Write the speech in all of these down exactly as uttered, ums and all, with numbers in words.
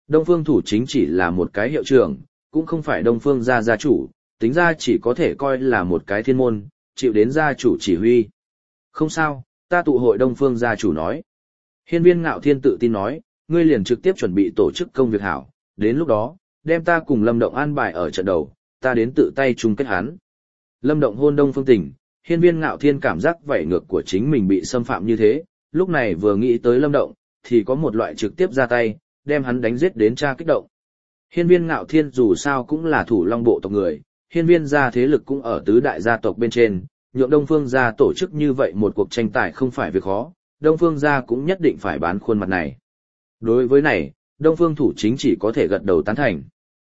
Đông Phương Thủ Chính chỉ là một cái hiệu trưởng, cũng không phải Đông Phương gia gia chủ, tính ra chỉ có thể coi là một cái thiên môn, chịu đến gia chủ chỉ huy. Không sao, ta tụ hội Đông Phương gia chủ nói. Hiên Viên Ngạo Thiên tự tin nói, ngươi liền trực tiếp chuẩn bị tổ chức công việc hảo, đến lúc đó, đem ta cùng Lâm Động an bài ở trận đầu, ta đến tự tay chung kết hắn. Lâm Động hôn Đông Phương Tình, Hiên Viên Ngạo Thiên cảm giác vảy ngược của chính mình bị xâm phạm như thế, lúc này vừa nghĩ tới Lâm Động, thì có một loại trực tiếp ra tay, đem hắn đánh giết đến tra kích động. Hiên Viên Ngạo Thiên dù sao cũng là thủ long bộ tộc người, Hiên Viên gia thế lực cũng ở tứ đại gia tộc bên trên, nhượng Đông Phương gia tổ chức như vậy một cuộc tranh tài không phải việc khó, Đông Phương gia cũng nhất định phải bán khuôn mặt này. Đối với này, Đông Phương Thủ Chính chỉ có thể gật đầu tán thành.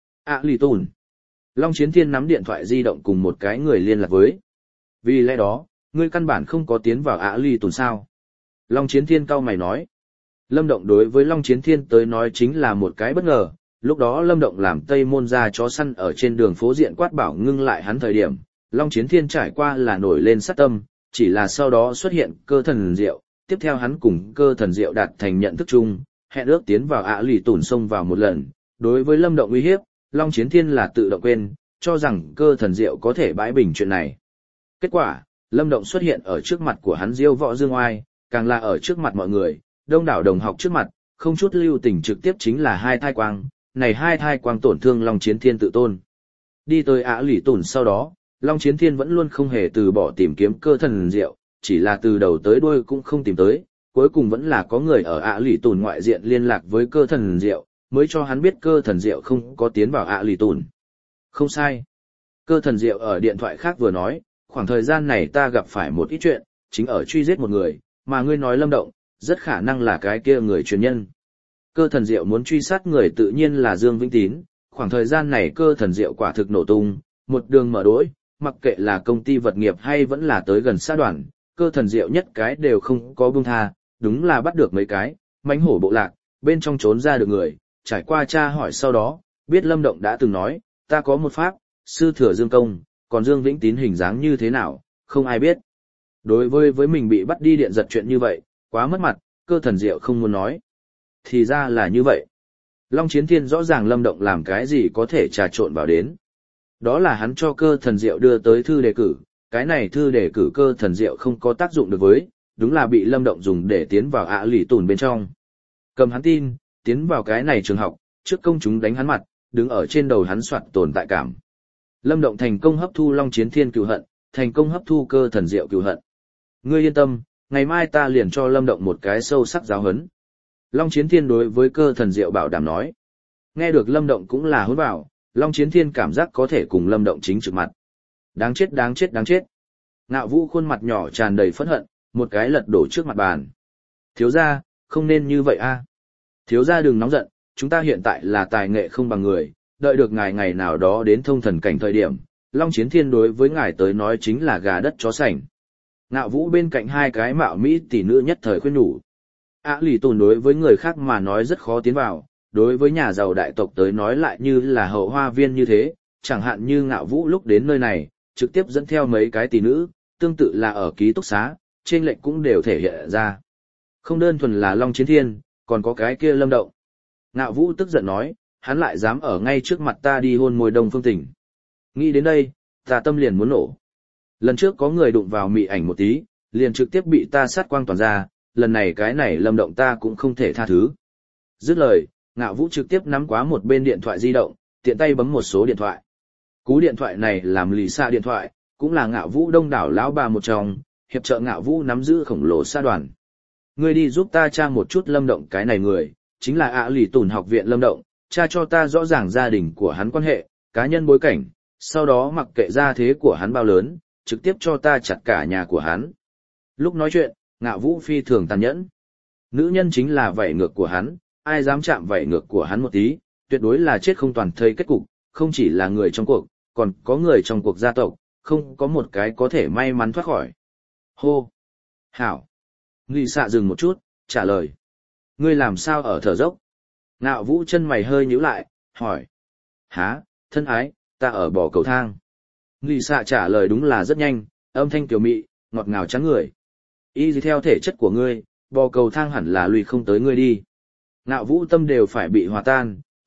À lì tùn. Long Chiến Thiên nắm điện thoại di động cùng một cái người liên lạc với. Vì lẽ đó, ngươi căn bản không có tiến vào ạ lì tùn sao. Long Chiến Thiên cau mày nói. Lâm Động đối với Long Chiến Thiên tới nói chính là một cái bất ngờ, lúc đó Lâm Động làm Tây Môn gia chó săn ở trên đường phố diện quát bảo ngưng lại hắn thời điểm, Long Chiến Thiên trải qua là nổi lên sát tâm, chỉ là sau đó xuất hiện cơ thần diệu, tiếp theo hắn cùng cơ thần diệu đạt thành nhận thức chung, hẹn ước tiến vào ạ lì tùn sông vào một lần, đối với Lâm Động uy hiếp, Long Chiến Thiên là tự động quên, cho rằng cơ thần diệu có thể bãi bình chuyện này. Kết quả, Lâm Động xuất hiện ở trước mặt của hắn diêu võ dương oai, càng là ở trước mặt mọi người, đông đảo đồng học trước mặt, không chút lưu tình trực tiếp chính là hai thai quang, này hai thai quang tổn thương Long Chiến Thiên tự tôn. Đi tới ạ lì tùn sau đó, Long Chiến Thiên vẫn luôn không hề từ bỏ tìm kiếm cơ thần diệu, chỉ là từ đầu tới đuôi cũng không tìm tới, cuối cùng vẫn là có người ở ạ lì tùn ngoại diện liên lạc với cơ thần diệu, mới cho hắn biết cơ thần diệu không có tiến vào ạ lì tùn. Không sai. Cơ thần diệu ở điện thoại khác vừa nói, khoảng thời gian này ta gặp phải một ít chuyện, chính ở truy giết một người, mà ngươi nói Lâm Động, rất khả năng là cái kia người truyền nhân. Cơ thần diệu muốn truy sát người tự nhiên là Dương Vĩnh Tín, khoảng thời gian này cơ thần diệu quả thực nổ tung, một đường mở đuổi, mặc kệ là công ty vật nghiệp hay vẫn là tới gần xã đoàn, cơ thần diệu nhất cái đều không có buông tha, đúng là bắt được mấy cái, mãnh hổ bộ lạc, bên trong trốn ra được người, trải qua tra hỏi sau đó, biết Lâm Động đã từng nói, ta có một pháp, sư thừa Dương công, còn Dương Vĩnh Tín hình dáng như thế nào, không ai biết. Đối với với mình bị bắt đi điện giật chuyện như vậy, quá mất mặt, cơ thần diệu không muốn nói. Thì ra là như vậy. Long Chiến Thiên rõ ràng Lâm Động làm cái gì có thể trà trộn vào đến. Đó là hắn cho cơ thần diệu đưa tới thư đề cử, cái này thư đề cử cơ thần diệu không có tác dụng được với, đúng là bị Lâm Động dùng để tiến vào ạ lì tùn bên trong. Cầm hắn tin, tiến vào cái này trường học, trước công chúng đánh hắn mặt, đứng ở trên đầu hắn soạt tồn tại cảm. Lâm Động thành công hấp thu Long Chiến Thiên cừu hận, thành công hấp thu cơ thần diệu cừu hận. Ngươi yên tâm, ngày mai ta liền cho Lâm Động một cái sâu sắc giáo huấn. Long Chiến Thiên đối với cơ thần diệu bảo đảm nói. Nghe được Lâm Động cũng là hỗn bảo, Long Chiến Thiên cảm giác có thể cùng Lâm Động chính trực mặt. Đáng chết đáng chết đáng chết. Ngạo Vũ khuôn mặt nhỏ tràn đầy phẫn hận, một cái lật đổ trước mặt bàn. Thiếu gia, không nên như vậy a. Thiếu gia đừng nóng giận, chúng ta hiện tại là tài nghệ không bằng người, đợi được ngài ngày nào đó đến thông thần cảnh thời điểm, Long Chiến Thiên đối với ngài tới nói chính là gà đất chó sành. Ngạo Vũ bên cạnh hai cái mạo mỹ tỷ nữ nhất thời khuyên nhủ. Ả lì tùn đối với người khác mà nói rất khó tiến vào, đối với nhà giàu đại tộc tới nói lại như là hậu hoa viên như thế, chẳng hạn như Ngạo Vũ lúc đến nơi này, trực tiếp dẫn theo mấy cái tỷ nữ, tương tự là ở ký túc xá, trên lệnh cũng đều thể hiện ra. Không đơn thuần là Long Chiến Thiên, còn có cái kia Lâm Động. Ngạo Vũ tức giận nói, hắn lại dám ở ngay trước mặt ta đi hôn môi Đông Phương Tình. Nghĩ đến đây, ta tâm liền muốn nổ. Lần trước có người đụng vào mị ảnh một tí, liền trực tiếp bị ta sát quang toàn ra, lần này cái này Lâm Động ta cũng không thể tha thứ. Dứt lời, Ngạo Vũ trực tiếp nắm quá một bên điện thoại di động, tiện tay bấm một số điện thoại. Cú điện thoại này làm lì xa điện thoại, cũng là Ngạo Vũ đông đảo lão bà một trong, hiệp trợ Ngạo Vũ nắm giữ khổng lồ sa đoàn. Ngươi đi giúp ta tra một chút Lâm Động cái này người, chính là ạ lì tùn học viện Lâm Động, tra cho ta rõ ràng gia đình của hắn quan hệ, cá nhân bối cảnh, sau đó mặc kệ gia thế của hắn bao lớn, trực tiếp cho ta chặt cả nhà của hắn. Lúc nói chuyện, Ngạo Vũ phi thường tàn nhẫn. Nữ nhân chính là vảy ngược của hắn, ai dám chạm vảy ngược của hắn một tí, tuyệt đối là chết không toàn thây kết cục, không chỉ là người trong cuộc, còn có người trong cuộc gia tộc, không có một cái có thể may mắn thoát khỏi. Hô! Hảo! Nghi xạ dừng một chút, trả lời. Ngươi làm sao ở thở dốc? Ngạo Vũ chân mày hơi nhíu lại, hỏi. Hả, thân ái, ta ở bò cầu thang. Nghi xạ trả lời đúng là rất nhanh, âm thanh tiểu mị, ngọt ngào trắng người. Y gì theo thể chất của ngươi, bò cầu thang hẳn là lùi không tới ngươi đi. Ngạo Vũ tâm đều phải bị hòa tan,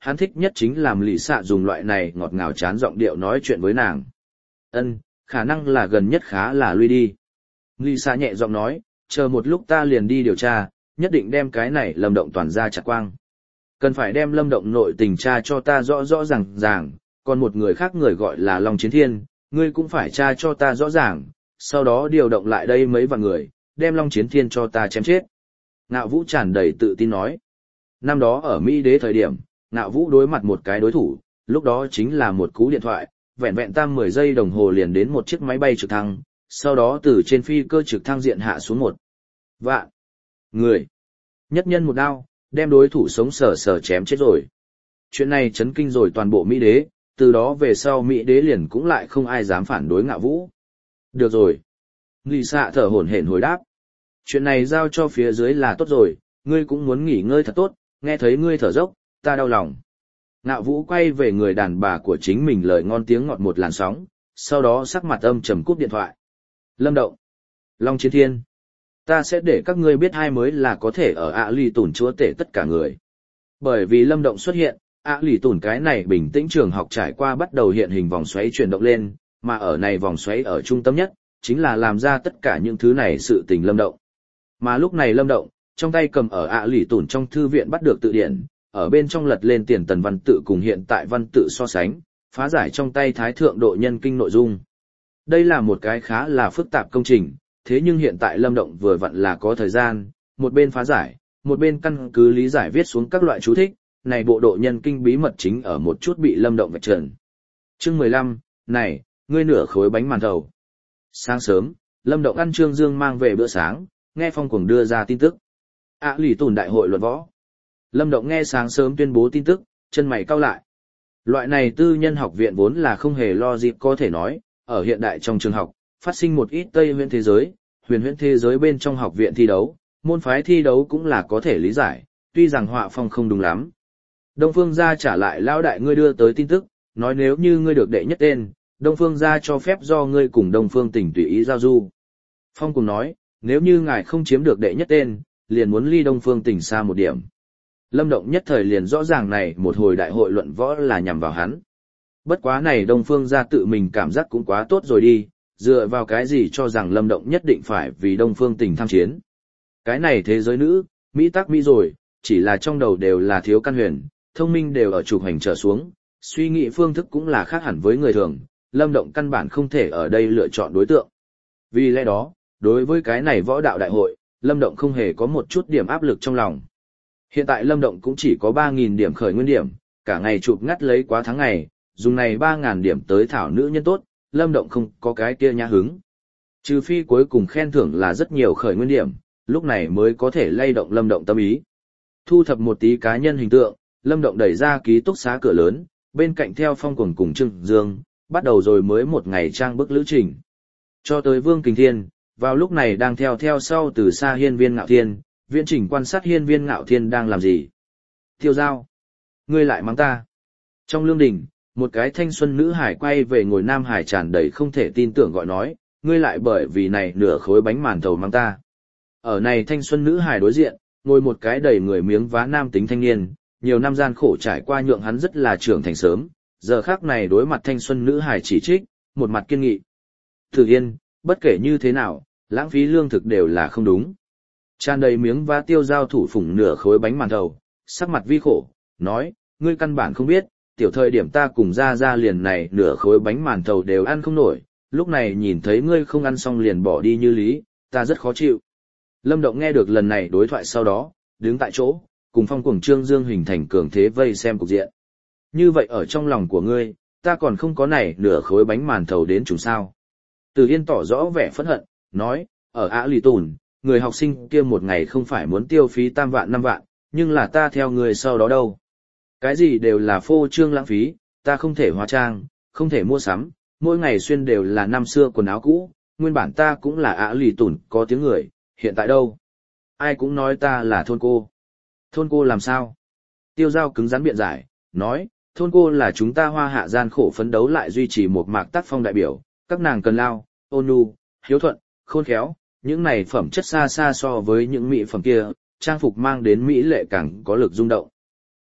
hắn thích nhất chính làm lì xạ dùng loại này ngọt ngào chán giọng điệu nói chuyện với nàng. Ân, khả năng là gần nhất khá là lui đi. Lì xạ nhẹ giọng nói, chờ một lúc ta liền đi điều tra, nhất định đem cái này Lâm Động toàn ra chặt quang. Cần phải đem Lâm Động nội tình tra cho ta rõ rõ ràng ràng, còn một người khác người gọi là Long Chiến Thiên, ngươi cũng phải tra cho ta rõ ràng, sau đó điều động lại đây mấy vạn người, đem Long Chiến Thiên cho ta chém chết. Ngạo Vũ tràn đầy tự tin nói. Năm đó ở Mỹ đế thời điểm, Ngạo Vũ đối mặt một cái đối thủ, lúc đó chính là một cú điện thoại, vẹn vẹn tam mười giây đồng hồ liền đến một chiếc máy bay trực thăng, sau đó từ trên phi cơ trực thăng diện hạ xuống một vạn người. Nhất nhân một đao, đem đối thủ sống sờ sờ chém chết rồi. Chuyện này chấn kinh rồi toàn bộ Mỹ đế, từ đó về sau Mỹ đế liền cũng lại không ai dám phản đối Ngạo Vũ. Được rồi. Lì xạ thở hổn hển hồi đáp. Chuyện này giao cho phía dưới là tốt rồi, ngươi cũng muốn nghỉ ngơi thật tốt, nghe thấy ngươi thở dốc, ta đau lòng. Ngạo Vũ quay về người đàn bà của chính mình lời ngon tiếng ngọt một làn sóng, sau đó sắc mặt âm trầm cúp điện thoại. Lâm Động, Long Chiến Thiên, ta sẽ để các ngươi biết hai mới là có thể ở ạ lì tủn chúa tể tất cả người. Bởi vì Lâm Động xuất hiện, ạ lì tủn cái này bình tĩnh trường học trải qua bắt đầu hiện hình vòng xoáy chuyển động lên, mà ở này vòng xoáy ở trung tâm nhất, chính là làm ra tất cả những thứ này sự tình Lâm Động. Mà lúc này Lâm Động, trong tay cầm ở ạ lì tủn trong thư viện bắt được tự điển, ở bên trong lật lên tiền tần văn tự cùng hiện tại văn tự so sánh, phá giải trong tay thái thượng độ nhân kinh nội dung. Đây là một cái khá là phức tạp công trình, thế nhưng hiện tại Lâm Động vừa vặn là có thời gian, một bên phá giải, một bên căn cứ lý giải viết xuống các loại chú thích, này bộ độ nhân kinh bí mật chính ở một chút bị Lâm Động vạch trần. Chương mười lăm, này, ngươi nửa khối bánh màn thầu. Sáng sớm, Lâm Động ăn Trương Dương mang về bữa sáng, nghe Phong Cuồng đưa ra tin tức. ạ lì tủn đại hội luận võ. Lâm Động nghe sáng sớm tuyên bố tin tức, chân mày cau lại. Loại này tư nhân học viện vốn là không hề lo dịp có thể nói, ở hiện đại trong trường học, phát sinh một ít Tây Huyễn thế giới, huyền huyễn thế giới bên trong học viện thi đấu, môn phái thi đấu cũng là có thể lý giải, tuy rằng họa phong không đúng lắm. Đông Phương gia trả lại lão đại ngươi đưa tới tin tức, nói nếu như ngươi được đệ nhất tên, Đông Phương gia cho phép do ngươi cùng Đông Phương Tỉnh tùy ý giao du. Phong cùng nói, nếu như ngài không chiếm được đệ nhất tên, liền muốn ly Đông Phương Tỉnh xa một điểm. Lâm Động nhất thời liền rõ ràng này một hồi đại hội luận võ là nhằm vào hắn. Bất quá này Đông Phương gia tự mình cảm giác cũng quá tốt rồi đi, dựa vào cái gì cho rằng Lâm Động nhất định phải vì Đông Phương Tỉnh tham chiến. Cái này thế giới nữ, Mỹ tắc Mỹ rồi, chỉ là trong đầu đều là thiếu căn huyền, thông minh đều ở trục hành trở xuống, suy nghĩ phương thức cũng là khác hẳn với người thường, Lâm Động căn bản không thể ở đây lựa chọn đối tượng. Vì lẽ đó, đối với cái này võ đạo đại hội, Lâm Động không hề có một chút điểm áp lực trong lòng. Hiện tại Lâm Động cũng chỉ có ba nghìn điểm khởi nguyên điểm, cả ngày chụp ngắt lấy quá tháng ngày, dùng này ba nghìn điểm tới thảo nữ nhân tốt, Lâm Động không có cái kia nhã hứng. Trừ phi cuối cùng khen thưởng là rất nhiều khởi nguyên điểm, lúc này mới có thể lay động Lâm Động tâm ý. Thu thập một tí cá nhân hình tượng, Lâm Động đẩy ra ký túc xá cửa lớn, bên cạnh theo Phong Cuồng cùng Trương Dương, bắt đầu rồi mới một ngày trang bức lữ trình. Cho tới Vương Kình Thiên, vào lúc này đang theo theo sau từ xa hiên viên Ngạo Thiên, viễn trình quan sát hiên viên Ngạo Thiên đang làm gì. Tiêu Giao, ngươi lại mắng ta. Trong lương đình, một cái thanh xuân nữ hải quay về ngồi nam hải tràn đầy không thể tin tưởng gọi nói, ngươi lại bởi vì này nửa khối bánh màn thầu mắng ta. Ở này thanh xuân nữ hải đối diện, ngồi một cái đầy người miếng vá nam tính thanh niên, nhiều năm gian khổ trải qua nhượng hắn rất là trưởng thành sớm, giờ khắc này đối mặt thanh xuân nữ hải chỉ trích, một mặt kiên nghị. Thử Yên, bất kể như thế nào, lãng phí lương thực đều là không đúng. Tràn đầy miếng vá Tiêu Giao thủ phủng nửa khối bánh màn thầu, sắc mặt vi khổ, nói, ngươi căn bản không biết, tiểu thời điểm ta cùng ra ra liền này nửa khối bánh màn thầu đều ăn không nổi, lúc này nhìn thấy ngươi không ăn xong liền bỏ đi như lý, ta rất khó chịu. Lâm Động nghe được lần này đối thoại sau đó, đứng tại chỗ, cùng Phong Cuồng Trương Dương hình thành cường thế vây xem cục diện. Như vậy ở trong lòng của ngươi, ta còn không có này nửa khối bánh màn thầu đến chúng sao. Từ Yên tỏ rõ vẻ phẫn hận, nói, ở Ả Lì Tùn, người học sinh kia một ngày không phải muốn tiêu phí tam vạn năm vạn, nhưng là ta theo người sau đó đâu. Cái gì đều là phô trương lãng phí, ta không thể hóa trang, không thể mua sắm, mỗi ngày xuyên đều là năm xưa quần áo cũ, nguyên bản ta cũng là Ả Lì Tùn có tiếng người, hiện tại đâu? Ai cũng nói ta là thôn cô. Thôn cô làm sao? Tiêu Giao cứng rắn biện giải, nói, thôn cô là chúng ta Hoa Hạ gian khổ phấn đấu lại duy trì một mạc tác phong đại biểu, các nàng cần lao, ôn nhu, hiếu thuận, khôn khéo, những này phẩm chất xa xa so với những mỹ phẩm kia, trang phục mang đến mỹ lệ càng có lực rung động.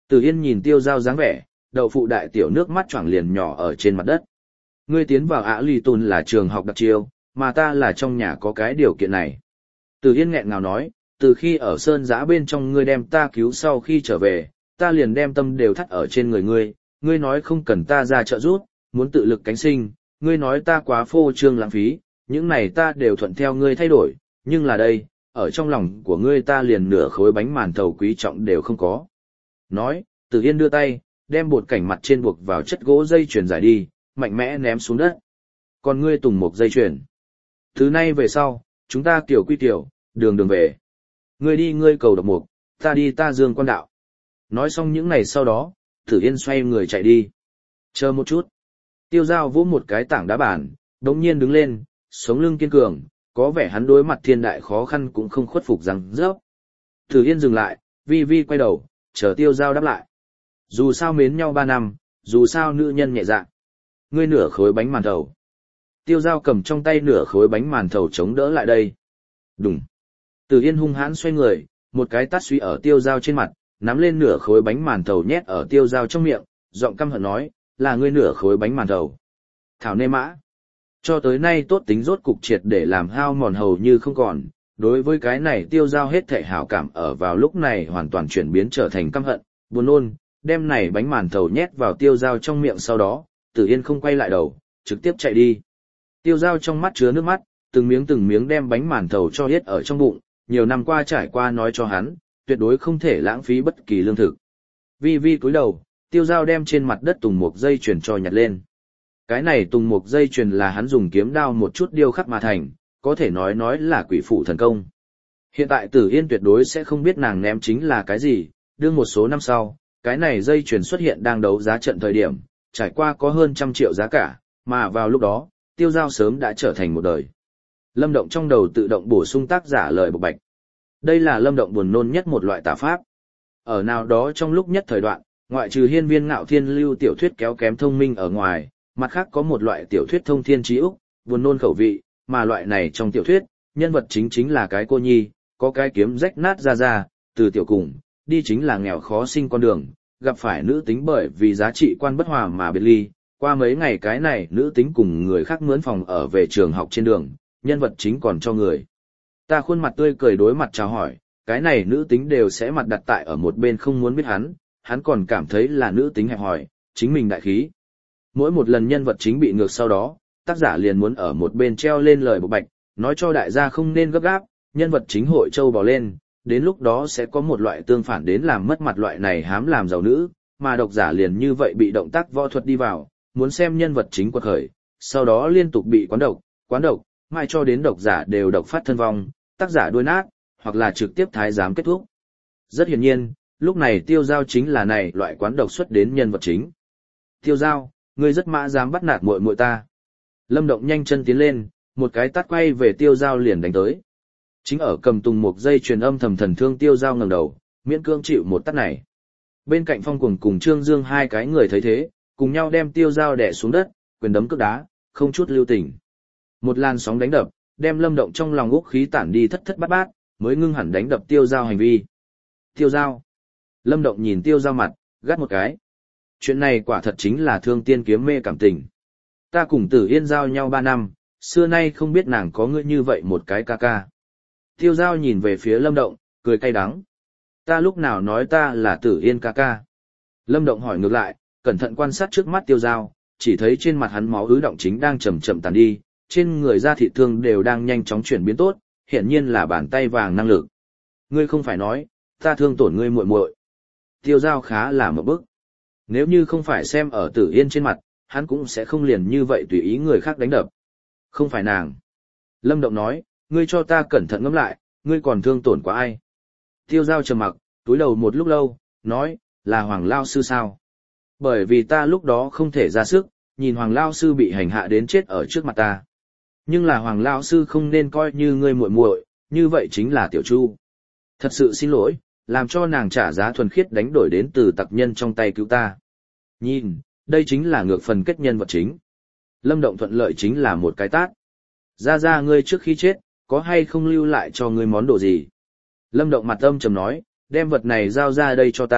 Tử Yên nhìn Tiêu Giao dáng vẻ, đậu phụ đại tiểu nước mắt choảng liền nhỏ ở trên mặt đất. Ngươi tiến vào Ả Ly Tùn là trường học đặc chiêu, mà ta là trong nhà có cái điều kiện này. Tử Yên nghẹn ngào nói, từ khi ở sơn giã bên trong ngươi đem ta cứu sau khi trở về, ta liền đem tâm đều thắt ở trên người ngươi, ngươi nói không cần ta ra trợ giúp, muốn tự lực cánh sinh, ngươi nói ta quá phô trương lãng phí, những này ta đều thuận theo ngươi thay đổi, nhưng là đây, ở trong lòng của ngươi ta liền nửa khối bánh màn thầu quý trọng đều không có. Nói, Tử Yên đưa tay, đem bột cảnh mặt trên buộc vào chất gỗ dây chuyền giải đi, mạnh mẽ ném xuống đất. Còn ngươi tùng một dây chuyền. Từ nay về sau, chúng ta kiểu quy tiểu, đường đường về. Ngươi đi ngươi cầu độc mục, ta đi ta dương quan đạo. Nói xong những ngày sau đó, Tử Yên xoay người chạy đi. Chờ một chút. Tiêu Giao vỗ một cái tảng đá bàn, đống nhiên đứng lên, sống lưng kiên cường, có vẻ hắn đối mặt thiên đại khó khăn cũng không khuất phục rằng rớp. Tử Yên dừng lại, vi vi quay đầu, chờ Tiêu Giao đáp lại. Dù sao mến nhau ba năm, dù sao nữ nhân nhẹ dạ. Ngươi nửa khối bánh màn thầu. Tiêu Giao cầm trong tay nửa khối bánh màn thầu chống đỡ lại đây. Đùng. Tử Yên hung hãn xoay người, một cái tát suy ở Tiêu Giao trên mặt, nắm lên nửa khối bánh màn thầu nhét ở Tiêu Giao trong miệng, giọng căm hận nói, là ngươi nửa khối bánh màn thầu. Thảo nê mã. Cho tới nay tốt tính rốt cục triệt để làm hao mòn hầu như không còn, đối với cái này Tiêu Giao hết thảy hảo cảm ở vào lúc này hoàn toàn chuyển biến trở thành căm hận, buồn nôn, đem này bánh màn thầu nhét vào Tiêu Giao trong miệng sau đó, Tử Yên không quay lại đầu, trực tiếp chạy đi. Tiêu Giao trong mắt chứa nước mắt, từng miếng từng miếng đem bánh màn thầu cho hết ở trong bụng, nhiều năm qua trải qua nói cho hắn, tuyệt đối không thể lãng phí bất kỳ lương thực. Vi vi cúi đầu, Tiêu Giao đem trên mặt đất tùng mục dây chuyền cho nhặt lên. Cái này tùng mục dây chuyền là hắn dùng kiếm đao một chút điêu khắc mà thành, có thể nói nói là quỷ phụ thần công. Hiện tại Tử Yên tuyệt đối sẽ không biết nàng ném chính là cái gì, đương một số năm sau, cái này dây chuyền xuất hiện đang đấu giá trận thời điểm, trải qua có hơn trăm triệu giá cả, mà vào lúc đó, Tiêu Giao sớm đã trở thành một đời. Lâm Động trong đầu tự động bổ sung tác giả lời bộc bạch. Đây là Lâm Động buồn nôn nhất một loại tà pháp. Ở nào đó trong lúc nhất thời đoạn, ngoại trừ hiên viên ngạo thiên lưu tiểu thuyết kéo kém thông minh ở ngoài, mặt khác có một loại tiểu thuyết thông thiên trí úc, buồn nôn khẩu vị, mà loại này trong tiểu thuyết, nhân vật chính chính là cái cô nhi, có cái kiếm rách nát ra ra, từ tiểu cùng, đi chính là nghèo khó sinh con đường, gặp phải nữ tính bởi vì giá trị quan bất hòa mà biệt ly, qua mấy ngày cái này nữ tính cùng người khác mướn phòng ở về trường học trên đường, nhân vật chính còn cho người. Ta khuôn mặt tươi cười đối mặt chào hỏi, cái này nữ tính đều sẽ mặt đặt tại ở một bên không muốn biết hắn, hắn còn cảm thấy là nữ tính hẹp hòi, chính mình đại khí. Mỗi một lần nhân vật chính bị ngược sau đó, tác giả liền muốn ở một bên treo lên lời bộc bạch, nói cho đại gia không nên gấp gáp, nhân vật chính hội châu bò lên, đến lúc đó sẽ có một loại tương phản đến làm mất mặt loại này hám làm giàu nữ, mà độc giả liền như vậy bị động tác võ thuật đi vào, muốn xem nhân vật chính quật khởi, sau đó liên tục bị quán độc, quán độc, mai cho đến độc giả đều độc phát thân vong, tác giả đuôi nát, hoặc là trực tiếp thái giám kết thúc. Rất hiển nhiên, lúc này Tiêu Giao chính là này loại quán độc xuất đến nhân vật chính. Tiêu Giao, ngươi rất mã dám bắt nạt muội muội ta. Lâm Động nhanh chân tiến lên, một cái tát quay về Tiêu Giao liền đánh tới. Chính ở cầm tùng một dây truyền âm thầm thần thương Tiêu Giao ngẩng đầu, miễn cưỡng chịu một tát này. Bên cạnh Phong Cuồng cùng Trương Dương hai cái người thấy thế, cùng nhau đem Tiêu Giao đè xuống đất, quyền đấm cước đá, không chút lưu tình. Một làn sóng đánh đập, đem Lâm Động trong lòng úc khí tản đi thất thất bát bát, mới ngưng hẳn đánh đập Tiêu Giao hành vi. Tiêu Giao. Lâm Động nhìn Tiêu Giao mặt, gắt một cái. Chuyện này quả thật chính là thương tiên kiếm mê cảm tình. Ta cùng Tử Yên giao nhau ba năm, xưa nay không biết nàng có ngươi như vậy một cái ca ca. Tiêu Giao nhìn về phía Lâm Động, cười cay đắng. Ta lúc nào nói ta là Tử Yên ca ca? Lâm Động hỏi ngược lại, cẩn thận quan sát trước mắt Tiêu Giao, chỉ thấy trên mặt hắn máu ứ động chính đang chậm chậm tàn đi, trên người da thịt thương đều đang nhanh chóng chuyển biến tốt, hiển nhiên là bàn tay vàng năng lực. Ngươi không phải nói, ta thương tổn ngươi muội muội. Tiêu Giao khá là một bức. Nếu như không phải xem ở Tử Yên trên mặt, hắn cũng sẽ không liền như vậy tùy ý người khác đánh đập. Không phải nàng. Lâm Động nói, ngươi cho ta cẩn thận ngẫm lại, ngươi còn thương tổn quá ai? Tiêu Giao trầm mặc, túi đầu một lúc lâu, nói, là Hoàng Lao Sư sao? Bởi vì ta lúc đó không thể ra sức, nhìn Hoàng Lao Sư bị hành hạ đến chết ở trước mặt ta. Nhưng là Hoàng Lao Sư không nên coi như ngươi muội muội, như vậy chính là Tiểu Chu. Thật sự xin lỗi, làm cho nàng trả giá thuần khiết đánh đổi đến từ tặc nhân trong tay cứu ta. Nhìn, đây chính là ngược phần kết nhân vật chính. Lâm Động thuận lợi chính là một cái tát. Ra ra ngươi trước khi chết, có hay không lưu lại cho ngươi món đồ gì? Lâm Động mặt âm trầm nói, đem vật này giao ra đây cho ta,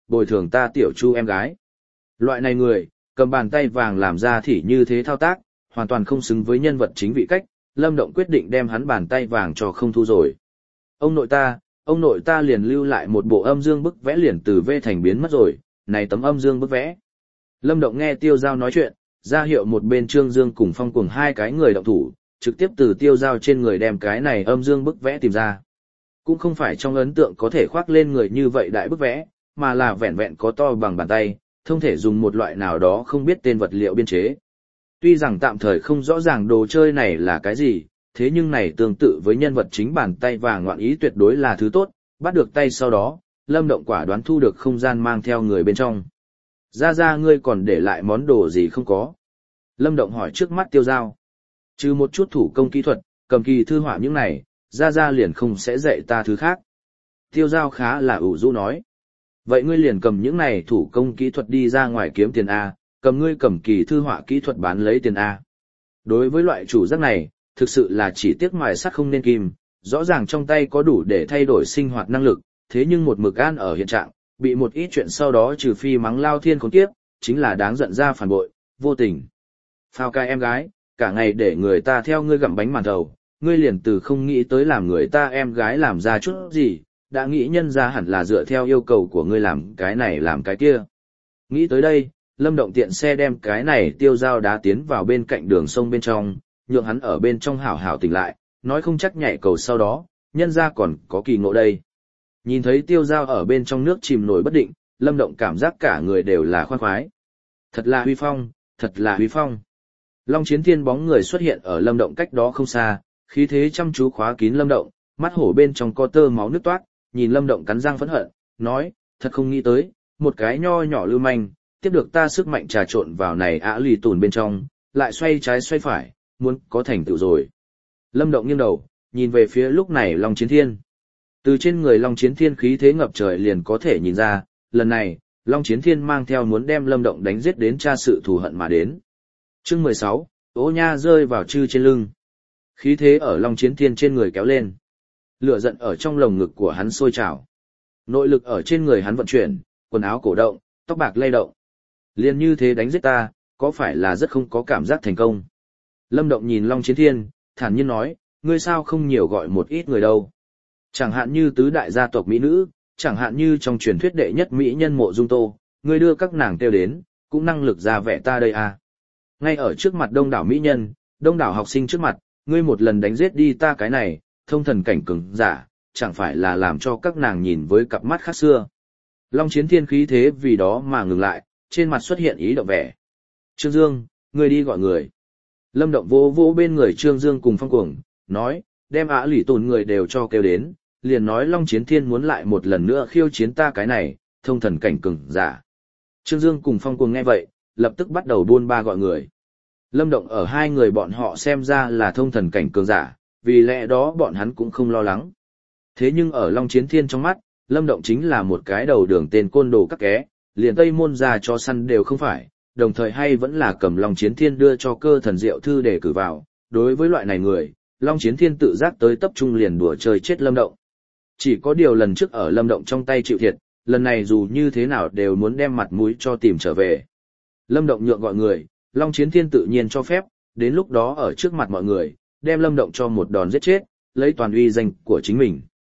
bồi thường ta tiểu Chu em gái. Loại này người, cầm bàn tay vàng làm ra thì như thế thao tác, hoàn toàn không xứng với nhân vật chính vị cách, Lâm Động quyết định đem hắn bàn tay vàng cho không thu rồi. Ông nội ta, ông nội ta liền lưu lại một bộ âm dương bức vẽ liền từ vê thành biến mất rồi, này tấm âm dương bức vẽ. Lâm Động nghe Tiêu Giao nói chuyện, ra hiệu một bên Trương Dương cùng Phong Cuồng hai cái người động thủ, trực tiếp từ Tiêu Giao trên người đem cái này âm dương bức vẽ tìm ra. Cũng không phải trong ấn tượng có thể khoác lên người như vậy đại bức vẽ, mà là vẹn vẹn có to bằng bàn tay, không thể dùng một loại nào đó không biết tên vật liệu biên chế. Tuy rằng tạm thời không rõ ràng đồ chơi này là cái gì, thế nhưng này tương tự với nhân vật chính bàn tay vàng ngoạn ý tuyệt đối là thứ tốt, bắt được tay sau đó, Lâm Động quả đoán thu được không gian mang theo người bên trong. Ra ra ngươi còn để lại món đồ gì không có? Lâm Động hỏi trước mắt Tiêu Giao. Trừ một chút thủ công kỹ thuật, cầm kỳ thư họa những này, ra ra liền không sẽ dạy ta thứ khác. Tiêu Giao khá là ủ rũ nói. Vậy ngươi liền cầm những này thủ công kỹ thuật đi ra ngoài kiếm tiền A, cầm ngươi cầm kỳ thư họa kỹ thuật bán lấy tiền A. Đối với loại chủ giác này, thực sự là chỉ tiếc mài sắt không nên kim, rõ ràng trong tay có đủ để thay đổi sinh hoạt năng lực, thế nhưng một mực an ở hiện trạng, bị một ít chuyện sau đó trừ phi mắng lao thiên khốn kiếp, chính là đáng giận ra phản bội, vô tình. Phao cai em gái, cả ngày để người ta theo ngươi gặm bánh màn thầu, ngươi liền từ không nghĩ tới làm người ta em gái làm ra chút gì, đã nghĩ nhân ra hẳn là dựa theo yêu cầu của ngươi làm cái này làm cái kia. Nghĩ tới đây, Lâm Động tiện xe đem cái này Tiêu Giao đá tiến vào bên cạnh đường sông bên trong, nhượng hắn ở bên trong hảo hảo tỉnh lại, nói không chắc nhảy cầu sau đó, nhân ra còn có kỳ ngộ đây. Nhìn thấy Tiêu Giao ở bên trong nước chìm nổi bất định, Lâm Động cảm giác cả người đều là khoan khoái. Thật là huy phong, thật là huy phong. Long Chiến Thiên bóng người xuất hiện ở Lâm Động cách đó không xa, khí thế chăm chú khóa kín Lâm Động, mắt hổ bên trong có tơ máu nước toát, nhìn Lâm Động cắn răng phẫn hận, nói, thật không nghĩ tới, một cái nho nhỏ lưu manh, tiếp được ta sức mạnh trà trộn vào này ả lì tùn bên trong, lại xoay trái xoay phải, muốn có thành tựu rồi. Lâm Động nghiêng đầu, nhìn về phía lúc này Long Chiến Thiên. Từ trên người Long Chiến Thiên khí thế ngập trời liền có thể nhìn ra, lần này, Long Chiến Thiên mang theo muốn đem Lâm Động đánh giết đến tra sự thù hận mà đến. Chương mười sáu, Ô Nha rơi vào chư trên lưng. Khí thế ở Long Chiến Thiên trên người kéo lên. Lửa giận ở trong lồng ngực của hắn sôi trào. Nội lực ở trên người hắn vận chuyển, quần áo cổ động, tóc bạc lay động. Liên như thế đánh giết ta, có phải là rất không có cảm giác thành công? Lâm Động nhìn Long Chiến Thiên, thản nhiên nói, ngươi sao không nhiều gọi một ít người đâu? Chẳng hạn như tứ đại gia tộc mỹ nữ, chẳng hạn như trong truyền thuyết đệ nhất mỹ nhân Mộ Dung Tô, ngươi đưa các nàng kêu đến, cũng năng lực ra vẻ ta đây à. Ngay ở trước mặt đông đảo mỹ nhân, đông đảo học sinh trước mặt, ngươi một lần đánh giết đi ta cái này, thông thần cảnh cường giả, chẳng phải là làm cho các nàng nhìn với cặp mắt khác xưa. Long Chiến Thiên khí thế vì đó mà ngừng lại, trên mặt xuất hiện ý động vẻ. Trương Dương, ngươi đi gọi người. Lâm Động vỗ vỗ bên người Trương Dương cùng Phong Cuồng, nói, đem ả lỷ tồn người đều cho kêu đến, liền nói Long Chiến Thiên muốn lại một lần nữa khiêu chiến ta cái này, thông thần cảnh cường giả. Trương Dương cùng Phong Cuồng nghe vậy, lập tức bắt đầu buôn ba gọi người. Lâm Động ở hai người bọn họ xem ra là thông thần cảnh cường giả, vì lẽ đó bọn hắn cũng không lo lắng. Thế nhưng ở Long Chiến Thiên trong mắt, Lâm Động chính là một cái đầu đường tên côn đồ các ké, liền Tây Môn ra cho săn đều không phải, đồng thời hay vẫn là cầm Long Chiến Thiên đưa cho cơ thần diệu thư để cử vào. Đối với loại này người, Long Chiến Thiên tự giác tới tập trung liền đùa chơi chết Lâm Động. Chỉ có điều lần trước ở Lâm Động trong tay chịu thiệt, lần này dù như thế nào đều muốn đem mặt mũi cho tìm trở về. Lâm Động nhượng gọi người, Long Chiến Thiên tự nhiên cho phép, đến lúc đó ở trước mặt mọi người, đem Lâm Động cho một đòn giết chết, lấy toàn uy danh của chính mình.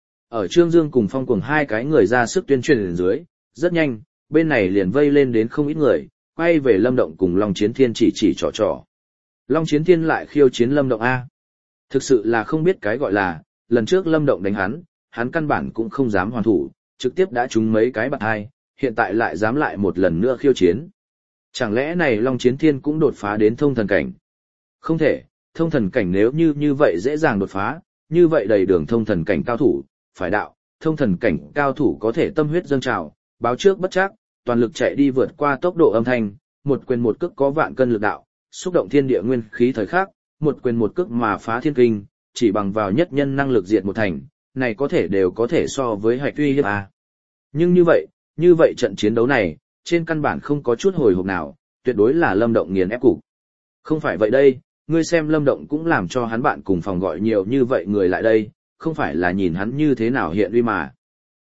Ở Trương Dương cùng Phong Cuồng hai cái người ra sức tuyên truyền dưới, rất nhanh, bên này liền vây lên đến không ít người, quay về Lâm Động cùng Long Chiến Thiên chỉ chỉ trò trò. Long Chiến Thiên lại khiêu chiến Lâm Động A. Thực sự là không biết cái gọi là, lần trước Lâm Động đánh hắn, hắn căn bản cũng không dám hoàn thủ, trực tiếp đã trúng mấy cái bạt hai, hiện tại lại dám lại một lần nữa khiêu chiến. Chẳng lẽ này Long Chiến Thiên cũng đột phá đến thông thần cảnh? Không thể, thông thần cảnh nếu như như vậy dễ dàng đột phá, như vậy đầy đường thông thần cảnh cao thủ, phải đạo, thông thần cảnh cao thủ có thể tâm huyết dâng trào, báo trước bất trắc, toàn lực chạy đi vượt qua tốc độ âm thanh, một quyền một cước có vạn cân lực đạo, xúc động thiên địa nguyên khí thời khắc, một quyền một cước mà phá thiên kinh, chỉ bằng vào nhất nhân năng lực diệt một thành, này có thể đều có thể so với hạch uy hiếp a. Nhưng như vậy, như vậy trận chiến đấu này, trên căn bản không có chút hồi hộp nào, tuyệt đối là Lâm Động nghiền ép cục. Không phải vậy đây, ngươi xem Lâm Động cũng làm cho hắn bạn cùng phòng gọi nhiều như vậy người lại đây, không phải là nhìn hắn như thế nào hiện uy mà.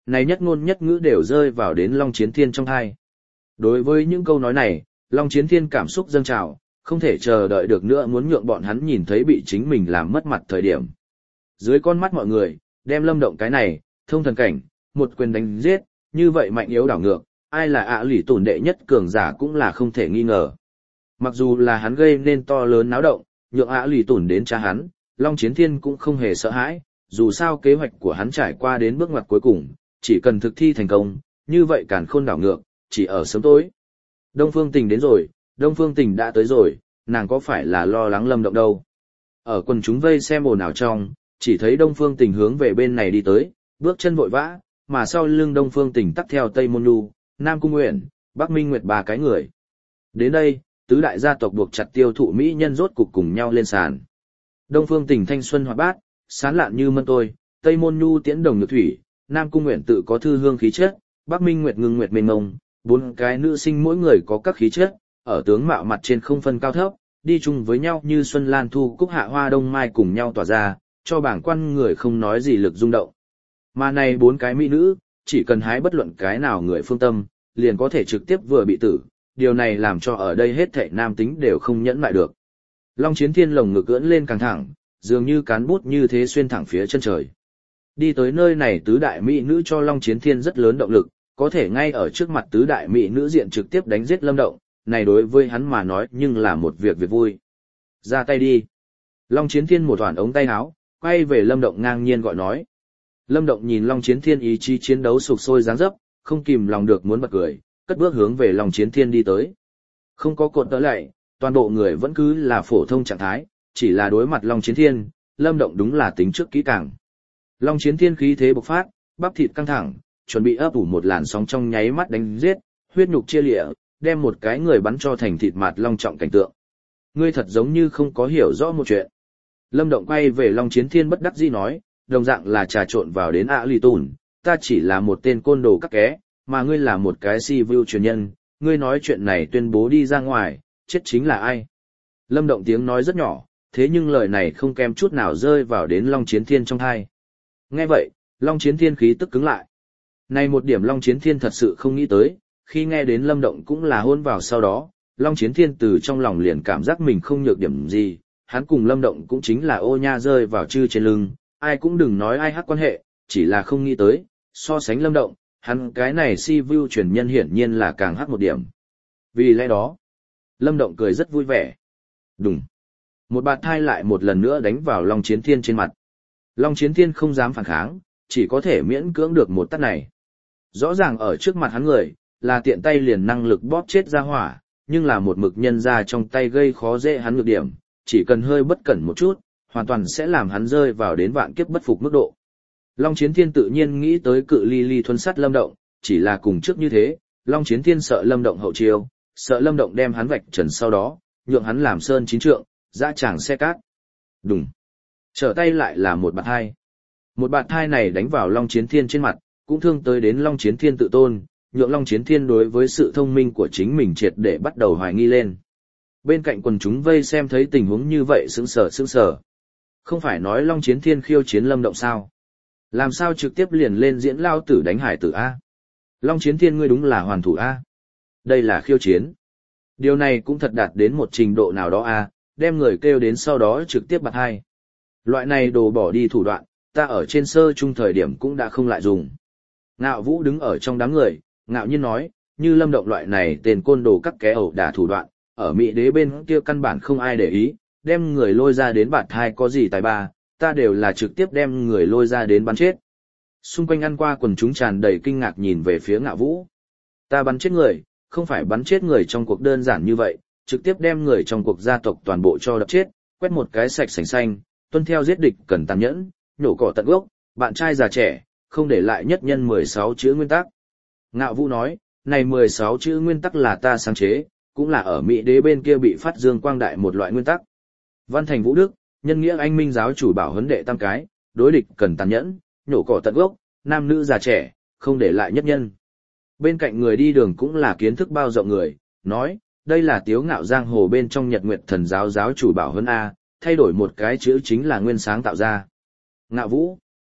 Này nhất ngôn nhất ngữ đều rơi vào đến Long Chiến Thiên trong tai. Đối với những câu nói này, Long Chiến Thiên cảm xúc dâng trào, không thể chờ đợi được nữa muốn nhượng bọn hắn nhìn thấy bị chính mình làm mất mặt thời điểm. Dưới con mắt mọi người, đem Lâm Động cái này, thông thần cảnh, một quyền đánh giết, như vậy mạnh yếu đảo ngược, ai là ạ lỷ tổn đệ nhất cường giả cũng là không thể nghi ngờ. Mặc dù là hắn gây nên to lớn náo động, nhượng ạ lỷ tổn đến cha hắn, Long Chiến Thiên cũng không hề sợ hãi, dù sao kế hoạch của hắn trải qua đến bước ngoặt cuối cùng, chỉ cần thực thi thành công, như vậy càn khôn đảo ngược, chỉ ở sớm tối. Đông Phương Tình đến rồi, Đông Phương Tình đã tới rồi, nàng có phải là lo lắng Lâm Động đâu. Ở quần chúng vây xem ồn ào trong, chỉ thấy Đông Phương Tình hướng về bên này đi tới, bước chân vội vã, mà sau lưng Đông Phương Tình tắt theo Tây Môn Nhu, Nam Cung Uyển, Bắc Minh Nguyệt ba cái người. Đến đây, tứ đại gia tộc buộc chặt tiêu thụ mỹ nhân rốt cục cùng nhau lên sàn. Đông Phương Tình thanh xuân hoạt bát, sán lạn như mân tôi, Tây Môn Nhu tiễn đồng nhược thủy, Nam Cung Uyển tự có thư hương khí chất, Bắc Minh Nguyệt ngưng nguyệt mênh mông, bốn cái nữ sinh mỗi người có các khí chất, ở tướng mạo mặt trên không phân cao thấp, đi chung với nhau như xuân lan thu cúc hạ hoa đông mai cùng nhau tỏa ra, cho bảng quan người không nói gì lực rung động. Mà này bốn cái mỹ nữ, chỉ cần hái bất luận cái nào người phương tâm, liền có thể trực tiếp vừa bị tử, điều này làm cho ở đây hết thảy nam tính đều không nhẫn lại được. Long Chiến Thiên lồng ngực ưỡn lên căng thẳng, dường như cán bút như thế xuyên thẳng phía chân trời. Đi tới nơi này tứ đại mỹ nữ cho Long Chiến Thiên rất lớn động lực, có thể ngay ở trước mặt tứ đại mỹ nữ diện trực tiếp đánh giết Lâm Động, này đối với hắn mà nói nhưng là một việc việc vui. Ra tay đi. Long Chiến Thiên một toàn ống tay áo, quay về Lâm Động ngang nhiên gọi nói. Lâm Động nhìn Long Chiến Thiên ý chí chiến đấu sục sôi dáng dấp, không kìm lòng được muốn bật cười, cất bước hướng về Long Chiến Thiên đi tới. Không có cột đỡ lại, toàn bộ người vẫn cứ là phổ thông trạng thái, chỉ là đối mặt Long Chiến Thiên, Lâm Động đúng là tính trước kỹ càng. Long Chiến Thiên khí thế bộc phát, bắp thịt căng thẳng, chuẩn bị ấp ủ một làn sóng trong nháy mắt đánh giết, huyết nhục chia lịa, đem một cái người bắn cho thành thịt mạt long trọng cảnh tượng. Ngươi thật giống như không có hiểu rõ một chuyện. Lâm Động quay về Long Chiến Thiên bất đắc dĩ nói, đồng dạng là trà trộn vào đến ạ lì tùn, ta chỉ là một tên côn đồ các ké, mà ngươi là một cái si vu truyền nhân, ngươi nói chuyện này tuyên bố đi ra ngoài, chết chính là ai? Lâm Động tiếng nói rất nhỏ, thế nhưng lời này không kém chút nào rơi vào đến Long Chiến Thiên trong tai. Nghe vậy, Long Chiến Thiên khí tức cứng lại. Này một điểm Long Chiến Thiên thật sự không nghĩ tới, khi nghe đến Lâm Động cũng là hôn vào sau đó, Long Chiến Thiên từ trong lòng liền cảm giác mình không nhược điểm gì, hắn cùng Lâm Động cũng chính là ô nha rơi vào chư trên lưng, ai cũng đừng nói ai hắc quan hệ, chỉ là không nghĩ tới, so sánh Lâm Động, hắn cái này si vu truyền nhân hiển nhiên là càng hắc một điểm. Vì lẽ đó, Lâm Động cười rất vui vẻ. Đùng. Một bạt thai lại một lần nữa đánh vào Long Chiến Thiên trên mặt. Long Chiến Thiên không dám phản kháng, chỉ có thể miễn cưỡng được một tát này. Rõ ràng ở trước mặt hắn người, là tiện tay liền năng lực bóp chết ra hỏa, nhưng là một mực nhân ra trong tay gây khó dễ hắn nhược điểm, chỉ cần hơi bất cẩn một chút, hoàn toàn sẽ làm hắn rơi vào đến vạn kiếp bất phục mức độ. Long Chiến Thiên tự nhiên nghĩ tới cự ly ly thuần sắt Lâm Động, chỉ là cùng trước như thế, Long Chiến Thiên sợ Lâm Động hậu chiêu, sợ Lâm Động đem hắn vạch trần sau đó, nhượng hắn làm sơn chín trượng, dã tràng xe cát. Đùng. Trở tay lại là một bạt hai. Một bạt hai này đánh vào Long Chiến Thiên trên mặt, cũng thương tới đến Long Chiến Thiên tự tôn, nhượng Long Chiến Thiên đối với sự thông minh của chính mình triệt để bắt đầu hoài nghi lên. Bên cạnh quần chúng vây xem thấy tình huống như vậy sững sờ sững sờ. Không phải nói Long Chiến Thiên khiêu chiến Lâm Động sao? Làm sao trực tiếp liền lên diễn lao tử đánh hải tử A? Long Chiến Thiên ngươi đúng là hoàn thủ A. Đây là khiêu chiến. Điều này cũng thật đạt đến một trình độ nào đó A, đem người kêu đến sau đó trực tiếp bạt hai. Loại này đồ bỏ đi thủ đoạn, ta ở trên sơ trung thời điểm cũng đã không lại dùng. Ngạo Vũ đứng ở trong đám người, ngạo nhiên nói, như Lâm Động loại này tên côn đồ các ké ẩu đả thủ đoạn, ở Mỹ đế bên kia căn bản không ai để ý, đem người lôi ra đến bạt hai có gì tài ba, ta đều là trực tiếp đem người lôi ra đến bắn chết. Xung quanh ăn qua quần chúng tràn đầy kinh ngạc nhìn về phía Ngạo Vũ. Ta bắn chết người, không phải bắn chết người trong cuộc đơn giản như vậy, trực tiếp đem người trong cuộc gia tộc toàn bộ cho đập chết, quét một cái sạch sành xanh, tuân theo giết địch cần tàn nhẫn, nhổ cỏ tận gốc, bạn trai già trẻ, không để lại nhất nhân mười sáu chữ nguyên tắc. Ngạo Vũ nói, này mười sáu chữ nguyên tắc là ta sáng chế, cũng là ở Mỹ đế bên kia bị phát dương quang đại một loại nguyên tắc. Văn Thành Vũ Đức, nhân nghĩa anh minh giáo chủ bảo huấn đệ tam cái, đối địch cần tàn nhẫn, nhổ cỏ tận gốc, nam nữ già trẻ, không để lại nhất nhân. Bên cạnh người đi đường cũng là kiến thức bao rộng người, nói, đây là tiếu ngạo giang hồ bên trong Nhật Nguyệt Thần giáo giáo chủ bảo huấn A, thay đổi một cái chữ chính là nguyên sáng tạo ra. Ngạo Vũ,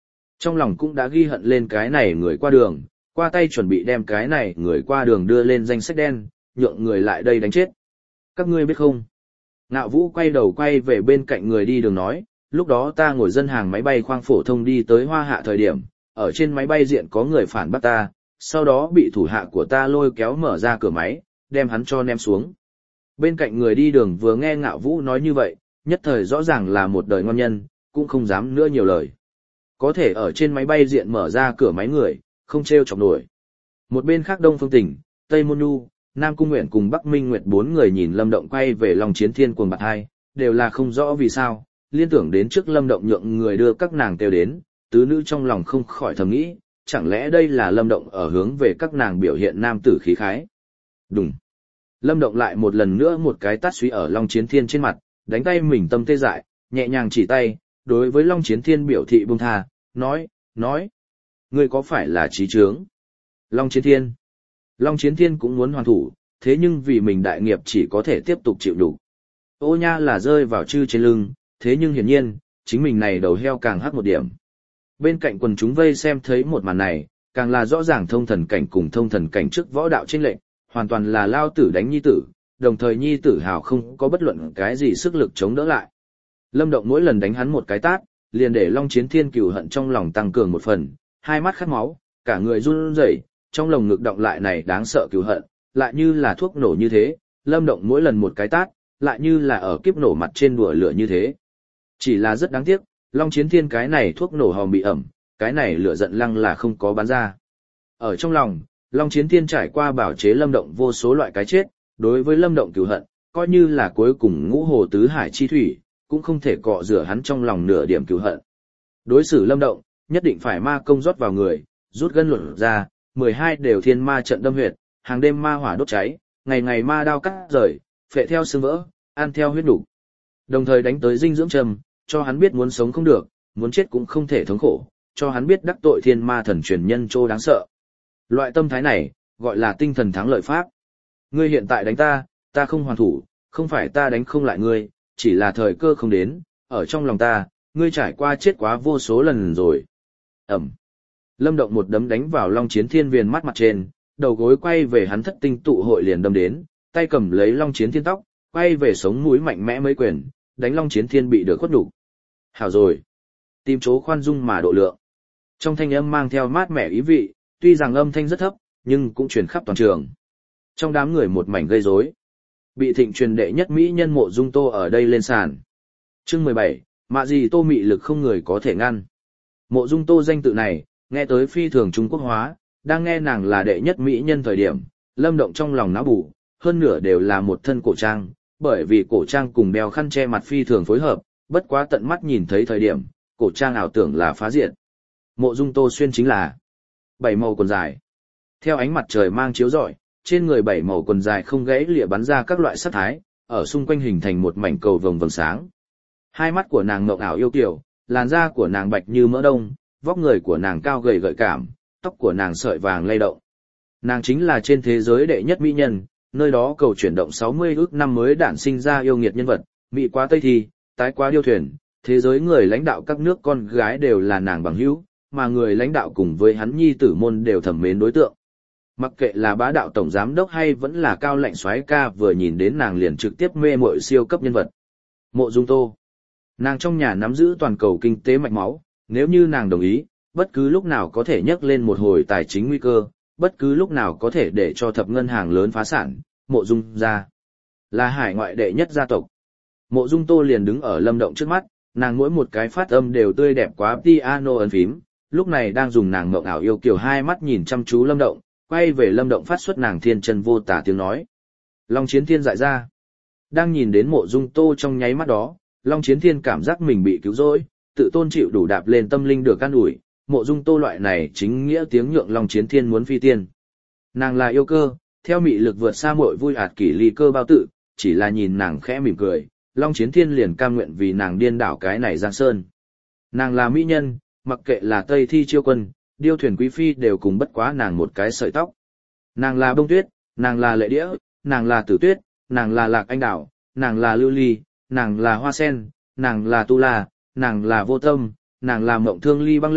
Trong lòng cũng đã ghi hận lên cái này người qua đường, qua tay chuẩn bị đem cái này người qua đường đưa lên danh sách đen, nhượng người lại đây đánh chết. Các ngươi biết không? Ngạo Vũ quay đầu quay về bên cạnh người đi đường nói, lúc đó ta ngồi dân hàng máy bay khoang phổ thông đi tới Hoa Hạ thời điểm, ở trên máy bay diện có người phản bắt ta, sau đó bị thủ hạ của ta lôi kéo mở ra cửa máy, đem hắn cho ném xuống. Bên cạnh người đi đường vừa nghe Ngạo Vũ nói như vậy, nhất thời rõ ràng là một đời ngon nhân, cũng không dám nữa nhiều lời. Có thể ở trên máy bay diện mở ra cửa máy người, không trêu chọc nổi. Một bên khác Đông Phương Tỉnh, Tây Môn Nhu, Nam Cung Nguyện cùng Bắc Minh Nguyệt bốn người nhìn Lâm Động quay về Long Chiến Thiên cuồng bạt hai, đều là không rõ vì sao, liên tưởng đến trước Lâm Động nhượng người đưa các nàng kêu đến, tứ nữ trong lòng không khỏi thầm nghĩ, chẳng lẽ đây là Lâm Động ở hướng về các nàng biểu hiện nam tử khí khái. Đúng. Lâm Động lại một lần nữa một cái tát suý ở Long Chiến Thiên trên mặt, đánh tay mình tâm tê dại, nhẹ nhàng chỉ tay, đối với Long Chiến Thiên biểu thị buông tha, nói, nói, ngươi có phải là trí trướng? Long Chiến Thiên. Long Chiến Thiên cũng muốn hoàn thủ, thế nhưng vì mình đại nghiệp chỉ có thể tiếp tục chịu đủ. Ô nha là rơi vào chư trên lưng, thế nhưng hiển nhiên, chính mình này đầu heo càng hắc một điểm. Bên cạnh quần chúng vây xem thấy một màn này, càng là rõ ràng thông thần cảnh cùng thông thần cảnh trước võ đạo chênh lệnh, hoàn toàn là lao tử đánh nhi tử, đồng thời nhi tử hào không có bất luận cái gì sức lực chống đỡ lại. Lâm Động mỗi lần đánh hắn một cái tát, liền để Long Chiến Thiên cừu hận trong lòng tăng cường một phần, hai mắt khát máu, cả người run rẩy, trong lồng ngực động lại này đáng sợ cừu hận, lại như là thuốc nổ như thế, Lâm Động mỗi lần một cái tát, lại như là ở kiếp nổ mặt trên đùa lửa như thế. Chỉ là rất đáng tiếc, Long Chiến Thiên cái này thuốc nổ hòm bị ẩm, cái này lửa giận lăng là không có bắn ra. Ở trong lòng, Long Chiến Thiên trải qua bảo chế Lâm Động vô số loại cái chết, đối với Lâm Động cừu hận, coi như là cuối cùng ngũ hồ tứ hải chi thủy, cũng không thể cọ rửa hắn trong lòng nửa điểm cừu hận. Đối xử Lâm Động, nhất định phải ma công rót vào người, rút gân luận ra, mười hai đều thiên ma trận đâm huyệt, hàng đêm ma hỏa đốt cháy, ngày ngày ma đao cắt rời, phệ theo xương vỡ, ăn theo huyết đủ. Đồng thời đánh tới dinh dưỡng trầm, cho hắn biết muốn sống không được, muốn chết cũng không thể thống khổ, cho hắn biết đắc tội thiên ma thần truyền nhân trô đáng sợ. Loại tâm thái này, gọi là tinh thần thắng lợi pháp. Ngươi hiện tại đánh ta, ta không hoàn thủ, không phải ta đánh không lại ngươi, chỉ là thời cơ không đến, ở trong lòng ta, ngươi trải qua chết quá vô số lần rồi. Ẩm. Lâm Động một đấm đánh vào Long Chiến Thiên viền mắt mặt trên, đầu gối quay về hắn thất tinh tụ hội liền đâm đến, tay cầm lấy Long Chiến Thiên tóc, quay về sống mũi mạnh mẽ mấy quyền, đánh Long Chiến Thiên bị được khuất đủ. Hảo rồi. Tìm chỗ khoan dung mà độ lượng. Trong thanh âm mang theo mát mẻ ý vị, tuy rằng âm thanh rất thấp, nhưng cũng truyền khắp toàn trường. Trong đám người một mảnh gây rối. Bị thịnh truyền đệ nhất mỹ nhân Mộ Dung Tô ở đây lên sàn. Chương mười bảy, mạ gì Tô mị lực không người có thể ngăn. Mộ Dung Tô danh tự này, nghe tới phi thường Trung Quốc hóa, đang nghe nàng là đệ nhất mỹ nhân thời điểm, Lâm Động trong lòng não bù, hơn nửa đều là một thân cổ trang, bởi vì cổ trang cùng đeo khăn che mặt phi thường phối hợp, bất quá tận mắt nhìn thấy thời điểm, cổ trang ảo tưởng là phá diện. Mộ Dung Tô xuyên chính là bảy màu quần dài. Theo ánh mặt trời mang chiếu rọi, trên người bảy màu quần dài không gãy lịa bắn ra các loại sắc thái, ở xung quanh hình thành một mảnh cầu vồng vầng sáng. Hai mắt của nàng ngọc ảo yêu kiều, làn da của nàng bạch như mỡ đông, vóc người của nàng cao gầy gợi cảm, tóc của nàng sợi vàng lay động. Nàng chính là trên thế giới đệ nhất mỹ nhân, nơi đó cầu chuyển động sáu mươi ước năm mới đản sinh ra yêu nghiệt nhân vật, mỹ quá Tây Thi, tái quá điêu thuyền, thế giới người lãnh đạo các nước con gái đều là nàng bằng hữu, mà người lãnh đạo cùng với hắn nhi tử môn đều thẩm mến đối tượng. Mặc kệ là bá đạo tổng giám đốc hay vẫn là cao lệnh soái ca vừa nhìn đến nàng liền trực tiếp mê mội siêu cấp nhân vật. Mộ Dung Tô. Nàng trong nhà nắm giữ toàn cầu kinh tế mạch máu, nếu như nàng đồng ý, bất cứ lúc nào có thể nhấc lên một hồi tài chính nguy cơ, bất cứ lúc nào có thể để cho thập ngân hàng lớn phá sản, Mộ Dung gia là hải ngoại đệ nhất gia tộc. Mộ Dung Tô liền đứng ở Lâm Động trước mắt, nàng mỗi một cái phát âm đều tươi đẹp quá piano ấn phím, lúc này đang dùng nàng ngộng ảo yêu kiều hai mắt nhìn chăm chú Lâm Động, quay về Lâm Động phát xuất nàng thiên chân vô tả tiếng nói. Long Chiến Thiên dại ra. Đang nhìn đến Mộ Dung Tô trong nháy mắt đó, Long Chiến Thiên cảm giác mình bị cứu rỗi, tự tôn chịu đủ đạp lên tâm linh được an ủi, Mộ Dung Tô loại này chính nghĩa tiếng nhượng Long Chiến Thiên muốn phi tiên. Nàng là yêu cơ, theo mị lực vượt xa muội vui ạt kỷ ly cơ bao tự, chỉ là nhìn nàng khẽ mỉm cười, Long Chiến Thiên liền cam nguyện vì nàng điên đảo cái này giang sơn. Nàng là mỹ nhân, mặc kệ là Tây Thi chiêu quân, điêu thuyền quý phi đều cùng bất quá nàng một cái sợi tóc. Nàng là bông tuyết, nàng là lệ đĩa, nàng là tử tuyết, nàng là lạc anh đảo, nàng là lưu ly, nàng là hoa sen, nàng là tu la, nàng là vô tâm, nàng là mộng thương ly băng lệ,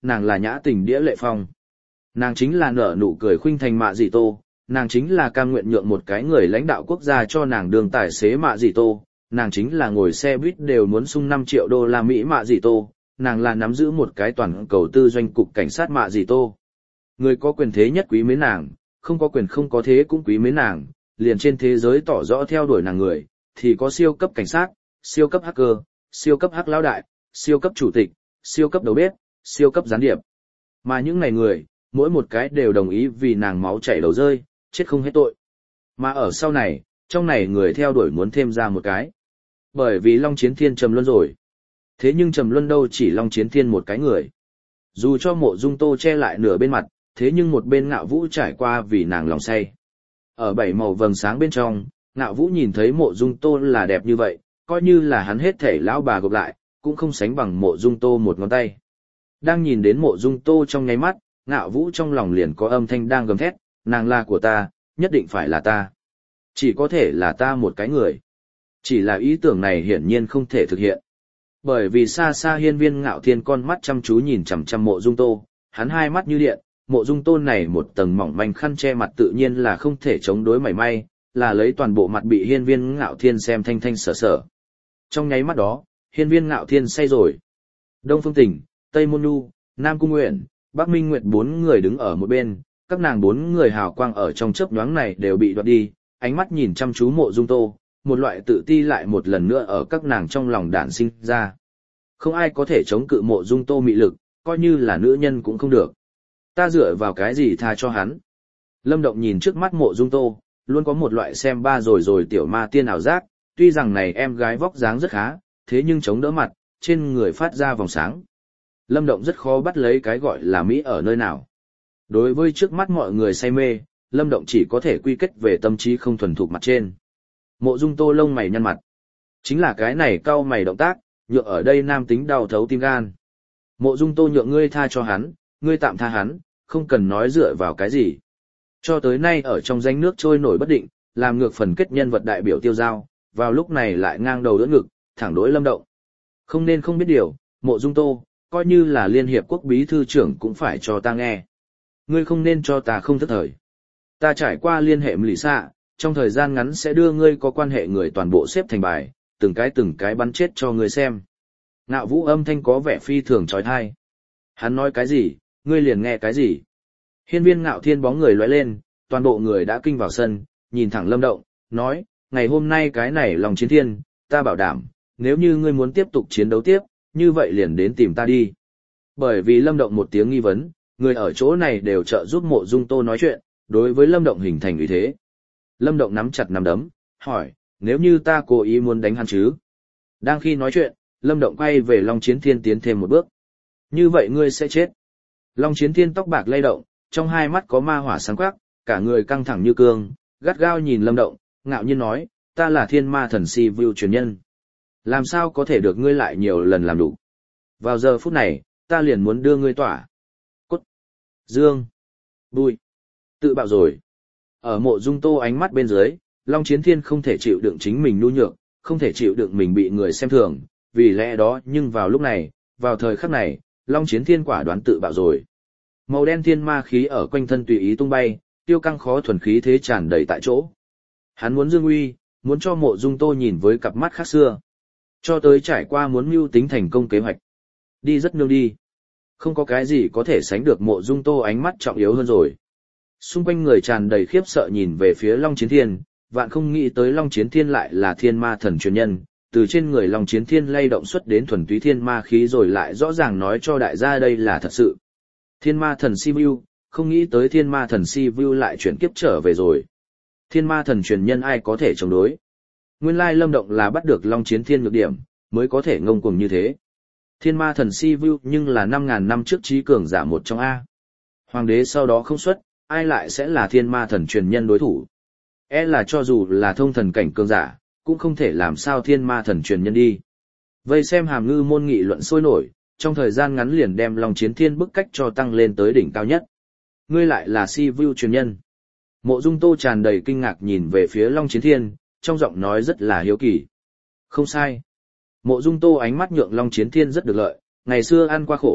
nàng là nhã tình đĩa lệ phong. Nàng chính là nở nụ cười khuynh thành mạ dị tô, nàng chính là cam nguyện nhượng một cái người lãnh đạo quốc gia cho nàng đường tài xế mạ dị tô, nàng chính là ngồi xe buýt đều muốn sung năm triệu đô la Mỹ mạ dị tô, nàng là nắm giữ một cái toàn cầu tư doanh cục cảnh sát mạ dị tô. Người có quyền thế nhất quý mến nàng, không có quyền không có thế cũng quý mến nàng, liền trên thế giới tỏ rõ theo đuổi nàng người, thì có siêu cấp cảnh sát, siêu cấp hacker, siêu cấp hắc lão đại, siêu cấp chủ tịch, siêu cấp đầu bếp, siêu cấp gián điệp. Mà những này người, mỗi một cái đều đồng ý vì nàng máu chảy đầu rơi, chết không hết tội. Mà ở sau này, trong này người theo đuổi muốn thêm ra một cái. Bởi vì Long Chiến Thiên trầm luân rồi. Thế nhưng trầm luân đâu chỉ Long Chiến Thiên một cái người. Dù cho Mộ Dung Tô che lại nửa bên mặt, thế nhưng một bên Ngạo Vũ trải qua vì nàng lòng say. Ở bảy màu vầng sáng bên trong, Ngạo Vũ nhìn thấy Mộ Dung Tô là đẹp như vậy, coi như là hắn hết thể lão bà gộp lại, cũng không sánh bằng Mộ Dung Tô một ngón tay. Đang nhìn đến Mộ Dung Tô trong nháy mắt, Ngạo Vũ trong lòng liền có âm thanh đang gầm thét, nàng là của ta, nhất định phải là ta. Chỉ có thể là ta một cái người. Chỉ là ý tưởng này hiển nhiên không thể thực hiện. Bởi vì xa xa hiên viên Ngạo Thiên con mắt chăm chú nhìn chằm chằm Mộ Dung Tô, hắn hai mắt như điện, Mộ Dung Tô này một tầng mỏng manh khăn che mặt tự nhiên là không thể chống đối mảy may, là lấy toàn bộ mặt bị hiên viên Ngạo Thiên xem thanh thanh sở sở. Trong nháy mắt đó, hiên viên Ngạo Thiên say rồi. Đông Phương Tỉnh, Tây Môn Nhu, Nam Cung Nguyện, Bắc Minh Nguyệt bốn người đứng ở một bên, các nàng bốn người hào quang ở trong chớp nhoáng này đều bị đoạt đi, ánh mắt nhìn chăm chú Mộ Dung Tô, một loại tự ti lại một lần nữa ở các nàng trong lòng đản sinh ra. Không ai có thể chống cự Mộ Dung Tô mị lực, coi như là nữ nhân cũng không được. Ta dựa vào cái gì tha cho hắn? Lâm Động nhìn trước mắt Mộ Dung Tô, luôn có một loại xem ba rồi rồi tiểu ma tiên ảo giác, tuy rằng này em gái vóc dáng rất khá, thế nhưng chống đỡ mặt, trên người phát ra vòng sáng. Lâm Động rất khó bắt lấy cái gọi là Mỹ ở nơi nào. Đối với trước mắt mọi người say mê, Lâm Động chỉ có thể quy kết về tâm trí không thuần thục mặt trên. Mộ Dung Tô lông mày nhăn mặt. Chính là cái này cau mày động tác, nhượng ở đây nam tính đau thấu tim gan. Mộ Dung Tô nhượng ngươi tha cho hắn, ngươi tạm tha hắn, không cần nói dựa vào cái gì. Cho tới nay ở trong danh nước trôi nổi bất định, làm ngược phần kết nhân vật đại biểu Tiêu Giao, vào lúc này lại ngang đầu đỡ ngực, thẳng đối Lâm Động. Không nên không biết điều, Mộ Dung Tô, coi như là Liên Hiệp Quốc bí thư trưởng cũng phải cho ta nghe. Ngươi không nên cho ta không thất thời. Ta trải qua liên hệ lì xạ, trong thời gian ngắn sẽ đưa ngươi có quan hệ người toàn bộ xếp thành bài, từng cái từng cái bắn chết cho ngươi xem. Ngạo Vũ âm thanh có vẻ phi thường trói thai. Hắn nói cái gì, ngươi liền nghe cái gì. Hiên viên Ngạo Thiên bóng người lóe lên, toàn bộ người đã kinh vào sân, nhìn thẳng Lâm Động, nói, ngày hôm nay cái này Long Chiến Thiên, ta bảo đảm, nếu như ngươi muốn tiếp tục chiến đấu tiếp, như vậy liền đến tìm ta đi. Bởi vì Lâm Động một tiếng nghi vấn, người ở chỗ này đều trợ giúp Mộ Dung Tô nói chuyện, đối với Lâm Động hình thành uy thế. Lâm Động nắm chặt nắm đấm, hỏi, nếu như ta cố ý muốn đánh hắn chứ? Đang khi nói chuyện, Lâm Động quay về Long Chiến Thiên tiến thêm một bước. Như vậy ngươi sẽ chết. Long Chiến Thiên tóc bạc lay động, trong hai mắt có ma hỏa sáng quắc, cả người căng thẳng như cương, gắt gao nhìn Lâm Động, ngạo nhiên nói, ta là thiên ma thần si view truyền nhân. Làm sao có thể được ngươi lại nhiều lần làm đủ? Vào giờ phút này, ta liền muốn đưa ngươi tỏa. Cốt. Dương. Bùi. Tự bạo rồi. Ở Mộ Dung Tô ánh mắt bên dưới, Long Chiến Thiên không thể chịu đựng chính mình nhu nhược, không thể chịu đựng mình bị người xem thường, vì lẽ đó nhưng vào lúc này, vào thời khắc này, Long Chiến Thiên quả đoán tự bạo rồi. Màu đen thiên ma khí ở quanh thân tùy ý tung bay, tiêu căng khó thuần khí thế tràn đầy tại chỗ. Hắn muốn dương uy, muốn cho Mộ Dung Tô nhìn với cặp mắt khác xưa. Cho tới trải qua muốn mưu tính thành công kế hoạch. Đi rất nương đi. Không có cái gì có thể sánh được Mộ Dung Tô ánh mắt trọng yếu hơn rồi. Xung quanh người tràn đầy khiếp sợ nhìn về phía Long Chiến Thiên, vạn không nghĩ tới Long Chiến Thiên lại là thiên ma thần truyền nhân, từ trên người Long Chiến Thiên lay động xuất đến thuần túy thiên ma khí rồi lại rõ ràng nói cho đại gia đây là thật sự. Thiên ma thần Sivu, không nghĩ tới thiên ma thần Sivu lại chuyển kiếp trở về rồi. Thiên ma thần truyền nhân ai có thể chống đối. Nguyên lai Lâm Động là bắt được Long Chiến Thiên nhược điểm, mới có thể ngông cuồng như thế. Thiên ma thần Sivu nhưng là năm ngàn năm trước trí cường giả một trong A. Hoàng đế sau đó không xuất, ai lại sẽ là thiên ma thần truyền nhân đối thủ. E là cho dù là thông thần cảnh cường giả, cũng không thể làm sao thiên ma thần truyền nhân đi. Vây xem hàm ngư môn nghị luận sôi nổi, trong thời gian ngắn liền đem Long Chiến Thiên bức cách cho tăng lên tới đỉnh cao nhất. Ngươi lại là Sivu truyền nhân. Mộ Dung Tô tràn đầy kinh ngạc nhìn về phía Long Chiến Thiên, trong giọng nói rất là hiếu kỳ. Không sai. Mộ Dung Tô ánh mắt nhượng Long Chiến Thiên rất được lợi, ngày xưa ăn qua khổ,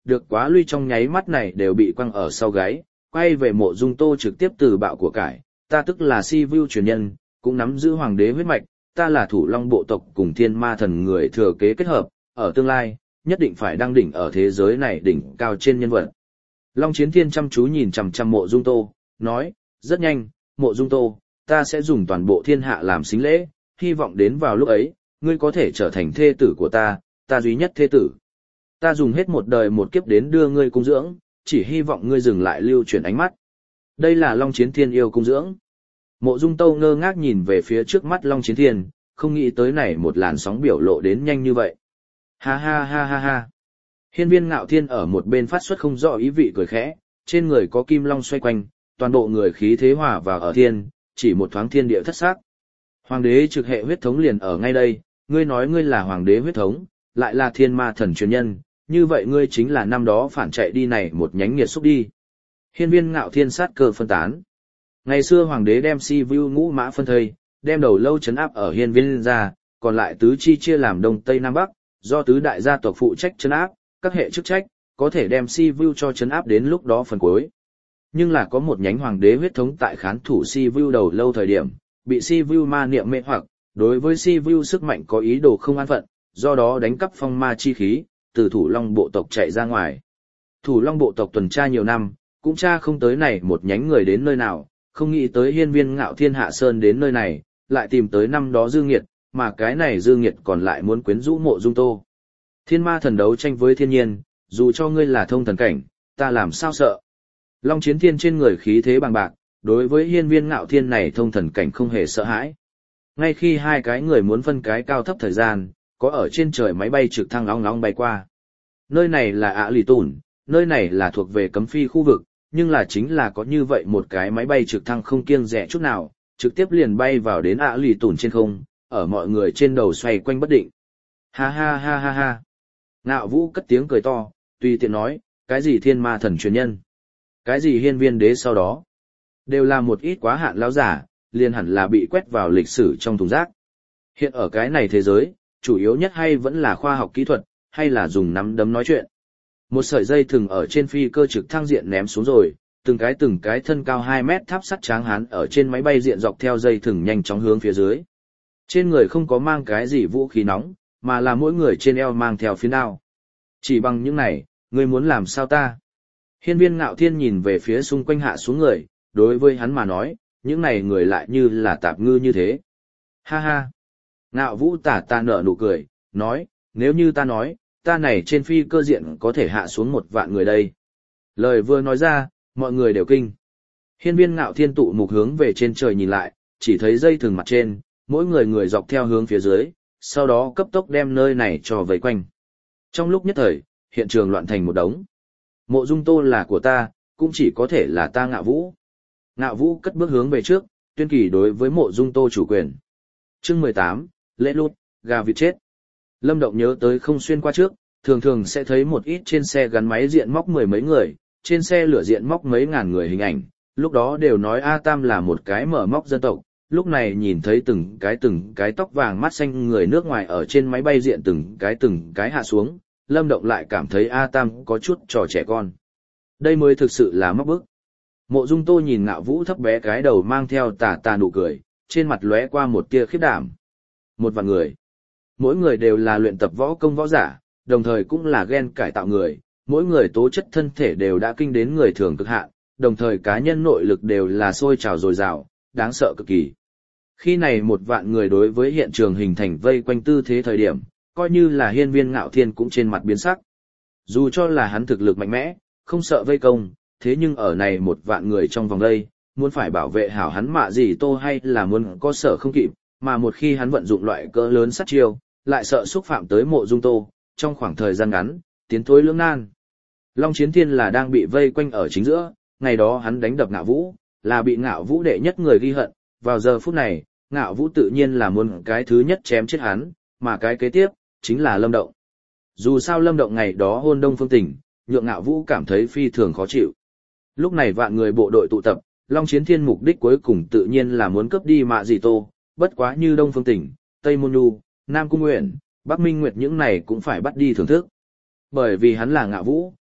được quá lui trong nháy mắt này đều bị quăng ở sau gáy, quay về Mộ Dung Tô trực tiếp từ bạo của cải, ta tức là Si Vu truyền nhân, cũng nắm giữ hoàng đế huyết mạch, ta là Thủ Long bộ tộc cùng Thiên Ma thần người thừa kế kết hợp, ở tương lai, nhất định phải đăng đỉnh ở thế giới này đỉnh cao trên nhân vật. Long Chiến Thiên chăm chú nhìn chằm chằm Mộ Dung Tô, nói, rất nhanh, Mộ Dung Tô, ta sẽ dùng toàn bộ thiên hạ làm sính lễ, hy vọng đến vào lúc ấy, ngươi có thể trở thành thê tử của ta, ta duy nhất thê tử. Ta dùng hết một đời một kiếp đến đưa ngươi cung dưỡng, chỉ hy vọng ngươi dừng lại lưu chuyển ánh mắt. Đây là Long Chiến Thiên yêu cung dưỡng. Mộ Dung Tô ngơ ngác nhìn về phía trước mắt Long Chiến Thiên, không nghĩ tới này một làn sóng biểu lộ đến nhanh như vậy. Ha ha ha ha ha. Hiên Viên Ngạo Thiên ở một bên phát xuất không rõ ý vị cười khẽ, trên người có kim long xoay quanh, toàn bộ người khí thế hòa vào ở thiên, chỉ một thoáng thiên địa thất sắc. Hoàng đế trực hệ huyết thống liền ở ngay đây, ngươi nói ngươi là hoàng đế huyết thống, lại là thiên ma thần truyền nhân, như vậy ngươi chính là năm đó phản chạy đi này một nhánh nghiệt xúc đi. Hiên Viên Ngạo Thiên sát cơ phân tán. Ngày xưa hoàng đế đem Si Vu ngũ mã phân thây, đem đầu lâu trấn áp ở Hiên Viên gia, còn lại tứ chi chia làm đông tây nam bắc, do tứ đại gia tộc phụ trách trấn áp, các hệ chức trách, có thể đem Si Vu cho trấn áp đến lúc đó phần cuối. Nhưng là có một nhánh hoàng đế huyết thống tại khán thủ Si Vu đầu lâu thời điểm, bị Si Vu ma niệm mê hoặc, đối với Si Vu sức mạnh có ý đồ không an phận, do đó đánh cắp phong ma chi khí, từ Thủ Long bộ tộc chạy ra ngoài. Thủ Long bộ tộc tuần tra nhiều năm, cũng tra không tới này một nhánh người đến nơi nào, không nghĩ tới Hiên Viên Ngạo Thiên hạ sơn đến nơi này, lại tìm tới năm đó Dương Nghiệt, mà cái này Dương Nghiệt còn lại muốn quyến rũ Mộ Dung Tô. Thiên ma thần đấu tranh với thiên nhiên, dù cho ngươi là thông thần cảnh, ta làm sao sợ. Long Chiến Thiên trên người khí thế bằng bạc, đối với Hiên Viên Ngạo Thiên này thông thần cảnh không hề sợ hãi. Ngay khi hai cái người muốn phân cái cao thấp thời gian, có ở trên trời máy bay trực thăng long long bay qua. Nơi này là Ả Lì Tùn, nơi này là thuộc về cấm phi khu vực, nhưng là chính là có như vậy một cái máy bay trực thăng không kiêng dè chút nào, trực tiếp liền bay vào đến Ả Lì Tùn trên không, ở mọi người trên đầu xoay quanh bất định. Ha ha ha ha ha. Ngạo Vũ cất tiếng cười to, tùy tiện nói, cái gì thiên ma thần truyền nhân, cái gì hiên viên đế sau đó, đều là một ít quá hạn lão giả, liền hẳn là bị quét vào lịch sử trong thùng rác. Hiện ở cái này thế giới, chủ yếu nhất hay vẫn là khoa học kỹ thuật, hay là dùng nắm đấm nói chuyện. Một sợi dây thừng ở trên phi cơ trực thăng diện ném xuống rồi, từng cái từng cái thân cao hai mét tháp sắt tráng hán ở trên máy bay diện dọc theo dây thừng nhanh chóng hướng phía dưới. Trên người không có mang cái gì vũ khí nóng, mà là mỗi người trên eo mang theo phiến đao. Chỉ bằng những này, ngươi muốn làm sao ta? Hiên Viên Ngạo Thiên nhìn về phía xung quanh hạ xuống người, đối với hắn mà nói, những này người lại như là tạp ngư như thế. Ha ha! Ngạo Vũ tả ta nở nụ cười, nói, nếu như ta nói, ta này trên phi cơ diện có thể hạ xuống một vạn người đây. Lời vừa nói ra, mọi người đều kinh. Hiên Viên Ngạo Thiên tụ mục hướng về trên trời nhìn lại, chỉ thấy dây thừng mặt trên, mỗi người người dọc theo hướng phía dưới, sau đó cấp tốc đem nơi này cho vây quanh. Trong lúc nhất thời, hiện trường loạn thành một đống. Mộ Dung Tô là của ta, cũng chỉ có thể là ta Ngạo Vũ. Ngạo Vũ cất bước hướng về trước, tuyên kỳ đối với Mộ Dung Tô chủ quyền. Chương mười tám, lễ lút, gà vịt chết. Lâm Động nhớ tới không xuyên qua trước, thường thường sẽ thấy một ít trên xe gắn máy diện móc mười mấy người, trên xe lửa diện móc mấy ngàn người hình ảnh, lúc đó đều nói A Tam là một cái mở móc dân tộc, lúc này nhìn thấy từng cái từng cái tóc vàng mắt xanh người nước ngoài ở trên máy bay diện từng cái từng cái hạ xuống, Lâm Động lại cảm thấy A Tam có chút trò trẻ con. Đây mới thực sự là móc bức. Mộ Dung Tô nhìn Ngạo Vũ thấp bé cái đầu mang theo tà tà nụ cười, trên mặt lóe qua một tia khiếp đảm. Một vạn người. Mỗi người đều là luyện tập võ công võ giả, đồng thời cũng là gen cải tạo người, mỗi người tố chất thân thể đều đã kinh đến người thường cực hạn, đồng thời cá nhân nội lực đều là sôi trào dồi dào, đáng sợ cực kỳ. Khi này một vạn người đối với hiện trường hình thành vây quanh tư thế thời điểm, coi như là Hiên Viên Ngạo Thiên cũng trên mặt biến sắc. Dù cho là hắn thực lực mạnh mẽ, không sợ vây công, thế nhưng ở này một vạn người trong vòng đây, muốn phải bảo vệ hảo hắn Mạ Dì Tô hay là muốn có sợ không kịp, mà một khi hắn vận dụng loại cỡ lớn sát chiêu, lại sợ xúc phạm tới Mộ Dung Tô, trong khoảng thời gian ngắn, tiến thối lưỡng nan. Long Chiến Thiên là đang bị vây quanh ở chính giữa, ngày đó hắn đánh đập Ngạo Vũ, là bị Ngạo Vũ đệ nhất người ghi hận, vào giờ phút này, Ngạo Vũ tự nhiên là muốn cái thứ nhất chém chết hắn, mà cái kế tiếp, chính là Lâm Động. Dù sao Lâm Động ngày đó hôn Đông Phương Tỉnh, nhượng Ngạo Vũ cảm thấy phi thường khó chịu. Lúc này vạn người bộ đội tụ tập, Long Chiến Thiên mục đích cuối cùng tự nhiên là muốn cướp đi Mạ Dì Tô, bất quá như Đông Phương Tỉnh, Tây Môn Nhu, Nam Cung Nguyện, Bắc Minh Nguyệt những này cũng phải bắt đi thưởng thức. Bởi vì hắn là Ngạo Vũ,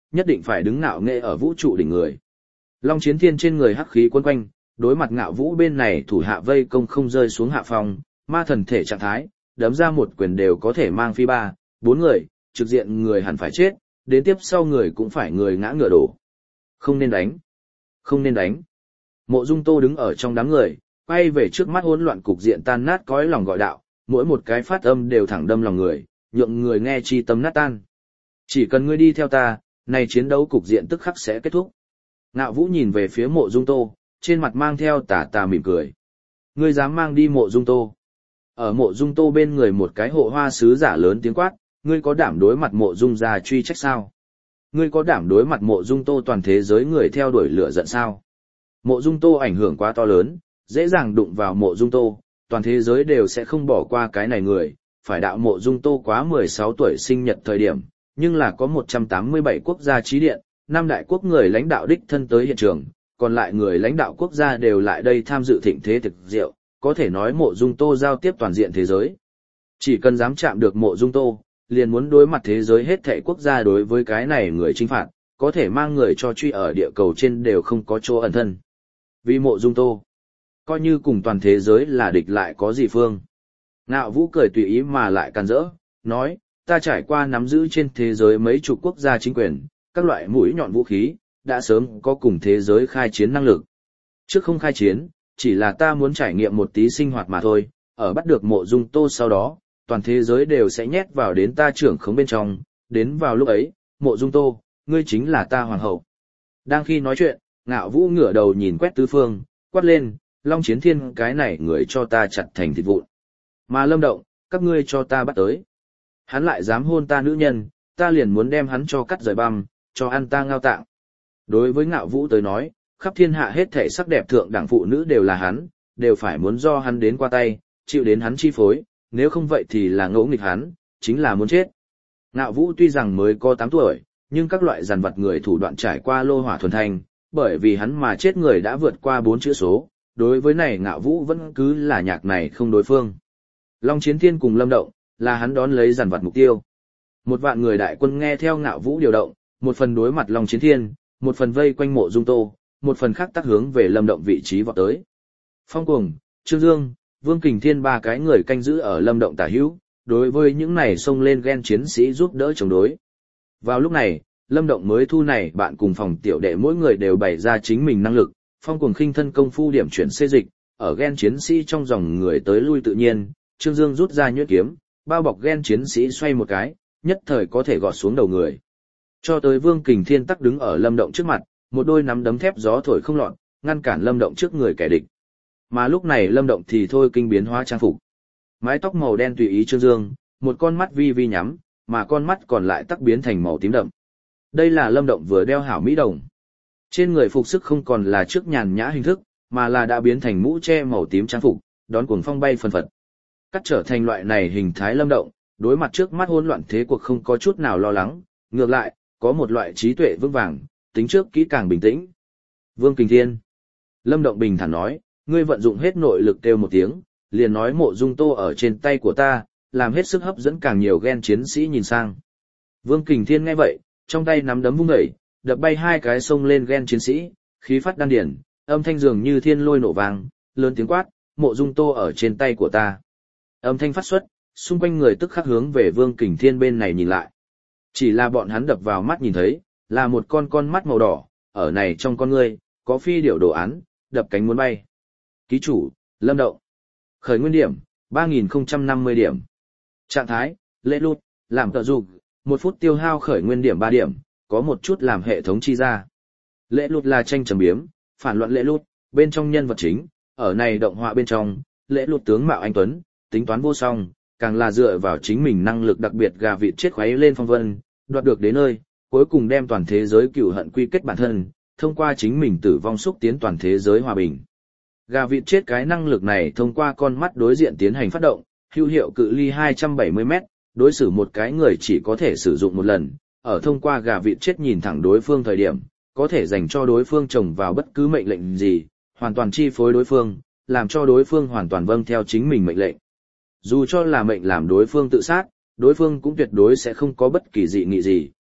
nhất định phải đứng ngạo nghễ ở vũ trụ đỉnh người. Long Chiến Thiên trên người hắc khí quấn quanh, đối mặt Ngạo Vũ bên này thủ hạ vây công không rơi xuống hạ phòng, ma thần thể trạng thái, đấm ra một quyền đều có thể mang phi ba, bốn người, trực diện người hẳn phải chết, đến tiếp sau người cũng phải người ngã ngựa đổ. Không nên đánh, không nên đánh. Mộ Dung Tô đứng ở trong đám người, quay về trước mắt hỗn loạn cục diện tan nát cõi lòng gọi đạo, mỗi một cái phát âm đều thẳng đâm lòng người, nhượng người nghe chi tâm nát tan. Chỉ cần ngươi đi theo ta, này chiến đấu cục diện tức khắc sẽ kết thúc. Ngạo Vũ nhìn về phía Mộ Dung Tô, trên mặt mang theo tà tà mỉm cười. Ngươi dám mang đi Mộ Dung Tô? Ở Mộ Dung Tô bên người một cái hộ hoa sứ giả lớn tiếng quát, ngươi có đảm đối mặt Mộ Dung gia truy trách sao? Ngươi có đảm đối mặt Mộ Dung Tô toàn thế giới người theo đuổi lửa giận sao? Mộ Dung Tô ảnh hưởng quá to lớn, dễ dàng đụng vào Mộ Dung Tô, toàn thế giới đều sẽ không bỏ qua cái này người, phải đạo Mộ Dung Tô quá mười sáu tuổi sinh nhật thời điểm, nhưng là có một trăm tám mươi bảy quốc gia trí điện, năm đại quốc người lãnh đạo đích thân tới hiện trường, còn lại người lãnh đạo quốc gia đều lại đây tham dự thịnh thế thực diệu, có thể nói Mộ Dung Tô giao tiếp toàn diện thế giới. Chỉ cần dám chạm được Mộ Dung Tô, liền muốn đối mặt thế giới hết thảy quốc gia đối với cái này người chinh phạt, có thể mang người cho truy ở địa cầu trên đều không có chỗ ẩn thân. Vì Mộ Dung Tô, coi như cùng toàn thế giới là địch lại có gì phương. Ngạo Vũ cười tùy ý mà lại càn rỡ, nói, ta trải qua nắm giữ trên thế giới mấy chục quốc gia chính quyền, các loại mũi nhọn vũ khí, đã sớm có cùng thế giới khai chiến năng lực. Trước không khai chiến, chỉ là ta muốn trải nghiệm một tí sinh hoạt mà thôi, ở bắt được Mộ Dung Tô sau đó, toàn thế giới đều sẽ nhét vào đến ta trưởng khống bên trong, đến vào lúc ấy, Mộ Dung Tô, ngươi chính là ta hoàng hậu. Đang khi nói chuyện, Ngạo Vũ ngửa đầu nhìn quét tứ phương, quát lên, Long Chiến Thiên cái này người cho ta chặt thành thịt vụn. Mà Lâm Động, các ngươi cho ta bắt tới. Hắn lại dám hôn ta nữ nhân, ta liền muốn đem hắn cho cắt rời băm, cho ăn ta ngao tạng. Đối với Ngạo Vũ tới nói, khắp thiên hạ hết thảy sắc đẹp thượng đẳng phụ nữ đều là hắn, đều phải muốn do hắn đến qua tay, chịu đến hắn chi phối, nếu không vậy thì là ngỗ nghịch hắn, chính là muốn chết. Ngạo Vũ tuy rằng mới có tám tuổi, nhưng các loại giàn vật người thủ đoạn trải qua lô hỏa thuần thành, bởi vì hắn mà chết người đã vượt qua bốn chữ số, đối với này Ngạo Vũ vẫn cứ là nhạc này không đối phương. Long Chiến Thiên cùng Lâm Động, là hắn đón lấy giàn vật mục tiêu. Một vạn người đại quân nghe theo Ngạo Vũ điều động, một phần đối mặt Long Chiến Thiên, một phần vây quanh Mộ Dung Tô, một phần khác tác hướng về Lâm Động vị trí vọt tới. Phong Cuồng, Trương Dương, Vương Kình Thiên ba cái người canh giữ ở Lâm Động tả hữu, đối với những này xông lên ghen chiến sĩ giúp đỡ chống đối. Vào lúc này, Lâm Động mới thu này bạn cùng phòng tiểu đệ mỗi người đều bày ra chính mình năng lực, Phong Cuồng khinh thân công phu điểm chuyển xê dịch, ở ghen chiến sĩ trong dòng người tới lui tự nhiên, Trương Dương rút ra nhuyễn kiếm, bao bọc ghen chiến sĩ xoay một cái, nhất thời có thể gọt xuống đầu người. Cho tới Vương Kình Thiên tắc đứng ở Lâm Động trước mặt, một đôi nắm đấm thép gió thổi không lọt, ngăn cản Lâm Động trước người kẻ địch. Mà lúc này Lâm Động thì thôi kinh biến hóa trang phục. Mái tóc màu đen tùy ý Trương Dương, một con mắt vi vi nhắm, mà con mắt còn lại tắc biến thành màu tím đậm. Đây là Lâm Động vừa đeo hảo mỹ đồng. Trên người phục sức không còn là trước nhàn nhã hình thức, mà là đã biến thành mũ che màu tím trang phục, đón cuồng phong bay phần phật. Cắt trở thành loại này hình thái Lâm Động, đối mặt trước mắt hỗn loạn thế cuộc không có chút nào lo lắng, ngược lại, có một loại trí tuệ vững vàng, tính trước kỹ càng bình tĩnh. Vương Kình Thiên. Lâm Động bình thản nói, ngươi vận dụng hết nội lực kêu một tiếng, liền nói Mộ Dung Tô ở trên tay của ta, làm hết sức hấp dẫn càng nhiều ghen chiến sĩ nhìn sang. Vương Kình Thiên nghe vậy, trong tay nắm đấm vung đẩy, đập bay hai cái sông lên ghen chiến sĩ, khí phát đan điển, âm thanh dường như thiên lôi nổ vang, lớn tiếng quát, Mộ Dung Tô ở trên tay của ta. Âm thanh phát xuất, xung quanh người tức khắc hướng về Vương Kình Thiên bên này nhìn lại. Chỉ là bọn hắn đập vào mắt nhìn thấy, là một con con mắt màu đỏ, ở này trong con ngươi, có phi điểu đồ án, đập cánh muốn bay. Ký chủ, Lâm Động. Khởi nguyên điểm, ba nghìn không trăm năm mươi điểm. Trạng thái, lễ lút, làm tợ dục, một phút tiêu hao khởi nguyên điểm ba điểm, có một chút làm hệ thống chi ra. Lễ lút là tranh trầm biếm, phản luận lễ lút, bên trong nhân vật chính, ở này động họa bên trong, lễ lút tướng mạo anh tuấn, tính toán vô song, càng là dựa vào chính mình năng lực đặc biệt gà vịt chết khuấy lên phong vân, đoạt được đến nơi, cuối cùng đem toàn thế giới cửu hận quy kết bản thân, thông qua chính mình tử vong xúc tiến toàn thế giới hòa bình. Gà vịt chết cái năng lực này thông qua con mắt đối diện tiến hành phát động, hữu hiệu cự ly hai trăm bảy mươi mét, đối xử một cái người chỉ có thể sử dụng một lần, ở thông qua gà vịt chết nhìn thẳng đối phương thời điểm, có thể dành cho đối phương trồng vào bất cứ mệnh lệnh gì, hoàn toàn chi phối đối phương, làm cho đối phương hoàn toàn vâng theo chính mình mệnh lệnh. Dù cho là mệnh làm đối phương tự sát, đối phương cũng tuyệt đối sẽ không có bất kỳ dị nghị gì.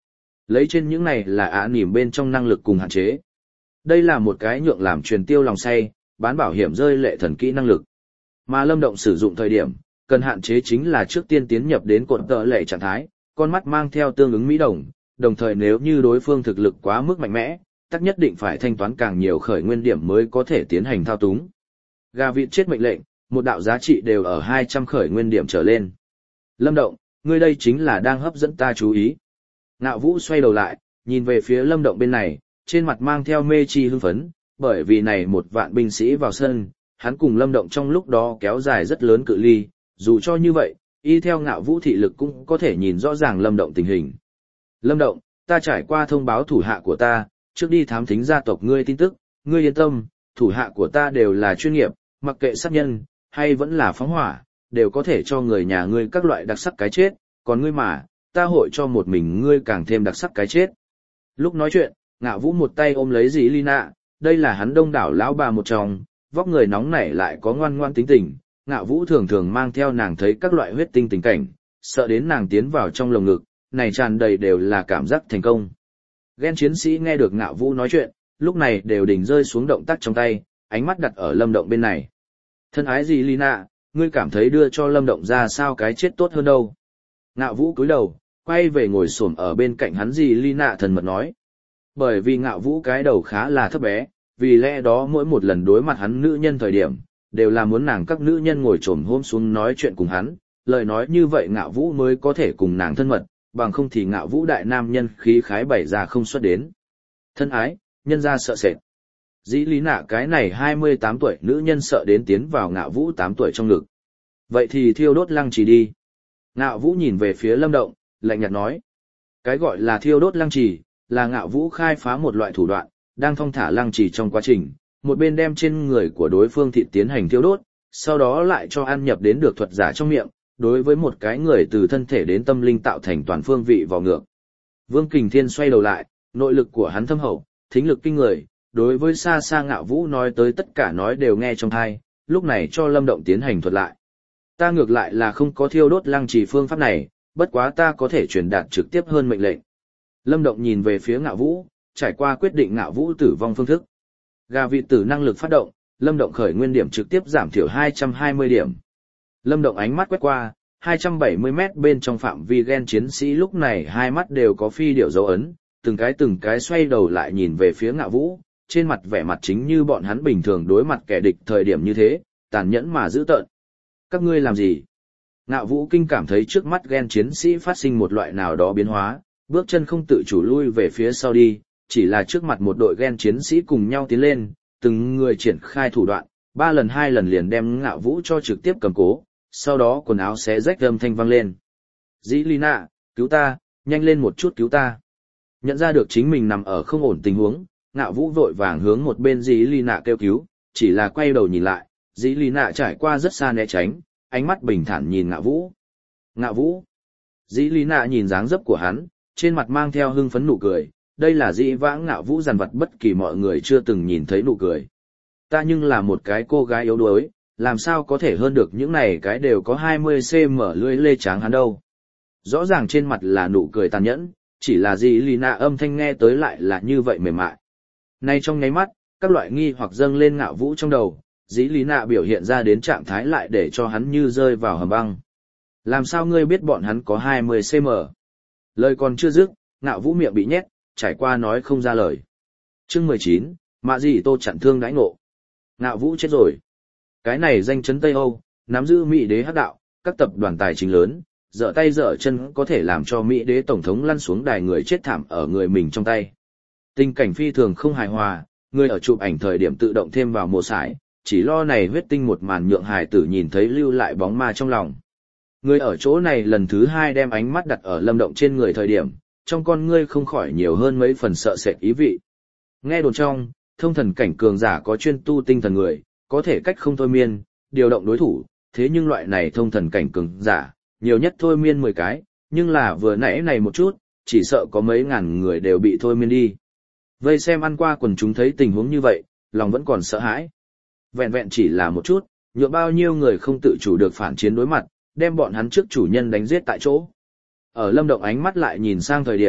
Lấy trên những này là ả nỉm bên trong năng lực cùng hạn chế. Đây là một cái nhượng làm truyền tiêu lòng say, bán bảo hiểm rơi lệ thần kỹ năng lực. Mà Lâm Động sử dụng thời điểm, cần hạn chế chính là trước tiên tiến nhập đến cột tợ lệ trạng thái, con mắt mang theo tương ứng mỹ đồng, đồng thời nếu như đối phương thực lực quá mức mạnh mẽ, tắc nhất định phải thanh toán càng nhiều khởi nguyên điểm mới có thể tiến hành thao túng. Gà vịt chết mệnh lệnh, một đạo giá trị đều ở hai trăm khởi nguyên điểm trở lên. Lâm Động, ngươi đây chính là đang hấp dẫn ta chú ý. Ngạo Vũ xoay đầu lại, nhìn về phía Lâm Động bên này, trên mặt mang theo mê chi hưng phấn, bởi vì này một vạn binh sĩ vào sân, hắn cùng Lâm Động trong lúc đó kéo dài rất lớn cự ly, dù cho như vậy, y theo Ngạo Vũ thị lực cũng có thể nhìn rõ ràng Lâm Động tình hình. Lâm Động, ta trải qua thông báo thủ hạ của ta, trước đi thám thính gia tộc ngươi tin tức, ngươi yên tâm, thủ hạ của ta đều là chuyên nghiệp, mặc kệ sát nhân, hay vẫn là phóng hỏa, đều có thể cho người nhà ngươi các loại đặc sắc cái chết, còn ngươi mà, ta hội cho một mình ngươi càng thêm đặc sắc cái chết. Lúc nói chuyện, Ngạo Vũ một tay ôm lấy dì Lina, đây là hắn đông đảo lão bà một trong, vóc người nóng nảy lại có ngoan ngoan tính tình, Ngạo Vũ thường thường mang theo nàng thấy các loại huyết tinh tình cảnh, sợ đến nàng tiến vào trong lồng ngực, này tràn đầy đều là cảm giác thành công. Ghen chiến sĩ nghe được Ngạo Vũ nói chuyện, lúc này đều đình rơi xuống động tác trong tay, ánh mắt đặt ở Lâm Động bên này. Thân ái gì Lina, ngươi cảm thấy đưa cho Lâm Động ra sao cái chết tốt hơn đâu? Ngạo Vũ cúi đầu, quay về ngồi xổm ở bên cạnh hắn gì Lina thần mật nói. Bởi vì Ngạo Vũ cái đầu khá là thấp bé, vì lẽ đó mỗi một lần đối mặt hắn nữ nhân thời điểm, đều là muốn nàng các nữ nhân ngồi xổm hôm xuống nói chuyện cùng hắn, lời nói như vậy Ngạo Vũ mới có thể cùng nàng thân mật, bằng không thì Ngạo Vũ đại nam nhân khí khái bày ra không xuất đến. Thân ái, nhân ra sợ sệt. Dĩ lý nạ cái này hai mươi tám tuổi nữ nhân sợ đến tiến vào Ngạo Vũ tám tuổi trong ngực. Vậy thì thiêu đốt lăng trì đi. Ngạo Vũ nhìn về phía Lâm Động, lạnh nhạt nói. Cái gọi là thiêu đốt lăng trì, là Ngạo Vũ khai phá một loại thủ đoạn, đang thong thả lăng trì trong quá trình, một bên đem trên người của đối phương thịt tiến hành thiêu đốt, sau đó lại cho ăn nhập đến được thuật giả trong miệng, đối với một cái người từ thân thể đến tâm linh tạo thành toàn phương vị vào ngược. Vương Kình Thiên xoay đầu lại, nội lực của hắn thâm hậu, thính lực kinh người, đối với xa xa Ngạo Vũ nói tới tất cả nói đều nghe trong tai, lúc này cho Lâm Động tiến hành thuật lại. Ta ngược lại là không có thiêu đốt lăng trì phương pháp này, bất quá ta có thể truyền đạt trực tiếp hơn mệnh lệnh. Lâm Động nhìn về phía Ngạo Vũ, trải qua quyết định Ngạo Vũ tử vong phương thức. Gà vịt tử năng lực phát động, Lâm Động khởi nguyên điểm trực tiếp giảm thiểu hai trăm hai mươi điểm. Lâm Động ánh mắt quét qua, hai trăm bảy mươi mét bên trong phạm vi gen chiến sĩ lúc này hai mắt đều có phi điểu dấu ấn, từng cái từng cái xoay đầu lại nhìn về phía Ngạo Vũ, trên mặt vẻ mặt chính như bọn hắn bình thường đối mặt kẻ địch thời điểm như thế, tàn nhẫn mà dữ tợn. Các ngươi làm gì? Ngạo Vũ kinh cảm thấy trước mắt gen chiến sĩ phát sinh một loại nào đó biến hóa, bước chân không tự chủ lui về phía sau đi, chỉ là trước mặt một đội gen chiến sĩ cùng nhau tiến lên, từng người triển khai thủ đoạn, ba lần hai lần liền đem Ngạo Vũ cho trực tiếp cầm cố, sau đó quần áo xé rách âm thanh vang lên. Dĩ Lina, cứu ta, nhanh lên một chút cứu ta. Nhận ra được chính mình nằm ở không ổn tình huống, Ngạo Vũ vội vàng hướng một bên Dĩ Lina kêu cứu, chỉ là quay đầu nhìn lại, Dĩ Lina trải qua rất xa né tránh, ánh mắt bình thản nhìn Ngạo Vũ. Ngạo Vũ. Dĩ Lina nhìn dáng dấp của hắn, trên mặt mang theo hưng phấn nụ cười, đây là dĩ vãng Ngạo Vũ dằn vặt bất kỳ mọi người chưa từng nhìn thấy nụ cười. Ta nhưng là một cái cô gái yếu đuối, làm sao có thể hơn được những này cái đều có hai mươi xăng ti mét lưỡi lê tráng hắn đâu. Rõ ràng trên mặt là nụ cười tàn nhẫn, chỉ là dĩ Lina âm thanh nghe tới lại là như vậy mềm mại. Nay trong nháy mắt, các loại nghi hoặc dâng lên Ngạo Vũ trong đầu, dĩ Lina biểu hiện ra đến trạng thái lại để cho hắn như rơi vào hầm băng. Làm sao ngươi biết bọn hắn có hai mươi xăng ti mét? Lời còn chưa dứt, Ngạo Vũ miệng bị nhét, trải qua nói không ra lời. Chương mười chín, Mạ Dị Tô chặn thương đãi ngộ. Ngạo Vũ chết rồi. Cái này danh chấn Tây Âu, nắm giữ Mỹ đế hắc đạo, các tập đoàn tài chính lớn, dở tay dở chân có thể làm cho Mỹ đế tổng thống lăn xuống đài người chết thảm ở người mình trong tay. Tình cảnh phi thường không hài hòa, người ở chụp ảnh thời điểm tự động thêm vào mồ sải, chỉ lo này huyết tinh một màn nhượng hài tử nhìn thấy lưu lại bóng ma trong lòng. Người ở chỗ này lần thứ hai đem ánh mắt đặt ở Lâm Động trên người thời điểm, trong con ngươi không khỏi nhiều hơn mấy phần sợ sệt ý vị. Nghe đồn trong, thông thần cảnh cường giả có chuyên tu tinh thần người, có thể cách không thôi miên, điều động đối thủ, thế nhưng loại này thông thần cảnh cường giả, nhiều nhất thôi miên mười cái, nhưng là vừa nãy này một chút, chỉ sợ có mấy ngàn người đều bị thôi miên đi. Vây xem ăn qua quần chúng thấy tình huống như vậy, lòng vẫn còn sợ hãi. Vẹn vẹn chỉ là một chút, nhựa bao nhiêu người không tự chủ được phản chiến đối mặt, đem bọn hắn trước chủ nhân đánh giết tại chỗ. Ở Lâm Động ánh mắt lại nhìn sang thời điểm,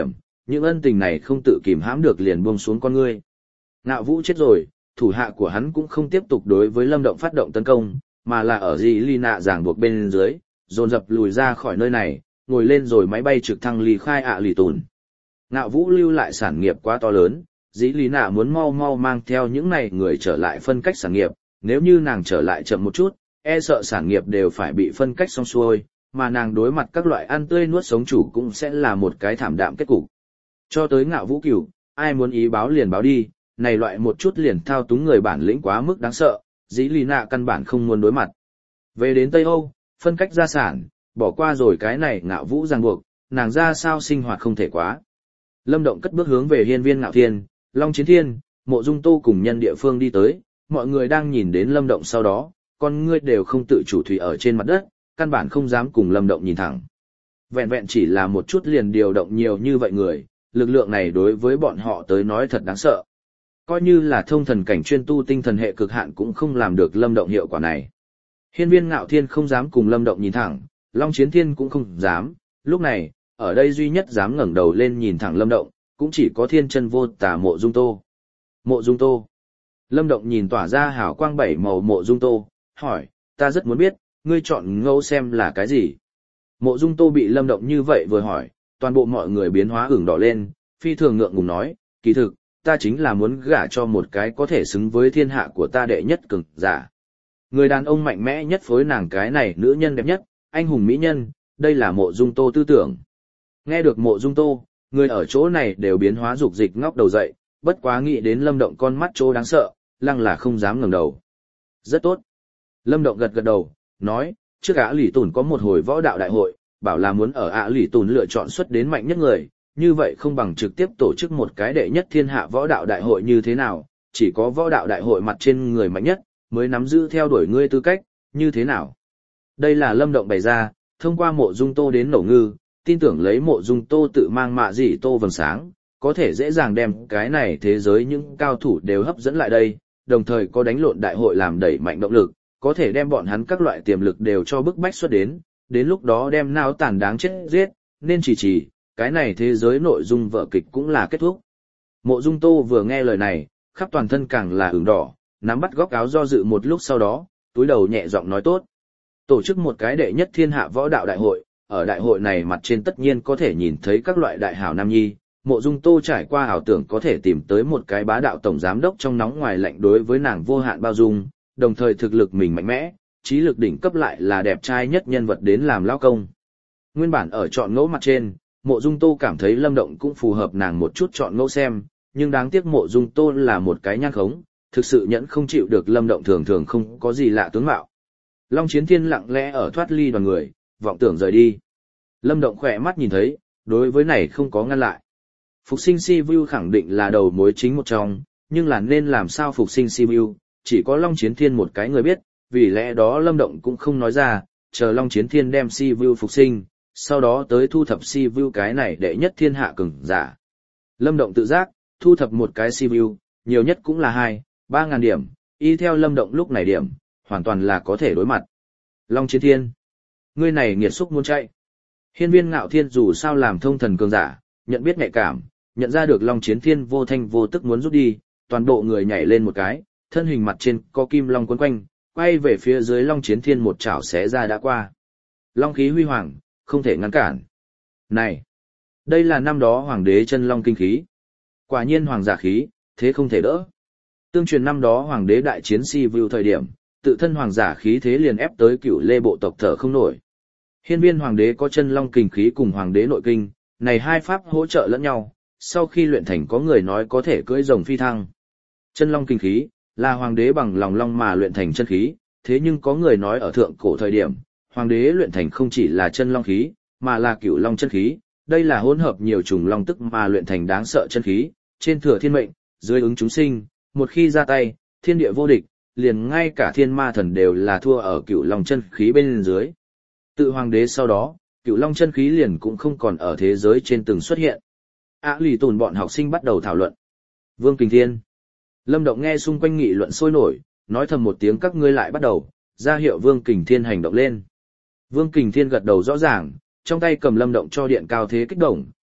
những ân tình này không tự kìm hãm được liền buông xuống con ngươi. Ngạo Vũ chết rồi, thủ hạ của hắn cũng không tiếp tục đối với Lâm Động phát động tấn công, mà là ở dì ly nạ giảng buộc bên dưới, dồn dập lùi ra khỏi nơi này, ngồi lên rồi máy bay trực thăng ly khai ạ lì tùn. Ngạo Vũ lưu lại sản nghiệp quá to lớn, dì ly nạ muốn mau mau mang theo những này người trở lại phân cách sản nghiệp, nếu như nàng trở lại chậm một chút, e sợ sản nghiệp đều phải bị phân cách xong xuôi, mà nàng đối mặt các loại ăn tươi nuốt sống chủ cũng sẽ là một cái thảm đạm kết cục. Cho tới Ngạo Vũ cửu, ai muốn ý báo liền báo đi, này loại một chút liền thao túng người bản lĩnh quá mức đáng sợ, dĩ lì nạ căn bản không muốn đối mặt. Về đến Tây Âu, phân cách gia sản, bỏ qua rồi cái này Ngạo Vũ ràng buộc, nàng ra sao sinh hoạt không thể quá. Lâm Động cất bước hướng về hiên viên Ngạo Thiên, Long Chiến Thiên, Mộ Dung Tô cùng nhân địa phương đi tới, mọi người đang nhìn đến Lâm Động sau đó, con ngươi đều không tự chủ thủy ở trên mặt đất, căn bản không dám cùng Lâm Động nhìn thẳng. Vẹn vẹn chỉ là một chút liền điều động nhiều như vậy người, lực lượng này đối với bọn họ tới nói thật đáng sợ. Coi như là thông thần cảnh chuyên tu tinh thần hệ cực hạn cũng không làm được Lâm Động hiệu quả này. Hiên viên Ngạo Thiên không dám cùng Lâm Động nhìn thẳng, Long Chiến Thiên cũng không dám, lúc này, ở đây duy nhất dám ngẩng đầu lên nhìn thẳng Lâm Động, cũng chỉ có thiên chân vô tà Mộ Dung Tô. Mộ Dung Tô. Lâm Động nhìn tỏa ra hào quang bảy màu Mộ Dung Tô, hỏi, ta rất muốn biết, ngươi chọn ngẫu xem là cái gì? Mộ Dung Tô bị Lâm Động như vậy vừa hỏi, toàn bộ mọi người biến hóa ửng đỏ lên, phi thường ngượng ngùng nói, kỳ thực, ta chính là muốn gả cho một cái có thể xứng với thiên hạ của ta đệ nhất cường giả. Người đàn ông mạnh mẽ nhất phối nàng cái này nữ nhân đẹp nhất, anh hùng mỹ nhân, đây là Mộ Dung Tô tư tưởng. Nghe được Mộ Dung Tô, người ở chỗ này đều biến hóa dục dịch ngóc đầu dậy, bất quá nghĩ đến Lâm Động con mắt chỗ đáng sợ, lăng là không dám ngẩng đầu. Rất tốt. Lâm Động gật gật đầu, nói, trước Ả Lỷ Tùn có một hồi võ đạo đại hội, bảo là muốn ở Ả Lỷ Tùn lựa chọn xuất đến mạnh nhất người, như vậy không bằng trực tiếp tổ chức một cái đệ nhất thiên hạ võ đạo đại hội như thế nào, chỉ có võ đạo đại hội mặt trên người mạnh nhất, mới nắm giữ theo đuổi ngươi tư cách, như thế nào. Đây là Lâm Động bày ra, thông qua Mộ Dung Tô đến nổ ngư, tin tưởng lấy Mộ Dung Tô tự mang mạ dị tô vầng sáng, có thể dễ dàng đem cái này thế giới những cao thủ đều hấp dẫn lại đây, đồng thời có đánh lộn đại hội làm đẩy mạnh động lực, có thể đem bọn hắn các loại tiềm lực đều cho bức bách xuất đến, đến lúc đó đem nao tàn đáng chết giết, nên chỉ chỉ, cái này thế giới nội dung vở kịch cũng là kết thúc. Mộ Dung Tô vừa nghe lời này, khắp toàn thân càng là ửng đỏ, nắm bắt góc áo do dự một lúc sau đó, túi đầu nhẹ giọng nói tốt. Tổ chức một cái đệ nhất thiên hạ võ đạo đại hội, ở đại hội này mặt trên tất nhiên có thể nhìn thấy các loại đại hảo nam nhi. Mộ Dung Tô trải qua ảo tưởng có thể tìm tới một cái bá đạo tổng giám đốc trong nóng ngoài lạnh đối với nàng vô hạn bao dung, đồng thời thực lực mình mạnh mẽ, trí lực đỉnh cấp lại là đẹp trai nhất nhân vật đến làm lao công. Nguyên bản ở chọn ngẫu mặt trên, Mộ Dung Tô cảm thấy Lâm Động cũng phù hợp nàng một chút chọn ngẫu xem, nhưng đáng tiếc Mộ Dung Tô là một cái nhan khống, thực sự nhẫn không chịu được Lâm Động thường thường không có gì lạ tướng mạo. Long Chiến Thiên lặng lẽ ở thoát ly đoàn người, vọng tưởng rời đi. Lâm Động khỏe mắt nhìn thấy, đối với này không có ngăn lại. Phục sinh Sivu khẳng định là đầu mối chính một trong, nhưng là nên làm sao phục sinh Sivu, chỉ có Long Chiến Thiên một cái người biết, vì lẽ đó Lâm Động cũng không nói ra, chờ Long Chiến Thiên đem Sivu phục sinh, sau đó tới thu thập Sivu cái này đệ nhất thiên hạ cường giả. Lâm Động tự giác, thu thập một cái Sivu, nhiều nhất cũng là hai, ba ngàn điểm, y theo Lâm Động lúc này điểm, hoàn toàn là có thể đối mặt. Long Chiến Thiên, ngươi này nghiệt xúc muốn chạy. Hiên viên Ngạo Thiên dù sao làm thông thần cường giả, nhận biết nhạy cảm, nhận ra được Long Chiến Thiên vô thanh vô tức muốn rút đi, toàn bộ người nhảy lên một cái, thân hình mặt trên có kim long quấn quanh, quay về phía dưới Long Chiến Thiên một chảo xé ra đã qua. Long khí huy hoàng, không thể ngăn cản. Này, đây là năm đó hoàng đế chân long kinh khí. Quả nhiên hoàng giả khí, thế không thể đỡ. Tương truyền năm đó hoàng đế đại chiến Sivu thời điểm, tự thân hoàng giả khí thế liền ép tới cửu lê bộ tộc thở không nổi. Hiên viên hoàng đế có chân long kinh khí cùng hoàng đế nội kinh, này hai pháp hỗ trợ lẫn nhau, sau khi luyện thành có người nói có thể cưỡi rồng phi thăng. Chân long kinh khí, là hoàng đế bằng lòng long mà luyện thành chân khí, thế nhưng có người nói ở thượng cổ thời điểm, hoàng đế luyện thành không chỉ là chân long khí, mà là cửu long chân khí, đây là hỗn hợp nhiều chủng long tức mà luyện thành đáng sợ chân khí, trên thừa thiên mệnh, dưới ứng chúng sinh, một khi ra tay, thiên địa vô địch, liền ngay cả thiên ma thần đều là thua ở cửu long chân khí bên dưới. Tự hoàng đế sau đó, cửu long chân khí liền cũng không còn ở thế giới trên từng xuất hiện. Ả Lỷ Tùn bọn học sinh bắt đầu thảo luận. Vương Kình Thiên. Lâm Động nghe xung quanh nghị luận sôi nổi, nói thầm một tiếng các ngươi lại bắt đầu, ra hiệu Vương Kình Thiên hành động lên. Vương Kình Thiên gật đầu rõ ràng, trong tay cầm Lâm Động cho điện cao thế kích động,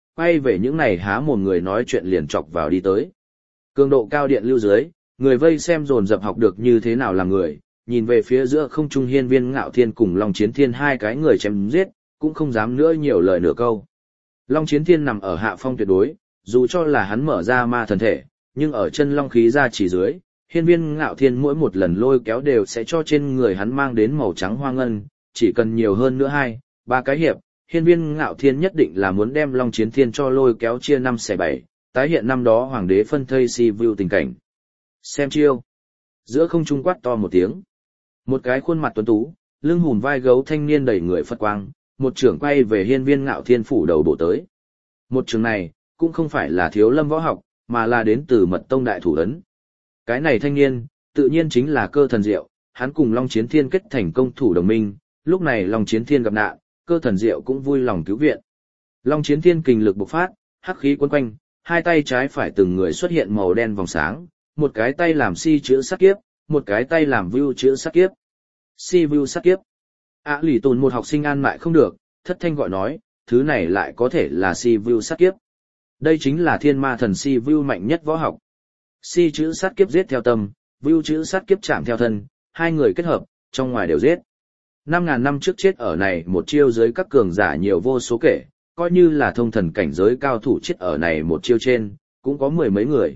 quay về những này há mồm người nói chuyện liền chọc vào đi tới. Cường độ cao điện lưu dưới, người vây xem dồn dập học được như thế nào làm người, nhìn về phía giữa không trung Hiên Viên Ngạo Thiên cùng Long Chiến Thiên hai cái người chém giết, cũng không dám nữa nhiều lời nửa câu. Long Chiến Thiên nằm ở hạ phong tuyệt đối, dù cho là hắn mở ra ma thần thể, nhưng ở chân long khí ra chỉ dưới, Hiên Viên Ngạo Thiên mỗi một lần lôi kéo đều sẽ cho trên người hắn mang đến màu trắng hoa ngân, chỉ cần nhiều hơn nữa hai, ba cái hiệp, Hiên Viên Ngạo Thiên nhất định là muốn đem Long Chiến Thiên cho lôi kéo chia năm xẻ bảy, tái hiện năm đó hoàng đế phân thây si view tình cảnh. Xem chiêu. Giữa không trung quát to một tiếng. Một cái khuôn mặt tuấn tú, lưng hùn vai gấu thanh niên đầy người phật quang, một trưởng quay về Hiên Viên Ngạo Thiên phủ đầu bổ tới. Một trường này, cũng không phải là thiếu lâm võ học, mà là đến từ mật tông đại thủ ấn. Cái này thanh niên, tự nhiên chính là Cơ Thần Diệu, hắn cùng Long Chiến Thiên kết thành công thủ đồng minh, lúc này Long Chiến Thiên gặp nạn, Cơ Thần Diệu cũng vui lòng cứu viện. Long Chiến Thiên kình lực bộc phát, hắc khí quấn quanh, hai tay trái phải từng người xuất hiện màu đen vòng sáng, một cái tay làm si chữ sát kiếp, một cái tay làm view chữ sát kiếp. Si view sát kiếp. À lì tùn một học sinh an mại không được, thất thanh gọi nói, thứ này lại có thể là si view sát kiếp. Đây chính là thiên ma thần si view mạnh nhất võ học. Si chữ sát kiếp giết theo tâm, view chữ sát kiếp chạm theo thân, hai người kết hợp, trong ngoài đều giết. Năm ngàn năm trước chết ở này một chiêu dưới các cường giả nhiều vô số kể, coi như là thông thần cảnh giới cao thủ chết ở này một chiêu trên, cũng có mười mấy người.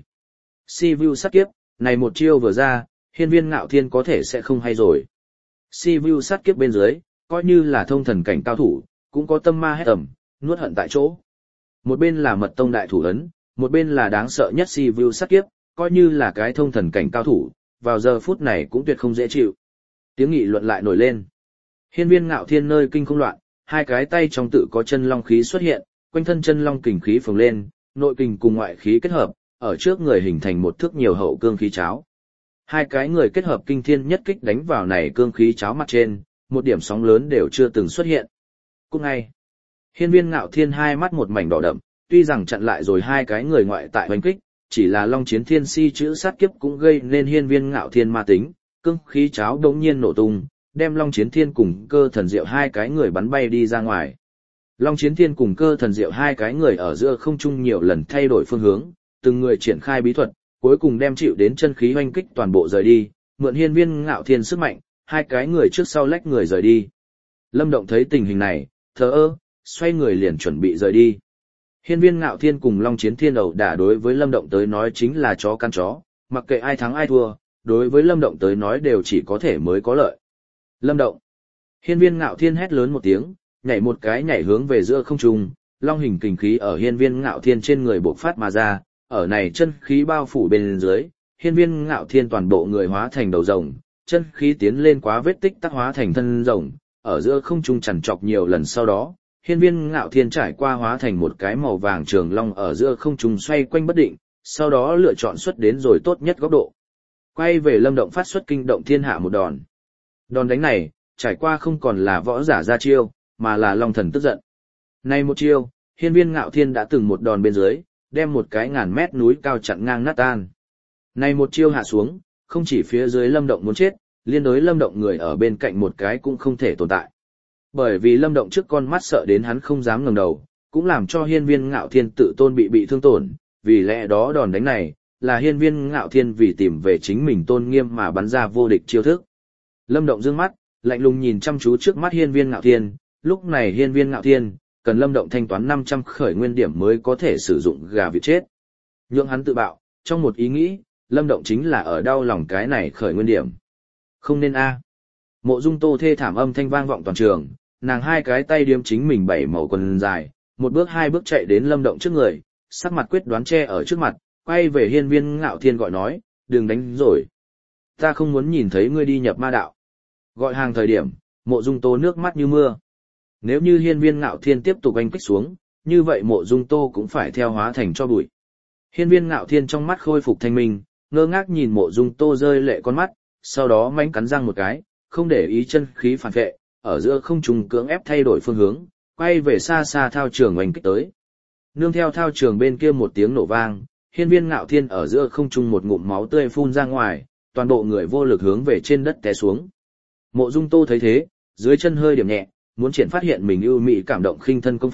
Si view sát kiếp, này một chiêu vừa ra, Hiên Viên Ngạo Thiên có thể sẽ không hay rồi. Si view sát kiếp bên dưới, coi như là thông thần cảnh cao thủ, cũng có tâm ma hét ầm, nuốt hận tại chỗ. Một bên là mật tông đại thủ ấn, một bên là đáng sợ nhất si view sát kiếp, coi như là cái thông thần cảnh cao thủ, vào giờ phút này cũng tuyệt không dễ chịu. Tiếng nghị luận lại nổi lên. Hiên Viên Ngạo Thiên nơi kinh không loạn, hai cái tay trong tự có chân long khí xuất hiện, quanh thân chân long kình khí phồng lên, nội kình cùng ngoại khí kết hợp, ở trước người hình thành một thước nhiều hậu cương khí cháo. Hai cái người kết hợp kinh thiên nhất kích đánh vào này cương khí cháo mặt trên, một điểm sóng lớn đều chưa từng xuất hiện. Cũng ngay, Hiên Viên Ngạo Thiên hai mắt một mảnh đỏ đậm, tuy rằng chặn lại rồi hai cái người ngoại tại hoành kích, chỉ là Long Chiến Thiên si chữ sát kiếp cũng gây nên Hiên Viên Ngạo Thiên ma tính, cương khí cháo đống nhiên nổ tung, đem Long Chiến Thiên cùng Cơ Thần Diệu hai cái người bắn bay đi ra ngoài. Long Chiến Thiên cùng Cơ Thần Diệu hai cái người ở giữa không trung nhiều lần thay đổi phương hướng, từng người triển khai bí thuật, cuối cùng đem chịu đến chân khí hoành kích toàn bộ rời đi, mượn Hiên Viên Ngạo Thiên sức mạnh, hai cái người trước sau lách người rời đi. Lâm Động thấy tình hình này, thờ ơ, xoay người liền chuẩn bị rời đi. Hiên Viên Ngạo Thiên cùng Long Chiến Thiên ẩu đả đối với Lâm Động tới nói chính là chó căn chó, mặc kệ ai thắng ai thua, đối với Lâm Động tới nói đều chỉ có thể mới có lợi. Lâm Động. Hiên Viên Ngạo Thiên hét lớn một tiếng, nhảy một cái nhảy hướng về giữa không trung, long hình kình khí ở Hiên Viên Ngạo Thiên trên người bộc phát mà ra, ở này chân khí bao phủ bên dưới, Hiên Viên Ngạo Thiên toàn bộ người hóa thành đầu rồng, chân khí tiến lên quá vết tích tắc hóa thành thân rồng, ở giữa không trung chằn chọc nhiều lần sau đó, Hiên Viên Ngạo Thiên trải qua hóa thành một cái màu vàng trường long ở giữa không trung xoay quanh bất định, sau đó lựa chọn xuất đến rồi tốt nhất góc độ. Quay về Lâm Động phát xuất kinh động thiên hạ một đòn. Đòn đánh này, trải qua không còn là võ giả ra chiêu, mà là long thần tức giận. Này một chiêu, Hiên Viên Ngạo Thiên đã từng một đòn bên dưới, đem một cái ngàn mét núi cao chặn ngang nát tan. Này một chiêu hạ xuống, không chỉ phía dưới Lâm Động muốn chết, liên đối Lâm Động người ở bên cạnh một cái cũng không thể tồn tại. Bởi vì Lâm Động trước con mắt sợ đến hắn không dám ngẩng đầu, cũng làm cho Hiên Viên Ngạo Thiên tự tôn bị bị thương tổn, vì lẽ đó đòn đánh này, là Hiên Viên Ngạo Thiên vì tìm về chính mình tôn nghiêm mà bắn ra vô địch chiêu thức. Lâm Động dương mắt, lạnh lùng nhìn chăm chú trước mắt Hiên Viên Ngạo Thiên, lúc này Hiên Viên Ngạo Thiên, cần Lâm Động thanh toán năm trăm khởi nguyên điểm mới có thể sử dụng gà vịt chết. Nhượng hắn tự bạo, trong một ý nghĩ, Lâm Động chính là ở đau lòng cái này khởi nguyên điểm. Không nên a. Mộ Dung Tô thê thảm âm thanh vang vọng toàn trường, nàng hai cái tay điếm chính mình bảy màu quần dài, một bước hai bước chạy đến Lâm Động trước người, sắc mặt quyết đoán che ở trước mặt, quay về Hiên Viên Ngạo Thiên gọi nói, đừng đánh rồi. Ta không muốn nhìn thấy ngươi đi nhập ma đạo. Gọi hàng thời điểm, Mộ Dung Tô nước mắt như mưa. Nếu như Hiên Viên Ngạo Thiên tiếp tục oanh kích xuống, như vậy Mộ Dung Tô cũng phải theo hóa thành cho bụi. Hiên Viên Ngạo Thiên trong mắt khôi phục thanh minh, ngơ ngác nhìn Mộ Dung Tô rơi lệ con mắt, sau đó mánh cắn răng một cái, không để ý chân khí phản vệ, ở giữa không trung cưỡng ép thay đổi phương hướng, quay về xa xa thao trường oanh kích tới. Nương theo thao trường bên kia một tiếng nổ vang, Hiên Viên Ngạo Thiên ở giữa không trung một ngụm máu tươi phun ra ngoài, toàn bộ người vô lực hướng về trên đất té xuống. Mộ Dung Tô thấy thế, dưới chân hơi điểm nhẹ, muốn triển phát hiện mình ưu mỹ cảm động khinh thân công pháp,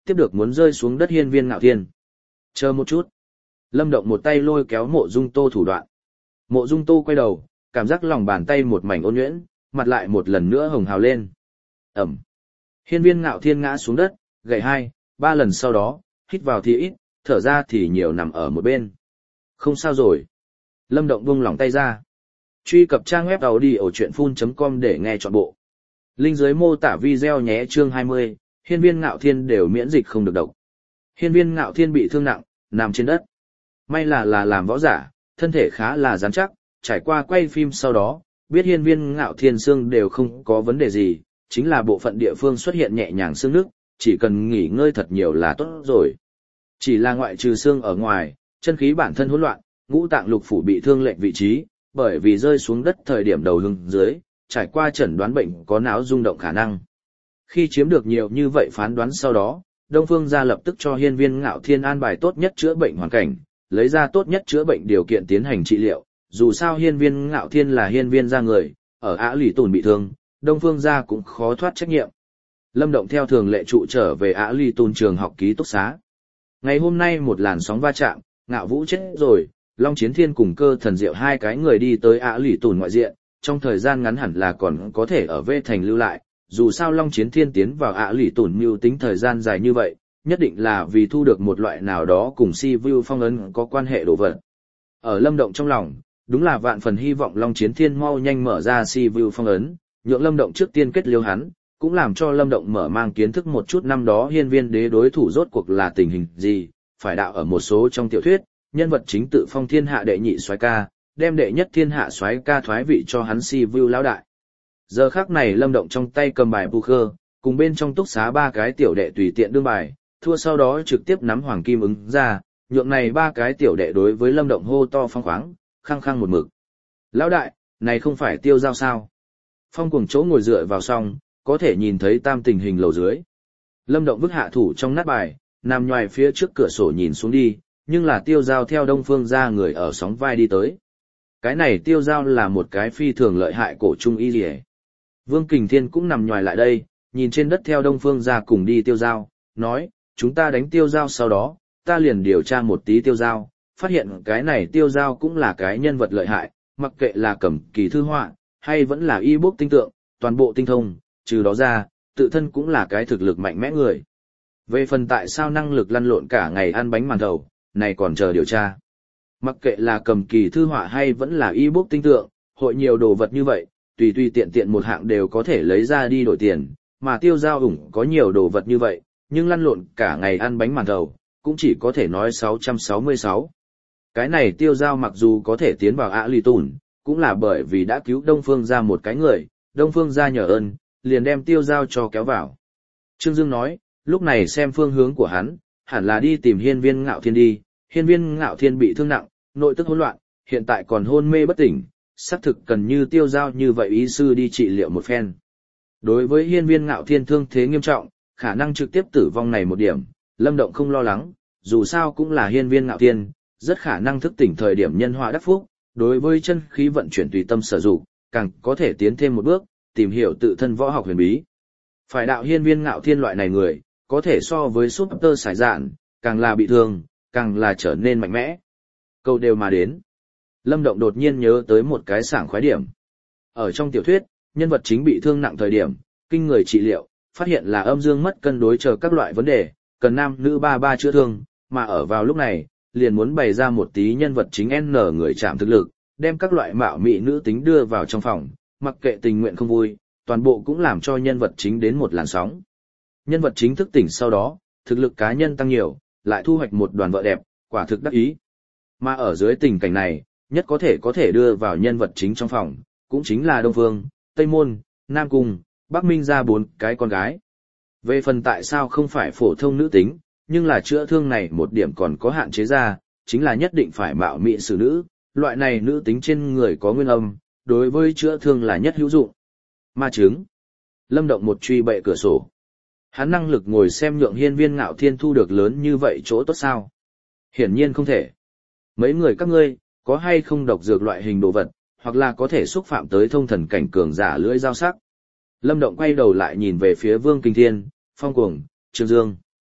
tiếp được muốn rơi xuống đất Hiên Viên Ngạo Thiên. Chờ một chút. Lâm Động một tay lôi kéo Mộ Dung Tô thủ đoạn. Mộ Dung Tô quay đầu, cảm giác lòng bàn tay một mảnh ôn nhuyễn, mặt lại một lần nữa hồng hào lên. Ẩm. Hiên Viên Ngạo Thiên ngã xuống đất, gậy hai, ba lần sau đó, hít vào thì ít, thở ra thì nhiều nằm ở một bên. Không sao rồi. Lâm Động buông lỏng tay ra. Truy cập trang web audiochuyenphun chấm com để nghe trọn bộ. Link dưới mô tả video nhé. Chương hai mươi, Hiên Viên Ngạo Thiên đều miễn dịch không được độc. Hiên Viên Ngạo Thiên bị thương nặng, nằm trên đất. May là là làm võ giả, thân thể khá là rắn chắc, trải qua quay phim sau đó, biết Hiên Viên Ngạo Thiên xương đều không có vấn đề gì, chính là bộ phận địa phương xuất hiện nhẹ nhàng xương nước, chỉ cần nghỉ ngơi thật nhiều là tốt rồi. Chỉ là ngoại trừ xương ở ngoài, chân khí bản thân hỗn loạn, ngũ tạng lục phủ bị thương lệch vị trí, bởi vì rơi xuống đất thời điểm đầu hướng dưới, trải qua chẩn đoán bệnh có não rung động khả năng. Khi chiếm được nhiều như vậy phán đoán sau đó, Đông Phương gia lập tức cho Hiên Viên Ngạo Thiên an bài tốt nhất chữa bệnh hoàn cảnh, lấy ra tốt nhất chữa bệnh điều kiện tiến hành trị liệu. Dù sao Hiên Viên Ngạo Thiên là Hiên Viên gia người, ở Ả Lỷ Tùn bị thương, Đông Phương gia cũng khó thoát trách nhiệm. Lâm Động theo thường lệ trụ trở về Ả Lỷ Tùn trường học ký túc xá. Ngày hôm nay một làn sóng va chạm, Ngạo Vũ chết rồi, Long Chiến Thiên cùng Cơ Thần Diệu hai cái người đi tới Ả Lỷ Tùn ngoại diện, trong thời gian ngắn hẳn là còn có thể ở Vê Thành lưu lại. Dù sao Long Chiến Thiên tiến vào Ả Lỷ Tùn mưu tính thời gian dài như vậy, nhất định là vì thu được một loại nào đó cùng Si Vu phong ấn có quan hệ đồ vật. Ở Lâm Động trong lòng, đúng là vạn phần hy vọng Long Chiến Thiên mau nhanh mở ra Si Vu phong ấn, nhượng Lâm Động trước tiên kết liêu hắn, cũng làm cho Lâm Động mở mang kiến thức một chút năm đó Hiên Viên đế đối thủ rốt cuộc là tình hình gì, phải đạo ở một số trong tiểu thuyết, nhân vật chính tự phong thiên hạ đệ nhị soái ca, đem đệ nhất thiên hạ soái ca thoái vị cho hắn Si Vu lão đại. Giờ khắc này Lâm Động trong tay cầm bài poker, cùng bên trong túc xá ba cái tiểu đệ tùy tiện đương bài, thua sau đó trực tiếp nắm hoàng kim ứng ra, nhượng này ba cái tiểu đệ đối với Lâm Động hô to phong khoáng, khăng khăng một mực. Lão đại, này không phải Tiêu Giao sao? Phong Cuồng chỗ ngồi dựa vào song, có thể nhìn thấy tam tình hình lầu dưới. Lâm Động vứt hạ thủ trong nát bài, nằm nhoài phía trước cửa sổ nhìn xuống đi, nhưng là Tiêu Giao theo Đông Phương gia người ở sóng vai đi tới. Cái này Tiêu Giao là một cái phi thường lợi hại cổ trung y liề. Vương Kình Thiên cũng nằm nhoài lại đây, nhìn trên đất theo Đông Phương gia cùng đi Tiêu Giao, nói, chúng ta đánh Tiêu Giao sau đó, ta liền điều tra một tí Tiêu Giao, phát hiện cái này Tiêu Giao cũng là cái nhân vật lợi hại, mặc kệ là cầm kỳ thư họa, hay vẫn là y bốc tinh tượng, toàn bộ tinh thông, trừ đó ra, tự thân cũng là cái thực lực mạnh mẽ người. Về phần tại sao năng lực lăn lộn cả ngày ăn bánh màn thầu, này còn chờ điều tra. Mặc kệ là cầm kỳ thư họa hay vẫn là y bốc tinh tượng, hội nhiều đồ vật như vậy, tùy tùy tiện tiện một hạng đều có thể lấy ra đi đổi tiền, mà Tiêu Giao ủng có nhiều đồ vật như vậy, nhưng lăn lộn cả ngày ăn bánh màn thầu, cũng chỉ có thể nói sáu trăm sáu mươi sáu. Cái này Tiêu Giao mặc dù có thể tiến vào Ả Lỷ Tùn, cũng là bởi vì đã cứu Đông Phương gia một cái người, Đông Phương gia nhờ ơn, liền đem Tiêu Giao cho kéo vào. Trương Dương nói, lúc này xem phương hướng của hắn, hẳn là đi tìm Hiên Viên Ngạo Thiên đi, Hiên Viên Ngạo Thiên bị thương nặng, nội tức hỗn loạn, hiện tại còn hôn mê bất tỉnh, xác thực cần như Tiêu Giao như vậy y sư đi trị liệu một phen. Đối với Hiên Viên Ngạo Thiên thương thế nghiêm trọng, khả năng trực tiếp tử vong này một điểm, Lâm Động không lo lắng, dù sao cũng là Hiên Viên Ngạo Thiên, rất khả năng thức tỉnh thời điểm nhân họa đắc phúc, đối với chân khí vận chuyển tùy tâm sử dụng, càng có thể tiến thêm một bước, tìm hiểu tự thân võ học huyền bí. Phải đạo Hiên Viên Ngạo Thiên loại này người, có thể so với Super Sải Dạn, càng là bị thương, càng là trở nên mạnh mẽ. Câu đều mà đến. Lâm Động đột nhiên nhớ tới một cái sảng khoái điểm. Ở trong tiểu thuyết, nhân vật chính bị thương nặng thời điểm, kinh người trị liệu, phát hiện là âm dương mất cân đối chờ các loại vấn đề, cần nam nữ ba ba chữa thương, mà ở vào lúc này, liền muốn bày ra một tí nhân vật chính N người chạm thực lực, đem các loại mạo mị nữ tính đưa vào trong phòng, mặc kệ tình nguyện không vui, toàn bộ cũng làm cho nhân vật chính đến một làn sóng. Nhân vật chính thức tỉnh sau đó, thực lực cá nhân tăng nhiều, lại thu hoạch một đoàn vợ đẹp, quả thực đắc ý. Mà ở dưới tình cảnh này, nhất có thể có thể đưa vào nhân vật chính trong phòng, cũng chính là Đông Phương, Tây Môn, Nam Cung, Bắc Minh ra bốn cái con gái. Về phần tại sao không phải phổ thông nữ tính, nhưng là chữa thương này một điểm còn có hạn chế ra, chính là nhất định phải mạo mị xử nữ, loại này nữ tính trên người có nguyên âm, đối với chữa thương là nhất hữu dụng. Ma chứng. Lâm Động một truy bệ cửa sổ. Hắn năng lực ngồi xem nhượng Hiên Viên Ngạo Thiên thu được lớn như vậy chỗ tốt sao? Hiển nhiên không thể. Mấy người các ngươi, có hay không độc dược loại hình đồ vật, hoặc là có thể xúc phạm tới thông thần cảnh cường giả lưỡi dao sắc. Lâm Động quay đầu lại nhìn về phía Vương Kình Thiên, Phong Cuồng, Trương Dương.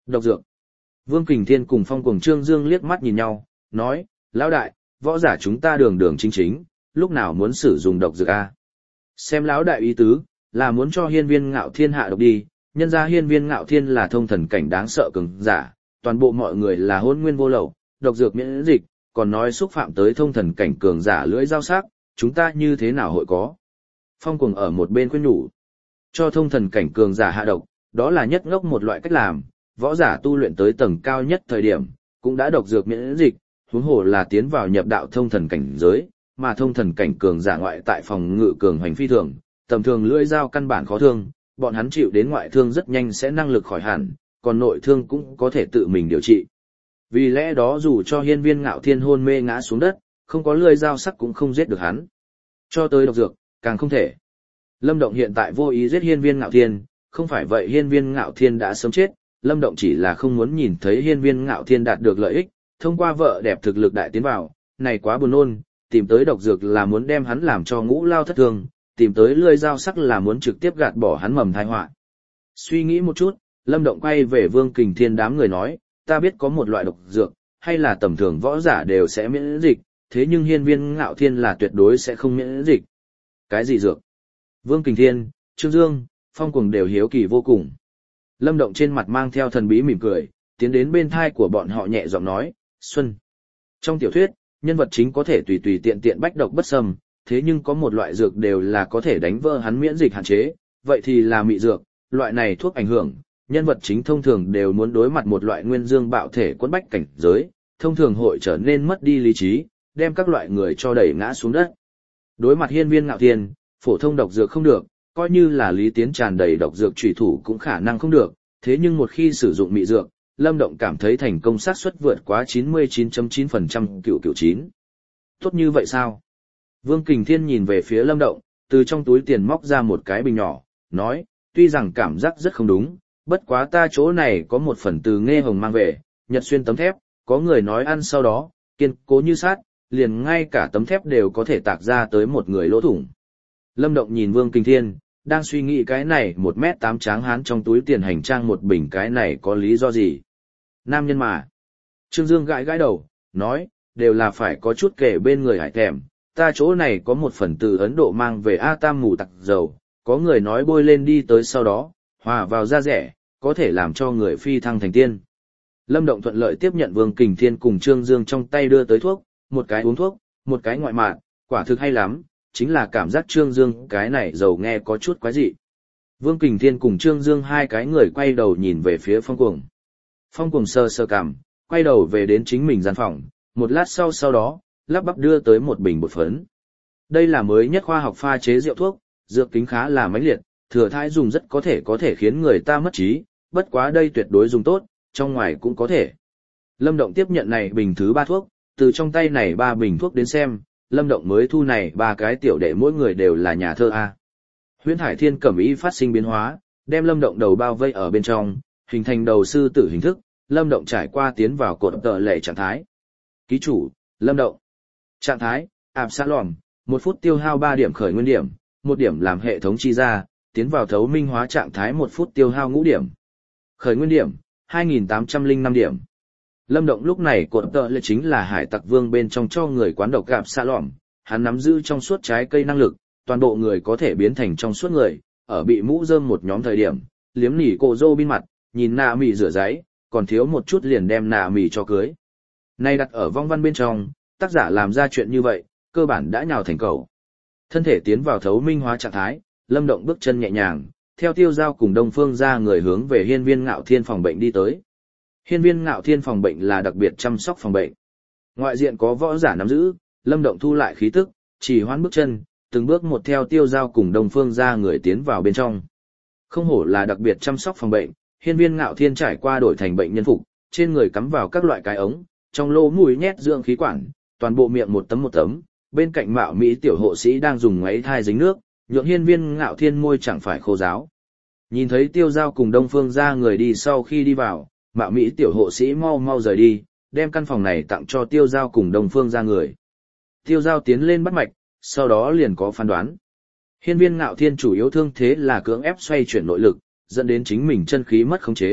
Độc dược. Vương Kình Thiên cùng Phong Cuồng Trương Dương liếc mắt nhìn nhau, nói, lão đại, võ giả chúng ta đường đường chính chính, lúc nào muốn sử dụng độc dược a? Xem lão đại ý tứ, là muốn cho hiên viên ngạo thiên hạ độc đi, nhân ra hiên viên ngạo thiên là thông thần cảnh đáng sợ cường giả, toàn bộ mọi người là hôn nguyên vô lậu, độc dược miễn dịch, còn nói xúc phạm tới thông thần cảnh cường giả lưỡi dao sắc, chúng ta như thế nào hội có. Phong Cuồng ở một bên khuyên nhủ, cho thông thần cảnh cường giả hạ độc, đó là nhất ngốc một loại cách làm, võ giả tu luyện tới tầng cao nhất thời điểm, cũng đã độc dược miễn dịch, huống hồ là tiến vào nhập đạo thông thần cảnh giới, mà thông thần cảnh cường giả ngoại tại phòng ngự cường hành phi thường, tầm thường lưỡi dao căn bản khó thương, bọn hắn chịu đến ngoại thương rất nhanh sẽ năng lực khỏi hẳn, còn nội thương cũng có thể tự mình điều trị. Vì lẽ đó dù cho hiên viên ngạo thiên hôn mê ngã xuống đất, không có lưỡi dao sắc cũng không giết được hắn. Cho tới độc dược, càng không thể. Lâm Động hiện tại vô ý giết hiên viên ngạo thiên, không phải vậy hiên viên ngạo thiên đã sớm chết, Lâm Động chỉ là không muốn nhìn thấy hiên viên ngạo thiên đạt được lợi ích, thông qua vợ đẹp thực lực đại tiến vào, này quá buồn nôn, tìm tới độc dược là muốn đem hắn làm cho ngũ lao thất thương, tìm tới lưỡi dao sắc là muốn trực tiếp gạt bỏ hắn mầm tai họa. Suy nghĩ một chút, Lâm Động quay về Vương Kình Thiên đám người nói, ta biết có một loại độc dược, hay là tầm thường võ giả đều sẽ miễn dịch, thế nhưng hiên viên ngạo thiên là tuyệt đối sẽ không miễn dịch. Cái gì dược? Vương Kình Thiên, Trương Dương, Phong Cuồng đều hiếu kỳ vô cùng. Lâm Động trên mặt mang theo thần bí mỉm cười, tiến đến bên thai của bọn họ nhẹ giọng nói, Xuân. Trong tiểu thuyết, nhân vật chính có thể tùy tùy tiện tiện bách độc bất xâm, thế nhưng có một loại dược đều là có thể đánh vỡ hắn miễn dịch hạn chế, vậy thì là mị dược, loại này thuốc ảnh hưởng, nhân vật chính thông thường đều muốn đối mặt một loại nguyên dương bạo thể quấn bách cảnh giới, thông thường hội trở nên mất đi lý trí, đem các loại người cho đẩy ngã xuống đất. Đối mặt hiên viên ngạo thiên, phổ thông độc dược không được, coi như là lý tiến tràn đầy độc dược trùy thủ cũng khả năng không được, thế nhưng một khi sử dụng mị dược, Lâm Động cảm thấy thành công xác suất vượt quá chín mươi chín phẩy chín phần trăm cựu cựu chín. Tốt như vậy sao? Vương Kình Thiên nhìn về phía Lâm Động, từ trong túi tiền móc ra một cái bình nhỏ, nói, tuy rằng cảm giác rất không đúng, bất quá ta chỗ này có một phần từ nghe hồng mang về, nhật xuyên tấm thép, có người nói ăn sau đó, kiên cố như sát, liền ngay cả tấm thép đều có thể tạc ra tới một người lỗ thủng. Lâm Động nhìn Vương Kình Thiên, đang suy nghĩ cái này một mét tám tráng hán trong túi tiền hành trang một bình cái này có lý do gì? Nam nhân mà. Trương Dương gãi gãi đầu, nói, đều là phải có chút kể bên người hải thèm, ta chỗ này có một phần từ Ấn Độ mang về A Tam mù tặc dầu, có người nói bôi lên đi tới sau đó, hòa vào da rẻ, có thể làm cho người phi thăng thành tiên. Lâm Động thuận lợi tiếp nhận Vương Kình Thiên cùng Trương Dương trong tay đưa tới thuốc, một cái uống thuốc, một cái ngoại mạn, quả thực hay lắm, chính là cảm giác Trương Dương cái này dầu nghe có chút quái dị. Vương Kình Thiên cùng Trương Dương hai cái người quay đầu nhìn về phía Phong Cuồng. Phong Cuồng sơ sơ cảm, quay đầu về đến chính mình gian phòng, một lát sau sau đó, lắp bắp đưa tới một bình bột phấn. Đây là mới nhất khoa học pha chế rượu thuốc, dược tính khá là mãnh liệt, thừa thãi dùng rất có thể có thể khiến người ta mất trí, bất quá đây tuyệt đối dùng tốt, trong ngoài cũng có thể. Lâm Động tiếp nhận này bình thứ ba thuốc, từ trong tay này ba bình thuốc đến xem, Lâm Động mới thu này ba cái tiểu đệ mỗi người đều là nhà thơ A. Huyễn Hải Thiên cẩm ý phát sinh biến hóa, đem Lâm Động đầu bao vây ở bên trong, hình thành đầu sư tử hình thức, Lâm Động trải qua tiến vào cột tợ lệ trạng thái. Ký chủ, Lâm Động. Trạng thái, ạp xã lòm, một phút tiêu hao ba điểm khởi nguyên điểm, một điểm làm hệ thống chi ra, tiến vào thấu minh hóa trạng thái một phút tiêu hao ngũ điểm. Khởi nguyên điểm, hai nghìn tám trăm lẻ năm điểm. Lâm Động lúc này cột tợ lệ chính là hải tặc vương bên trong cho người quán độc ạp xã lòm, hắn nắm giữ trong suốt trái cây năng lực, toàn bộ người có thể biến thành trong suốt người, ở bị mũ rơm một nhóm thời điểm, liếm nỉ cổ rô bên mặt, nhìn nạ mì rửa giấy, còn thiếu một chút liền đem nạ mì cho cưới. Nay đặt ở vong văn bên trong, tác giả làm ra chuyện như vậy, cơ bản đã nhào thành cầu. Thân thể tiến vào thấu minh hóa trạng thái, Lâm Động bước chân nhẹ nhàng, theo Tiêu Giao cùng Đông Phương ra người hướng về Hiên Viên Ngạo Thiên phòng bệnh đi tới. Hiên Viên Ngạo Thiên phòng bệnh là đặc biệt chăm sóc phòng bệnh. Ngoại diện có võ giả nắm giữ, Lâm Động thu lại khí tức, chỉ hoãn bước chân, từng bước một theo Tiêu Giao cùng Đông Phương ra người tiến vào bên trong. Không hổ là đặc biệt chăm sóc phòng bệnh, Hiên Viên Ngạo Thiên trải qua đổi thành bệnh nhân phục, trên người cắm vào các loại cái ống, trong lỗ mũi nhét dưỡng khí quản, toàn bộ miệng một tấm một tấm, bên cạnh mạo mỹ tiểu hộ sĩ đang dùng ngoáy thai dính nước, nhượng Hiên Viên Ngạo Thiên môi chẳng phải khô ráo. Nhìn thấy Tiêu Giao cùng Đông Phương ra người đi sau khi đi vào, mạo mỹ tiểu hộ sĩ mau mau rời đi, đem căn phòng này tặng cho Tiêu Giao cùng Đông Phương ra người. Tiêu Giao tiến lên bắt mạch, sau đó liền có phán đoán. Hiên Viên Ngạo Thiên chủ yếu thương thế là cưỡng ép xoay chuyển nội lực, dẫn đến chính mình chân khí mất khống chế,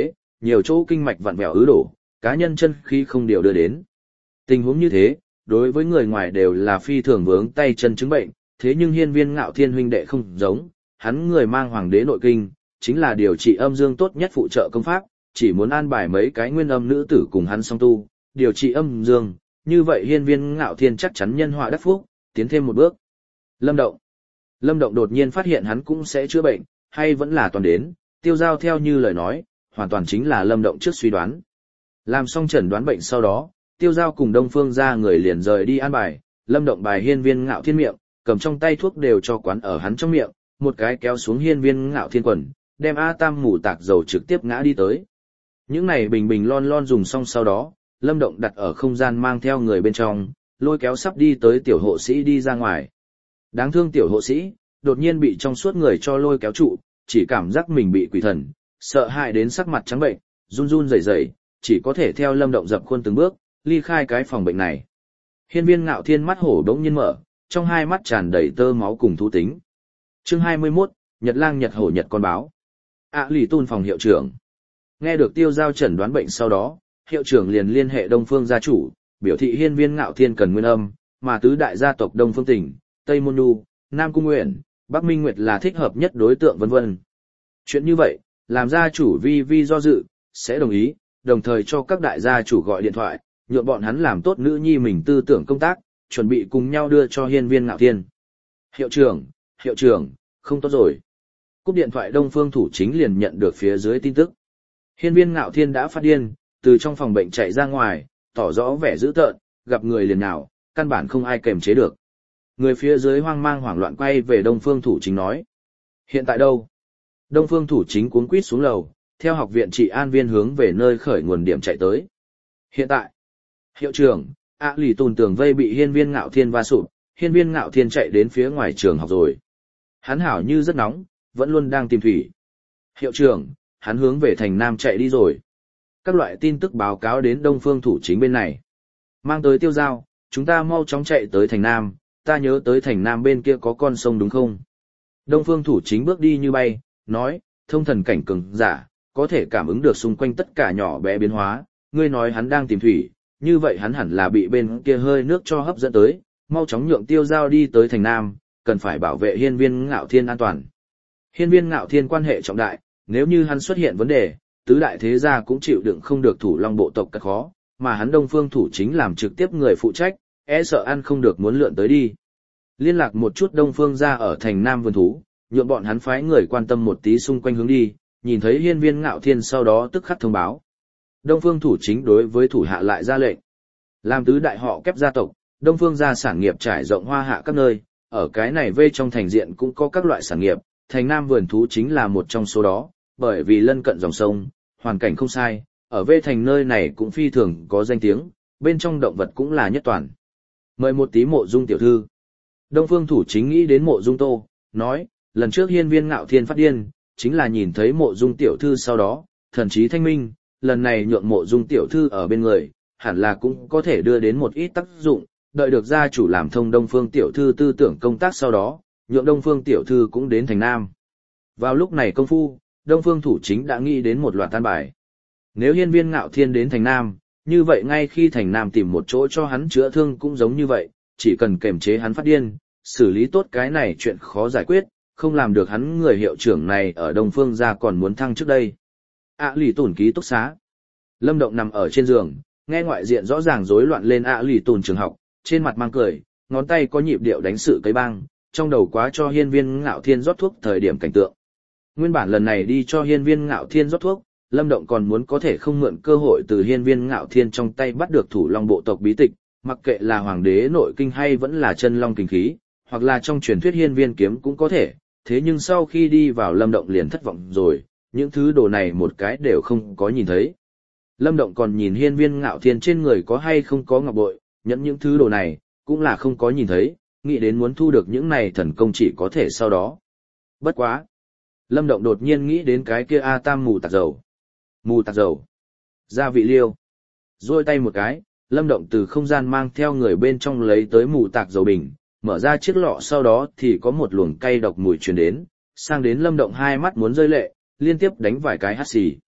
nhiều chỗ kinh mạch vặn vẹo ứ đổ, cá nhân chân khí không điều đưa đến. Tình huống như thế, đối với người ngoài đều là phi thường vướng tay chân chứng bệnh, thế nhưng Hiên Viên Ngạo Thiên huynh đệ không giống, hắn người mang hoàng đế nội kinh, chính là điều trị âm dương tốt nhất phụ trợ công pháp, chỉ muốn an bài mấy cái nguyên âm nữ tử cùng hắn song tu, điều trị âm dương, như vậy Hiên Viên Ngạo Thiên chắc chắn nhân họa đắc phúc, tiến thêm một bước. Lâm Động. Lâm Động đột nhiên phát hiện hắn cũng sẽ chữa bệnh, hay vẫn là toàn đến, Tiêu Giao theo như lời nói, hoàn toàn chính là Lâm Động trước suy đoán. Làm xong chẩn đoán bệnh sau đó, Tiêu Giao cùng Đông Phương ra người liền rời đi an bài, Lâm Động bài Hiên Viên Ngạo Thiên miệng, cầm trong tay thuốc đều cho quán ở hắn trong miệng, một cái kéo xuống Hiên Viên Ngạo Thiên quần, đem A Tam mù tạc dầu trực tiếp ngã đi tới. Những này bình bình lon lon dùng xong sau đó, Lâm Động đặt ở không gian mang theo người bên trong, lôi kéo sắp đi tới tiểu hộ sĩ đi ra ngoài. Đáng thương tiểu hộ sĩ, đột nhiên bị trong suốt người cho lôi kéo trụ, chỉ cảm giác mình bị quỷ thần, sợ hãi đến sắc mặt trắng bệnh, run run rẩy rẩy, chỉ có thể theo Lâm Động dập khuôn từng bước, ly khai cái phòng bệnh này. Hiên Viên Ngạo Thiên mắt hổ đống nhiên mở, trong hai mắt tràn đầy tơ máu cùng thú tính. Chương hai mươi mốt, Nhật Lang Nhật Hổ Nhật Con Báo. ạ lì tun phòng hiệu trưởng. Nghe được Tiêu Giao chẩn đoán bệnh sau đó, hiệu trưởng liền liên hệ Đông Phương gia chủ, biểu thị Hiên Viên Ngạo Thiên cần nguyên âm, mà tứ đại gia tộc Đông Phương Tỉnh, Tây Môn Nhu, Nam Cung Nguyện, Bắc Minh Nguyệt là thích hợp nhất đối tượng vân vân. Chuyện như vậy, làm gia chủ vi vi do dự, sẽ đồng ý, đồng thời cho các đại gia chủ gọi điện thoại, nhượng bọn hắn làm tốt nữ nhi mình tư tưởng công tác, chuẩn bị cùng nhau đưa cho Hiên Viên Ngạo Thiên. Hiệu trưởng, hiệu trưởng, không tốt rồi. Cúp điện thoại Đông Phương Thủ Chính liền nhận được phía dưới tin tức. Hiên Viên Ngạo Thiên đã phát điên, từ trong phòng bệnh chạy ra ngoài, tỏ rõ vẻ dữ tợn, gặp người liền nào, căn bản không ai kềm chế được. Người phía dưới hoang mang hoảng loạn quay về Đông Phương Thủ Chính nói. Hiện tại đâu? Đông Phương Thủ Chính cuống quýt xuống lầu, theo học viện trị an viên hướng về nơi khởi nguồn điểm chạy tới. Hiện tại, hiệu trưởng, ạ lì tùn tường vây bị Hiên Viên Ngạo Thiên va sụp, Hiên Viên Ngạo Thiên chạy đến phía ngoài trường học rồi. Hắn hảo như rất nóng, vẫn luôn đang tìm thủy. Hiệu trưởng, hắn hướng về thành Nam chạy đi rồi. Các loại tin tức báo cáo đến Đông Phương Thủ Chính bên này. Mang tới Tiêu Giao, chúng ta mau chóng chạy tới thành Nam, ta nhớ tới thành Nam bên kia có con sông đúng không? Đông Phương Thủ Chính bước đi như bay, nói, thông thần cảnh cường giả, có thể cảm ứng được xung quanh tất cả nhỏ bé biến hóa, ngươi nói hắn đang tìm thủy, như vậy hắn hẳn là bị bên kia hơi nước cho hấp dẫn tới, mau chóng nhượng Tiêu Giao đi tới thành Nam, cần phải bảo vệ Hiên Viên Ngạo Thiên an toàn. Hiên Viên Ngạo Thiên quan hệ trọng đại, nếu như hắn xuất hiện vấn đề, tứ đại thế gia cũng chịu đựng không được Thủ Long bộ tộc cật khó, mà hắn Đông Phương Thủ Chính làm trực tiếp người phụ trách, e sợ ăn không được muốn lượn tới đi. Liên lạc một chút Đông Phương gia ở thành Nam vườn thú, nhượng bọn hắn phái người quan tâm một tí xung quanh hướng đi, nhìn thấy Hiên Viên Ngạo Thiên sau đó tức khắc thông báo. Đông Phương Thủ Chính đối với thủ hạ lại ra lệnh. Làm tứ đại họ kép gia tộc, Đông Phương gia sản nghiệp trải rộng hoa hạ các nơi, ở cái này vây trong thành diện cũng có các loại sản nghiệp, thành Nam vườn thú chính là một trong số đó, bởi vì lân cận dòng sông, hoàn cảnh không sai, ở vây thành nơi này cũng phi thường có danh tiếng, bên trong động vật cũng là nhất toàn. Mời một tí Mộ Dung tiểu thư. Đông Phương Thủ Chính nghĩ đến Mộ Dung Tô, nói, lần trước Hiên Viên Ngạo Thiên phát điên, chính là nhìn thấy Mộ Dung tiểu thư sau đó, thần trí thanh minh, lần này nhượng Mộ Dung tiểu thư ở bên người, hẳn là cũng có thể đưa đến một ít tác dụng, đợi được gia chủ làm thông Đông Phương tiểu thư tư tưởng công tác sau đó, nhượng Đông Phương tiểu thư cũng đến thành Nam. Vào lúc này công phu, Đông Phương Thủ Chính đã nghĩ đến một loạt tan bài. Nếu Hiên Viên Ngạo Thiên đến thành Nam, như vậy ngay khi thành Nam tìm một chỗ cho hắn chữa thương cũng giống như vậy, chỉ cần kềm chế hắn phát điên, xử lý tốt cái này chuyện khó giải quyết, không làm được hắn người hiệu trưởng này ở Đông Phương gia còn muốn thăng trước đây. ạ lì tùn ký túc xá. Lâm Động nằm ở trên giường, nghe ngoại diện rõ ràng rối loạn lên ạ lì tùn trường học, trên mặt mang cười, ngón tay có nhịp điệu đánh sự cây băng, trong đầu quá cho Hiên Viên Ngạo Thiên rót thuốc thời điểm cảnh tượng. Nguyên bản lần này đi cho Hiên Viên Ngạo Thiên rót thuốc, Lâm Động còn muốn có thể không mượn cơ hội từ Hiên Viên Ngạo Thiên trong tay bắt được Thủ Long bộ tộc bí tịch, mặc kệ là hoàng đế nội kinh hay vẫn là chân long kinh khí, hoặc là trong truyền thuyết Hiên Viên kiếm cũng có thể, thế nhưng sau khi đi vào Lâm Động liền thất vọng rồi, những thứ đồ này một cái đều không có nhìn thấy. Lâm Động còn nhìn Hiên Viên Ngạo Thiên trên người có hay không có ngọc bội, nhận những thứ đồ này, cũng là không có nhìn thấy, nghĩ đến muốn thu được những này thần công chỉ có thể sau đó. Bất quá. Lâm Động đột nhiên nghĩ đến cái kia A Tam mù tạc dầu. Mù tạc dầu. Gia vị liêu. Rồi tay một cái, Lâm Động từ không gian mang theo người bên trong lấy tới mù tạc dầu bình, mở ra chiếc lọ sau đó thì có một luồng cay độc mùi truyền đến, sang đến Lâm Động hai mắt muốn rơi lệ, liên tiếp đánh vài cái hắt xì.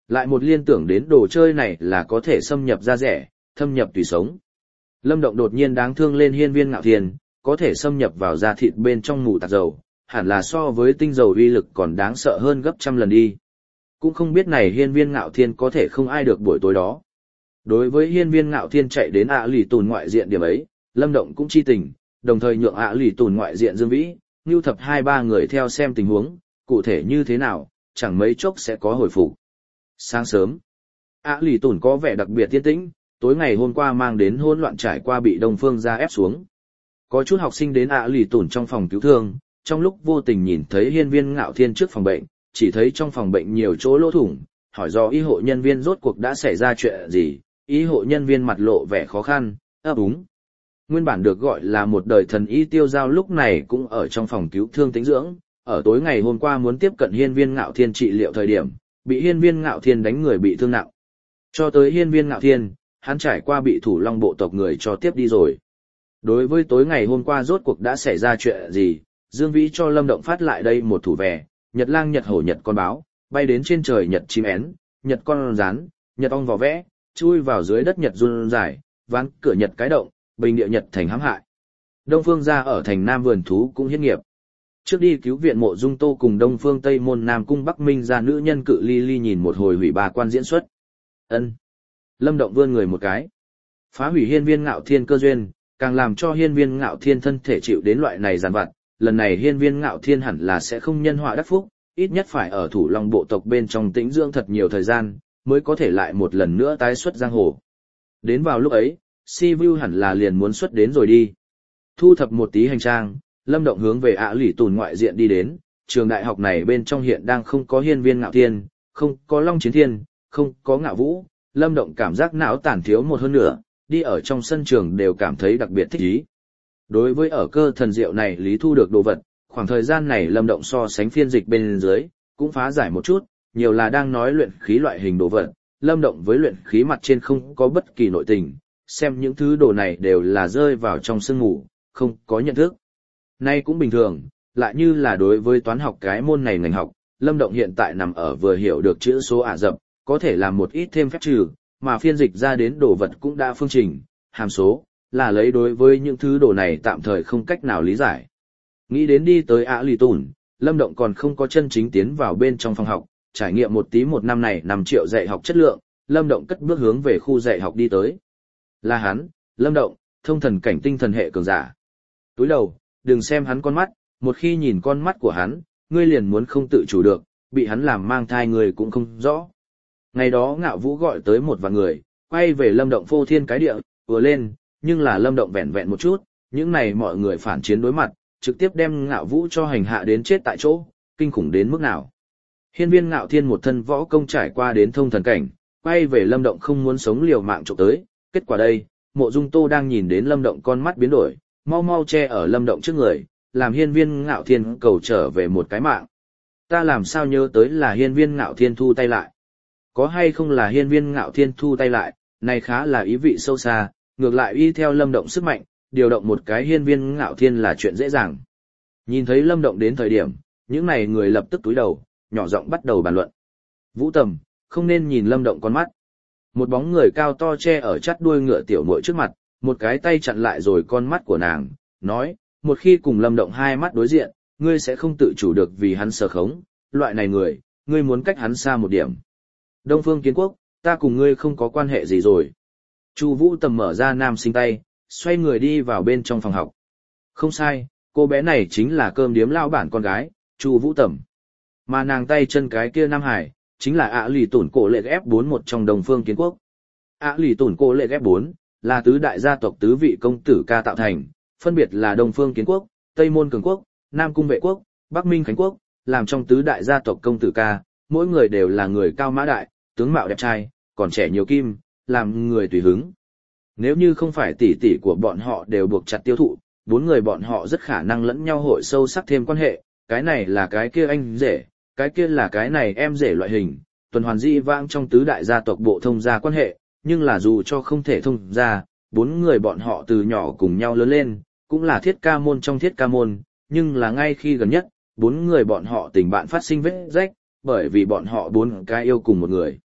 Lại một liên tưởng đến đồ chơi này là có thể xâm nhập da rẻ, thâm nhập tùy sống. Lâm Động đột nhiên đáng thương lên hiên viên ngạo thiên, có thể xâm nhập vào da thịt bên trong mù tạt dầu, hẳn là so với tinh dầu uy lực còn đáng sợ hơn gấp trăm lần đi. Cũng không biết này hiên viên ngạo thiên có thể không ai được buổi tối đó. Đối với hiên viên ngạo thiên chạy đến ạ lì tùn ngoại diện điểm ấy, Lâm Động cũng chi tình, đồng thời nhượng ạ lì tùn ngoại diện Dương Vĩ, nưu thập hai ba người theo xem tình huống, cụ thể như thế nào, chẳng mấy chốc sẽ có hồi phục. Sáng sớm, ạ lì tùn có vẻ đặc biệt yên tĩnh, tối ngày hôm qua mang đến hỗn loạn trải qua bị Đông Phương gia ép xuống. Có chút học sinh đến ạ lì tùn trong phòng cứu thương, trong lúc vô tình nhìn thấy hiên viên ngạo thiên trước phòng bệnh, chỉ thấy trong phòng bệnh nhiều chỗ lỗ thủng, hỏi do y hộ nhân viên rốt cuộc đã xảy ra chuyện gì, y hộ nhân viên mặt lộ vẻ khó khăn, ấp úng. Nguyên bản được gọi là một đời thần y Tiêu Giao lúc này cũng ở trong phòng cứu thương tĩnh dưỡng, ở tối ngày hôm qua muốn tiếp cận hiên viên ngạo thiên trị liệu thời điểm, bị hiên viên ngạo thiên đánh người bị thương nặng. Cho tới hiên viên ngạo thiên, hắn trải qua bị thủ long bộ tộc người cho tiếp đi rồi. Đối với tối ngày hôm qua rốt cuộc đã xảy ra chuyện gì, Dương Vĩ cho Lâm Động phát lại đây một thủ về, nhật lang nhật hổ nhật con báo, bay đến trên trời nhật chim én, nhật con rán, nhật ong vỏ vẽ, chui vào dưới đất nhật run dài, ván cửa nhật cái động, bình địa nhật thành hãm hại. Đông Phương gia ở thành Nam vườn thú cũng hiết nghiệp. Trước đi cứu viện Mộ Dung Tô cùng Đông Phương Tây môn Nam cung Bắc Minh gia nữ nhân cự ly ly nhìn một hồi hủy ba quan diễn xuất. Ân. Lâm Động vươn người một cái. Phá hủy hiên viên ngạo thiên cơ duyên, càng làm cho hiên viên ngạo thiên thân thể chịu đến loại này giàn vặt. Lần này hiên viên ngạo thiên hẳn là sẽ không nhân họa đắc phúc, ít nhất phải ở thủ long bộ tộc bên trong tĩnh dưỡng thật nhiều thời gian, mới có thể lại một lần nữa tái xuất giang hồ. Đến vào lúc ấy, Si Vu hẳn là liền muốn xuất đến rồi đi. Thu thập một tí hành trang, Lâm Động hướng về ạ lỷ tùn ngoại diện đi đến, trường đại học này bên trong hiện đang không có hiên viên ngạo thiên, không có long chiến thiên, không có ngạo vũ, Lâm Động cảm giác não tàn thiếu một hơn nữa, đi ở trong sân trường đều cảm thấy đặc biệt thích ý. Đối với ở cơ thần diệu này lý thu được đồ vật, khoảng thời gian này Lâm Động so sánh phiên dịch bên dưới, cũng phá giải một chút, nhiều là đang nói luyện khí loại hình đồ vật, Lâm Động với luyện khí mặt trên không có bất kỳ nội tình, xem những thứ đồ này đều là rơi vào trong sương ngủ, không có nhận thức. Nay cũng bình thường, lại như là đối với toán học cái môn này ngành học, Lâm Động hiện tại nằm ở vừa hiểu được chữ số Ả Rập, có thể làm một ít thêm phép trừ, mà phiên dịch ra đến đồ vật cũng đã phương trình, hàm số, là lấy đối với những thứ đồ này tạm thời không cách nào lý giải. Nghĩ đến đi tới Ả Lì Tùn, Lâm Động còn không có chân chính tiến vào bên trong phòng học, trải nghiệm một tí một năm này năm triệu dạy học chất lượng, Lâm Động cất bước hướng về khu dạy học đi tới. Là hắn, Lâm Động, thông thần cảnh tinh thần hệ cường giả. Túi đầu, đừng xem hắn con mắt, một khi nhìn con mắt của hắn, ngươi liền muốn không tự chủ được, bị hắn làm mang thai người cũng không rõ. Ngày đó Ngạo Vũ gọi tới một vài người, quay về Lâm Động phô thiên cái địa, vừa lên, nhưng là Lâm Động vẹn vẹn một chút, những này mọi người phản chiến đối mặt, trực tiếp đem Ngạo Vũ cho hành hạ đến chết tại chỗ, kinh khủng đến mức nào. Hiên viên Ngạo Thiên một thân võ công trải qua đến thông thần cảnh, quay về Lâm Động không muốn sống liều mạng trộm tới, kết quả đây, Mộ Dung Tô đang nhìn đến Lâm Động con mắt biến đổi, mau mau che ở Lâm Động trước người, làm hiên viên Ngạo Thiên cầu trở về một cái mạng. Ta làm sao nhớ tới là hiên viên Ngạo Thiên thu tay lại. Có hay không là hiên viên Ngạo Thiên thu tay lại, này khá là ý vị sâu xa, ngược lại y theo Lâm Động sức mạnh, điều động một cái hiên viên Ngạo Thiên là chuyện dễ dàng. Nhìn thấy Lâm Động đến thời điểm, những này người lập tức túi đầu, nhỏ giọng bắt đầu bàn luận. Vũ Tầm, không nên nhìn Lâm Động con mắt. Một bóng người cao to che ở chắt đuôi ngựa tiểu muội trước mặt, một cái tay chặn lại rồi con mắt của nàng, nói, một khi cùng Lâm Động hai mắt đối diện, ngươi sẽ không tự chủ được vì hắn sở khống, loại này người, ngươi muốn cách hắn xa một điểm. Đông Phương Kiến Quốc, ta cùng ngươi không có quan hệ gì rồi. Chu Vũ Tầm mở ra nam sinh tay, xoay người đi vào bên trong phòng học. Không sai, cô bé này chính là cơm điếm lão bản con gái, Chu Vũ Tầm. Mà nàng tay chân cái kia Nam Hải, chính là ạ lì tủn cổ lệ ghép bốn một trong Đông Phương Kiến Quốc. ạ lì tủn cổ lệ ghép bốn là tứ đại gia tộc tứ vị công tử ca tạo thành, phân biệt là Đông Phương Kiến Quốc, Tây Môn Cường Quốc, Nam Cung Vệ Quốc, Bắc Minh Khánh Quốc, làm trong tứ đại gia tộc công tử ca, mỗi người đều là người cao mã đại, tướng mạo đẹp trai, còn trẻ nhiều kim, làm người tùy hứng. Nếu như không phải tỷ tỷ của bọn họ đều buộc chặt tiêu thụ, bốn người bọn họ rất khả năng lẫn nhau hội sâu sắc thêm quan hệ, cái này là cái kia anh rể, cái kia là cái này em rể loại hình, tuần hoàn dị vãng trong tứ đại gia tộc bộ thông gia quan hệ, nhưng là dù cho không thể thông gia, bốn người bọn họ từ nhỏ cùng nhau lớn lên, cũng là thiết ca môn trong thiết ca môn, nhưng là ngay khi gần nhất, bốn người bọn họ tình bạn phát sinh vết rách, bởi vì bọn họ bốn cái yêu cùng một người.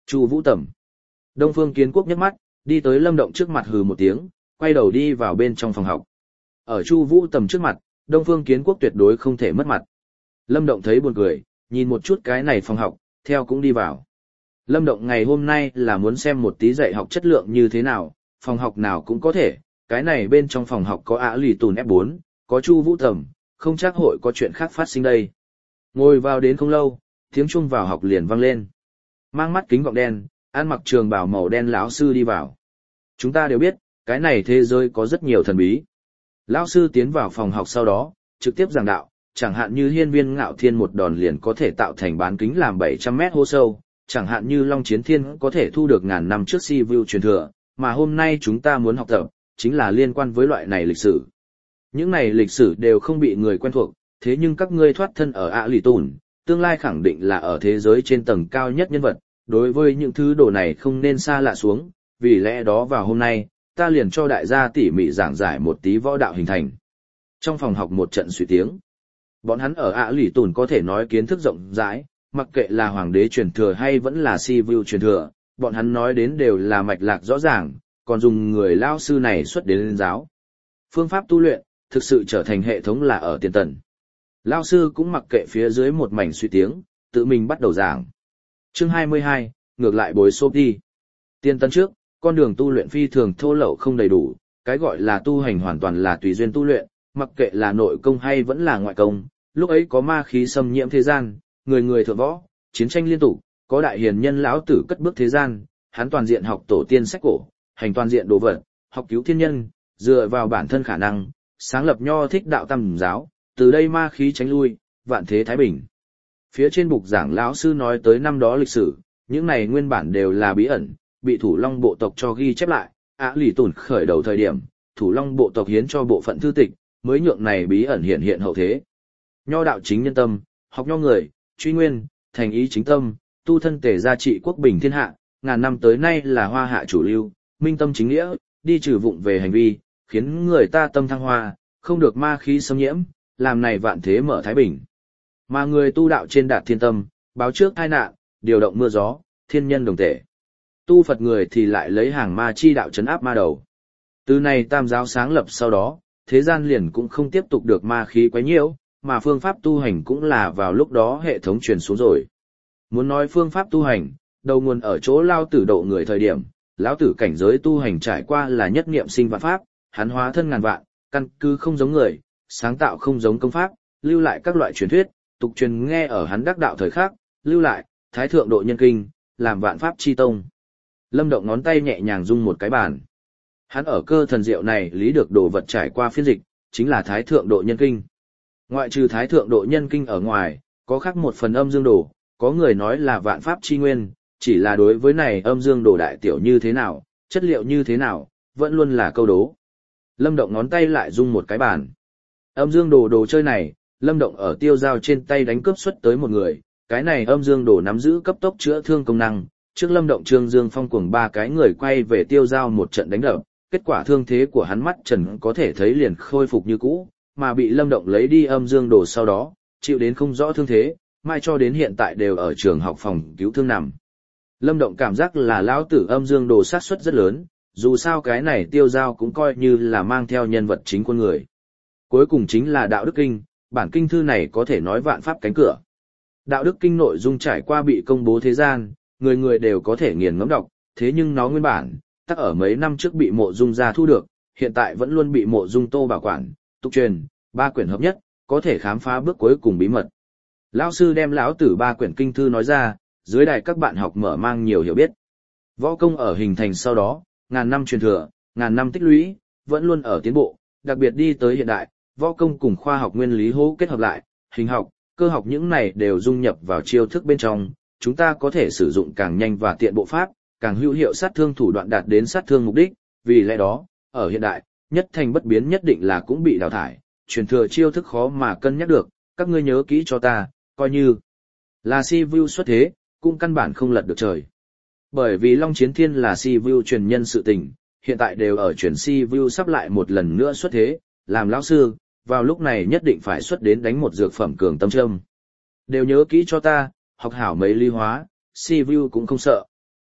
Chu Vũ Tầm. Đông Phương Kiến Quốc nhấc mắt, đi tới Lâm Động trước mặt hừ một tiếng, quay đầu đi vào bên trong phòng học. Ở Chu Vũ Tầm trước mặt, Đông Phương Kiến Quốc tuyệt đối không thể mất mặt. Lâm Động thấy buồn cười, nhìn một chút cái này phòng học, theo cũng đi vào. Lâm Động ngày hôm nay là muốn xem một tí dạy học chất lượng như thế nào, phòng học nào cũng có thể, cái này bên trong phòng học có Ả Lì Tùn ép bốn, có Chu Vũ Tầm, không chắc hội có chuyện khác phát sinh đây. Ngồi vào đến không lâu, tiếng chuông vào học liền vang lên. Mang mắt kính gọng đen, ăn mặc trường bào màu đen lão sư đi vào. Chúng ta đều biết, cái này thế giới có rất nhiều thần bí. Lão sư tiến vào phòng học sau đó, trực tiếp giảng đạo, chẳng hạn như hiên viên ngạo thiên một đòn liền có thể tạo thành bán kính làm bảy trăm mét hố sâu, chẳng hạn như Long Chiến Thiên có thể thu được ngàn năm trước si vu truyền thừa, mà hôm nay chúng ta muốn học tập, chính là liên quan với loại này lịch sử. Những này lịch sử đều không bị người quen thuộc, thế nhưng các ngươi thoát thân ở Ả Lì Tùn, tương lai khẳng định là ở thế giới trên tầng cao nhất nhân vật, đối với những thứ đồ này không nên xa lạ xuống, vì lẽ đó vào hôm nay, ta liền cho đại gia tỉ mỉ giảng giải một tí võ đạo hình thành. Trong phòng học một trận suy tiếng, bọn hắn ở Ả Lì Tùn có thể nói kiến thức rộng rãi, mặc kệ là hoàng đế truyền thừa hay vẫn là si vu truyền thừa, bọn hắn nói đến đều là mạch lạc rõ ràng, còn dùng người lao sư này xuất đến lên giáo. Phương pháp tu luyện, thực sự trở thành hệ thống là ở tiền tần. Lao sư cũng mặc kệ phía dưới một mảnh suy tiếng, tự mình bắt đầu giảng. Chương hai mươi hai, ngược lại bối xốp đi. Tiên tân trước, con đường tu luyện phi thường thô lậu không đầy đủ, cái gọi là tu hành hoàn toàn là tùy duyên tu luyện, mặc kệ là nội công hay vẫn là ngoại công, lúc ấy có ma khí xâm nhiễm thế gian, người người thượng võ, chiến tranh liên tục, có đại hiền nhân lão tử cất bước thế gian, hắn toàn diện học tổ tiên sách cổ, hành toàn diện đồ vật, học cứu thiên nhân, dựa vào bản thân khả năng, sáng lập nho thích đạo tam giáo, từ đây ma khí tránh lui, vạn thế thái bình. Phía trên bục giảng lão sư nói tới năm đó lịch sử, những này nguyên bản đều là bí ẩn, bị Thủ Long bộ tộc cho ghi chép lại, Ả Lì Tùn khởi đầu thời điểm, Thủ Long bộ tộc hiến cho bộ phận thư tịch, mới nhượng này bí ẩn hiện hiện hậu thế. Nho đạo chính nhân tâm, học nho người, truy nguyên, thành ý chính tâm, tu thân tề gia trị quốc bình thiên hạ, ngàn năm tới nay là hoa hạ chủ lưu, minh tâm chính nghĩa, đi trừ vụng về hành vi, khiến người ta tâm thăng hoa, không được ma khí xâm nhiễm, làm này vạn thế mở thái bình. Mà người tu đạo trên đạt thiên tâm, báo trước tai nạn, điều động mưa gió, thiên nhân đồng tể. Tu Phật người thì lại lấy hàng ma chi đạo trấn áp ma đầu. Từ này tam giáo sáng lập sau đó, thế gian liền cũng không tiếp tục được ma khí quấy nhiễu, mà phương pháp tu hành cũng là vào lúc đó hệ thống truyền xuống rồi. Muốn nói phương pháp tu hành, đầu nguồn ở chỗ lao tử độ người thời điểm, lão tử cảnh giới tu hành trải qua là nhất niệm sinh vạn pháp, hắn hóa thân ngàn vạn, căn cứ không giống người, sáng tạo không giống công pháp, lưu lại các loại truyền thuyết, tục truyền nghe ở hắn đắc đạo thời khắc, lưu lại, thái thượng độ nhân kinh, làm vạn pháp chi tông. Lâm Động ngón tay nhẹ nhàng rung một cái bàn. Hắn ở cơ thần diệu này lý được đồ vật trải qua phiên dịch, chính là thái thượng độ nhân kinh. Ngoại trừ thái thượng độ nhân kinh ở ngoài, có khác một phần âm dương đồ, có người nói là vạn pháp chi nguyên, chỉ là đối với này âm dương đồ đại tiểu như thế nào, chất liệu như thế nào, vẫn luôn là câu đố. Lâm Động ngón tay lại rung một cái bàn. Âm dương đồ đồ chơi này, Lâm Động ở tiêu giao trên tay đánh cướp xuất tới một người, cái này âm dương đồ nắm giữ cấp tốc chữa thương công năng, trước Lâm Động Trương Dương Phong cuồng ba cái người quay về tiêu giao một trận đánh đập, kết quả thương thế của hắn mắt trần có thể thấy liền khôi phục như cũ, mà bị Lâm Động lấy đi âm dương đồ sau đó, chịu đến không rõ thương thế, mai cho đến hiện tại đều ở trường học phòng cứu thương nằm. Lâm Động cảm giác là lão tử âm dương đồ sát suất rất lớn, dù sao cái này tiêu giao cũng coi như là mang theo nhân vật chính quân người. Cuối cùng chính là đạo đức kinh, bản kinh thư này có thể nói vạn pháp cánh cửa. Đạo đức kinh nội dung trải qua bị công bố thế gian, người người đều có thể nghiền ngẫm đọc, thế nhưng nó nguyên bản, tắc ở mấy năm trước bị Mộ Dung gia thu được, hiện tại vẫn luôn bị Mộ Dung Tô bảo quản, tục truyền, ba quyển hợp nhất, có thể khám phá bước cuối cùng bí mật. Lão sư đem lão tử ba quyển kinh thư nói ra, dưới đài các bạn học mở mang nhiều hiểu biết. Võ công ở hình thành sau đó, ngàn năm truyền thừa, ngàn năm tích lũy, vẫn luôn ở tiến bộ, đặc biệt đi tới hiện đại, võ công cùng khoa học nguyên lý hỗ kết hợp lại, hình học, cơ học những này đều dung nhập vào chiêu thức bên trong, chúng ta có thể sử dụng càng nhanh và tiện bộ pháp, càng hữu hiệu sát thương thủ đoạn đạt đến sát thương mục đích, vì lẽ đó, ở hiện đại, nhất thành bất biến nhất định là cũng bị đào thải, truyền thừa chiêu thức khó mà cân nhắc được, các ngươi nhớ kỹ cho ta, coi như là si vu xuất thế, cũng căn bản không lật được trời. Bởi vì Long Chiến Thiên là si vu truyền nhân sự tình, hiện tại đều ở truyền si vu sắp lại một lần nữa xuất thế, làm lão sư, vào lúc này nhất định phải xuất đến đánh một dược phẩm cường tâm châm. Đều nhớ kỹ cho ta, học hảo mấy ly hóa, si vu cũng không sợ.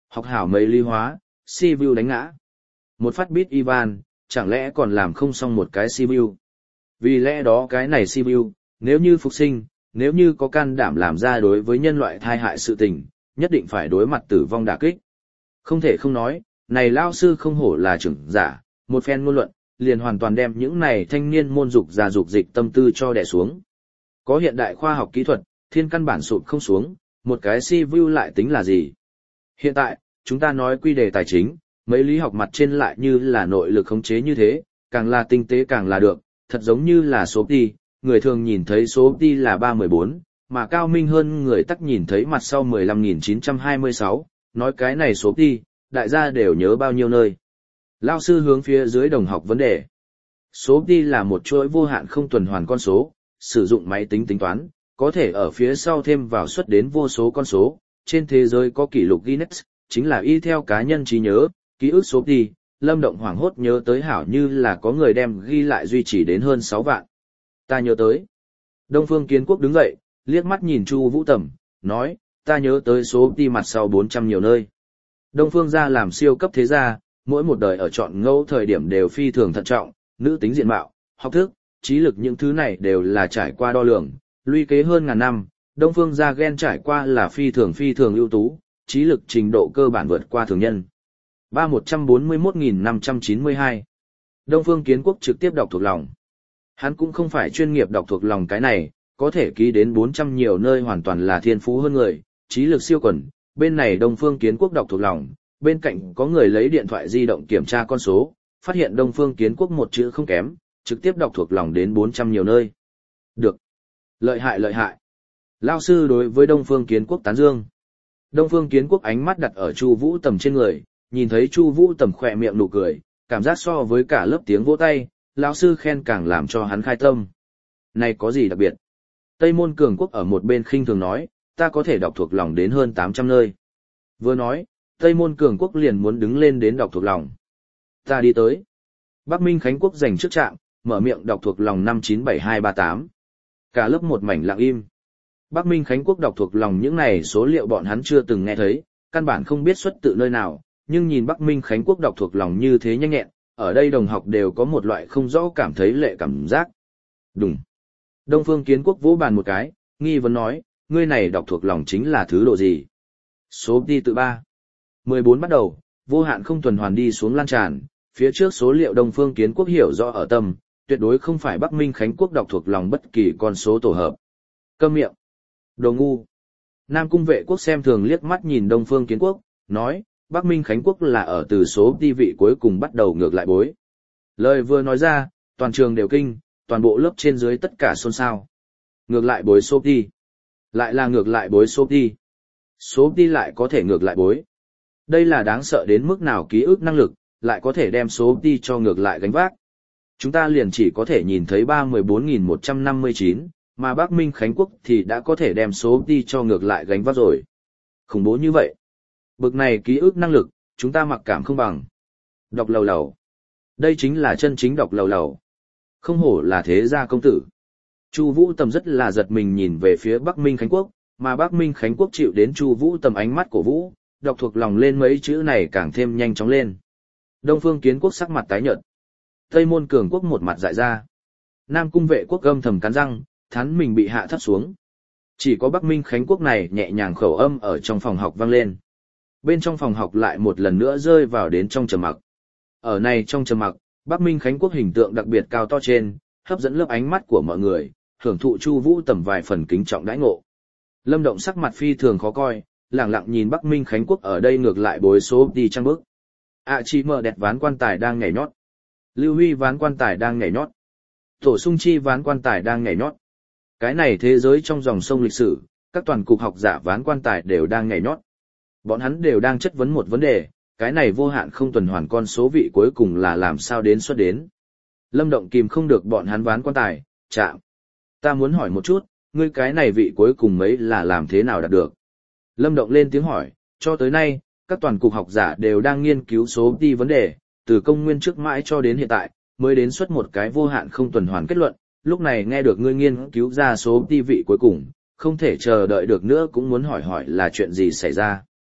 Học hảo mấy lý hóa, si vu đánh ngã. Một phát bit Ivan, chẳng lẽ còn làm không xong một cái si vu. Vì lẽ đó cái này si vu, nếu như phục sinh, nếu như có can đảm làm ra đối với nhân loại thai hại sự tình, nhất định phải đối mặt tử vong đả kích. Không thể không nói, này lao sư không hổ là trưởng giả, một phen ngôn luận, liền hoàn toàn đem những này thanh niên môn dục già dục dịch tâm tư cho đè xuống. Có hiện đại khoa học kỹ thuật, thiên căn bản sụp không xuống, một cái si vu lại tính là gì? Hiện tại, chúng ta nói quy đề tài chính, mấy lý học mặt trên lại như là nội lực khống chế như thế, càng là tinh tế càng là được, thật giống như là số pi, người thường nhìn thấy số pi là ba mười bốn, mà cao minh hơn người tắc nhìn thấy mặt sau mười lăm nghìn chín trăm hai mươi sáu, nói cái này số pi, đại gia đều nhớ bao nhiêu nơi. Lao sư hướng phía dưới đồng học vấn đề. Số pi là một chuỗi vô hạn không tuần hoàn con số, sử dụng máy tính tính toán, có thể ở phía sau thêm vào suất đến vô số con số, trên thế giới có kỷ lục Guinness, chính là y theo cá nhân trí nhớ, ký ức số pi, Lâm Động hoảng hốt nhớ tới hảo như là có người đem ghi lại duy trì đến hơn sáu vạn. Ta nhớ tới. Đông Phương Kiến Quốc đứng dậy, liếc mắt nhìn Chu Vũ Tầm, nói, ta nhớ tới số pi mặt sau bốn trăm nhiều nơi. Đông Phương gia làm siêu cấp thế gia, mỗi một đời ở chọn ngẫu thời điểm đều phi thường thận trọng, nữ tính diện mạo, học thức, trí lực những thứ này đều là trải qua đo lường, luy kế hơn ngàn năm, Đông Phương gia gen trải qua là phi thường phi thường ưu tú, trí lực trình độ cơ bản vượt qua thường nhân. ba một trăm bốn mươi mốt nghìn năm trăm chín mươi hai. Đông Phương Kiến Quốc trực tiếp đọc thuộc lòng. Hắn cũng không phải chuyên nghiệp đọc thuộc lòng cái này, có thể ký đến bốn trăm nhiều nơi hoàn toàn là thiên phú hơn người, trí lực siêu quần. Bên này Đông Phương Kiến Quốc đọc thuộc lòng, bên cạnh có người lấy điện thoại di động kiểm tra con số, phát hiện Đông Phương Kiến Quốc một chữ không kém, trực tiếp đọc thuộc lòng đến bốn trăm nhiều nơi. Được. Lợi hại lợi hại. Lao sư đối với Đông Phương Kiến Quốc tán dương. Đông Phương Kiến Quốc ánh mắt đặt ở Chu Vũ Tầm trên người, nhìn thấy Chu Vũ Tầm khỏe miệng nụ cười, cảm giác so với cả lớp tiếng vỗ tay, lão sư khen càng làm cho hắn khai tâm. Này có gì đặc biệt? Tây Môn Cường Quốc ở một bên khinh thường nói, ta có thể đọc thuộc lòng đến hơn tám trăm nơi. Vừa nói, Tây Môn Cường Quốc liền muốn đứng lên đến đọc thuộc lòng. Ta đi tới. Bắc Minh Khánh Quốc giành trước trạm, mở miệng đọc thuộc lòng năm chín bảy hai ba tám. Cả lớp một mảnh lặng im. Bắc Minh Khánh Quốc đọc thuộc lòng những này số liệu bọn hắn chưa từng nghe thấy, căn bản không biết xuất tự nơi nào, nhưng nhìn Bắc Minh Khánh Quốc đọc thuộc lòng như thế nhanh nhẹn, ở đây đồng học đều có một loại không rõ cảm thấy lệ cảm giác. Đúng. Đông Phương Kiến Quốc vỗ bàn một cái, nghi vấn nói, ngươi này đọc thuộc lòng chính là thứ độ gì? Số đi tự ba. mười bốn bắt đầu, vô hạn không tuần hoàn đi xuống lan tràn, phía trước số liệu Đông Phương Kiến Quốc hiểu rõ ở tâm, tuyệt đối không phải Bắc Minh Khánh Quốc đọc thuộc lòng bất kỳ con số tổ hợp. Câm miệng. Đồ ngu. Nam Cung Vệ Quốc xem thường liếc mắt nhìn Đông Phương Kiến Quốc, nói, Bắc Minh Khánh Quốc là ở từ số đi vị cuối cùng bắt đầu ngược lại bối. Lời vừa nói ra, toàn trường đều kinh, toàn bộ lớp trên dưới tất cả xôn xao. Ngược lại bối số đi. Lại là ngược lại bối số đi. Số đi lại có thể ngược lại bối. Đây là đáng sợ đến mức nào ký ức năng lực, lại có thể đem số đi cho ngược lại gánh vác. Chúng ta liền chỉ có thể nhìn thấy ba mươi bốn nghìn một trăm năm mươi chín, mà Bắc Minh Khánh Quốc thì đã có thể đem số đi cho ngược lại gánh vác rồi. Khủng bố như vậy. Bực này ký ức năng lực, chúng ta mặc cảm không bằng. Đọc lầu lầu. Đây chính là chân chính đọc lầu lầu. Không hổ là thế gia công tử. Chu Vũ Tầm rất là giật mình nhìn về phía Bắc Minh Khánh Quốc, mà Bắc Minh Khánh Quốc chịu đến Chu Vũ Tầm ánh mắt của Vũ, đọc thuộc lòng lên mấy chữ này càng thêm nhanh chóng lên. Đông Phương Kiến Quốc sắc mặt tái nhợt. Tây Môn Cường Quốc một mặt dại ra. Nam Cung Vệ Quốc âm thầm cắn răng, thán mình bị hạ thấp xuống. Chỉ có Bắc Minh Khánh Quốc này nhẹ nhàng khẩu âm ở trong phòng học vang lên. Bên trong phòng học lại một lần nữa rơi vào đến trong trầm mặc. Ở này trong trầm mặc, Bắc Minh Khánh Quốc hình tượng đặc biệt cao to trên, hấp dẫn lớp ánh mắt của mọi người, hưởng thụ Chu Vũ Tầm vài phần kính trọng đãi ngộ. Lâm Động sắc mặt phi thường khó coi, lẳng lặng nhìn Bắc Minh Khánh Quốc ở đây ngược lại bối số đi trăng bước. À chi mở đẹp ván quan tài đang nhảy nhót. Lưu Huy ván quan tài đang nhảy nhót. Tổ Sung Chi ván quan tài đang nhảy nhót. Cái này thế giới trong dòng sông lịch sử, các toàn cục học giả ván quan tài đều đang nhảy nhót. Bọn hắn đều đang chất vấn một vấn đề, cái này vô hạn không tuần hoàn con số vị cuối cùng là làm sao đến xuất đến. Lâm Động kìm không được bọn hắn ván quan tài, chạm. Ta muốn hỏi một chút, ngươi cái này vị cuối cùng mấy là làm thế nào đạt được? Lâm Động lên tiếng hỏi, cho tới nay, các toàn cục học giả đều đang nghiên cứu số đi vấn đề, từ công nguyên trước mãi cho đến hiện tại, mới đến xuất một cái vô hạn không tuần hoàn kết luận, lúc này nghe được ngươi nghiên cứu ra số đi vị cuối cùng, không thể chờ đợi được nữa cũng muốn hỏi hỏi là chuyện gì xảy ra.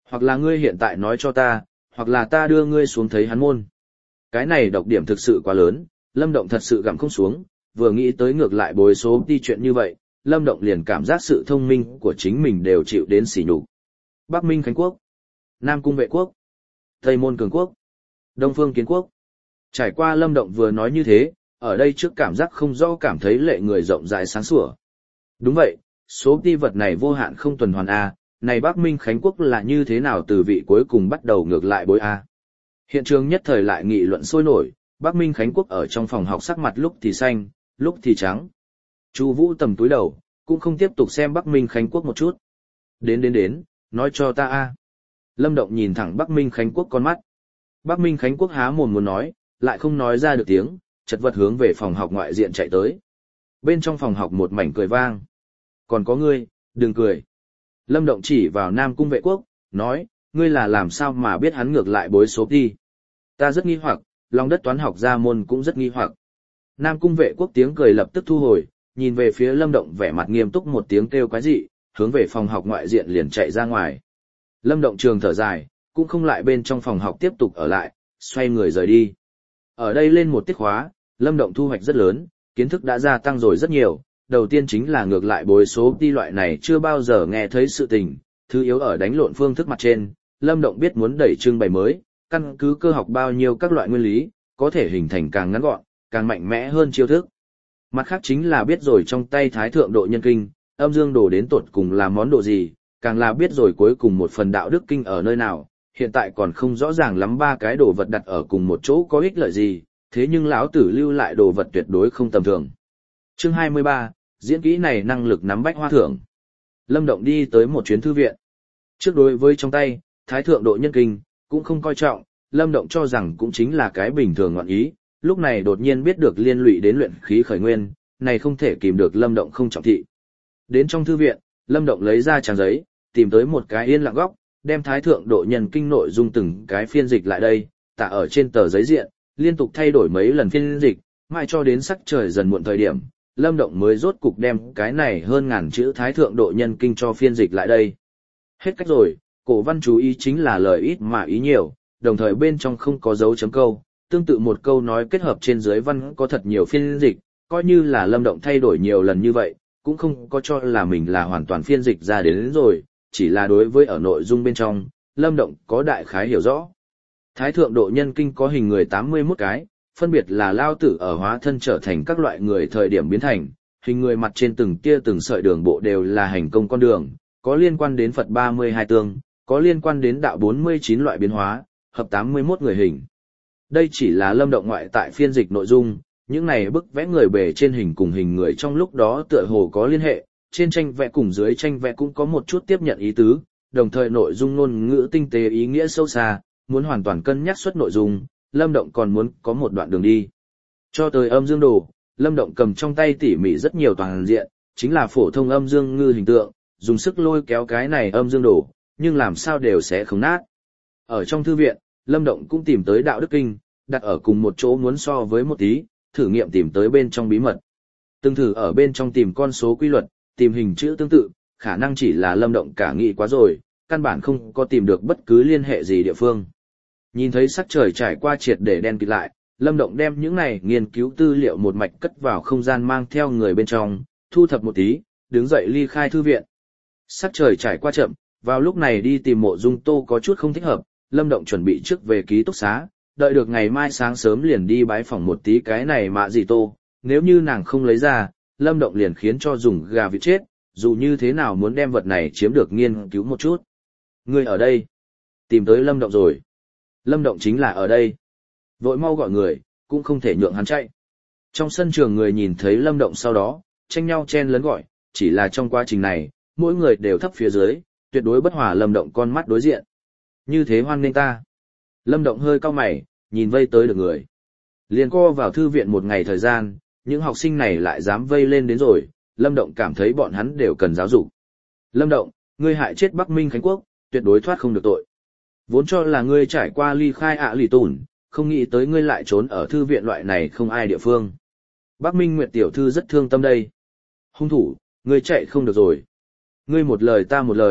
Hoặc là ngươi hiện tại nói cho ta, hoặc là ta đưa ngươi xuống thấy hắn môn. Cái này độc điểm thực sự quá lớn, Lâm Động thật sự gặm không xuống, vừa nghĩ tới ngược lại bối số đi chuyện như vậy, Lâm Động liền cảm giác sự thông minh của chính mình đều chịu đến sỉ nhục. Bắc Minh Khánh Quốc, Nam Cung Vệ Quốc, Tây Môn Cường Quốc, Đông Phương Kiến Quốc. Trải qua Lâm Động vừa nói như thế, ở đây trước cảm giác không rõ cảm thấy lệ người rộng rãi sáng sủa. Đúng vậy, số ti vật này vô hạn không tuần hoàn A, này Bắc Minh Khánh Quốc là như thế nào từ vị cuối cùng bắt đầu ngược lại bối A. Hiện trường nhất thời lại nghị luận sôi nổi, Bắc Minh Khánh Quốc ở trong phòng học sắc mặt lúc thì xanh, lúc thì trắng. Chu Vũ tầm túi đầu, cũng không tiếp tục xem Bắc Minh Khánh Quốc một chút. Đến đến đến, nói cho ta A. Lâm Động nhìn thẳng Bắc Minh Khánh Quốc con mắt. Bắc Minh Khánh Quốc há mồm muốn nói, lại không nói ra được tiếng, chật vật hướng về phòng học ngoại diện chạy tới. Bên trong phòng học một mảnh cười vang. Còn có ngươi, đừng cười. Lâm Động chỉ vào Nam Cung Vệ Quốc, nói, ngươi là làm sao mà biết hắn ngược lại bối số đi. Ta rất nghi hoặc, lòng đất toán học gia môn cũng rất nghi hoặc. Nam Cung Vệ Quốc tiếng cười lập tức thu hồi, nhìn về phía Lâm Động vẻ mặt nghiêm túc một tiếng kêu quái dị, hướng về phòng học ngoại diện liền chạy ra ngoài. Lâm Động trường thở dài, cũng không lại bên trong phòng học tiếp tục ở lại, xoay người rời đi. Ở đây lên một tiết khóa, Lâm Động thu hoạch rất lớn, kiến thức đã gia tăng rồi rất nhiều. Đầu tiên chính là ngược lại bối số đi loại này chưa bao giờ nghe thấy sự tình, thứ yếu ở đánh lộn phương thức mặt trên, Lâm Động biết muốn đẩy trưng bày mới, căn cứ cơ học bao nhiêu các loại nguyên lý, có thể hình thành càng ngắn gọn, càng mạnh mẽ hơn chiêu thức. Mặt khác chính là biết rồi trong tay thái thượng độ nhân kinh, âm dương đồ đến tột cùng là món đồ gì, càng là biết rồi cuối cùng một phần đạo đức kinh ở nơi nào, hiện tại còn không rõ ràng lắm ba cái đồ vật đặt ở cùng một chỗ có ích lợi gì, thế nhưng lão tử lưu lại đồ vật tuyệt đối không tầm thường. Chương hai mươi ba, diễn kỹ này năng lực nắm bách hoa thưởng. Lâm Động đi tới một chuyến thư viện. Trước đối với trong tay, thái thượng độ nhân kinh, cũng không coi trọng, Lâm Động cho rằng cũng chính là cái bình thường ngọn ý, lúc này đột nhiên biết được liên lụy đến luyện khí khởi nguyên, này không thể kìm được Lâm Động không trọng thị. Đến trong thư viện, Lâm Động lấy ra trang giấy, tìm tới một cái yên lặng góc, đem thái thượng độ nhân kinh nội dung từng cái phiên dịch lại đây, tạ ở trên tờ giấy diện, liên tục thay đổi mấy lần phiên dịch, mãi cho đến sắc trời dần muộn thời điểm, Lâm Động mới rốt cục đem cái này hơn ngàn chữ thái thượng độ nhân kinh cho phiên dịch lại đây. Hết cách rồi, cổ văn chú ý chính là lời ít mà ý nhiều, đồng thời bên trong không có dấu chấm câu, tương tự một câu nói kết hợp trên dưới văn có thật nhiều phiên dịch, coi như là Lâm Động thay đổi nhiều lần như vậy, cũng không có cho là mình là hoàn toàn phiên dịch ra đến, đến rồi, chỉ là đối với ở nội dung bên trong, Lâm Động có đại khái hiểu rõ. Thái thượng độ nhân kinh có hình người tám mươi mốt cái, phân biệt là Lao Tử ở hóa thân trở thành các loại người thời điểm biến thành, hình người mặt trên từng tia từng sợi đường bộ đều là hành công con đường, có liên quan đến Phật ba mươi hai tương, có liên quan đến đạo bốn mươi chín loại biến hóa, hợp tám mươi mốt người hình. Đây chỉ là Lâm Động ngoại tại phiên dịch nội dung, những này bức vẽ người bề trên hình cùng hình người trong lúc đó tựa hồ có liên hệ, trên tranh vẽ cùng dưới tranh vẽ cũng có một chút tiếp nhận ý tứ, đồng thời nội dung ngôn ngữ tinh tế ý nghĩa sâu xa, muốn hoàn toàn cân nhắc xuất nội dung, Lâm Động còn muốn có một đoạn đường đi. Cho tới âm dương đồ, Lâm Động cầm trong tay tỉ mỉ rất nhiều toàn diện, chính là phổ thông âm dương ngư hình tượng, dùng sức lôi kéo cái này âm dương đồ, nhưng làm sao đều sẽ không nát. Ở trong thư viện, Lâm Động cũng tìm tới đạo đức kinh, đặt ở cùng một chỗ muốn so với một tí, thử nghiệm tìm tới bên trong bí mật. Từng thử ở bên trong tìm con số quy luật, tìm hình chữ tương tự, khả năng chỉ là Lâm Động cả nghĩ quá rồi, căn bản không có tìm được bất cứ liên hệ gì địa phương. Nhìn thấy sắc trời trải qua triệt để đen kịt lại, Lâm Động đem những này nghiên cứu tư liệu một mạch cất vào không gian mang theo người bên trong, thu thập một tí, đứng dậy ly khai thư viện. Sắc trời trải qua chậm, vào lúc này đi tìm Mộ Dung Tô có chút không thích hợp, Lâm Động chuẩn bị trước về ký túc xá, đợi được ngày mai sáng sớm liền đi bái phỏng một tí cái này Mạ Dị Tô, nếu như nàng không lấy ra, Lâm Động liền khiến cho dùng gà vịt chết, dù như thế nào muốn đem vật này chiếm được nghiên cứu một chút. Người ở đây, tìm tới Lâm Động rồi. Lâm Động chính là ở đây. Vội mau gọi người, cũng không thể nhượng hắn chạy. Trong sân trường người nhìn thấy Lâm Động sau đó, tranh nhau chen lấn gọi, chỉ là trong quá trình này, mỗi người đều thấp phía dưới, tuyệt đối bất hòa Lâm Động con mắt đối diện. Như thế hoan nghênh ta. Lâm Động hơi cau mày, nhìn vây tới được người. Liền co vào thư viện một ngày thời gian, những học sinh này lại dám vây lên đến rồi, Lâm Động cảm thấy bọn hắn đều cần giáo dục. Lâm Động, ngươi hại chết Bắc Minh Khánh Quốc, tuyệt đối thoát không được tội. Vốn cho là ngươi trải qua ly khai ạ lì tùn, không nghĩ tới ngươi lại trốn ở thư viện loại này không ai địa phương. Bắc Minh Nguyệt tiểu thư rất thương tâm đây. Hung thủ, ngươi chạy không được rồi. Ngươi một lời ta một lời,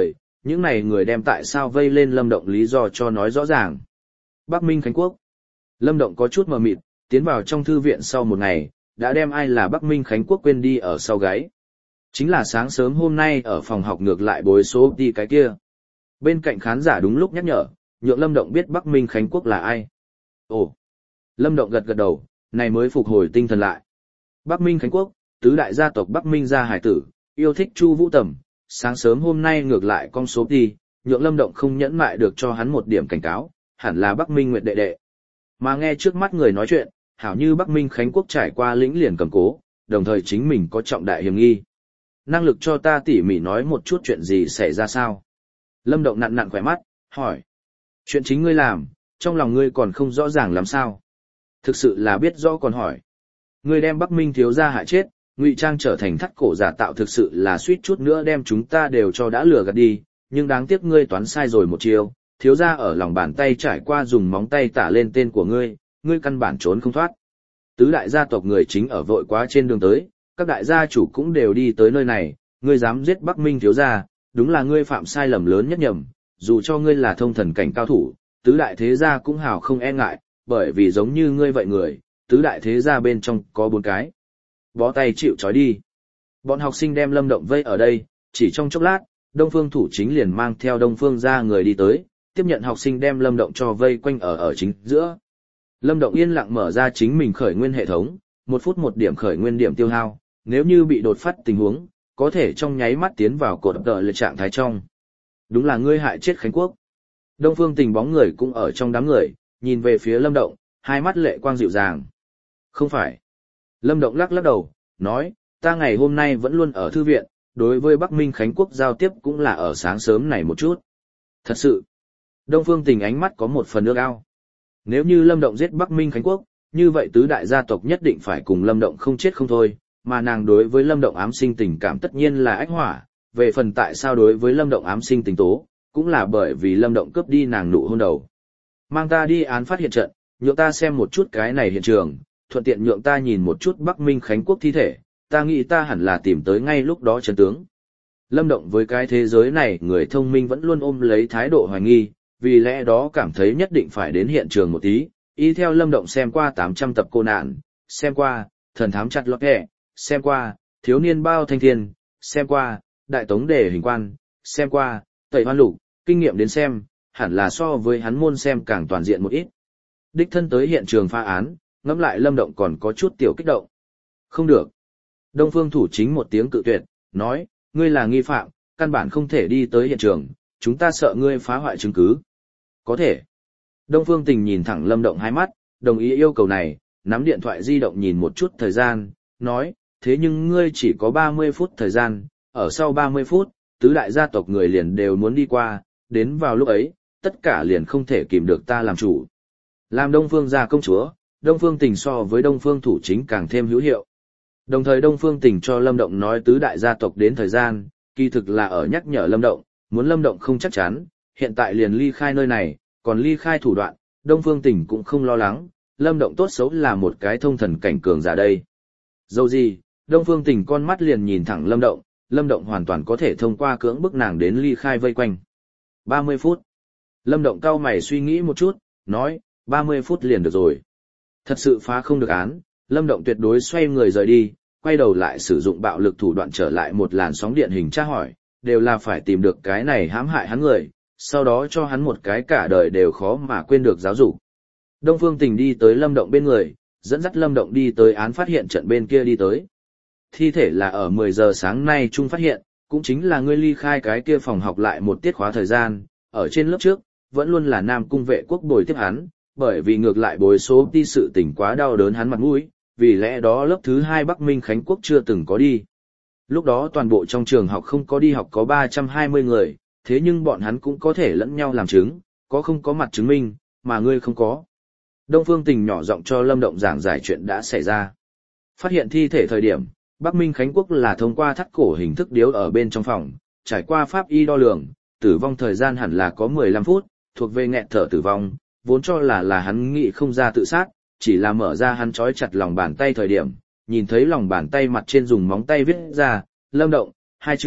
Những này người đem tại sao vây lên Lâm Động lý do cho nói rõ ràng. Bắc Minh Khánh Quốc. Lâm Động có chút mờ mịt, tiến vào trong thư viện sau một ngày, đã đem ai là Bắc Minh Khánh Quốc quên đi ở sau gáy. Chính là sáng sớm hôm nay ở phòng học ngược lại bối số đi cái kia. Bên cạnh khán giả đúng lúc nhắc nhở, nhượng Lâm Động biết Bắc Minh Khánh Quốc là ai. Ồ! Lâm Động gật gật đầu, này mới phục hồi tinh thần lại. Bắc Minh Khánh Quốc, tứ đại gia tộc Bắc Minh gia hải tử, yêu thích Chu Vũ Tầm, sáng sớm hôm nay ngược lại con số đi, nhượng Lâm Động không nhẫn mại được cho hắn một điểm cảnh cáo, hẳn là Bắc Minh Nguyệt đệ đệ. Mà nghe trước mắt người nói chuyện, hảo như Bắc Minh Khánh Quốc trải qua lĩnh liền cầm cố, đồng thời chính mình có trọng đại hiểm nghi. Năng lực cho ta tỉ mỉ nói một chút chuyện gì xảy ra sao? Lâm Động nặn nặn khỏe mắt, hỏi. Chuyện chính ngươi làm, trong lòng ngươi còn không rõ ràng làm sao? Thực sự là biết rõ còn hỏi. Ngươi đem Bắc Minh thiếu gia hại chết, ngụy trang trở thành thắt cổ giả tạo thực sự là suýt chút nữa đem chúng ta đều cho đã lừa gạt đi, nhưng đáng tiếc ngươi toán sai rồi một chiều, thiếu gia ở lòng bàn tay trải qua dùng móng tay tả lên tên của ngươi, ngươi căn bản trốn không thoát. Tứ đại gia tộc người chính ở vội quá trên đường tới, các đại gia chủ cũng đều đi tới nơi này, ngươi dám giết Bắc Minh thiếu gia, đúng là ngươi phạm sai lầm lớn nhất nhầm, dù cho ngươi là thông thần cảnh cao thủ, tứ đại thế gia cũng hào không e ngại, bởi vì giống như ngươi vậy người, tứ đại thế gia bên trong có bốn cái. Bó tay chịu trói đi. Bọn học sinh đem Lâm Động vây ở đây, chỉ trong chốc lát, Đông Phương thủ chính liền mang theo Đông Phương gia người đi tới, tiếp nhận học sinh đem Lâm Động cho vây quanh ở ở chính giữa. Lâm Động yên lặng mở ra chính mình khởi nguyên hệ thống, một phút một điểm khởi nguyên điểm tiêu hao, nếu như bị đột phát tình huống, có thể trong nháy mắt tiến vào cột đợi lệ trạng thái trong. Đúng là ngươi hại chết Khánh Quốc. Đông Phương Tình bóng người cũng ở trong đám người, nhìn về phía Lâm Động, hai mắt lệ quang dịu dàng. Không phải. Lâm Động lắc lắc đầu, nói, ta ngày hôm nay vẫn luôn ở thư viện, đối với Bắc Minh Khánh Quốc giao tiếp cũng là ở sáng sớm này một chút. Thật sự. Đông Phương Tình ánh mắt có một phần ước ao. Nếu như Lâm Động giết Bắc Minh Khánh Quốc, như vậy tứ đại gia tộc nhất định phải cùng Lâm Động không chết không thôi, mà nàng đối với Lâm Động ám sinh tình cảm tất nhiên là ách hỏa, về phần tại sao đối với Lâm Động ám sinh tình tố, cũng là bởi vì Lâm Động cướp đi nàng nụ hôn đầu. Mang ta đi án phát hiện trận, nhượng ta xem một chút cái này hiện trường, thuận tiện nhượng ta nhìn một chút Bắc Minh Khánh Quốc thi thể, ta nghĩ ta hẳn là tìm tới ngay lúc đó chân tướng. Lâm Động với cái thế giới này người thông minh vẫn luôn ôm lấy thái độ hoài nghi, vì lẽ đó cảm thấy nhất định phải đến hiện trường một tí, y theo Lâm Động xem qua tám trăm tập cô nạn, xem qua, thần thám chặt lọt kẹ, xem qua, thiếu niên bao thanh thiên, xem qua, đại tống đề hình quan, xem qua, tẩy hoan lục, kinh nghiệm đến xem, hẳn là so với hắn môn xem càng toàn diện một ít. Đích thân tới hiện trường phá án, ngẫm lại Lâm Động còn có chút tiểu kích động. Không được. Đông Phương thủ chính một tiếng cự tuyệt, nói, ngươi là nghi phạm, căn bản không thể đi tới hiện trường, chúng ta sợ ngươi phá hoại chứng cứ. Có thể. Đông Phương Tình nhìn thẳng Lâm Động hai mắt, đồng ý yêu cầu này, nắm điện thoại di động nhìn một chút thời gian, nói, thế nhưng ngươi chỉ có ba mươi phút thời gian, ở sau ba mươi phút, tứ đại gia tộc người liền đều muốn đi qua, đến vào lúc ấy, tất cả liền không thể kìm được ta làm chủ. Làm Đông Phương gia công chúa, Đông Phương Tình so với Đông Phương thủ chính càng thêm hữu hiệu. Đồng thời Đông Phương Tình cho Lâm Động nói tứ đại gia tộc đến thời gian, kỳ thực là ở nhắc nhở Lâm Động, muốn Lâm Động không chắc chắn, hiện tại liền ly khai nơi này, còn ly khai thủ đoạn, Đông Phương Tình cũng không lo lắng, Lâm Động tốt xấu là một cái thông thần cảnh cường giả đây. Dẫu gì, Đông Phương Tình con mắt liền nhìn thẳng Lâm Động, Lâm Động hoàn toàn có thể thông qua cưỡng bức nàng đến ly khai vây quanh. ba mươi phút. Lâm Động cau mày suy nghĩ một chút, nói, ba mươi phút liền được rồi. Thật sự phá không được án, Lâm Động tuyệt đối xoay người rời đi, quay đầu lại sử dụng bạo lực thủ đoạn trở lại một làn sóng điện hình tra hỏi, đều là phải tìm được cái này hãm hại hắn người, sau đó cho hắn một cái cả đời đều khó mà quên được giáo dục. Đông Phương Tình đi tới Lâm Động bên người, dẫn dắt Lâm Động đi tới án phát hiện trận bên kia đi tới. Thi thể là ở mười giờ sáng nay chung phát hiện, cũng chính là ngươi ly khai cái kia phòng học lại một tiết khóa thời gian, ở trên lớp trước, vẫn luôn là Nam Cung vệ quốc bồi tiếp hắn, bởi vì ngược lại bồi số đi sự tình quá đau đớn hắn mặt mũi, vì lẽ đó lớp thứ hai Bắc Minh Khánh Quốc chưa từng có đi. Lúc đó toàn bộ trong trường học không có đi học có ba trăm hai mươi người, thế nhưng bọn hắn cũng có thể lẫn nhau làm chứng, có không có mặt chứng minh, mà ngươi không có. Đông Phương Tình nhỏ giọng cho Lâm Động giảng giải chuyện đã xảy ra. Phát hiện thi thể thời điểm, Bắc Minh Khánh Quốc là thông qua thắt cổ hình thức điếu ở bên trong phòng, trải qua pháp y đo lường, tử vong thời gian hẳn là có mười lăm phút, thuộc về nghẹt thở tử vong, vốn cho là là hắn nghĩ không ra tự sát, chỉ là mở ra hắn trói chặt lòng bàn tay thời điểm, nhìn thấy lòng bàn tay mặt trên dùng móng tay viết ra, Lâm Động, hai chữ,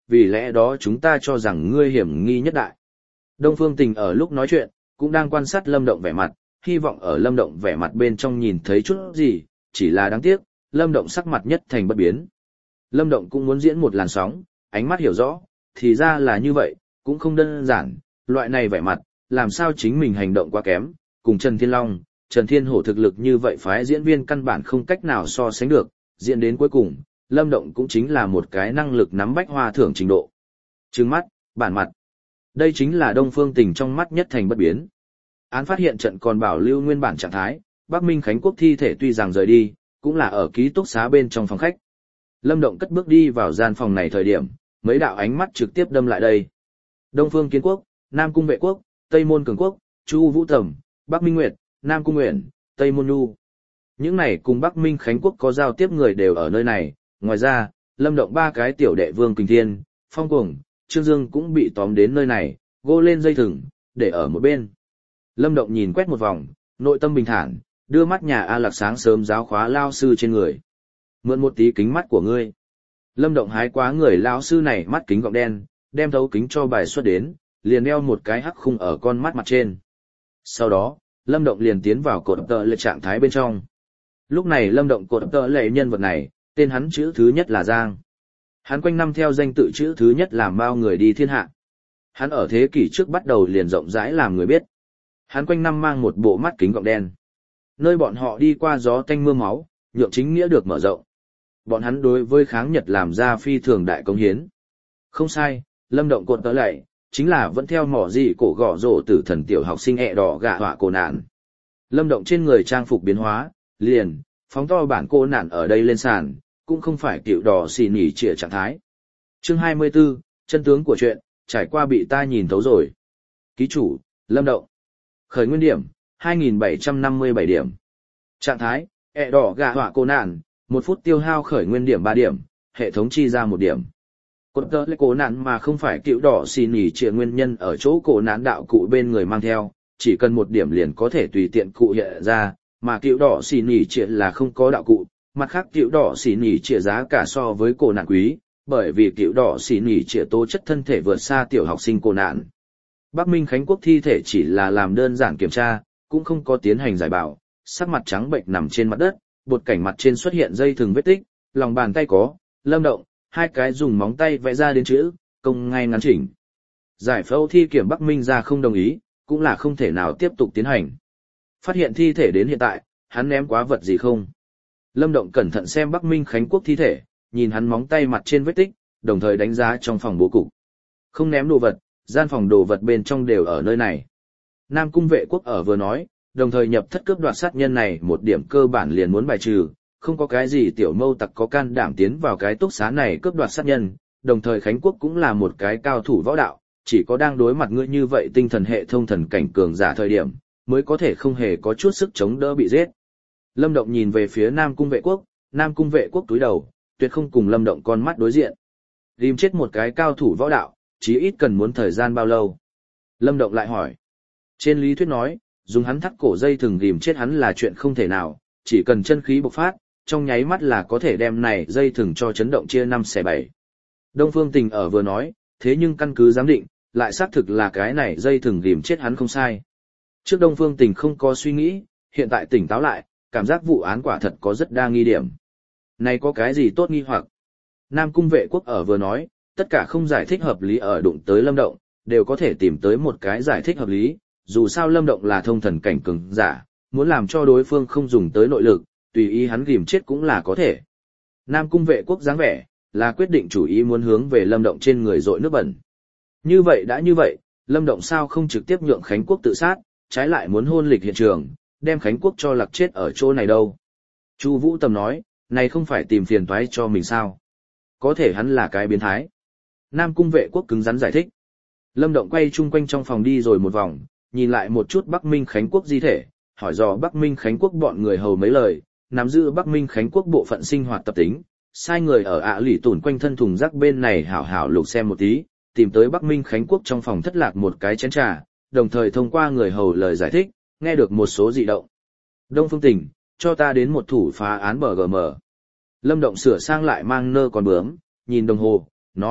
vì lẽ đó chúng ta cho rằng ngươi hiểm nghi nhất đại. Đông Phương Tình ở lúc nói chuyện, cũng đang quan sát Lâm Động vẻ mặt, hy vọng ở Lâm Động vẻ mặt bên trong nhìn thấy chút gì, chỉ là đáng tiếc, Lâm Động sắc mặt nhất thành bất biến. Lâm Động cũng muốn diễn một làn sóng, ánh mắt hiểu rõ, thì ra là như vậy, cũng không đơn giản, loại này vẻ mặt, làm sao chính mình hành động quá kém, cùng Trần Thiên Long, Trần Thiên Hổ thực lực như vậy phái diễn viên căn bản không cách nào so sánh được, diễn đến cuối cùng, Lâm Động cũng chính là một cái năng lực nắm bách hoa thưởng trình độ. Trừng mắt, bản mặt. Đây chính là Đông Phương Tình trong mắt nhất thành bất biến. Án phát hiện trận còn bảo lưu nguyên bản trạng thái, Bắc Minh Khánh Quốc thi thể tuy rằng rời đi, cũng là ở ký túc xá bên trong phòng khách. Lâm Động cất bước đi vào gian phòng này thời điểm, mấy đạo ánh mắt trực tiếp đâm lại đây. Đông Phương Kiến Quốc, Nam Cung Vệ Quốc, Tây Môn Cường Quốc, Chu Vũ Tầm, Bắc Minh Nguyệt, Nam Cung Nguyện, Tây Môn Nhu. Những này cùng Bắc Minh Khánh Quốc có giao tiếp người đều ở nơi này, ngoài ra, Lâm Động ba cái tiểu đệ Vương Kình Thiên, Phong Cuồng, Trương Dương cũng bị tóm đến nơi này, gô lên dây thừng, để ở một bên. Lâm Động nhìn quét một vòng, nội tâm bình thản, đưa mắt nhà A Lạc sáng sớm giáo khóa lao sư trên người. Mượn một tí kính mắt của ngươi. Lâm Động hái quá người lao sư này mắt kính gọng đen, đem thấu kính cho bài xuất đến, liền đeo một cái hắc khung ở con mắt mặt trên. Sau đó, Lâm Động liền tiến vào cột tợ lệ trạng thái bên trong. Lúc này Lâm Động cột tợ lệ nhân vật này, tên hắn chữ thứ nhất là Giang. Hắn quanh năm theo danh tự chữ thứ nhất làm bao người đi thiên hạ. Hắn ở thế kỷ trước bắt đầu liền rộng rãi làm người biết. Hắn quanh năm mang một bộ mắt kính gọng đen. Nơi bọn họ đi qua gió tanh mưa máu, nhượng chính nghĩa được mở rộng. Bọn hắn đối với kháng Nhật làm ra phi thường đại công hiến. Không sai, Lâm Động cột tợ lệ, chính là vẫn theo mỏ gì cổ gõ rổ tử thần tiểu học sinh ẹ đỏ gạ họa cổ nạn. Lâm Động trên người trang phục biến hóa, liền, phóng to bản cô nạn ở đây lên sàn, cũng không phải kiểu đỏ xì nỉ trịa trạng thái. Chương hai mươi 24, chân tướng của chuyện, trải qua bị ta nhìn thấu rồi. Ký chủ, Lâm Động. Khởi nguyên điểm, hai nghìn bảy trăm năm mươi bảy điểm. Trạng thái, ẹ đỏ gạ họa cô nạn, một phút tiêu hao khởi nguyên điểm ba điểm, hệ thống chi ra một điểm. Cột tớ lấy cổ nạn mà không phải cựu đỏ xì nỉ trịa nguyên nhân ở chỗ cổ nạn đạo cụ bên người mang theo, chỉ cần một điểm liền có thể tùy tiện cụ hiện ra, mà cựu đỏ xì nỉ trịa là không có đạo cụ, mặt khác cựu đỏ xì nỉ trịa giá cả so với cổ nạn quý, bởi vì cựu đỏ xì nỉ trịa tố chất thân thể vượt xa tiểu học sinh cổ nạn. Bắc Minh Khánh Quốc thi thể chỉ là làm đơn giản kiểm tra, cũng không có tiến hành giải bảo, sắc mặt trắng bệnh nằm trên mặt đất, bột cảnh mặt trên xuất hiện dây thừng vết tích, lòng bàn tay có, Lâm Động, hai cái dùng móng tay vẽ ra đến chữ, công ngay ngắn chỉnh. Giải phẫu thi kiểm Bắc Minh ra không đồng ý, cũng là không thể nào tiếp tục tiến hành. Phát hiện thi thể đến hiện tại, hắn ném quá vật gì không? Lâm Động cẩn thận xem Bắc Minh Khánh Quốc thi thể, nhìn hắn móng tay mặt trên vết tích, đồng thời đánh giá trong phòng bố cục. Không ném đồ vật, gian phòng đồ vật bên trong đều ở nơi này. Nam Cung Vệ Quốc ở vừa nói, đồng thời nhập thất cướp đoạt sát nhân này một điểm cơ bản liền muốn bài trừ, không có cái gì tiểu mâu tặc có can đảm tiến vào cái túc xá này cướp đoạt sát nhân, đồng thời Khánh Quốc cũng là một cái cao thủ võ đạo, chỉ có đang đối mặt ngươi như vậy tinh thần hệ thông thần cảnh cường giả thời điểm, mới có thể không hề có chút sức chống đỡ bị giết. Lâm Động nhìn về phía Nam Cung Vệ Quốc, Nam Cung Vệ Quốc túi đầu, tuyệt không cùng Lâm Động con mắt đối diện. Ghim chết một cái cao thủ võ đạo, chí ít cần muốn thời gian bao lâu? Lâm Động lại hỏi. Trên lý thuyết nói, dùng hắn thắt cổ dây thừng ghim chết hắn là chuyện không thể nào, chỉ cần chân khí bộc phát, trong nháy mắt là có thể đem này dây thừng cho chấn động chia năm xẻ bảy. Đông Phương Tình ở vừa nói, thế nhưng căn cứ giám định, lại xác thực là cái này dây thừng ghim chết hắn không sai. Trước Đông Phương Tình không có suy nghĩ, hiện tại tỉnh táo lại, cảm giác vụ án quả thật có rất đa nghi điểm. Này có cái gì tốt nghi hoặc? Nam Cung Vệ Quốc ở vừa nói, tất cả không giải thích hợp lý ở đụng tới Lâm Động, đều có thể tìm tới một cái giải thích hợp lý, dù sao Lâm Động là thông thần cảnh cường giả, muốn làm cho đối phương không dùng tới nội lực, tùy ý hắn ghim chết cũng là có thể. Nam Cung Vệ Quốc dáng vẻ, là quyết định chủ ý muốn hướng về Lâm Động trên người dội nước bẩn. Như vậy đã như vậy, Lâm Động sao không trực tiếp nhượng Khánh Quốc tự sát, trái lại muốn hôn lịch hiện trường, đem Khánh Quốc cho lặc chết ở chỗ này đâu. Chu Vũ Tầm nói, này không phải tìm phiền toái cho mình sao? Có thể hắn là cái biến thái. Nam Cung Vệ Quốc cứng rắn giải thích. Lâm Động quay chung quanh trong phòng đi rồi một vòng, nhìn lại một chút Bắc Minh Khánh Quốc di thể, hỏi dò Bắc Minh Khánh Quốc bọn người hầu mấy lời, nắm giữ Bắc Minh Khánh Quốc bộ phận sinh hoạt tập tính, sai người ở ạ lỷ tủn quanh thân thùng rác bên này hảo hảo lục xem một tí, tìm tới Bắc Minh Khánh Quốc trong phòng thất lạc một cái chén trà, đồng thời thông qua người hầu lời giải thích, nghe được một số dị động. Đông Phương Tình, cho ta đến một thủ phá án bờ gờ mờ. Lâm Động sửa sang lại mang nơ con bướm, nhìn đồng hồ, nói,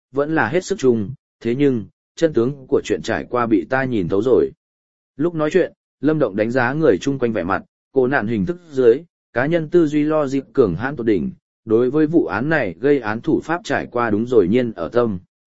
vẫn là hết sức chung, thế nhưng, chân tướng của chuyện trải qua bị ta nhìn thấu rồi. Lúc nói chuyện, Lâm Động đánh giá người chung quanh vẻ mặt, cổ nạn hình thức dưới, cá nhân tư duy logic cường hãn tột đỉnh, đối với vụ án này gây án thủ pháp trải qua đúng rồi nhiên ở tâm.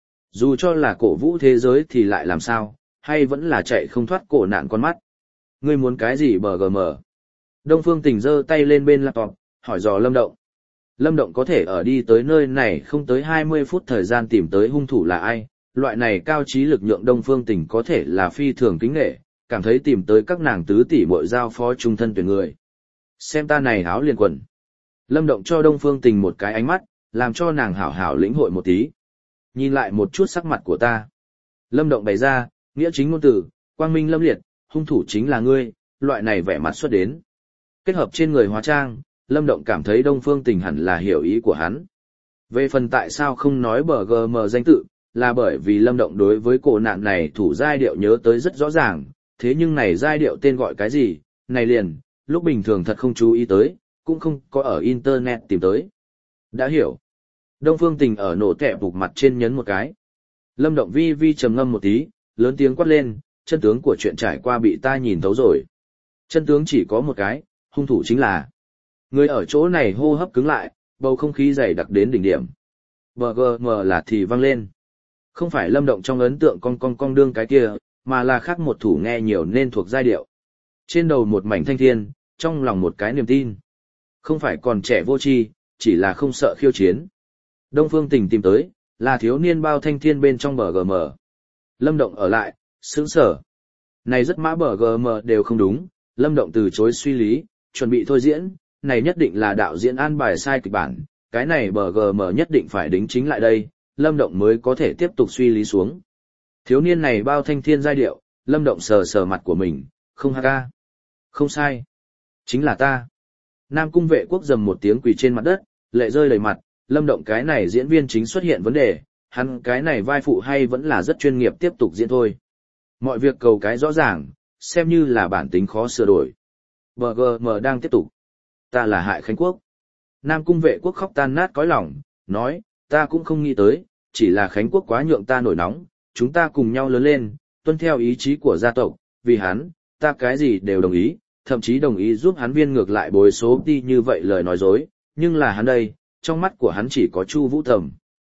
Dù cho là cổ vũ thế giới thì lại làm sao, hay vẫn là chạy không thoát cổ nạn con mắt. Ngươi muốn cái gì bờ gm? Đông Phương Tình giơ tay lên bên laptop, hỏi dò Lâm Động. Lâm Động có thể ở đi tới nơi này không tới hai mươi phút thời gian tìm tới hung thủ là ai, loại này cao trí lực nhượng Đông Phương Tình có thể là phi thường kính nghệ, cảm thấy tìm tới các nàng tứ tỷ muội giao phó trung thân tuyển người. Xem ta này áo liền quần. Lâm Động cho Đông Phương Tình một cái ánh mắt, làm cho nàng hảo hảo lĩnh hội một tí. Nhìn lại một chút sắc mặt của ta. Lâm Động bày ra, nghĩa chính ngôn từ, quang minh lâm liệt, hung thủ chính là ngươi, loại này vẻ mặt xuất đến. Kết hợp trên người hóa trang, Lâm Động cảm thấy Đông Phương Tình hẳn là hiểu ý của hắn. Về phần tại sao không nói bờ gm danh tự, là bởi vì Lâm Động đối với cổ nạn này thủ giai điệu nhớ tới rất rõ ràng, thế nhưng này giai điệu tên gọi cái gì, này liền, lúc bình thường thật không chú ý tới, cũng không có ở internet tìm tới. Đã hiểu. Đông Phương Tình ở nổ kẹp bục mặt trên nhấn một cái. Lâm Động vi vi trầm ngâm một tí, lớn tiếng quát lên, chân tướng của chuyện trải qua bị ta nhìn thấu rồi. Chân tướng chỉ có một cái, hung thủ chính là. Người ở chỗ này hô hấp cứng lại, bầu không khí dày đặc đến đỉnh điểm. bê giê em là thì vang lên. Không phải Lâm Động trong ấn tượng con con con đương cái kia, mà là khác một thủ nghe nhiều nên thuộc giai điệu. Trên đầu một mảnh thanh thiên, trong lòng một cái niềm tin. Không phải còn trẻ vô tri, chỉ là không sợ khiêu chiến. Đông Phương Tình tìm tới, là thiếu niên bao thanh thiên bên trong bê giê em. Lâm Động ở lại, sững sở. Này rất mã bê giê em đều không đúng, Lâm Động từ chối suy lý, chuẩn bị thôi diễn, này nhất định là đạo diễn an bài sai kịch bản, cái này bê giê em nhất định phải đính chính lại đây, Lâm Động mới có thể tiếp tục suy lý xuống. Thiếu niên này bao thanh thiên giai điệu, Lâm Động sờ sờ mặt của mình, không ha ca. Không sai. Chính là ta. Nam Cung Vệ Quốc dầm một tiếng quỳ trên mặt đất, lệ rơi đầy mặt, Lâm Động cái này diễn viên chính xuất hiện vấn đề, hắn cái này vai phụ hay vẫn là rất chuyên nghiệp tiếp tục diễn thôi. Mọi việc cầu cái rõ ràng, xem như là bản tính khó sửa đổi. bê giê em đang tiếp tục. Ta là Hại Khánh Quốc. Nam Cung Vệ Quốc khóc tan nát cõi lòng, nói, ta cũng không nghĩ tới, chỉ là Khánh Quốc quá nhượng ta nổi nóng, chúng ta cùng nhau lớn lên, tuân theo ý chí của gia tộc, vì hắn, ta cái gì đều đồng ý, thậm chí đồng ý giúp hắn viên ngược lại bồi số đi như vậy lời nói dối, nhưng là hắn đây, trong mắt của hắn chỉ có Chu Vũ Thầm.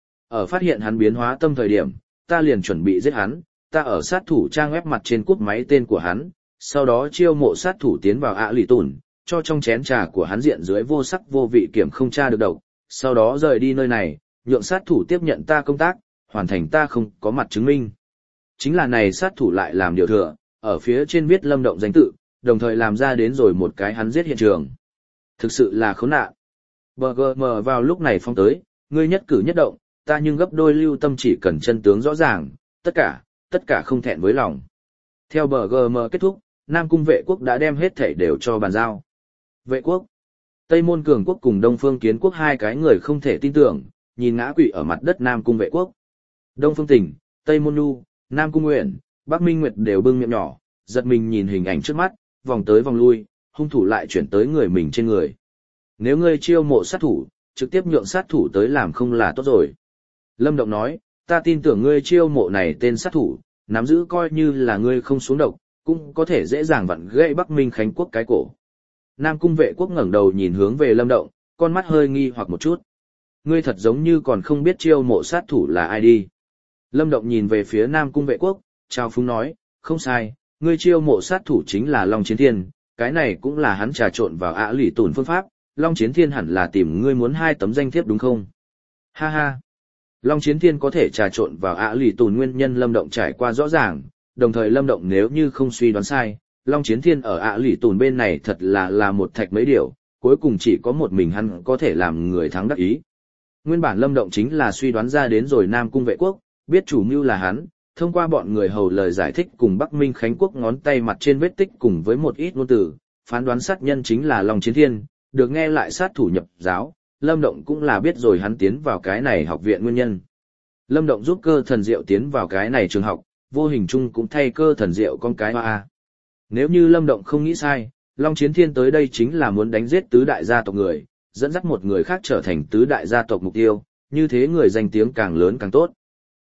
Ở phát hiện hắn biến hóa tâm thời điểm, ta liền chuẩn bị giết hắn, ta ở sát thủ trang web mặt trên cúp máy tên của hắn, sau đó chiêu mộ sát thủ tiến vào ạ lì tùn, cho trong chén trà của hắn diện dưới vô sắc vô vị kiểm không tra được độc, sau đó rời đi nơi này, nhượng sát thủ tiếp nhận ta công tác, hoàn thành ta không có mặt chứng minh. Chính là này sát thủ lại làm điều thừa, ở phía trên viết Lâm Động danh tự, đồng thời làm ra đến rồi một cái hắn giết hiện trường. Thực sự là khốn nạn. bê giê em vào lúc này phong tới, ngươi nhất cử nhất động, ta nhưng gấp đôi lưu tâm chỉ cần chân tướng rõ ràng, tất cả, tất cả không thẹn với lòng. Theo bê giê em kết thúc, Nam Cung Vệ Quốc đã đem hết thảy đều cho bàn giao. Vệ Quốc, Tây Môn Cường Quốc cùng Đông Phương Kiến Quốc hai cái người không thể tin tưởng, nhìn ngã quỵ ở mặt đất Nam Cung Vệ Quốc. Đông Phương Tình, Tây Môn Nhu, Nam Cung Nguyện, Bắc Minh Nguyệt đều bưng miệng nhỏ, giật mình nhìn hình ảnh trước mắt, vòng tới vòng lui, hung thủ lại chuyển tới người mình trên người. Nếu ngươi chiêu mộ sát thủ, trực tiếp nhượng sát thủ tới làm không là tốt rồi. Lâm Động nói, ta tin tưởng ngươi chiêu mộ này tên sát thủ, nắm giữ coi như là ngươi không xuống độc, cũng có thể dễ dàng vặn gãy Bắc Minh Khánh Quốc cái cổ. Nam Cung Vệ Quốc ngẩng đầu nhìn hướng về Lâm Động, con mắt hơi nghi hoặc một chút. Ngươi thật giống như còn không biết chiêu mộ sát thủ là ai đi. Lâm Động nhìn về phía Nam Cung Vệ Quốc, trao phúng nói, không sai, ngươi chiêu mộ sát thủ chính là Long Chiến Thiên, cái này cũng là hắn trà trộn vào ạ lỷ tùn phương pháp, Long Chiến Thiên hẳn là tìm ngươi muốn hai tấm danh thiếp đúng không? Ha ha! Long Chiến Thiên có thể trà trộn vào ạ lỷ tùn nguyên nhân Lâm Động trải qua rõ ràng, đồng thời Lâm Động nếu như không suy đoán sai, Long Chiến Thiên ở ạ lỷ tùn bên này thật là là một thạch mấy điều, cuối cùng chỉ có một mình hắn có thể làm người thắng đắc ý. Nguyên bản Lâm Động chính là suy đoán ra đến rồi Nam Cung Vệ Quốc, biết chủ mưu là hắn, thông qua bọn người hầu lời giải thích cùng Bắc Minh Khánh Quốc ngón tay mặt trên vết tích cùng với một ít ngôn từ, phán đoán sát nhân chính là Long Chiến Thiên, được nghe lại sát thủ nhập giáo, Lâm Động cũng là biết rồi hắn tiến vào cái này học viện nguyên nhân. Lâm Động giúp Cơ Thần Diệu tiến vào cái này trường học, vô hình chung cũng thay Cơ Thần Diệu con cái hoa. Nếu như Lâm Động không nghĩ sai, Long Chiến Thiên tới đây chính là muốn đánh giết tứ đại gia tộc người, dẫn dắt một người khác trở thành tứ đại gia tộc mục tiêu, như thế người danh tiếng càng lớn càng tốt.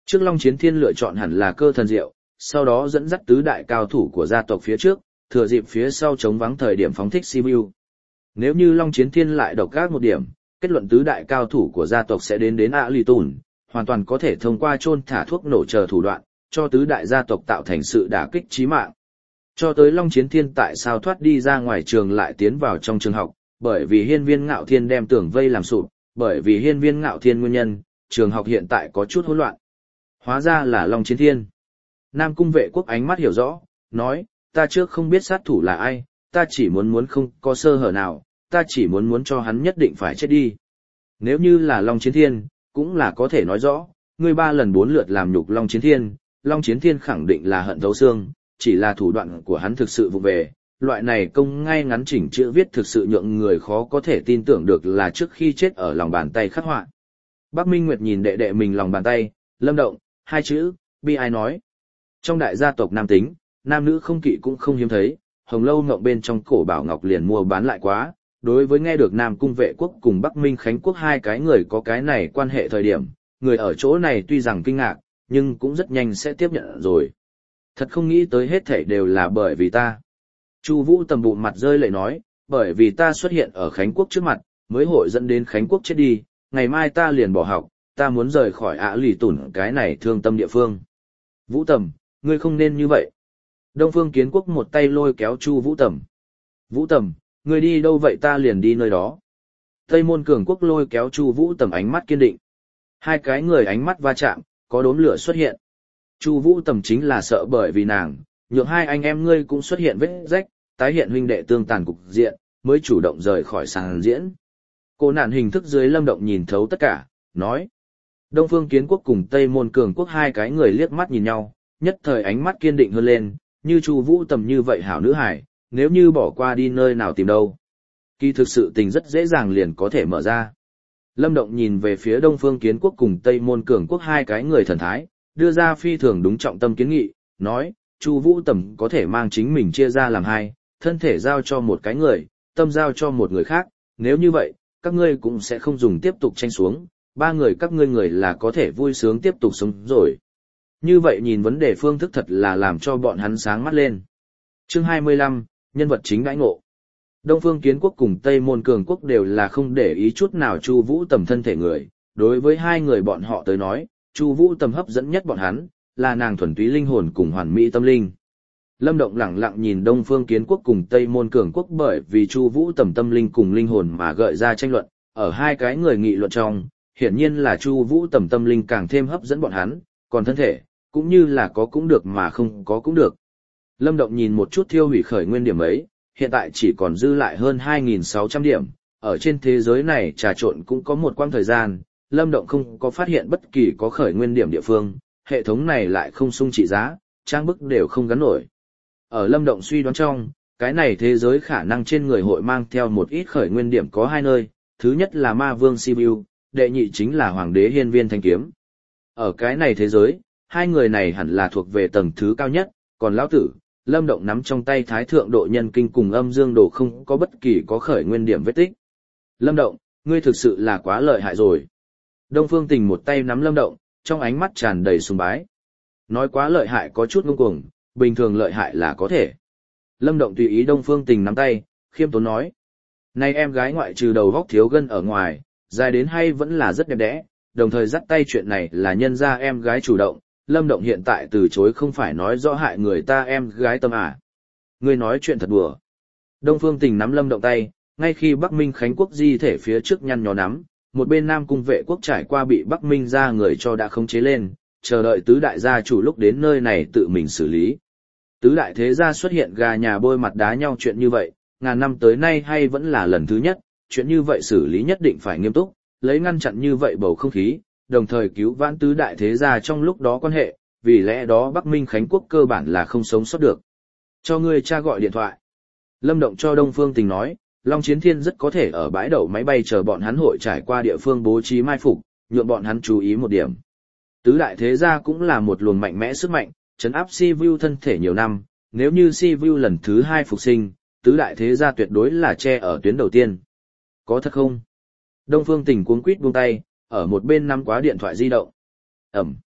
Trước Long Chiến Thiên lựa chọn hẳn là Cơ Thần Diệu, sau đó dẫn dắt tứ đại cao thủ của gia tộc phía trước, thừa dịp phía sau chống vắng thời điểm phóng thích Sibiu. Nếu như Long Chiến Thiên lại độc ác một điểm, kết luận tứ đại cao thủ của gia tộc sẽ đến đến ạ lì tùn, hoàn toàn có thể thông qua chôn thả thuốc nổ chờ thủ đoạn, cho tứ đại gia tộc tạo thành sự đả kích chí mạng. Cho tới Long Chiến Thiên tại sao thoát đi ra ngoài trường lại tiến vào trong trường học, bởi vì Hiên Viên Ngạo Thiên đem tường vây làm sụp, bởi vì Hiên Viên Ngạo Thiên nguyên nhân, trường học hiện tại có chút hỗn loạn. Hóa ra là Long Chiến Thiên. Nam Cung Vệ Quốc ánh mắt hiểu rõ, nói, ta trước không biết sát thủ là ai, ta chỉ muốn muốn không có sơ hở nào, ta chỉ muốn muốn cho hắn nhất định phải chết đi. Nếu như là Long Chiến Thiên, cũng là có thể nói rõ, ngươi ba lần bốn lượt làm nhục Long Chiến Thiên, Long Chiến Thiên khẳng định là hận thấu xương, chỉ là thủ đoạn của hắn thực sự vụ về, loại này công ngay ngắn chỉnh chữ viết thực sự nhượng người khó có thể tin tưởng được là trước khi chết ở lòng bàn tay khắc họa. Bắc Minh Nguyệt nhìn đệ đệ mình lòng bàn tay, Lâm Động, hai chữ, bi ai nói. Trong đại gia tộc nam tính, nam nữ không kỵ cũng không hiếm thấy, Hồng Lâu Ngộng bên trong cổ bảo ngọc liền mua bán lại quá. Đối với nghe được Nam Cung Vệ Quốc cùng Bắc Minh Khánh Quốc hai cái người có cái này quan hệ thời điểm, người ở chỗ này tuy rằng kinh ngạc, nhưng cũng rất nhanh sẽ tiếp nhận rồi. Thật không nghĩ tới hết thảy đều là bởi vì ta. Chu Vũ Tầm bụng mặt rơi lệ nói, bởi vì ta xuất hiện ở Khánh Quốc trước mặt, mới hội dẫn đến Khánh Quốc chết đi, ngày mai ta liền bỏ học, ta muốn rời khỏi ạ lì tủn cái này thương tâm địa phương. Vũ Tầm, ngươi không nên như vậy. Đông Phương Kiến Quốc một tay lôi kéo Chu Vũ Tầm. Vũ Tầm, ngươi đi đâu vậy ta liền đi nơi đó. Tây Môn Cường Quốc lôi kéo Chu Vũ Tầm ánh mắt kiên định. Hai cái người ánh mắt va chạm, có đốm lửa xuất hiện. Chu Vũ Tầm chính là sợ bởi vì nàng, nhượng hai anh em ngươi cũng xuất hiện vết rách, tái hiện huynh đệ tương tàn cục diện, mới chủ động rời khỏi sàn diễn. Cô nạn hình thức dưới Lâm Động nhìn thấu tất cả, nói. Đông Phương Kiến Quốc cùng Tây Môn Cường Quốc hai cái người liếc mắt nhìn nhau, nhất thời ánh mắt kiên định hơn lên, như Chu Vũ Tầm như vậy hảo nữ hải, nếu như bỏ qua đi nơi nào tìm đâu. Kỳ thực sự tình rất dễ dàng liền có thể mở ra. Lâm Động nhìn về phía Đông Phương Kiến Quốc cùng Tây Môn Cường Quốc hai cái người thần thái, đưa ra phi thường đúng trọng tâm kiến nghị, nói, Chu Vũ Tầm có thể mang chính mình chia ra làm hai, thân thể giao cho một cái người, tâm giao cho một người khác, nếu như vậy, các ngươi cũng sẽ không dùng tiếp tục tranh xuống, ba người các ngươi người là có thể vui sướng tiếp tục sống rồi. Như vậy nhìn vấn đề phương thức thật là làm cho bọn hắn sáng mắt lên. Chương hai mươi lăm, nhân vật chính đãi ngộ. Đông Phương Kiến Quốc cùng Tây Môn Cường Quốc đều là không để ý chút nào Chu Vũ Tầm thân thể người, đối với hai người bọn họ tới nói, Chu Vũ Tầm hấp dẫn nhất bọn hắn, là nàng thuần túy linh hồn cùng hoàn mỹ tâm linh. Lâm Động lẳng lặng nhìn Đông Phương Kiến Quốc cùng Tây Môn Cường Quốc bởi vì Chu Vũ Tầm tâm linh cùng linh hồn mà gợi ra tranh luận, ở hai cái người nghị luận trong, hiển nhiên là Chu Vũ Tầm tâm linh càng thêm hấp dẫn bọn hắn, còn thân thể, cũng như là có cũng được mà không có cũng được. Lâm Động nhìn một chút thiêu hủy khởi nguyên điểm ấy, hiện tại chỉ còn dư lại hơn hai nghìn sáu trăm điểm, ở trên thế giới này trà trộn cũng có một quãng thời gian, Lâm Động không có phát hiện bất kỳ có khởi nguyên điểm địa phương, hệ thống này lại không sung trị giá, trang bức đều không gắn nổi. Ở Lâm Động suy đoán trong, cái này thế giới khả năng trên người hội mang theo một ít khởi nguyên điểm có hai nơi, thứ nhất là Ma Vương Sibiu, đệ nhị chính là Hoàng đế Hiên Viên Thanh Kiếm. Ở cái này thế giới, hai người này hẳn là thuộc về tầng thứ cao nhất, còn lão tử, Lâm Động nắm trong tay Thái Thượng Độ Nhân Kinh cùng Âm Dương Đồ không có bất kỳ có khởi nguyên điểm vết tích. Lâm Động, ngươi thực sự là quá lợi hại rồi. Đông Phương Tình một tay nắm Lâm Động, trong ánh mắt tràn đầy sùng bái. Nói quá lợi hại có chút ngông cuồng, bình thường lợi hại là có thể. Lâm Động tùy ý Đông Phương Tình nắm tay, khiêm tốn nói. Này em gái ngoại trừ đầu góc thiếu gân ở ngoài, dài đến hay vẫn là rất đẹp đẽ, đồng thời dắt tay chuyện này là nhân ra em gái chủ động. Lâm Động hiện tại từ chối không phải nói rõ hại người ta em gái tâm à. Ngươi nói chuyện thật đùa. Đông Phương Tình nắm Lâm Động tay, ngay khi Bắc Minh Khánh Quốc di thể phía trước nhăn nhó nắm, một bên Nam Cung Vệ Quốc trải qua bị Bắc Minh ra người cho đã khống chế lên, chờ đợi tứ đại gia chủ lúc đến nơi này tự mình xử lý. Tứ đại thế gia xuất hiện gà nhà bôi mặt đá nhau chuyện như vậy, ngàn năm tới nay hay vẫn là lần thứ nhất, chuyện như vậy xử lý nhất định phải nghiêm túc, lấy ngăn chặn như vậy bầu không khí, đồng thời cứu vãn tứ đại thế gia trong lúc đó quan hệ, vì lẽ đó Bắc Minh Khánh Quốc cơ bản là không sống sót được. Cho ngươi cha gọi điện thoại. Lâm Động cho Đông Phương Tình nói, Long Chiến Thiên rất có thể ở bãi đậu máy bay chờ bọn hắn hội trải qua địa phương bố trí mai phục, nhượng bọn hắn chú ý một điểm. Tứ đại thế gia cũng là một luồng mạnh mẽ sức mạnh, trấn áp Sivu thân thể nhiều năm, nếu như Sivu lần thứ hai phục sinh, tứ đại thế gia tuyệt đối là che ở tuyến đầu tiên. Có thật không? Đông Phương Tình cuống quýt buông tay, ở một bên nắm quá điện thoại di động. Ẩm,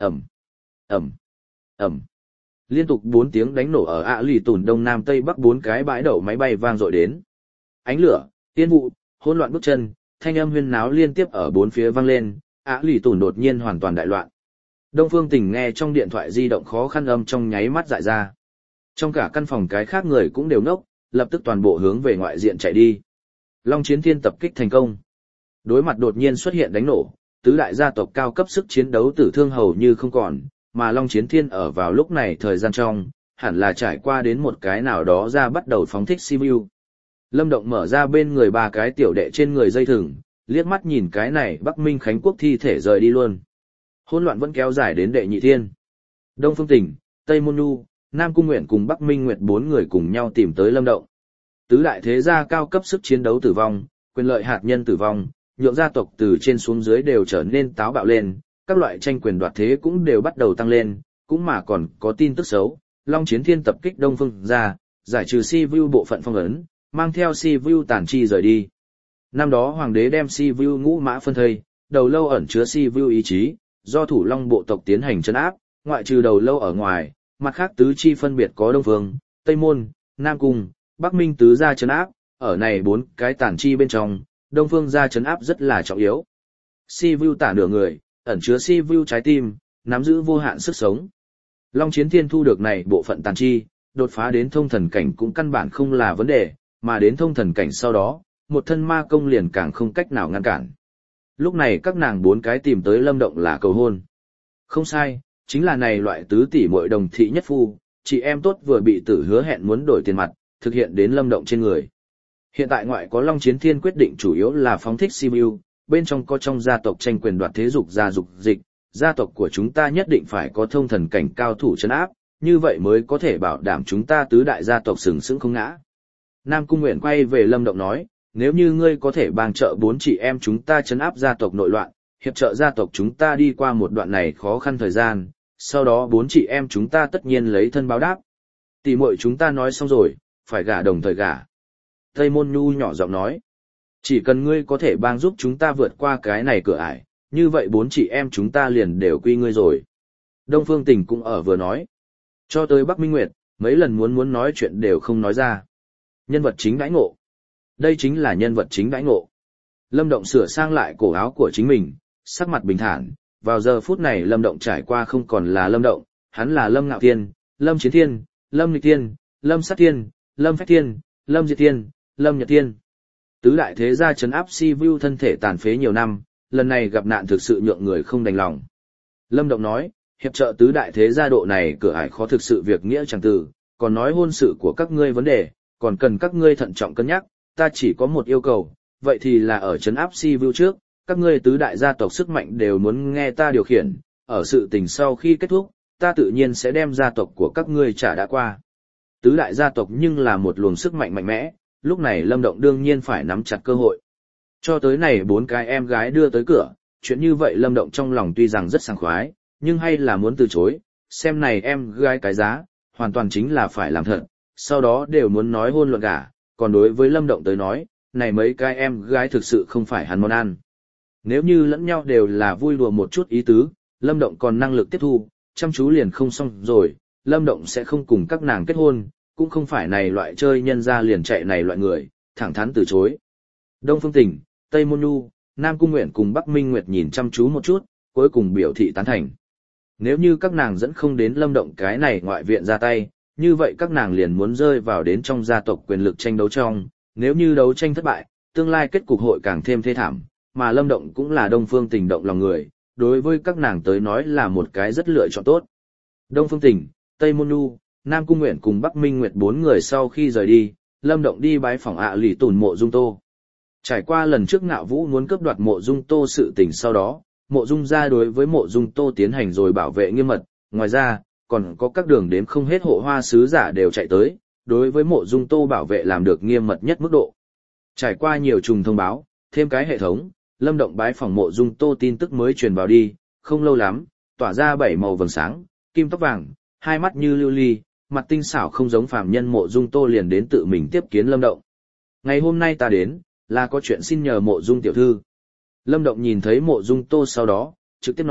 Ẩm, Ẩm, Ẩm. Liên tục bốn tiếng đánh nổ ở ạ lì tùn đông nam tây bắc bốn cái bãi đậu máy bay vang dội đến. Ánh lửa, tiên vụ, hỗn loạn bước chân, thanh âm huyên náo liên tiếp ở bốn phía vang lên, ạ lì tùn đột nhiên hoàn toàn đại loạn. Đông Phương Tình nghe trong điện thoại di động khó khăn âm trong nháy mắt dại ra. Trong cả căn phòng cái khác người cũng đều ngốc, lập tức toàn bộ hướng về ngoại diện chạy đi. Long Chiến Thiên tập kích thành công. Đối mặt đột nhiên xuất hiện đánh nổ, tứ đại gia tộc cao cấp sức chiến đấu tử thương hầu như không còn, mà Long Chiến Thiên ở vào lúc này thời gian trong, hẳn là trải qua đến một cái nào đó ra bắt đầu phóng thích xê vê u. Lâm Động mở ra bên người ba cái tiểu đệ trên người dây thừng, liếc mắt nhìn cái này Bắc Minh Khánh Quốc thi thể rời đi luôn. Hỗn loạn vẫn kéo dài đến đệ nhị thiên. Đông Phương Tỉnh, Tây Môn Nhu, Nam Cung Nguyện cùng Bắc Minh Nguyệt bốn người cùng nhau tìm tới Lâm Động. Tứ đại thế gia cao cấp sức chiến đấu tử vong, quyền lợi hạt nhân tử vong, nhượng gia tộc từ trên xuống dưới đều trở nên táo bạo lên, các loại tranh quyền đoạt thế cũng đều bắt đầu tăng lên, cũng mà còn có tin tức xấu, Long Chiến Thiên tập kích Đông Phương gia, giải trừ si vu bộ phận phong ấn, mang theo si vu tàn chi rời đi. Năm đó hoàng đế đem si vu ngũ mã phân thây, đầu lâu ẩn chứa si vu ý chí, do thủ long bộ tộc tiến hành trấn áp, ngoại trừ đầu lâu ở ngoài, mặt khác tứ chi phân biệt có Đông Phương, Tây Môn, Nam Cung, Bắc Minh tứ gia trấn áp, ở này bốn cái tàn chi bên trong, Đông Phương gia trấn áp rất là trọng yếu. Si vu tả nửa người, ẩn chứa si vu trái tim, nắm giữ vô hạn sức sống. Long Chiến Thiên thu được này bộ phận tàn chi, đột phá đến thông thần cảnh cũng căn bản không là vấn đề, mà đến thông thần cảnh sau đó, một thân ma công liền càng không cách nào ngăn cản. Lúc này các nàng bốn cái tìm tới Lâm Động là cầu hôn. Không sai, chính là này loại tứ tỷ muội đồng thị nhất phu, chị em tốt vừa bị tử hứa hẹn muốn đổi tiền mặt, thực hiện đến Lâm Động trên người. Hiện tại ngoại có Long Chiến Thiên quyết định chủ yếu là phóng thích xê vê u, bên trong có trong gia tộc tranh quyền đoạt thế dục gia dục dịch, gia tộc của chúng ta nhất định phải có thông thần cảnh cao thủ trấn áp, như vậy mới có thể bảo đảm chúng ta tứ đại gia tộc sừng sững không ngã. Nam Cung Nguyện quay về Lâm Động nói, nếu như ngươi có thể bang trợ bốn chị em chúng ta trấn áp gia tộc nội loạn, hiệp trợ gia tộc chúng ta đi qua một đoạn này khó khăn thời gian, sau đó bốn chị em chúng ta tất nhiên lấy thân báo đáp. Tỷ muội chúng ta nói xong rồi, phải gả đồng thời gả. Tây Môn Nhu nhỏ giọng nói, chỉ cần ngươi có thể bang giúp chúng ta vượt qua cái này cửa ải, như vậy bốn chị em chúng ta liền đều quy ngươi rồi. Đông Phương Tình cũng ở vừa nói, cho tới Bắc Minh Nguyệt, mấy lần muốn muốn nói chuyện đều không nói ra. Nhân vật chính đãi ngộ. Đây chính là nhân vật chính đãi ngộ. Lâm Động sửa sang lại cổ áo của chính mình, sắc mặt bình thản, vào giờ phút này Lâm Động trải qua không còn là Lâm Động, hắn là Lâm Ngạo Thiên, Lâm Chiến Thiên, Lâm Nghịch Thiên, Lâm Sát Thiên, Lâm Phách Thiên, Lâm Diệt Thiên, Lâm Nhật Thiên. Tứ đại thế gia trấn áp si vu thân thể tàn phế nhiều năm, lần này gặp nạn thực sự nhượng người không đành lòng. Lâm Động nói, hiệp trợ tứ đại thế gia độ này cửa ải khó thực sự việc nghĩa chẳng từ, còn nói hôn sự của các ngươi vấn đề, còn cần các ngươi thận trọng cân nhắc, ta chỉ có một yêu cầu, vậy thì là ở trấn áp si vu trước, các ngươi tứ đại gia tộc sức mạnh đều muốn nghe ta điều khiển, ở sự tình sau khi kết thúc, ta tự nhiên sẽ đem gia tộc của các ngươi trả đã qua. Tứ đại gia tộc nhưng là một luồng sức mạnh mạnh mẽ, lúc này Lâm Động đương nhiên phải nắm chặt cơ hội. Cho tới này bốn cái em gái đưa tới cửa, chuyện như vậy Lâm Động trong lòng tuy rằng rất sảng khoái, nhưng hay là muốn từ chối, xem này em gái cái giá, hoàn toàn chính là phải làm thật, sau đó đều muốn nói hôn luận gả, còn đối với Lâm Động tới nói, này mấy cái em gái thực sự không phải hắn món ăn. Nếu như lẫn nhau đều là vui đùa một chút ý tứ, Lâm Động còn năng lực tiếp thu, chăm chú liền không xong rồi, Lâm Động sẽ không cùng các nàng kết hôn, cũng không phải này loại chơi nhân ra liền chạy này loại người, thẳng thắn từ chối. Đông Phương Tình, Tây Môn Nhu, Nam Cung Nguyện cùng Bắc Minh Nguyệt nhìn chăm chú một chút, cuối cùng biểu thị tán thành. Nếu như các nàng dẫn không đến Lâm Động cái này ngoại viện ra tay, như vậy các nàng liền muốn rơi vào đến trong gia tộc quyền lực tranh đấu trong, nếu như đấu tranh thất bại, tương lai kết cục hội càng thêm thê thảm, mà Lâm Động cũng là Đông Phương Tình động lòng người, đối với các nàng tới nói là một cái rất lựa chọn tốt. Đông Phương Tình, Tây Môn Nhu, Nam Cung Nguyện cùng Bắc Minh Nguyệt bốn người sau khi rời đi, Lâm Động đi bái phỏng ạ lì tùn Mộ Dung Tô. Trải qua lần trước Ngạo Vũ muốn cướp đoạt Mộ Dung Tô sự tình sau đó, Mộ Dung gia đối với Mộ Dung Tô tiến hành rồi bảo vệ nghiêm mật, ngoài ra, còn có các đường đếm không hết hộ hoa sứ giả đều chạy tới, đối với Mộ Dung Tô bảo vệ làm được nghiêm mật nhất mức độ. Trải qua nhiều trùng thông báo, thêm cái hệ thống, Lâm Động bái phỏng Mộ Dung Tô tin tức mới truyền vào đi, không lâu lắm, tỏa ra bảy màu vầng sáng, kim tóc vàng, hai mắt như lưu ly, mặt tinh xảo không giống phàm nhân Mộ Dung Tô liền đến tự mình tiếp kiến Lâm Động. Ngày hôm nay ta đến, là có chuyện xin nhờ Mộ Dung tiểu thư. Lâm Động nhìn thấy Mộ Dung Tô sau đó, trực tiếp nói,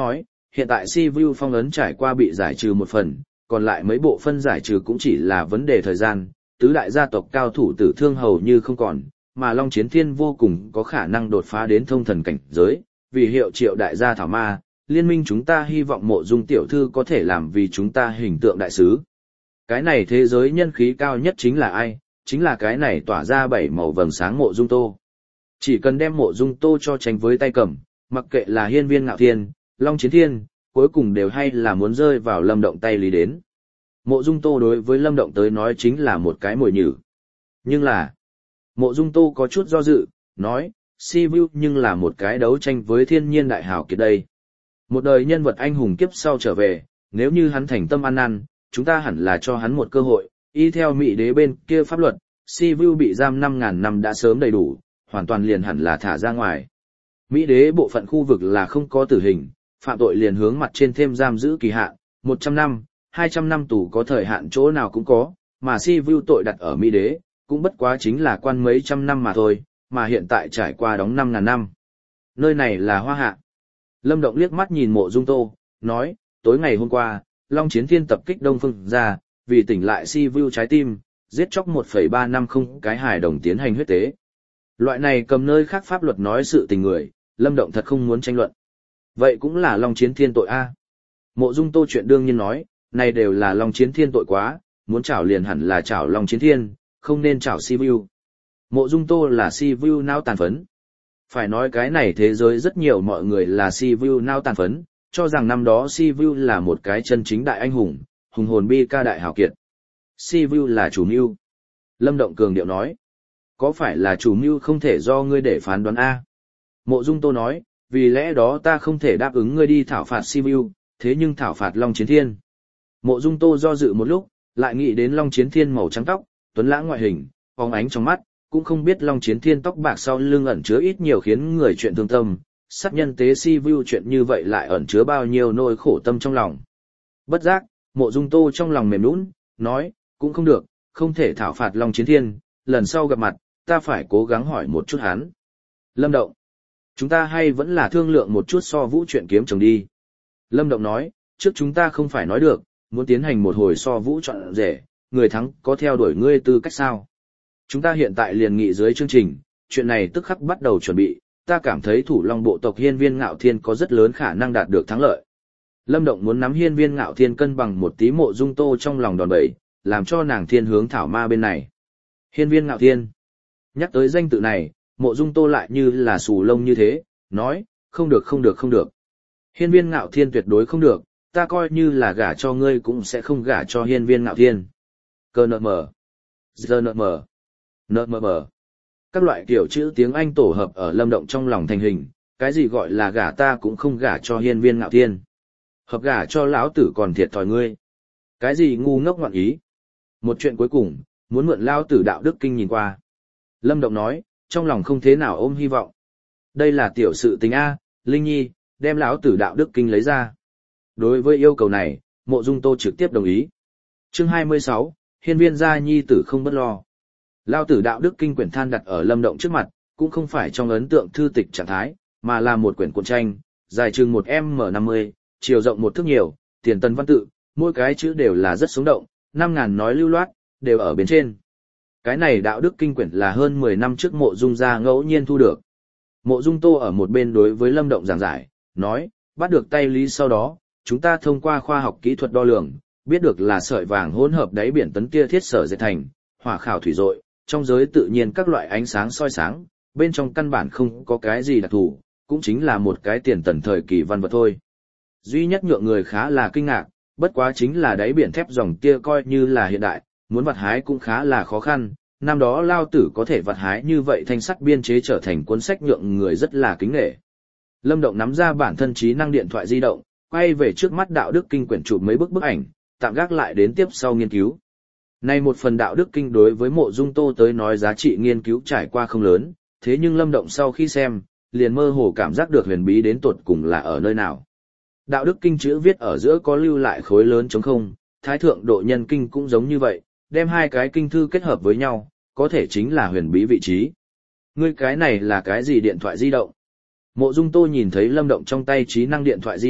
hiện tại si vu phong ấn trải qua bị giải trừ một phần, còn lại mấy bộ phân giải trừ cũng chỉ là vấn đề thời gian, tứ đại gia tộc cao thủ tử thương hầu như không còn, mà Long Chiến Thiên vô cùng có khả năng đột phá đến thông thần cảnh giới, vì hiệu triệu đại gia thảo ma, liên minh chúng ta hy vọng Mộ Dung tiểu thư có thể làm vì chúng ta hình tượng đại sứ. Cái này thế giới nhân khí cao nhất chính là ai? Chính là cái này tỏa ra bảy màu vầng sáng Mộ Dung Tô. Chỉ cần đem Mộ Dung Tô cho tranh với tay cầm, mặc kệ là Hiên Viên Ngạo Thiên, Long Chiến Thiên, cuối cùng đều hay là muốn rơi vào Lâm Động tay lý đến. Mộ Dung Tô đối với Lâm Động tới nói chính là một cái mồi nhử. Nhưng là, Mộ Dung Tô có chút do dự, nói, Si Vu nhưng là một cái đấu tranh với thiên nhiên đại hào kiệt đây. Một đời nhân vật anh hùng kiếp sau trở về, nếu như hắn thành tâm ăn năn, chúng ta hẳn là cho hắn một cơ hội, y theo Mỹ đế bên kia pháp luật, Si Vu bị giam năm ngàn năm đã sớm đầy đủ, hoàn toàn liền hẳn là thả ra ngoài. Mỹ đế bộ phận khu vực là không có tử hình, phạm tội liền hướng mặt trên thêm giam giữ kỳ hạn, một trăm năm, hai trăm năm tù có thời hạn chỗ nào cũng có, mà Si Vu tội đặt ở Mỹ đế, cũng bất quá chính là quan mấy trăm năm mà thôi, mà hiện tại trải qua đóng năm ngàn năm. Nơi này là Hoa Hạ. Lâm Động liếc mắt nhìn Mộ Dung Tô, nói, tối ngày hôm qua, Long Chiến Thiên tập kích Đông Phương ra, vì tỉnh lại Si Vu trái tim, giết chóc một phẩy ba năm không cái hài đồng tiến hành huyết tế. Loại này cầm nơi khác pháp luật nói sự tình người, Lâm Động thật không muốn tranh luận. Vậy cũng là Long Chiến Thiên tội a. Mộ Dung Tô chuyện đương nhiên nói, này đều là Long Chiến Thiên tội quá, muốn trảo liền hẳn là trảo Long Chiến Thiên, không nên trảo Si Vu. Mộ Dung Tô là Si Vu não tàn phấn. Phải nói cái này thế giới rất nhiều mọi người là Si Vu não tàn phấn, cho rằng năm đó Si Vu là một cái chân chính đại anh hùng, hùng hồn bi ca đại hào kiệt. Si Vu là chủ mưu. Lâm Động cường điệu nói, có phải là chủ mưu không thể do ngươi để phán đoán a? Mộ Dung Tô nói, vì lẽ đó ta không thể đáp ứng ngươi đi thảo phạt Si Vu, thế nhưng thảo phạt Long Chiến Thiên. Mộ Dung Tô do dự một lúc, lại nghĩ đến Long Chiến Thiên màu trắng tóc, tuấn lãng ngoại hình, phóng ánh trong mắt, cũng không biết Long Chiến Thiên tóc bạc sau lưng ẩn chứa ít nhiều khiến người chuyện thương tâm, sát nhân tế Si Vu chuyện như vậy lại ẩn chứa bao nhiêu nỗi khổ tâm trong lòng. Bất giác, Mộ Dung Tô trong lòng mềm nhũn, nói, cũng không được, không thể thảo phạt Long Chiến Thiên, lần sau gặp mặt, ta phải cố gắng hỏi một chút hắn. Lâm Động, chúng ta hay vẫn là thương lượng một chút so vũ chuyện kiếm chồng đi. Lâm Động nói, trước chúng ta không phải nói được, muốn tiến hành một hồi so vũ chọn rể, người thắng có theo đuổi ngươi tư cách sao. Chúng ta hiện tại liền nghị dưới chương trình, chuyện này tức khắc bắt đầu chuẩn bị, ta cảm thấy thủ long bộ tộc Hiên Viên Ngạo Thiên có rất lớn khả năng đạt được thắng lợi. Lâm Động muốn nắm Hiên Viên Ngạo Thiên cân bằng một tí Mộ Dung Tô trong lòng đòn bẩy, làm cho nàng thiên hướng thảo ma bên này. Hiên Viên Ngạo Thiên. Nhắc tới danh tự này, Mộ Dung Tô lại như là xù lông như thế, nói, không được không được không được. Hiên Viên Ngạo Thiên tuyệt đối không được, ta coi như là gả cho ngươi cũng sẽ không gả cho Hiên Viên Ngạo Thiên. Cơ nợ mờ. Giờ nợ mờ. Nợ mờ mờ. Các loại kiểu chữ tiếng Anh tổ hợp ở Lâm Động trong lòng thành hình, cái gì gọi là gả ta cũng không gả cho Hiên Viên Ngạo Thiên. Hợp gả cho lão tử còn thiệt thòi ngươi. Cái gì ngu ngốc ngoạn ý. Một chuyện cuối cùng, muốn mượn lão tử đạo đức kinh nhìn qua. Lâm Động nói, trong lòng không thế nào ôm hy vọng. Đây là tiểu sự tình A, Linh Nhi, đem lão tử đạo đức kinh lấy ra. Đối với yêu cầu này, Mộ Dung Tô trực tiếp đồng ý. Chương hai mươi sáu, Hiên Viên gia nhi tử không bất lo. Lão tử đạo đức kinh quyển than đặt ở Lâm Động trước mặt, cũng không phải trong ấn tượng thư tịch trạng thái, mà là một quyển cuộn tranh, dài chừng một em em năm mươi, chiều rộng một thước nhiều, tiền tân văn tự, mỗi cái chữ đều là rất sống động, năm ngàn nói lưu loát, đều ở bên trên. Cái này đạo đức kinh quyển là hơn mười năm trước Mộ Dung gia ngẫu nhiên thu được. Mộ Dung Tô ở một bên đối với Lâm Động giảng giải, nói, bắt được tay lý sau đó, chúng ta thông qua khoa học kỹ thuật đo lường, biết được là sợi vàng hỗn hợp đáy biển tấn kia thiết sở dệt thành, hỏa khảo thủy dội, trong giới tự nhiên các loại ánh sáng soi sáng, bên trong căn bản không có cái gì đặc thù, cũng chính là một cái tiền tần thời kỳ văn vật thôi. Duy nhất nhượng người khá là kinh ngạc, bất quá chính là đáy biển thép dòng kia coi như là hiện đại, muốn vặt hái cũng khá là khó khăn. Năm đó Lao Tử có thể vặt hái như vậy thanh sắt biên chế trở thành cuốn sách nhượng người rất là kính nể. Lâm Động nắm ra bản thân trí năng điện thoại di động, quay về trước mắt đạo đức kinh quyển chụp mấy bức bức ảnh, tạm gác lại đến tiếp sau nghiên cứu. Nay một phần đạo đức kinh đối với Mộ Dung Tô tới nói giá trị nghiên cứu trải qua không lớn, thế nhưng Lâm Động sau khi xem, liền mơ hồ cảm giác được huyền bí đến tột cùng là ở nơi nào. Đạo đức kinh chữ viết ở giữa có lưu lại khối lớn trống không, thái thượng độ nhân kinh cũng giống như vậy, đem hai cái kinh thư kết hợp với nhau, có thể chính là huyền bí vị trí. Ngươi cái này là cái gì điện thoại di động? Mộ Dung Tô nhìn thấy Lâm Động trong tay trí năng điện thoại di động,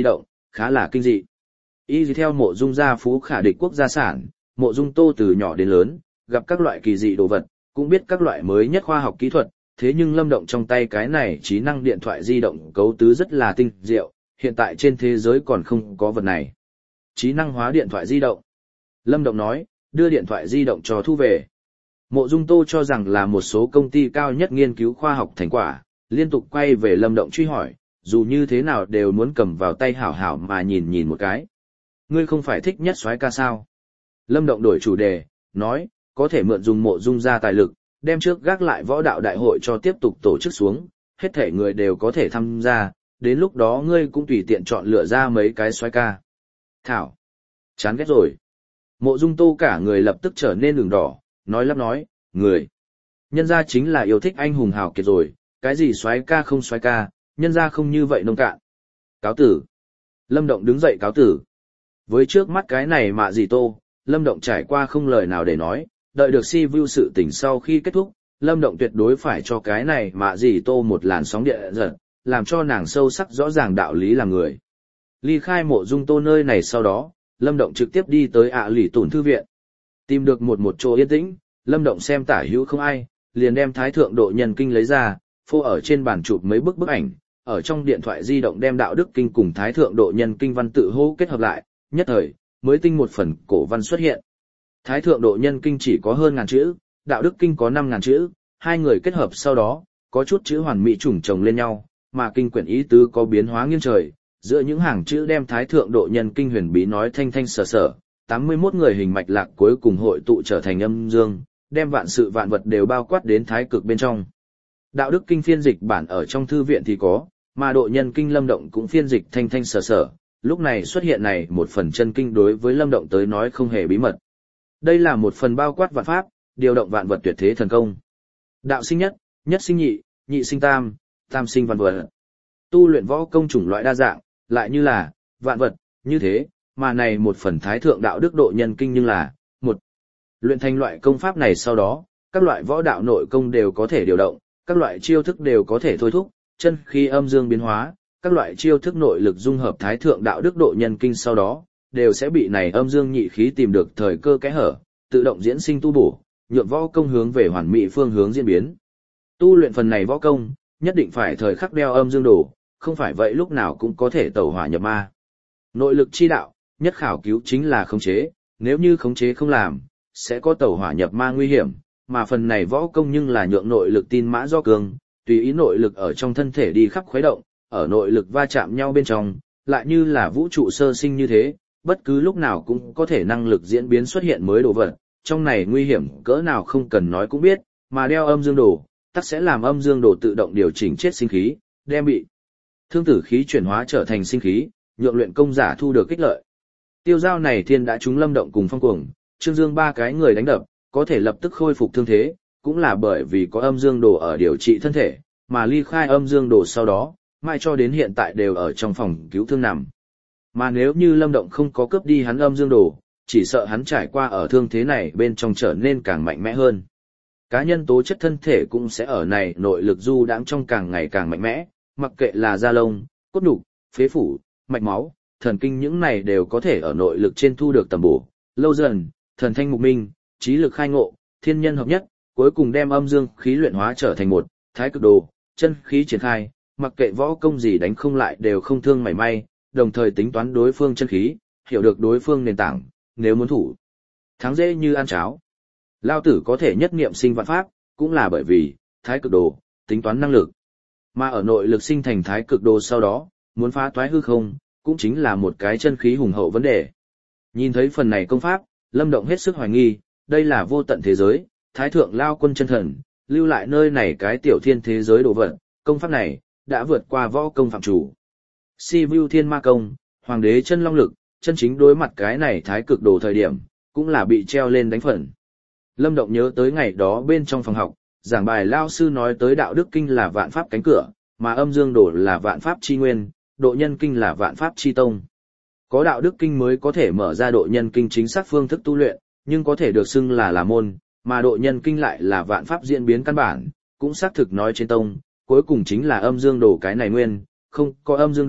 khá là kinh dị. Y theo Mộ Dung gia phú khả địch quốc gia sản, Mộ Dung Tô từ nhỏ đến lớn, gặp các loại kỳ dị đồ vật, cũng biết các loại mới nhất khoa học kỹ thuật, thế nhưng Lâm Động trong tay cái này trí năng điện thoại di động cấu tứ rất là tinh diệu, hiện tại trên thế giới còn không có vật này. Trí năng hóa điện thoại di động. Lâm Động nói, đưa điện thoại di động cho thu về. Mộ Dung Tô cho rằng là một số công ty cao nhất nghiên cứu khoa học thành quả, liên tục quay về Lâm Động truy hỏi, dù như thế nào đều muốn cầm vào tay hảo hảo mà nhìn nhìn một cái. Ngươi không phải thích nhất soái ca sao? Lâm Động đổi chủ đề, nói, có thể mượn dùng Mộ Dung gia tài lực, đem trước gác lại võ đạo đại hội cho tiếp tục tổ chức xuống, hết thể người đều có thể tham gia, đến lúc đó ngươi cũng tùy tiện chọn lựa ra mấy cái soái ca. Thảo, chán ghét rồi. Mộ Dung Tô cả người lập tức trở nên đường đỏ, nói lắp nói, người. Nhân gia chính là yêu thích anh hùng hào kiệt rồi, cái gì soái ca không soái ca, nhân gia không như vậy nông cạn. Cáo tử. Lâm Động đứng dậy cáo tử. Với trước mắt cái này mạ gì Tô, Lâm Động trải qua không lời nào để nói, đợi được si view sự tình sau khi kết thúc, Lâm Động tuyệt đối phải cho cái này mạ gì Tô một làn sóng địa giật, làm cho nàng sâu sắc rõ ràng đạo lý làm người. Ly khai Mộ Dung Tô nơi này sau đó, Lâm Động trực tiếp đi tới ạ lì tủn thư viện. Tìm được một một chỗ yên tĩnh, Lâm Động xem tả hữu không ai, liền đem thái thượng độ nhân kinh lấy ra, phô ở trên bàn chụp mấy bức bức ảnh, ở trong điện thoại di động đem đạo đức kinh cùng thái thượng độ nhân kinh văn tự hô kết hợp lại, nhất thời, mới tinh một phần cổ văn xuất hiện. Thái thượng độ nhân kinh chỉ có hơn ngàn chữ, đạo đức kinh có năm ngàn chữ, hai người kết hợp sau đó, có chút chữ hoàn mỹ trùng chồng lên nhau, mà kinh quyển ý tứ có biến hóa nghiêng trời, giữa những hàng chữ đem thái thượng độ nhân kinh huyền bí nói thanh thanh sở sở, tám mươi mốt người hình mạch lạc cuối cùng hội tụ trở thành âm dương, đem vạn sự vạn vật đều bao quát đến thái cực bên trong. Đạo đức kinh phiên dịch bản ở trong thư viện thì có, mà độ nhân kinh Lâm Động cũng phiên dịch thanh thanh sở sở, lúc này xuất hiện này một phần chân kinh đối với Lâm Động tới nói không hề bí mật. Đây là một phần bao quát vạn pháp, điều động vạn vật tuyệt thế thần công. Đạo sinh nhất, nhất sinh nhị, nhị sinh tam, tam sinh vạn vật. Tu luyện võ công chủng loại đa dạng, lại như là vạn vật, như thế, mà này một phần thái thượng đạo đức độ nhân kinh nhưng là một. Luyện thành loại công pháp này sau đó, các loại võ đạo nội công đều có thể điều động, các loại chiêu thức đều có thể thôi thúc, chân khí âm dương biến hóa, các loại chiêu thức nội lực dung hợp thái thượng đạo đức độ nhân kinh sau đó, đều sẽ bị này âm dương nhị khí tìm được thời cơ kẽ hở, tự động diễn sinh tu bổ, nhượng võ công hướng về hoàn mỹ phương hướng diễn biến. Tu luyện phần này võ công, nhất định phải thời khắc đeo âm dương đồ, không phải vậy lúc nào cũng có thể tẩu hỏa nhập ma. Nội lực chi đạo, nhất khảo cứu chính là khống chế, nếu như khống chế không làm, sẽ có tẩu hỏa nhập ma nguy hiểm, mà phần này võ công nhưng là nhượng nội lực tin mã do cường, tùy ý nội lực ở trong thân thể đi khắp khuấy động, ở nội lực va chạm nhau bên trong, lại như là vũ trụ sơ sinh như thế, bất cứ lúc nào cũng có thể năng lực diễn biến xuất hiện mới đồ vật, trong này nguy hiểm cỡ nào không cần nói cũng biết, mà đeo âm dương đồ, tắc sẽ làm âm dương đồ tự động điều chỉnh chết sinh khí, đem bị thương tử khí chuyển hóa trở thành sinh khí, nhượng luyện công giả thu được kích lợi. Tiêu giao này thiên đã trúng Lâm Động cùng Phong Cuồng, Trương Dương ba cái người đánh đập, có thể lập tức khôi phục thương thế, cũng là bởi vì có âm dương đồ ở điều trị thân thể, mà ly khai âm dương đồ sau đó, mai cho đến hiện tại đều ở trong phòng cứu thương nằm. Mà nếu như Lâm Động không có cướp đi hắn âm dương đồ, chỉ sợ hắn trải qua ở thương thế này bên trong trở nên càng mạnh mẽ hơn. Cá nhân tố chất thân thể cũng sẽ ở này nội lực du đãng trong càng ngày càng mạnh mẽ, mặc kệ là da lông, cốt nhục, phế phủ, mạch máu, thần kinh những này đều có thể ở nội lực trên thu được tầm bổ, lâu dần, thần thanh mục minh, trí lực khai ngộ, thiên nhân hợp nhất, cuối cùng đem âm dương khí luyện hóa trở thành một, thái cực đồ, chân khí triển khai, mặc kệ võ công gì đánh không lại đều không thương mảy may, đồng thời tính toán đối phương chân khí, hiểu được đối phương nền tảng, nếu muốn thủ thắng dễ như ăn cháo. Lao tử có thể nhất niệm sinh vạn pháp, cũng là bởi vì thái cực đồ, tính toán năng lực. Mà ở nội lực sinh thành thái cực đồ sau đó, muốn phá toái hư không, cũng chính là một cái chân khí hùng hậu vấn đề. Nhìn thấy phần này công pháp, Lâm Động hết sức hoài nghi, đây là vô tận thế giới, thái thượng lao quân chân thần, lưu lại nơi này cái tiểu thiên thế giới đồ vật, công pháp này, đã vượt qua võ công phạm chủ. Si Vu Thiên Ma Công, Hoàng đế chân long lực, chân chính đối mặt cái này thái cực đồ thời điểm, cũng là bị treo lên đánh phần. Lâm Động nhớ tới ngày đó bên trong phòng học, giảng bài lao sư nói tới đạo đức kinh là vạn pháp cánh cửa, mà âm dương đồ là vạn pháp chi nguyên, độ nhân kinh là vạn pháp chi tông. Có đạo đức kinh mới có thể mở ra độ nhân kinh chính xác phương thức tu luyện, nhưng có thể được xưng là là môn, mà độ nhân kinh lại là vạn pháp diễn biến căn bản, cũng xác thực nói trên tông, cuối cùng chính là âm dương đồ cái này nguyên, không có âm dương đồ,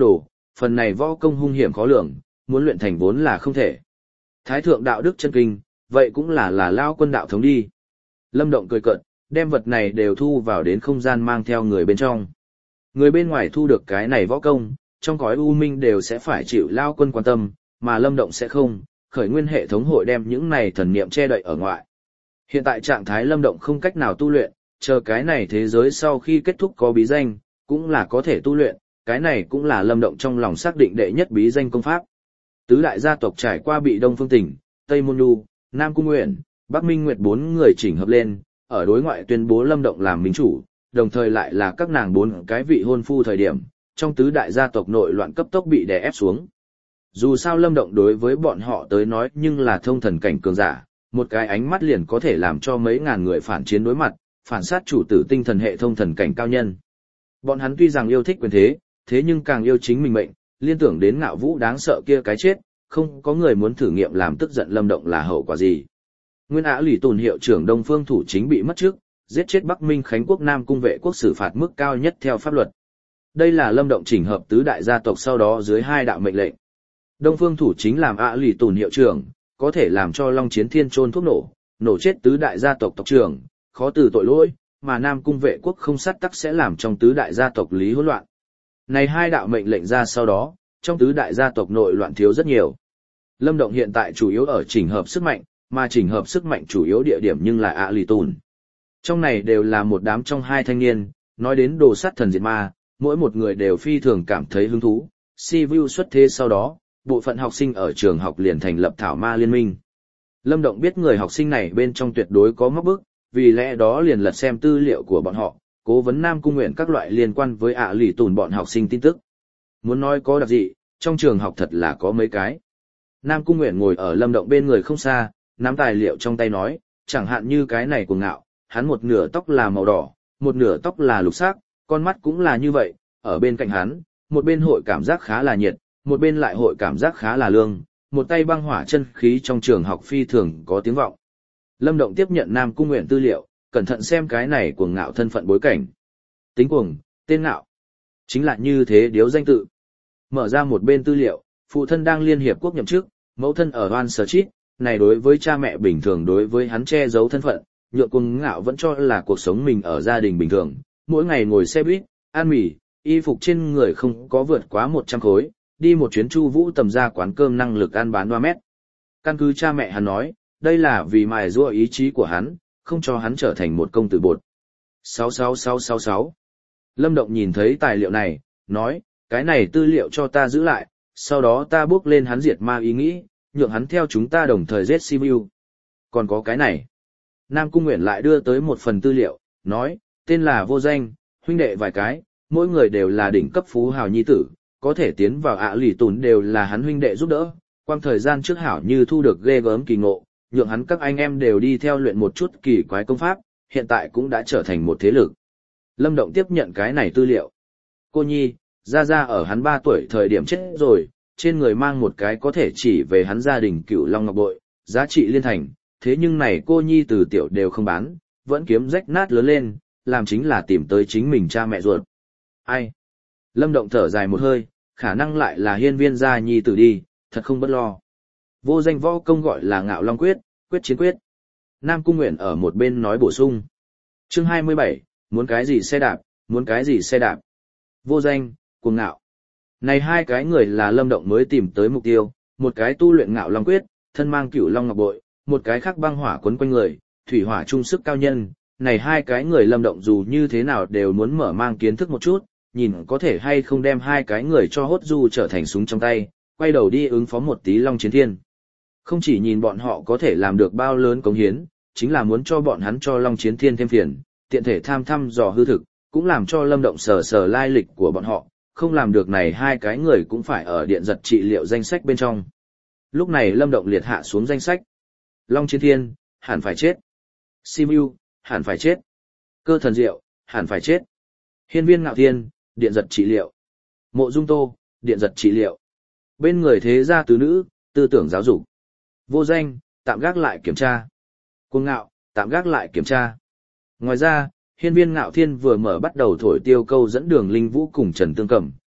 phần này võ công hung hiểm khó lường, muốn luyện thành vốn là không thể. Thái thượng đạo đức chân kinh, vậy cũng là là lao quân đạo thống đi. Lâm Động cười cợt, đem vật này đều thu vào đến không gian mang theo người bên trong. Người bên ngoài thu được cái này võ công, trong cõi u minh đều sẽ phải chịu lao quân quan tâm, mà Lâm Động sẽ không, khởi nguyên hệ thống hội đem những này thần niệm che đậy ở ngoại. Hiện tại trạng thái Lâm Động không cách nào tu luyện, chờ cái này thế giới sau khi kết thúc có bí danh, cũng là có thể tu luyện, cái này cũng là Lâm Động trong lòng xác định đệ nhất bí danh công pháp. Tứ đại gia tộc trải qua bị Đông Phương Tỉnh, Tây Môn Nhu, Nam Cung Nguyện, Bắc Minh Nguyệt bốn người chỉnh hợp lên, ở đối ngoại tuyên bố Lâm Động làm minh chủ, đồng thời lại là các nàng bốn cái vị hôn phu thời điểm, trong tứ đại gia tộc nội loạn cấp tốc bị đè ép xuống. Dù sao Lâm Động đối với bọn họ tới nói nhưng là thông thần cảnh cường giả, một cái ánh mắt liền có thể làm cho mấy ngàn người phản chiến đối mặt, phản sát chủ tử tinh thần hệ thông thần cảnh cao nhân. Bọn hắn tuy rằng yêu thích quyền thế, thế nhưng càng yêu chính mình mệnh, liên tưởng đến Ngạo Vũ đáng sợ kia cái chết, không có người muốn thử nghiệm làm tức giận Lâm Động là hậu quả gì. Nguyên Ả Lỷ Tùn hiệu trưởng Đông Phương Thủ Chính bị mất trước, giết chết Bắc Minh Khánh quốc Nam Cung Vệ quốc xử phạt mức cao nhất theo pháp luật. Đây là Lâm Động chỉnh hợp tứ đại gia tộc sau đó dưới hai đạo mệnh lệnh. Đông Phương Thủ Chính làm Ả Lỷ Tùn hiệu trưởng, có thể làm cho Long Chiến Thiên trôn thuốc nổ, nổ chết tứ đại gia tộc tộc trưởng, khó từ tội lỗi, mà Nam Cung Vệ quốc không sát tắc sẽ làm trong tứ đại gia tộc lý hỗn loạn. Này hai đạo mệnh lệnh ra sau đó, trong tứ đại gia tộc nội loạn thiếu rất nhiều. Lâm Động hiện tại chủ yếu ở chỉnh hợp sức mạnh, mà chỉnh hợp sức mạnh chủ yếu địa điểm nhưng là Ả Lỷ Tùn. Trong này đều là một đám trong hai thanh niên, nói đến đồ sát thần diệt ma, mỗi một người đều phi thường cảm thấy hứng thú. Si Vu xuất thế sau đó, bộ phận học sinh ở trường học liền thành lập Thảo Ma Liên minh. Lâm Động biết người học sinh này bên trong tuyệt đối có móc bức, vì lẽ đó liền lật xem tư liệu của bọn họ, cố vấn Nam Cung Nguyện các loại liên quan với Ả Lỷ Tùn bọn học sinh tin tức. Muốn nói có đặc dị, trong trường học thật là có mấy cái. Nam Cung Nguyện ngồi ở Lâm Động bên người không xa, nắm tài liệu trong tay nói, chẳng hạn như cái này của Ngạo, hắn một nửa tóc là màu đỏ, một nửa tóc là lục sắc, con mắt cũng là như vậy, ở bên cạnh hắn, một bên hội cảm giác khá là nhiệt, một bên lại hội cảm giác khá là lương, một tay băng hỏa chân khí trong trường học phi thường có tiếng vọng. Lâm Động tiếp nhận Nam Cung Nguyện tư liệu, cẩn thận xem cái này của Ngạo thân phận bối cảnh. Tính cuồng, tên Ngạo, chính là như thế điếu danh tự. Mở ra một bên tư liệu, phụ thân đang Liên Hiệp Quốc nhậm chức, mẫu thân ở Hoan Sở Chít, này đối với cha mẹ bình thường đối với hắn che giấu thân phận, nhượng Cuồng Ngạo vẫn cho là cuộc sống mình ở gia đình bình thường, mỗi ngày ngồi xe buýt, ăn mì, y phục trên người không có vượt quá một trăm khối, đi một chuyến Chu Vũ tầm ra quán cơm năng lực ăn bán ba mét. Căn cứ cha mẹ hắn nói, đây là vì mài giũa ý chí của hắn, không cho hắn trở thành một công tử bột. sáu sáu sáu sáu sáu Lâm Động nhìn thấy tài liệu này, nói, cái này tư liệu cho ta giữ lại, sau đó ta bước lên hắn diệt ma ý nghĩ, nhượng hắn theo chúng ta đồng thời giết Sibiu. Còn có cái này. Nam Cung Nguyện lại đưa tới một phần tư liệu, nói, tên là Vô Danh, huynh đệ vài cái, mỗi người đều là đỉnh cấp phú hào nhi tử, có thể tiến vào Ả Lỷ Tùn đều là hắn huynh đệ giúp đỡ, quang thời gian trước hảo như thu được ghê gớm kỳ ngộ, nhượng hắn các anh em đều đi theo luyện một chút kỳ quái công pháp, hiện tại cũng đã trở thành một thế lực. Lâm Động tiếp nhận cái này tư liệu. Cô nhi, Gia Gia ở hắn ba tuổi thời điểm chết rồi, trên người mang một cái có thể chỉ về hắn gia đình Cửu Long Ngọc Bội, giá trị liên thành, thế nhưng này cô nhi từ tiểu đều không bán, vẫn kiếm rách nát lớn lên, làm chính là tìm tới chính mình cha mẹ ruột. Ai? Lâm Động thở dài một hơi, khả năng lại là hiên viên gia nhi tử đi, thật không bất lo. Vô Danh võ công gọi là Ngạo Long Quyết, quyết chiến quyết. Nam Cung Nguyện ở một bên nói bổ sung. Chương hai mươi bảy, muốn cái gì xe đạp, muốn cái gì xe đạp. Vô Danh, Cuồng Ngạo. Này hai cái người là Lâm Động mới tìm tới mục tiêu, một cái tu luyện Ngạo Long Quyết, thân mang Cửu Long Ngọc Bội, một cái khác băng hỏa quấn quanh người, thủy hỏa trung sức cao nhân. Này hai cái người Lâm Động dù như thế nào đều muốn mở mang kiến thức một chút, nhìn có thể hay không đem hai cái người cho hốt du trở thành súng trong tay, quay đầu đi ứng phó một tí Long Chiến Thiên. Không chỉ nhìn bọn họ có thể làm được bao lớn cống hiến, chính là muốn cho bọn hắn cho Long Chiến Thiên thêm phiền, tiện thể tham thăm dò hư thực, cũng làm cho Lâm Động sờ sờ lai lịch của bọn họ, không làm được này hai cái người cũng phải ở điện giật trị liệu danh sách bên trong. Lúc này Lâm Động liệt hạ xuống danh sách. Long Chiến Thiên, hẳn phải chết. Sibiu, hẳn phải chết. Cơ Thần Diệu, hẳn phải chết. Hiên viên Ngạo Thiên, điện giật trị liệu. Mộ Dung Tô, điện giật trị liệu. Bên người thế gia tứ nữ, tư tưởng giáo dục. Vô Danh, tạm gác lại kiểm tra. Cuồng Ngạo, tạm gác lại kiểm tra. Ngoài ra, hiên viên Ngạo Thiên vừa mở bắt đầu thổi tiêu câu dẫn Đường Linh Vũ cùng Trần Tương Cẩm,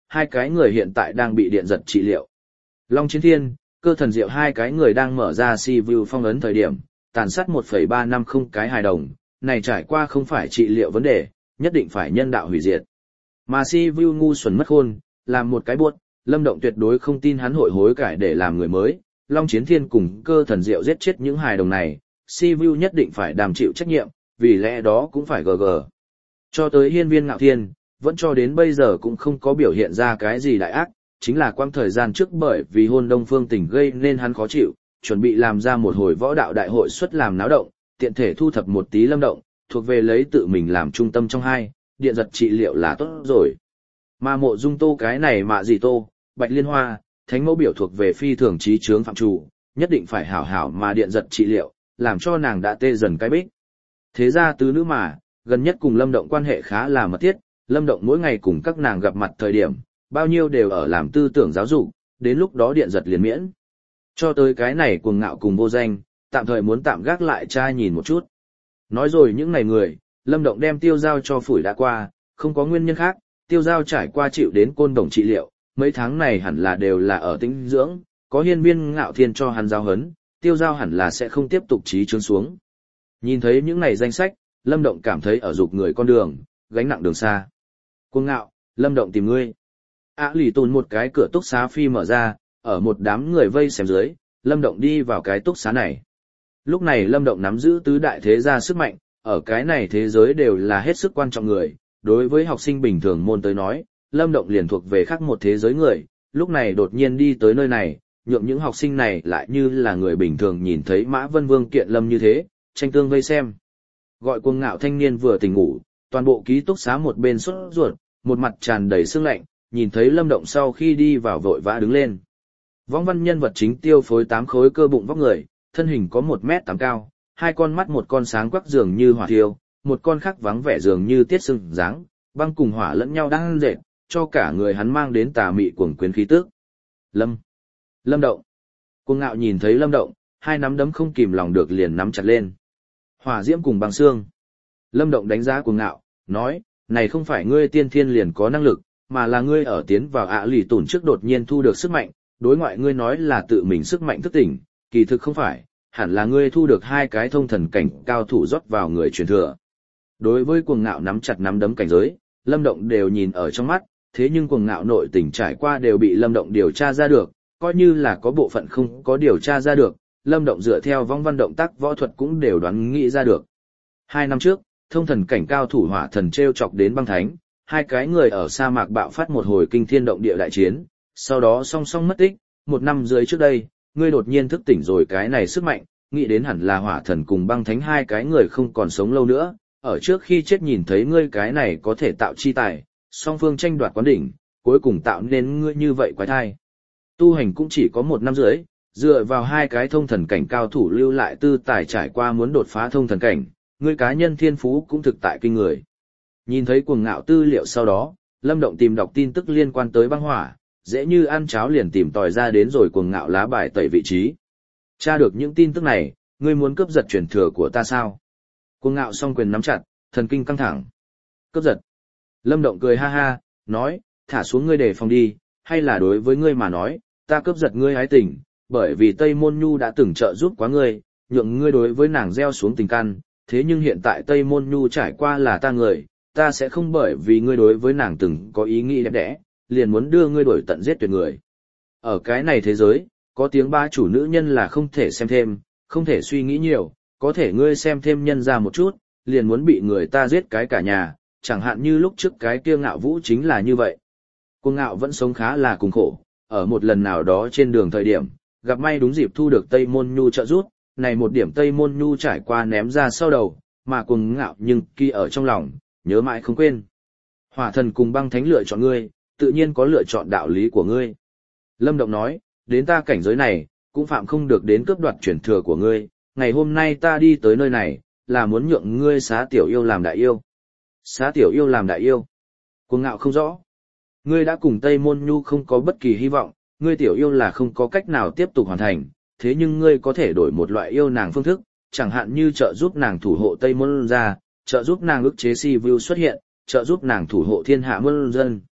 hai cái người hiện tại đang bị điện giật trị liệu. Long Chiến Thiên, Cơ Thần Diệu hai cái người đang mở ra si vu phong ấn thời điểm, tàn sát một phẩy ba năm không cái hài đồng, này trải qua không phải trị liệu vấn đề, nhất định phải nhân đạo hủy diệt. Mà si vu ngu xuẩn mất khôn, làm một cái buốt, Lâm Động tuyệt đối không tin hắn hội hối cải để làm người mới. Long Chiến Thiên cùng Cơ Thần Diệu giết chết những hài đồng này, si vu nhất định phải đảm chịu trách nhiệm, vì lẽ đó cũng phải gg. Cho tới Hiên Viên Ngạo Thiên, vẫn cho đến bây giờ cũng không có biểu hiện ra cái gì đại ác, chính là quang thời gian trước bởi vì hôn Đông Phương Tình gây nên hắn khó chịu, chuẩn bị làm ra một hồi võ đạo đại hội xuất làm náo động, tiện thể thu thập một tí Lâm Động, thuộc về lấy tự mình làm trung tâm trong hai, điện giật trị liệu là tốt rồi. Mà Mộ Dung Tô cái này mạ gì Tô, Bạch Liên Hoa, Thánh Mẫu biểu thuộc về phi thường trí chướng phạm chủ, nhất định phải hảo hảo mà điện giật trị liệu, làm cho nàng đã tê dần cái bích. Thế ra tứ nữ mà, gần nhất cùng Lâm Động quan hệ khá là mật thiết, Lâm Động mỗi ngày cùng các nàng gặp mặt thời điểm, bao nhiêu đều ở làm tư tưởng giáo dục, đến lúc đó điện giật liền miễn. Cho tới cái này cuồng ngạo cùng vô danh, tạm thời muốn tạm gác lại trai nhìn một chút. Nói rồi những ngày người, Lâm Động đem Tiêu Giao cho phủi đã qua, không có nguyên nhân khác, Tiêu Giao trải qua chịu đến côn đồng trị liệu, mấy tháng này hẳn là đều là ở tĩnh dưỡng, có Hiên Viên Ngạo Thiên cho hắn giao hấn, Tiêu Giao hẳn là sẽ không tiếp tục trí trướng xuống. Nhìn thấy những ngày danh sách, Lâm Động cảm thấy ở dục người con đường, gánh nặng đường xa. Cuồng ngạo, Lâm Động tìm ngươi. Ả lì tùn một cái cửa túc xá phi mở ra, ở một đám người vây xem dưới, Lâm Động đi vào cái túc xá này. Lúc này Lâm Động nắm giữ tứ đại thế gia sức mạnh, ở cái này thế giới đều là hết sức quan trọng người, đối với học sinh bình thường môn tới nói, Lâm Động liền thuộc về khác một thế giới người, lúc này đột nhiên đi tới nơi này, nhượng những học sinh này lại như là người bình thường nhìn thấy Mã Vân Vương kiện Lâm như thế, tranh tương vây xem. Gọi cuồng ngạo thanh niên vừa tỉnh ngủ, toàn bộ ký túc xá một bên sốt ruột, một mặt tràn đầy sương lạnh, nhìn thấy Lâm Động sau khi đi vào vội vã đứng lên. Võng văn nhân vật chính tiêu phối tám khối cơ bụng vóc người, thân hình có một mét tám cao, hai con mắt một con sáng quắc dường như hỏa thiêu, một con khác vắng vẻ dường như tiết sưng dáng, băng cùng hỏa lẫn nhau đang dệt, cho cả người hắn mang đến tà mị cuồng quyến khí tức. Lâm. Lâm Động. Cuồng ngạo nhìn thấy Lâm Động, hai nắm đấm không kìm lòng được liền nắm chặt lên. Hỏa diễm cùng băng xương. Lâm Động đánh giá cuồng ngạo, nói, này không phải ngươi tiên thiên liền có năng lực, mà là ngươi ở tiến vào ạ lì tủn trước đột nhiên thu được sức mạnh, đối ngoại ngươi nói là tự mình sức mạnh thức tỉnh, kỳ thực không phải, hẳn là ngươi thu được hai cái thông thần cảnh cao thủ rót vào người truyền thừa. Đối với cuồng ngạo nắm chặt nắm đấm cảnh giới, Lâm Động đều nhìn ở trong mắt, thế nhưng cuồng ngạo nội tình trải qua đều bị Lâm Động điều tra ra được, coi như là có bộ phận không có điều tra ra được, Lâm Động dựa theo vong văn động tác võ thuật cũng đều đoán nghĩ ra được. Hai năm trước, thông thần cảnh cao thủ hỏa thần treo chọc đến băng thánh, hai cái người ở sa mạc bạo phát một hồi kinh thiên động địa đại chiến, sau đó song song mất tích, một năm dưới trước đây, ngươi đột nhiên thức tỉnh rồi cái này sức mạnh, nghĩ đến hẳn là hỏa thần cùng băng thánh hai cái người không còn sống lâu nữa, ở trước khi chết nhìn thấy ngươi cái này có thể tạo chi tài, song phương tranh đoạt quán đỉnh, cuối cùng tạo nên ngươi như vậy quái thai. Tu hành cũng chỉ có một năm rưỡi, dựa vào hai cái thông thần cảnh cao thủ lưu lại tư tài trải qua muốn đột phá thông thần cảnh, ngươi cá nhân thiên phú cũng thực tại kinh người. Nhìn thấy cuồng ngạo tư liệu sau đó, Lâm Động tìm đọc tin tức liên quan tới băng hỏa, dễ như ăn cháo liền tìm tòi ra đến rồi cuồng ngạo lá bài tẩy vị trí. Tra được những tin tức này, ngươi muốn cướp giật truyền thừa của ta sao? Cuồng ngạo song quyền nắm chặt, thần kinh căng thẳng. Cướp giật. Lâm Động cười ha ha, nói, thả xuống ngươi để phòng đi, hay là đối với ngươi mà nói, ta cướp giật ngươi ái tình, bởi vì Tây Môn Nhu đã từng trợ giúp quá ngươi, nhượng ngươi đối với nàng gieo xuống tình căn, thế nhưng hiện tại Tây Môn Nhu trải qua là ta người, ta sẽ không bởi vì ngươi đối với nàng từng có ý nghĩ đẹp đẽ, liền muốn đưa ngươi đuổi tận giết tuyệt người. Ở cái này thế giới, có tiếng ba chủ nữ nhân là không thể xem thêm, không thể suy nghĩ nhiều, có thể ngươi xem thêm nhân ra một chút, liền muốn bị người ta giết cái cả nhà, chẳng hạn như lúc trước cái kia Ngạo Vũ chính là như vậy. Cuồng Ngạo vẫn sống khá là cùng khổ, ở một lần nào đó trên đường thời điểm, gặp may đúng dịp thu được Tây Môn Nhu trợ giúp, này một điểm Tây Môn Nhu trải qua ném ra sau đầu, mà Cuồng Ngạo nhưng kia ở trong lòng, nhớ mãi không quên. Hỏa thần cùng băng thánh lựa chọn ngươi, tự nhiên có lựa chọn đạo lý của ngươi. Lâm Động nói, đến ta cảnh giới này, cũng phạm không được đến cướp đoạt truyền thừa của ngươi, ngày hôm nay ta đi tới nơi này, là muốn nhượng ngươi xá tiểu yêu làm đại yêu. Xá tiểu yêu làm đại yêu. Cuồng Ngạo không rõ. Ngươi đã cùng Tây Môn Nhu không có bất kỳ hy vọng, ngươi tiểu yêu là không có cách nào tiếp tục hoàn thành, thế nhưng ngươi có thể đổi một loại yêu nàng phương thức, chẳng hạn như trợ giúp nàng thủ hộ Tây Môn gia, trợ giúp nàng ức chế si vu xuất hiện, trợ giúp nàng thủ hộ thiên hạ muôn dân.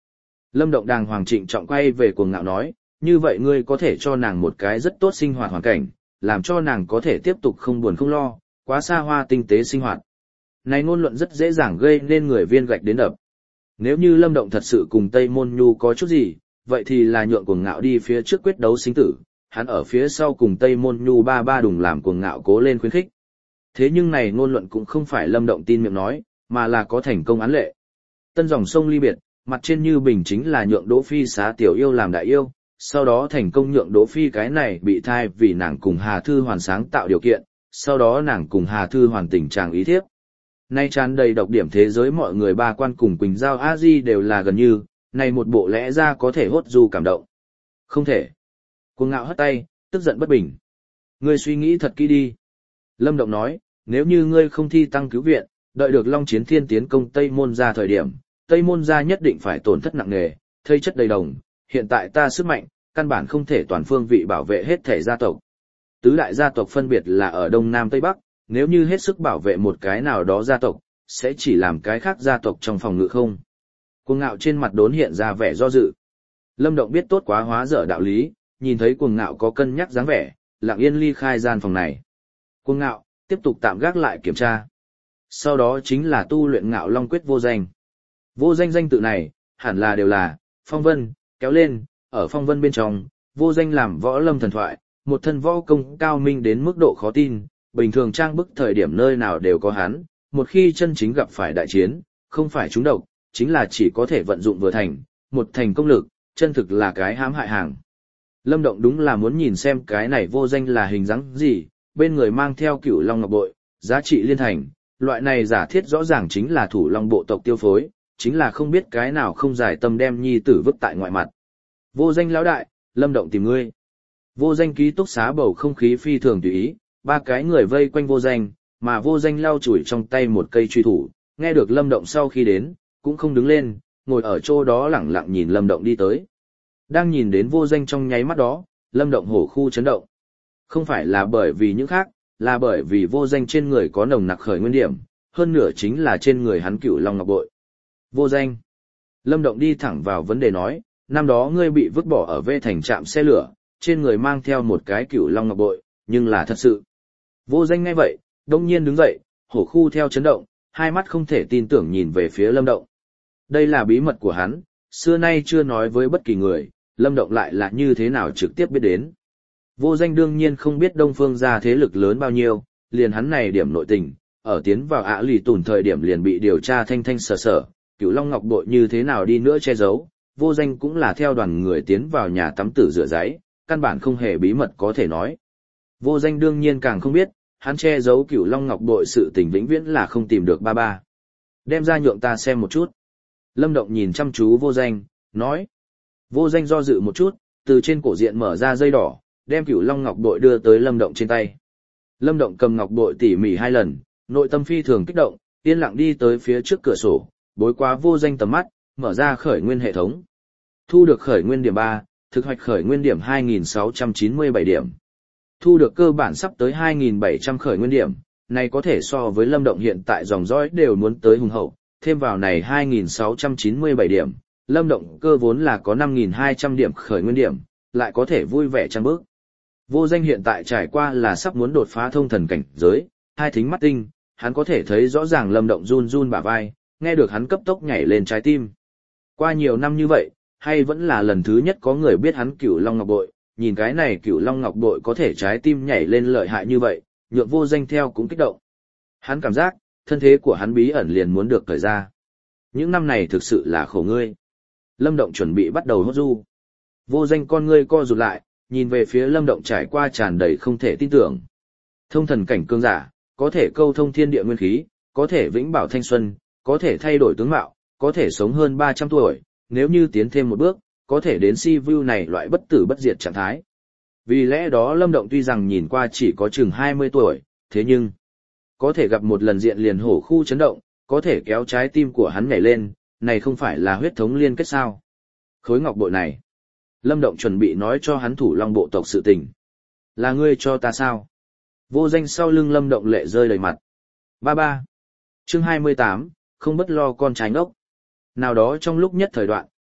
Lâm Động đàng hoàng trịnh trọng quay về Cuồng Ngạo nói, như vậy ngươi có thể cho nàng một cái rất tốt sinh hoạt hoàn cảnh, làm cho nàng có thể tiếp tục không buồn không lo, quá xa hoa tinh tế sinh hoạt. Này ngôn luận rất dễ dàng gây nên người viên gạch đến đập. Nếu như Lâm Động thật sự cùng Tây Môn Nhu có chút gì, vậy thì là nhượng Cuồng Ngạo đi phía trước quyết đấu sinh tử, hắn ở phía sau cùng Tây Môn Nhu ba ba đùng làm Cuồng Ngạo cố lên khuyến khích. Thế nhưng này ngôn luận cũng không phải Lâm Động tin miệng nói, mà là có thành công án lệ. Tân dòng sông ly biệt, mặt trên Như Bình chính là nhượng Đỗ Phi xá tiểu yêu làm đại yêu, sau đó thành công nhượng Đỗ Phi cái này bị thai vì nàng cùng Hà Thư Hoàn sáng tạo điều kiện, sau đó nàng cùng Hà Thư Hoàn tình trạng ý thiếp. Nay tràn đầy độc điểm thế giới mọi người ba quan cùng Quỳnh Giao A Di đều là gần như, này một bộ lẽ ra có thể hốt du cảm động. Không thể. Cuồng Ngạo hất tay, tức giận bất bình. Ngươi suy nghĩ thật kỹ đi. Lâm Động nói, nếu như ngươi không thi tăng cứu viện, đợi được Long Chiến Thiên tiến công Tây Môn gia thời điểm, Tây Môn gia nhất định phải tổn thất nặng nề, thây chất đầy đồng, hiện tại ta sức mạnh, căn bản không thể toàn phương vị bảo vệ hết thể gia tộc. Tứ đại gia tộc phân biệt là ở Đông Nam Tây Bắc, nếu như hết sức bảo vệ một cái nào đó gia tộc, sẽ chỉ làm cái khác gia tộc trong phòng ngự không. Cuồng Ngạo trên mặt đốn hiện ra vẻ do dự. Lâm Động biết tốt quá hóa dở đạo lý, nhìn thấy Cuồng Ngạo có cân nhắc dáng vẻ, lặng yên ly khai gian phòng này. Cuồng Ngạo, tiếp tục tạm gác lại kiểm tra. Sau đó chính là tu luyện Ngạo Long Quyết vô danh. Vô danh danh tự này, hẳn là đều là, phong vân, kéo lên, ở phong vân bên trong, vô danh làm võ lâm thần thoại, một thân võ công cao minh đến mức độ khó tin, bình thường trang bức thời điểm nơi nào đều có hắn, một khi chân chính gặp phải đại chiến, không phải trúng độc, chính là chỉ có thể vận dụng vừa thành, một thành công lực, chân thực là cái hãm hại hàng. Lâm Động đúng là muốn nhìn xem cái này vô danh là hình dáng gì, bên người mang theo Cửu Long Ngọc Bội, giá trị liên thành, loại này giả thiết rõ ràng chính là thủ long bộ tộc tiêu phối, chính là không biết cái nào không giải tâm đem nhi tử vứt tại ngoại mặt. Vô danh lão đại, Lâm Động tìm ngươi. Vô danh ký túc xá bầu không khí phi thường tùy ý, ba cái người vây quanh vô danh, mà vô danh lau chùi trong tay một cây truy thủ, nghe được Lâm Động sau khi đến, cũng không đứng lên, ngồi ở chỗ đó lẳng lặng nhìn Lâm Động đi tới. Đang nhìn đến vô danh trong nháy mắt đó, Lâm Động hổ khu chấn động. Không phải là bởi vì những khác, là bởi vì vô danh trên người có nồng nặc khởi nguyên điểm, hơn nửa chính là trên người hắn Cửu Long Ngọc Bội. Vô danh. Lâm Động đi thẳng vào vấn đề nói, năm đó ngươi bị vứt bỏ ở Vê Thành trạm xe lửa, trên người mang theo một cái Cửu Long Ngọc Bội, nhưng là thật sự. Vô danh ngay vậy, đông nhiên đứng dậy, hổ khu theo chấn động, hai mắt không thể tin tưởng nhìn về phía Lâm Động. Đây là bí mật của hắn, xưa nay chưa nói với bất kỳ người, Lâm Động lại là như thế nào trực tiếp biết đến. Vô danh đương nhiên không biết Đông Phương gia thế lực lớn bao nhiêu, liền hắn này điểm nội tình, ở tiến vào ạ lì tùn thời điểm liền bị điều tra thanh thanh sở sở, Cửu Long Ngọc Bội như thế nào đi nữa che giấu, vô danh cũng là theo đoàn người tiến vào nhà tắm tử rửa giấy, căn bản không hề bí mật có thể nói. Vô danh đương nhiên càng không biết, hắn che giấu Cửu Long Ngọc Bội sự tình vĩnh viễn là không tìm được ba ba. Đem ra nhượng ta xem một chút. Lâm Động nhìn chăm chú vô danh, nói. Vô danh do dự một chút, từ trên cổ diện mở ra dây đỏ, đem Cửu Long Ngọc Bội đưa tới Lâm Động trên tay. Lâm Động cầm Ngọc Bội tỉ mỉ hai lần, nội tâm phi thường kích động, yên lặng đi tới phía trước cửa sổ, bối qua vô danh tầm mắt, mở ra khởi nguyên hệ thống. Thu được khởi nguyên điểm ba, thực hoạch khởi nguyên điểm hai nghìn sáu trăm chín mươi bảy điểm. Thu được cơ bản sắp tới hai nghìn bảy trăm khởi nguyên điểm, này có thể so với Lâm Động hiện tại dòng dõi đều muốn tới hùng hậu, thêm vào này hai nghìn sáu trăm chín mươi bảy điểm, Lâm Động cơ vốn là có năm nghìn hai trăm điểm khởi nguyên điểm, lại có thể vui vẻ trăm bước. Vô danh hiện tại trải qua là sắp muốn đột phá thông thần cảnh giới, hai thính mắt tinh, hắn có thể thấy rõ ràng Lâm Động run run bả vai, nghe được hắn cấp tốc nhảy lên trái tim. Qua nhiều năm như vậy, hay vẫn là lần thứ nhất có người biết hắn Cửu Long Ngọc Bội, nhìn cái này Cửu Long Ngọc Bội có thể trái tim nhảy lên lợi hại như vậy, nhượng vô danh theo cũng kích động. Hắn cảm giác, thân thế của hắn bí ẩn liền muốn được cởi ra. Những năm này thực sự là khổ ngươi. Lâm Động chuẩn bị bắt đầu hốt du. Vô danh con ngươi co rụt lại, nhìn về phía Lâm Động trải qua tràn đầy không thể tin tưởng. Thông thần cảnh cương giả, có thể câu thông thiên địa nguyên khí, có thể vĩnh bảo thanh xuân, có thể thay đổi tướng mạo, có thể sống hơn ba trăm tuổi, nếu như tiến thêm một bước, có thể đến si vu này loại bất tử bất diệt trạng thái. Vì lẽ đó Lâm Động tuy rằng nhìn qua chỉ có chừng hai mươi tuổi, thế nhưng có thể gặp một lần diện liền hổ khu chấn động, có thể kéo trái tim của hắn nhảy lên, này không phải là huyết thống liên kết sao? Khối ngọc bội này, Lâm Động chuẩn bị nói cho hắn thủ long bộ tộc sự tình. Là ngươi cho ta sao? Vô danh sau lưng Lâm Động lệ rơi đầy mặt. Ba ba. Chương hai mươi tám, không bất lo con trái ngốc. Nào đó trong lúc nhất thời đoạn,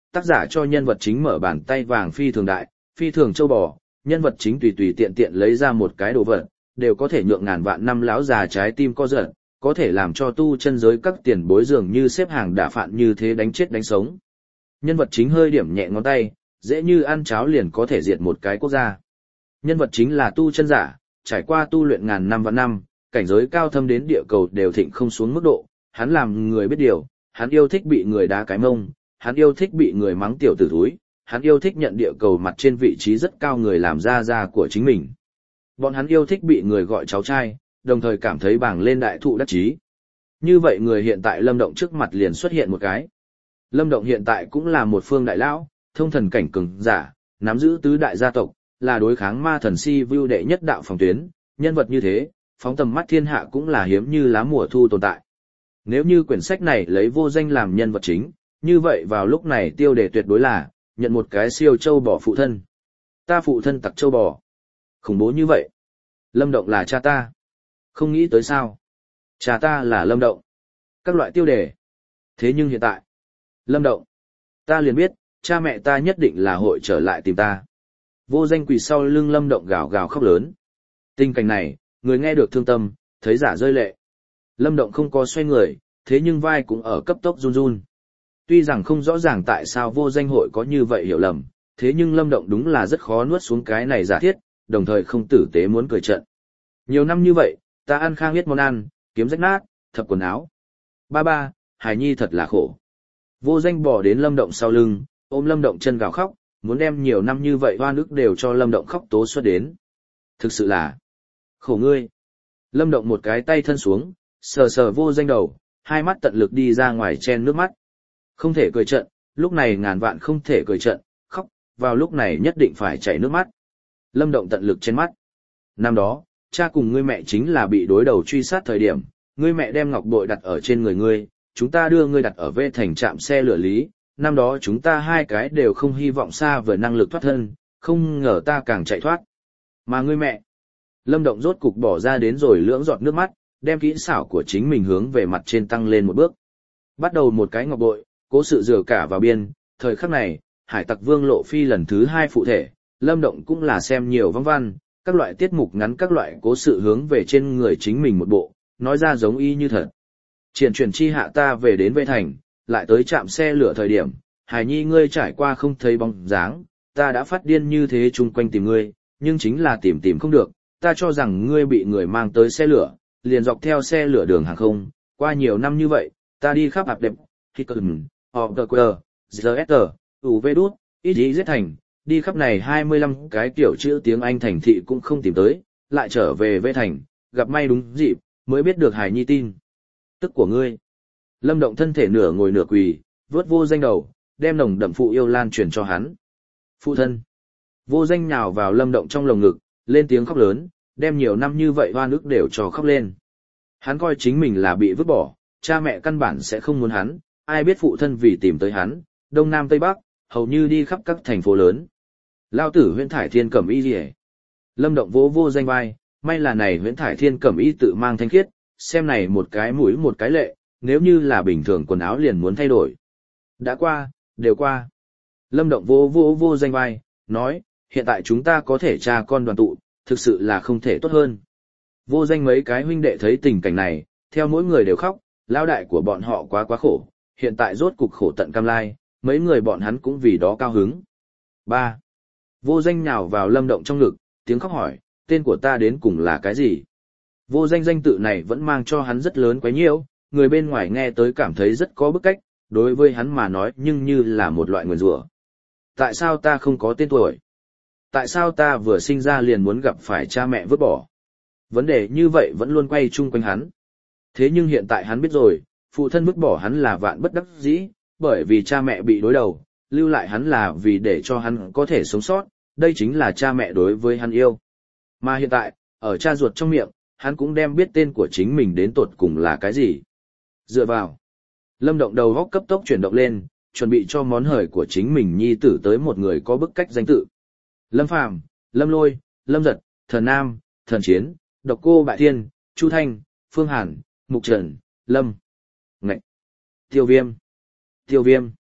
tác giả cho nhân vật chính mở bàn tay vàng phi thường đại, phi thường châu bò, nhân vật chính tùy tùy tiện tiện lấy ra một cái đồ vật, đều có thể nhượng ngàn vạn năm lão già trái tim co giật, có thể làm cho tu chân giới các tiền bối dường như xếp hàng đả phạn như thế đánh chết đánh sống. Nhân vật chính hơi điểm nhẹ ngón tay, dễ như ăn cháo liền có thể diệt một cái quốc gia. Nhân vật chính là tu chân giả, trải qua tu luyện ngàn năm vạn năm, cảnh giới cao thâm đến địa cầu đều thịnh không xuống mức độ, hắn làm người biết điều, hắn yêu thích bị người đá cái mông, hắn yêu thích bị người mắng tiểu tử thúi, hắn yêu thích nhận địa cầu mặt trên vị trí rất cao người làm ra ra của chính mình. Bọn hắn yêu thích bị người gọi cháu trai, đồng thời cảm thấy bảng lên đại thụ đắc chí. Như vậy người hiện tại Lâm Động trước mặt liền xuất hiện một cái. Lâm Động hiện tại cũng là một phương đại lão, thông thần cảnh cường giả, nắm giữ tứ đại gia tộc, là đối kháng ma thần si view đệ nhất đạo phòng tuyến, nhân vật như thế, phóng tầm mắt thiên hạ cũng là hiếm như lá mùa thu tồn tại. Nếu như quyển sách này lấy Vô Danh làm nhân vật chính, như vậy vào lúc này tiêu đề tuyệt đối là nhận một cái siêu châu bò phụ thân. Ta phụ thân tặc châu bò. Khủng bố như vậy. Lâm Động là cha ta. Không nghĩ tới sao. Cha ta là Lâm Động. Các loại tiêu đề. Thế nhưng hiện tại, Lâm Động, ta liền biết, cha mẹ ta nhất định là hội trở lại tìm ta. Vô Danh quỳ sau lưng Lâm Động gào gào khóc lớn. Tình cảnh này, người nghe được thương tâm, thấy giả rơi lệ. Lâm Động không có xoay người, thế nhưng vai cũng ở cấp tốc run run. Tuy rằng không rõ ràng tại sao Vô Danh hội có như vậy hiểu lầm, thế nhưng Lâm Động đúng là rất khó nuốt xuống cái này giả thiết, đồng thời không tử tế muốn cười trận. Nhiều năm như vậy, ta ăn khang biết món ăn, kiếm rách nát, thập quần áo. Ba ba, Hải Nhi thật là khổ. Vô Danh bỏ đến Lâm Động sau lưng, ôm Lâm Động chân gào khóc, muốn đem nhiều năm như vậy hoa nước đều cho Lâm Động khóc tố xuất đến. Thực sự là khổ ngươi. Lâm Động một cái tay thân xuống, sờ sờ Vô Danh đầu, hai mắt tận lực đi ra ngoài chen nước mắt. Không thể cười trận, lúc này ngàn vạn không thể cười trận, khóc, vào lúc này nhất định phải chảy nước mắt. Lâm Động tận lực trên mắt. Năm đó, cha cùng ngươi mẹ chính là bị đối đầu truy sát thời điểm, ngươi mẹ đem ngọc bội đặt ở trên người ngươi, chúng ta đưa ngươi đặt ở Vê Thành trạm xe lửa lý, năm đó chúng ta hai cái đều không hy vọng xa vời năng lực thoát thân, không ngờ ta càng chạy thoát. Mà ngươi mẹ, Lâm Động rốt cục bỏ ra đến rồi lưỡng giọt nước mắt, đem kỹ xảo của chính mình hướng về mặt trên tăng lên một bước. Bắt đầu một cái ngọc bội, cố sự dừa cả vào biên, thời khắc này, Hải Tặc Vương Lộ Phi lần thứ hai phụ thể, Lâm Động cũng là xem nhiều văn văn, các loại tiết mục ngắn các loại cố sự hướng về trên người chính mình một bộ, nói ra giống y như thật. Triển chuyển chi hạ ta về đến Vê Thành, lại tới trạm xe lửa thời điểm, Hải Nhi ngươi trải qua không thấy bóng dáng, ta đã phát điên như thế chung quanh tìm ngươi, nhưng chính là tìm tìm không được, ta cho rằng ngươi bị người mang tới xe lửa, liền dọc theo xe lửa đường hàng không, qua nhiều năm như vậy, ta đi khắp ạp đẹp, khi cần, họp tờ quờ, giờ ét tờ, ủ vê đút, ít ý giết thành, đi khắp này hai mươi lăm cái kiểu chữ tiếng Anh thành thị cũng không tìm tới, lại trở về Vê Thành, gặp may đúng dịp, mới biết được Hải Nhi tin tức của ngươi. Lâm Động thân thể nửa ngồi nửa quỳ, vớt Vô Danh đầu, đem nồng đậm phụ yêu lan truyền cho hắn. Phụ thân. Vô Danh nhào vào Lâm Động trong lồng ngực, lên tiếng khóc lớn, đem nhiều năm như vậy hoa nước đều cho khóc lên. Hắn coi chính mình là bị vứt bỏ, cha mẹ căn bản sẽ không muốn hắn, ai biết phụ thân vì tìm tới hắn, đông nam tây bắc, hầu như đi khắp các thành phố lớn. Lao tử Huyễn Thải Thiên Cẩm Y liễu. Lâm Động vỗ Vô Danh vai, may là này Huyễn Thải Thiên Cẩm Y tự mang thanh khiết, xem này một cái mũi một cái lệ, nếu như là bình thường quần áo liền muốn thay đổi. Đã qua, đều qua. Lâm Động vỗ vỗ Vô Danh vai, nói, hiện tại chúng ta có thể cha con đoàn tụ, thực sự là không thể tốt hơn. Vô Danh mấy cái huynh đệ thấy tình cảnh này, theo mỗi người đều khóc, lao đại của bọn họ quá quá khổ, hiện tại rốt cục khổ tận cam lai, mấy người bọn hắn cũng vì đó cao hứng. ba. Vô Danh nhào vào Lâm Động trong ngực, tiếng khóc hỏi, tên của ta đến cùng là cái gì? Vô Danh danh tự này vẫn mang cho hắn rất lớn quấy nhiễu, người bên ngoài nghe tới cảm thấy rất có bức cách, đối với hắn mà nói nhưng như là một loại nguyền rủa. Tại sao ta không có tên tuổi? Tại sao ta vừa sinh ra liền muốn gặp phải cha mẹ vứt bỏ? Vấn đề như vậy vẫn luôn quay chung quanh hắn. Thế nhưng hiện tại hắn biết rồi, phụ thân vứt bỏ hắn là vạn bất đắc dĩ, bởi vì cha mẹ bị đối đầu, lưu lại hắn là vì để cho hắn có thể sống sót, đây chính là cha mẹ đối với hắn yêu. Mà hiện tại, ở cha ruột trong miệng, hắn cũng đem biết tên của chính mình đến tột cùng là cái gì. Dựa vào, Lâm Động đầu góc cấp tốc chuyển động lên, chuẩn bị cho món hời của chính mình nhi tử tới một người có bức cách danh tự. Lâm Phàm, Lâm Lôi, Lâm Giật, Thần Nam, Thần Chiến, Độc Cô Bại Thiên, Chu Thanh, Phương Hàn, Mục Trần, Lâm Ngạch, Tiêu Viêm, Tiêu Viêm.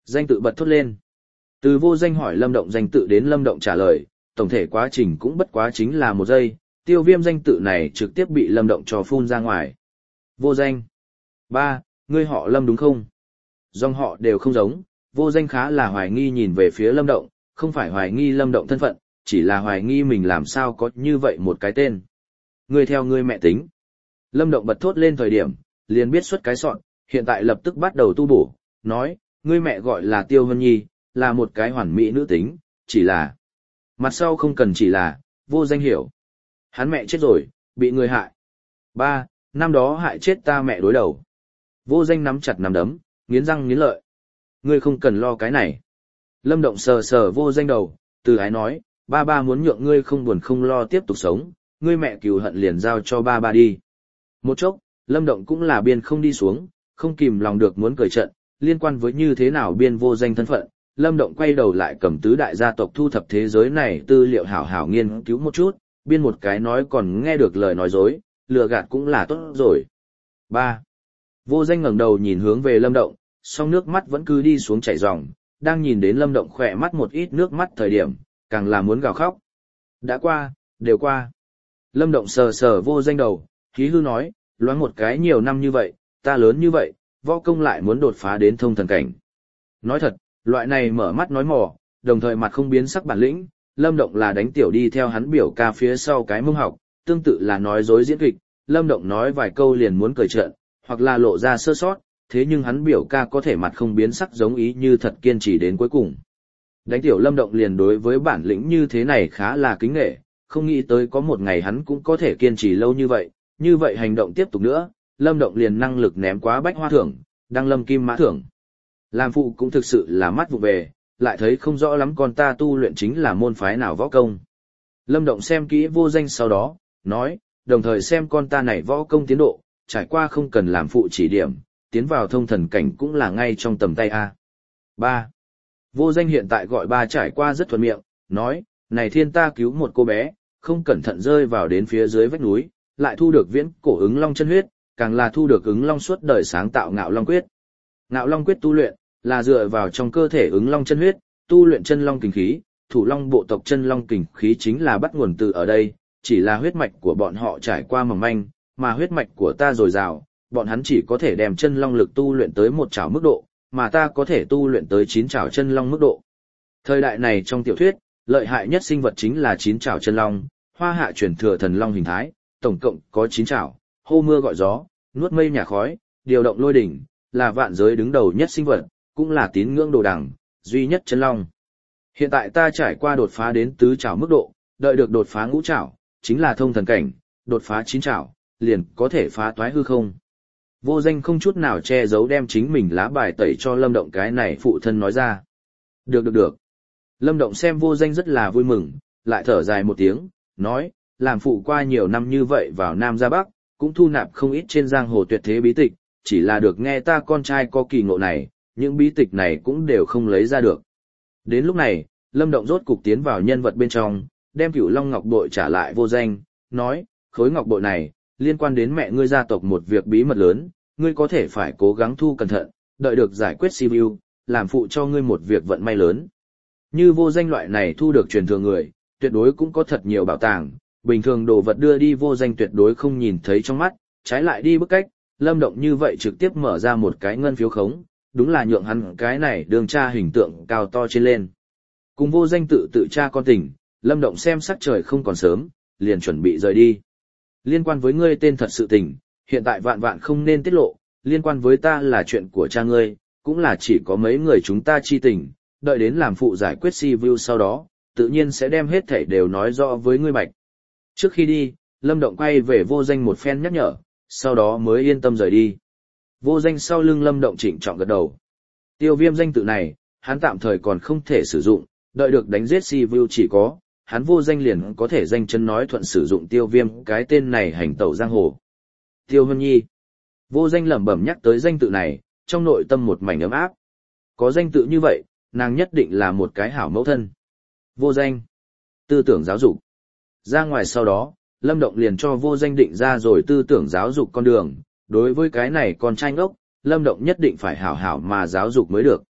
Danh tự bật thốt lên. Từ vô danh hỏi Lâm Động danh tự đến Lâm Động trả lời, tổng thể quá trình cũng bất quá chính là một giây, Tiêu Viêm danh tự này trực tiếp bị Lâm Động cho phun ra ngoài. Vô danh. Ba, ngươi họ Lâm đúng không? Dòng họ đều không giống, vô danh khá là hoài nghi nhìn về phía Lâm Động, không phải hoài nghi Lâm Động thân phận, chỉ là hoài nghi mình làm sao có như vậy một cái tên. Ngươi theo ngươi mẹ tính. Lâm Động bật thốt lên thời điểm, liền biết xuất cái sọn, hiện tại lập tức bắt đầu tu bổ, nói, ngươi mẹ gọi là Tiêu Hân Nhi, là một cái hoàn mỹ nữ tính, chỉ là... Mặt sau không cần chỉ là, vô danh hiểu. Hắn mẹ chết rồi, bị người hại. Ba, năm đó hại chết ta mẹ đối đầu. Vô danh nắm chặt nắm đấm, nghiến răng nghiến lợi. Ngươi không cần lo cái này. Lâm Động sờ sờ vô danh đầu, từ ái nói, ba ba muốn nhượng ngươi không buồn không lo tiếp tục sống, ngươi mẹ cừu hận liền giao cho ba ba đi. Một chốc, Lâm Động cũng là biên không đi xuống, không kìm lòng được muốn cởi trận, liên quan với như thế nào biên vô danh thân phận. Lâm Động quay đầu lại cầm tứ đại gia tộc thu thập thế giới này tư liệu hảo hảo nghiên cứu một chút, biên một cái nói còn nghe được lời nói dối, lừa gạt cũng là tốt rồi. Ba. Vô danh ngẩng đầu nhìn hướng về Lâm Động, song nước mắt vẫn cứ đi xuống chảy ròng, đang nhìn đến Lâm Động khỏe mắt một ít nước mắt thời điểm, càng là muốn gào khóc. Đã qua, đều qua. Lâm Động sờ sờ vô danh đầu, khí hư nói, loáng một cái nhiều năm như vậy, ta lớn như vậy, võ công lại muốn đột phá đến thông thần cảnh. Nói thật, loại này mở mắt nói mò, đồng thời mặt không biến sắc bản lĩnh, Lâm Động là đánh tiểu đi theo hắn biểu ca phía sau cái mông học, tương tự là nói dối diễn kịch, Lâm Động nói vài câu liền muốn cởi trận, hoặc là lộ ra sơ sót, thế nhưng hắn biểu ca có thể mặt không biến sắc giống ý như thật kiên trì đến cuối cùng. Đánh tiểu Lâm Động liền đối với bản lĩnh như thế này khá là kính nghệ, không nghĩ tới có một ngày hắn cũng có thể kiên trì lâu như vậy, như vậy hành động tiếp tục nữa, Lâm Động liền năng lực ném quá bách hoa thưởng, đăng lâm kim mã thưởng. Làm phụ cũng thực sự là mắt vụ về, lại thấy không rõ lắm con ta tu luyện chính là môn phái nào võ công. Lâm Động xem kỹ vô danh sau đó, nói, đồng thời xem con ta này võ công tiến độ, trải qua không cần làm phụ chỉ điểm, tiến vào thông thần cảnh cũng là ngay trong tầm tay a. Ba. Vô danh hiện tại gọi ba trải qua rất thuận miệng, nói, này thiên ta cứu một cô bé, không cẩn thận rơi vào đến phía dưới vách núi, lại thu được viễn cổ ứng long chân huyết, càng là thu được ứng long suốt đời sáng tạo ngạo long quyết. Ngạo long quyết tu luyện, là dựa vào trong cơ thể ứng long chân huyết, tu luyện chân long kình khí, thủ long bộ tộc chân long kình khí chính là bắt nguồn từ ở đây, chỉ là huyết mạch của bọn họ trải qua mỏng manh, mà huyết mạch của ta dồi dào, bọn hắn chỉ có thể đem chân long lực tu luyện tới một trảo mức độ, mà ta có thể tu luyện tới chín trảo chân long mức độ. Thời đại này trong tiểu thuyết, lợi hại nhất sinh vật chính là chín trảo chân long, hoa hạ truyền thừa thần long hình thái, tổng cộng có chín trảo, hô mưa gọi gió, nuốt mây nhả khói, điều động lôi đỉnh, là vạn giới đứng đầu nhất sinh vật, cũng là tín ngưỡng đồ đẳng, duy nhất chân long. Hiện tại ta trải qua đột phá đến tứ trảo mức độ, đợi được đột phá ngũ trảo, chính là thông thần cảnh, đột phá chín trảo, liền có thể phá toái hư không. Vô danh không chút nào che giấu đem chính mình lá bài tẩy cho Lâm Động cái này phụ thân nói ra. Được được được. Lâm Động xem vô danh rất là vui mừng, lại thở dài một tiếng, nói, làm phụ qua nhiều năm như vậy vào Nam ra Bắc, cũng thu nạp không ít trên giang hồ tuyệt thế bí tịch, chỉ là được nghe ta con trai có kỳ ngộ này, những bí tịch này cũng đều không lấy ra được. Đến lúc này, Lâm Động rốt cục tiến vào nhân vật bên trong, đem Cửu Long Ngọc Bội trả lại vô danh, nói, khối ngọc bội này, liên quan đến mẹ ngươi gia tộc một việc bí mật lớn, ngươi có thể phải cố gắng thu cẩn thận, đợi được giải quyết Sibiu, làm phụ cho ngươi một việc vận may lớn. Như vô danh loại này thu được truyền thừa người, tuyệt đối cũng có thật nhiều bảo tàng, bình thường đồ vật đưa đi vô danh tuyệt đối không nhìn thấy trong mắt, trái lại đi bức cách, Lâm Động như vậy trực tiếp mở ra một cái ngân phiếu khống, đúng là nhượng hắn cái này đường cha hình tượng cao to trên lên. Cùng vô danh tự tự cha con tình, Lâm Động xem sắc trời không còn sớm, liền chuẩn bị rời đi. Liên quan với ngươi tên thật sự tình, hiện tại vạn vạn không nên tiết lộ, liên quan với ta là chuyện của cha ngươi, cũng là chỉ có mấy người chúng ta chi tình, đợi đến làm phụ giải quyết Sibiu sau đó, tự nhiên sẽ đem hết thảy đều nói rõ với ngươi bạch. Trước khi đi, Lâm Động quay về vô danh một phen nhắc nhở, sau đó mới yên tâm rời đi. Vô danh sau lưng Lâm Động trịnh trọng gật đầu. Tiêu Viêm danh tự này, hắn tạm thời còn không thể sử dụng, đợi được đánh giết Sibiu chỉ có, hắn vô danh liền có thể danh chân nói thuận sử dụng Tiêu Viêm cái tên này hành tẩu giang hồ. Tiêu Hân Nhi. Vô danh lẩm bẩm nhắc tới danh tự này, trong nội tâm một mảnh ấm áp. Có danh tự như vậy, nàng nhất định là một cái hảo mẫu thân. Vô danh. Tư tưởng giáo dục. Ra ngoài sau đó, Lâm Động liền cho vô danh định ra rồi tư tưởng giáo dục con đường, đối với cái này con trai ngốc, Lâm Động nhất định phải hảo hảo mà giáo dục mới được.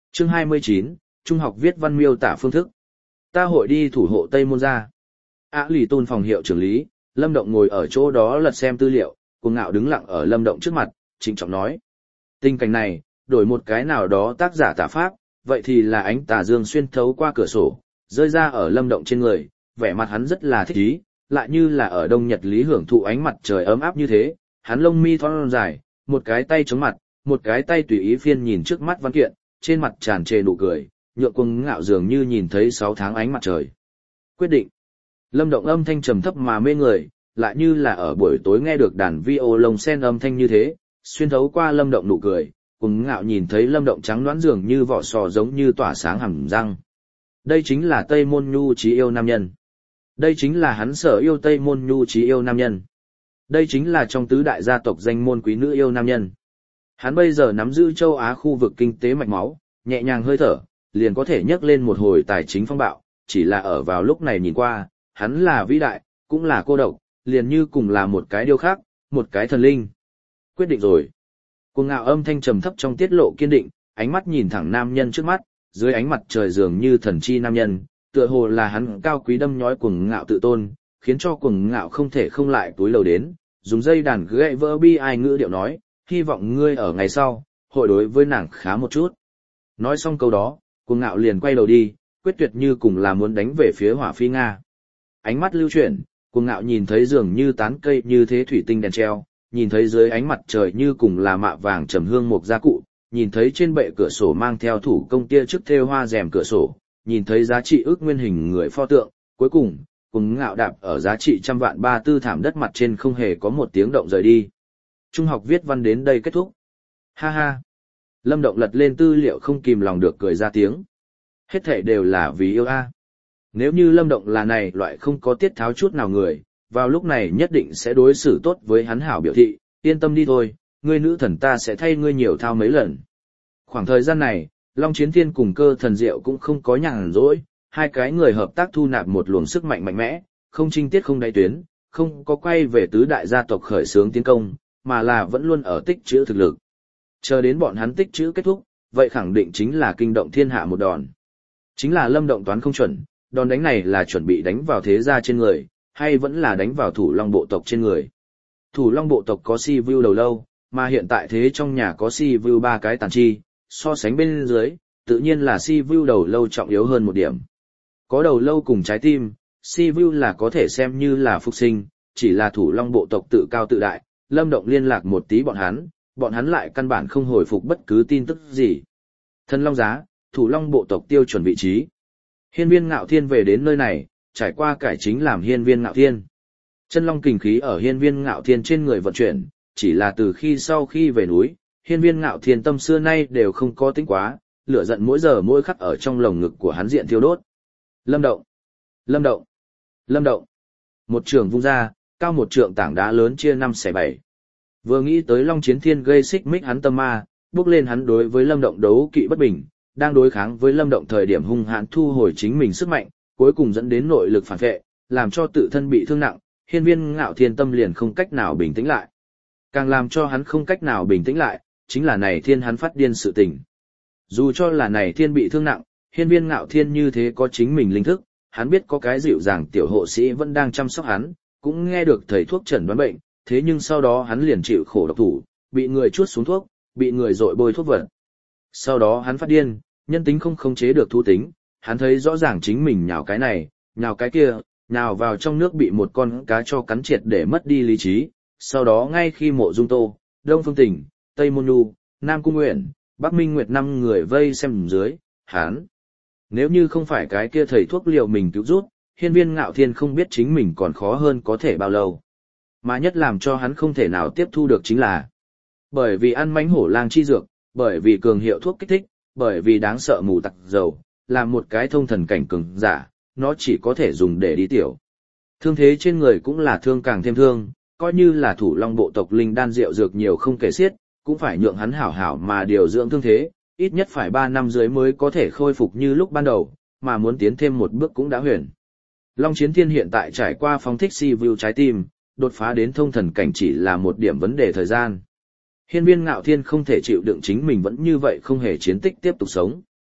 Chương hai mươi chín, Trung học viết văn miêu tả phương thức. Ta hội đi thủ hộ Tây Môn gia. Ả lì tôn phòng hiệu trưởng lý, Lâm Động ngồi ở chỗ đó lật xem tư liệu, cuồng ngạo đứng lặng ở Lâm Động trước mặt, trịnh trọng nói. Tình cảnh này, đổi một cái nào đó tác giả tả pháp, vậy thì là ánh tà dương xuyên thấu qua cửa sổ, rơi ra ở Lâm Động trên người, vẻ mặt hắn rất là thích ý, lại như là ở Đông Nhật Lý hưởng thụ ánh mặt trời ấm áp như thế, hắn lông mi thon dài, một cái tay chống mặt, một cái tay tùy ý phiên nhìn trước mắt văn kiện, trên mặt tràn trề nụ cười, nhượng cuồng ngạo dường như nhìn thấy sáu tháng ánh mặt trời. Quyết định. Lâm Động âm thanh trầm thấp mà mê người, lại như là ở buổi tối nghe được đàn vi ô lồng sen âm thanh như thế, xuyên thấu qua Lâm Động nụ cười, cuồng ngạo nhìn thấy Lâm Động trắng đoán dường như vỏ sò giống như tỏa sáng hầm răng. Đây chính là Tây Môn Nhu trí yêu nam nhân. Đây chính là hắn sở yêu Tây Môn Nhu trí yêu nam nhân. Đây chính là trong tứ đại gia tộc danh môn quý nữ yêu nam nhân. Hắn bây giờ nắm giữ châu Á khu vực kinh tế mạch máu, nhẹ nhàng hơi thở, liền có thể nhấc lên một hồi tài chính phong bạo, chỉ là ở vào lúc này nhìn qua, hắn là vĩ đại, cũng là cô độc, liền như cùng là một cái điêu khắc, một cái thần linh. Quyết định rồi. Cuồng ngạo âm thanh trầm thấp trong tiết lộ kiên định, ánh mắt nhìn thẳng nam nhân trước mắt, dưới ánh mặt trời dường như thần chi nam nhân, tựa hồ là hắn cao quý đâm nhói cuồng ngạo tự tôn, khiến cho cuồng ngạo không thể không lại túi lầu đến, dùng dây đàn gãy vỡ bi ai ngữ điệu nói, hy vọng ngươi ở ngày sau, hội đối với nàng khá một chút. Nói xong câu đó, cuồng ngạo liền quay đầu đi, quyết tuyệt như cùng là muốn đánh về phía Hỏa Phi Nga. Ánh mắt lưu chuyển, cuồng ngạo nhìn thấy dường như tán cây như thế thủy tinh đèn treo, nhìn thấy dưới ánh mặt trời như cùng là mạ vàng trầm hương một gia cụ, nhìn thấy trên bệ cửa sổ mang theo thủ công tia trước thêu hoa rèm cửa sổ, nhìn thấy giá trị ước nguyên hình người pho tượng, cuối cùng, cuồng ngạo đạp ở giá trị trăm vạn ba tư thảm đất mặt trên không hề có một tiếng động rời đi. Trung học viết văn đến đây kết thúc. Ha ha. Lâm Động lật lên tư liệu không kìm lòng được cười ra tiếng. Hết thảy đều là vì yêu a. Nếu như Lâm Động là này loại không có tiết tháo chút nào người, vào lúc này nhất định sẽ đối xử tốt với hắn hảo biểu thị, yên tâm đi thôi, ngươi nữ thần ta sẽ thay ngươi nhiều thao mấy lần. Khoảng thời gian này, Long Chiến Thiên cùng Cơ Thần Diệu cũng không có nhàn rỗi, hai cái người hợp tác thu nạp một luồng sức mạnh mạnh mẽ, không trinh tiết không đáy tuyến, không có quay về tứ đại gia tộc khởi xướng tiến công, mà là vẫn luôn ở tích trữ thực lực. Chờ đến bọn hắn tích trữ kết thúc, vậy khẳng định chính là kinh động thiên hạ một đòn. Chính là Lâm Động toán không chuẩn, đòn đánh này là chuẩn bị đánh vào thế gia trên người, hay vẫn là đánh vào Thủ Long bộ tộc trên người. Thủ Long bộ tộc có si view đầu lâu, mà hiện tại thế trong nhà có si view ba cái tàn chi, so sánh bên dưới, tự nhiên là si view đầu lâu trọng yếu hơn một điểm. Có đầu lâu cùng trái tim, si view là có thể xem như là phục sinh, chỉ là Thủ Long bộ tộc tự cao tự đại, Lâm Động liên lạc một tí bọn hắn, bọn hắn lại căn bản không hồi phục bất cứ tin tức gì. Thần Long giá, Thủ Long bộ tộc tiêu chuẩn vị trí. Hiên Viên Ngạo Thiên về đến nơi này, trải qua cải chính làm Hiên Viên Ngạo Thiên. Chân long kình khí ở Hiên Viên Ngạo Thiên trên người vận chuyển, chỉ là từ khi sau khi về núi, Hiên Viên Ngạo Thiên tâm xưa nay đều không có tính quá, lửa giận mỗi giờ mỗi khắc ở trong lồng ngực của hắn diện thiêu đốt. Lâm Động, Lâm Động, Lâm Động. Một trường vung ra, cao một trượng tảng đá lớn chia năm xẻ bảy. Vừa nghĩ tới Long Chiến Thiên gây xích mích hắn tâm ma, bước lên hắn đối với Lâm Động đấu kỵ bất bình, đang đối kháng với Lâm Động thời điểm hung hãn thu hồi chính mình sức mạnh, cuối cùng dẫn đến nội lực phản vệ, làm cho tự thân bị thương nặng, Hiên Viên Ngạo Thiên tâm liền không cách nào bình tĩnh lại. Càng làm cho hắn không cách nào bình tĩnh lại, chính là này thiên hắn phát điên sự tình. Dù cho là này thiên bị thương nặng, Hiên Viên Ngạo Thiên như thế có chính mình linh thức, hắn biết có cái dịu dàng tiểu hộ sĩ vẫn đang chăm sóc hắn, cũng nghe được thầy thuốc chẩn đoán bệnh, thế nhưng sau đó hắn liền chịu khổ độc thủ, bị người chuốt xuống thuốc, bị người dội bôi thuốc vật. Sau đó hắn phát điên, nhân tính không khống chế được thú tính, hắn thấy rõ ràng chính mình nhào cái này, nhào cái kia, nhào vào trong nước bị một con cá cho cắn triệt để mất đi lý trí. Sau đó ngay khi Mộ Dung Tô, Đông Phương Tỉnh, Tây Môn Nhu, Nam Cung Nguyện, Bắc Minh Nguyệt năm người vây xem dưới, hắn. Nếu như không phải cái kia thầy thuốc liệu mình cứu rút, Hiên Viên Ngạo Thiên không biết chính mình còn khó hơn có thể bao lâu. Mà nhất làm cho hắn không thể nào tiếp thu được chính là bởi vì ăn mánh hổ lang chi dược, bởi vì cường hiệu thuốc kích thích, bởi vì đáng sợ mù tặc dầu, làm một cái thông thần cảnh cường giả, nó chỉ có thể dùng để đi tiểu. Thương thế trên người cũng là thương càng thêm thương, coi như là Thủ Long bộ tộc linh đan rượu dược nhiều không kể xiết, cũng phải nhượng hắn hảo hảo mà điều dưỡng thương thế, ít nhất phải ba năm dưới mới có thể khôi phục như lúc ban đầu, mà muốn tiến thêm một bước cũng đã huyền. Long Chiến Thiên hiện tại trải qua phóng thích si view trái tim, đột phá đến thông thần cảnh chỉ là một điểm vấn đề thời gian. Hiên Viên Ngạo Thiên không thể chịu đựng chính mình vẫn như vậy không hề chiến tích tiếp tục sống.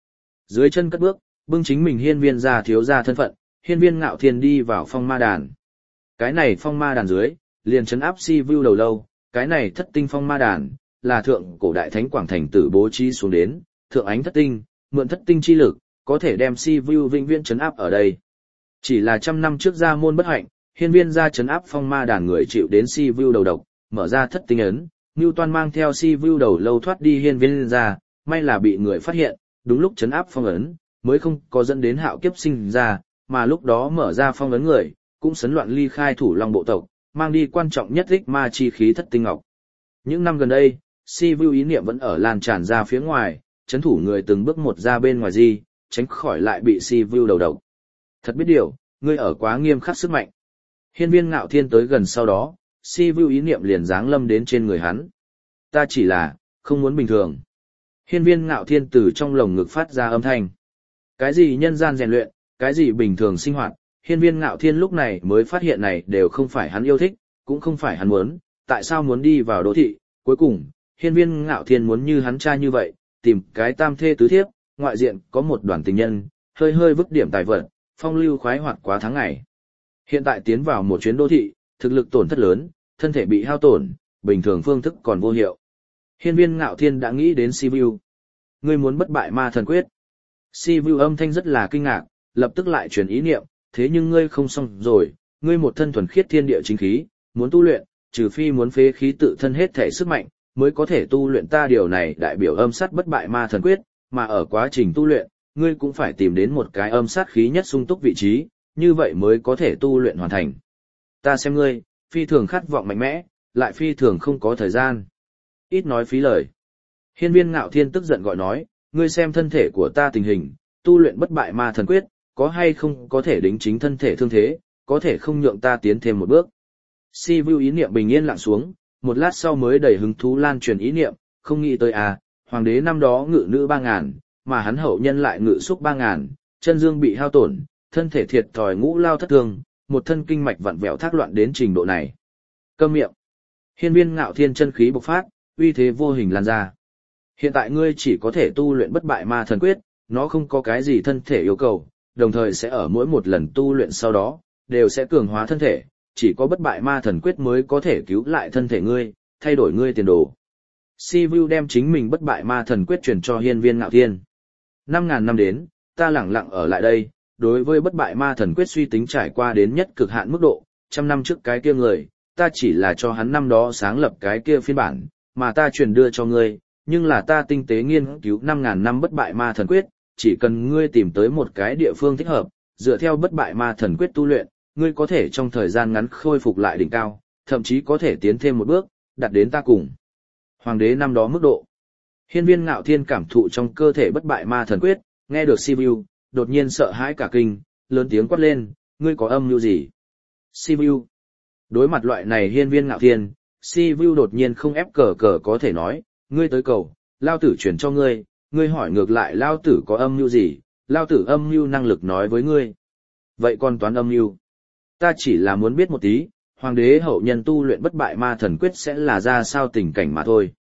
Dưới chân cất bước, bưng chính mình hiên viên gia thiếu gia thân phận, hiên viên ngạo thiên đi vào phong ma đàn. Cái này phong ma đàn dưới, liền chấn áp si vu đầu lâu, cái này thất tinh phong ma đàn, là thượng cổ đại thánh quảng thành tử bố trí xuống đến, thượng ánh thất tinh, mượn thất tinh chi lực, có thể đem si vu vĩnh viễn chấn áp ở đây. Chỉ là trăm năm trước gia môn bất hạnh, hiên viên gia chấn áp phong ma đàn người chịu đến si vu đầu độc, mở ra thất tinh ấn, Ngưu Toan mang theo si vu đầu lâu thoát đi hiên viên gia, may là bị người phát hiện, đúng lúc chấn áp phong ấn, mới không có dẫn đến hạo kiếp sinh ra, mà lúc đó mở ra phong ấn người, cũng sấn loạn ly khai thủ long bộ tộc, mang đi quan trọng nhất ích ma chi khí thất tinh ngọc. Những năm gần đây, si vu ý niệm vẫn ở lan tràn ra phía ngoài, chấn thủ người từng bước một ra bên ngoài di, tránh khỏi lại bị si vu đầu độc. Thật biết điều, ngươi ở quá nghiêm khắc sức mạnh. Hiên viên ngạo thiên tới gần sau đó, si vu ý niệm liền giáng lâm đến trên người hắn. Ta chỉ là, không muốn bình thường. Hiên viên ngạo thiên từ trong lồng ngực phát ra âm thanh. Cái gì nhân gian rèn luyện, cái gì bình thường sinh hoạt, hiên viên ngạo thiên lúc này mới phát hiện này đều không phải hắn yêu thích, cũng không phải hắn muốn, tại sao muốn đi vào đô thị. Cuối cùng, hiên viên ngạo thiên muốn như hắn cha như vậy, tìm cái tam thê tứ thiếp, ngoại diện có một đoàn tình nhân, hơi hơi vứt điểm tài vật, phong lưu khoái hoạt quá tháng ngày. Hiện tại tiến vào một chuyến đô thị, thực lực tổn thất lớn, thân thể bị hao tổn, bình thường phương thức còn vô hiệu. Hiên viên ngạo thiên đã nghĩ đến si vu. Ngươi muốn bất bại ma thần quyết. Si vu âm thanh rất là kinh ngạc, lập tức lại truyền ý niệm, thế nhưng ngươi không xong rồi, ngươi một thân thuần khiết thiên địa chính khí, muốn tu luyện, trừ phi muốn phế khí tự thân hết thể sức mạnh, mới có thể tu luyện ta điều này đại biểu âm sát bất bại ma thần quyết, mà ở quá trình tu luyện, ngươi cũng phải tìm đến một cái âm sát khí nhất sung túc vị trí, như vậy mới có thể tu luyện hoàn thành. Ta xem ngươi, phi thường khát vọng mạnh mẽ, lại phi thường không có thời gian. Ít nói phí lời. Hiên viên ngạo thiên tức giận gọi nói, ngươi xem thân thể của ta tình hình, tu luyện bất bại ma thần quyết, có hay không có thể đính chính thân thể thương thế, có thể không nhượng ta tiến thêm một bước. Si vu ý niệm bình yên lặng xuống, một lát sau mới đầy hứng thú lan truyền ý niệm, không nghĩ tới à, hoàng đế năm đó ngự nữ ba ngàn, mà hắn hậu nhân lại ngự xúc ba ngàn, chân dương bị hao tổn, thân thể thiệt thòi ngũ lao thất thương, một thân kinh mạch vặn vẹo thác loạn đến trình độ này. Câm miệng. Hiên viên ngạo thiên chân khí bộc phát, uy thế vô hình lan ra. Hiện tại ngươi chỉ có thể tu luyện bất bại ma thần quyết, nó không có cái gì thân thể yêu cầu, đồng thời sẽ ở mỗi một lần tu luyện sau đó, đều sẽ cường hóa thân thể, chỉ có bất bại ma thần quyết mới có thể cứu lại thân thể ngươi, thay đổi ngươi tiền đồ. Si Vu đem chính mình bất bại ma thần quyết truyền cho hiên viên ngạo thiên. Năm ngàn năm đến, ta lẳng lặng ở lại đây, đối với bất bại ma thần quyết suy tính trải qua đến nhất cực hạn mức độ, trăm năm trước cái kia người, ta chỉ là cho hắn năm đó sáng lập cái kia phiên bản, mà ta truyền đưa cho ngươi, nhưng là ta tinh tế nghiên cứu năm ngàn năm bất bại ma thần quyết, chỉ cần ngươi tìm tới một cái địa phương thích hợp, dựa theo bất bại ma thần quyết tu luyện, ngươi có thể trong thời gian ngắn khôi phục lại đỉnh cao, thậm chí có thể tiến thêm một bước, đạt đến ta cùng hoàng đế năm đó mức độ. Hiên viên ngạo thiên cảm thụ trong cơ thể bất bại ma thần quyết, nghe được Si Vu, đột nhiên sợ hãi cả kinh, lớn tiếng quát lên, ngươi có âm mưu gì? Si Vu. Đối mặt loại này hiên viên ngạo thiên, Si Vu đột nhiên không ép cờ cờ có thể nói, ngươi tới cầu, lao tử chuyển cho ngươi, ngươi hỏi ngược lại lao tử có âm mưu gì, lao tử âm mưu năng lực nói với ngươi. Vậy còn toán âm mưu? Ta chỉ là muốn biết một tí, hoàng đế hậu nhân tu luyện bất bại ma thần quyết sẽ là ra sao tình cảnh mà thôi.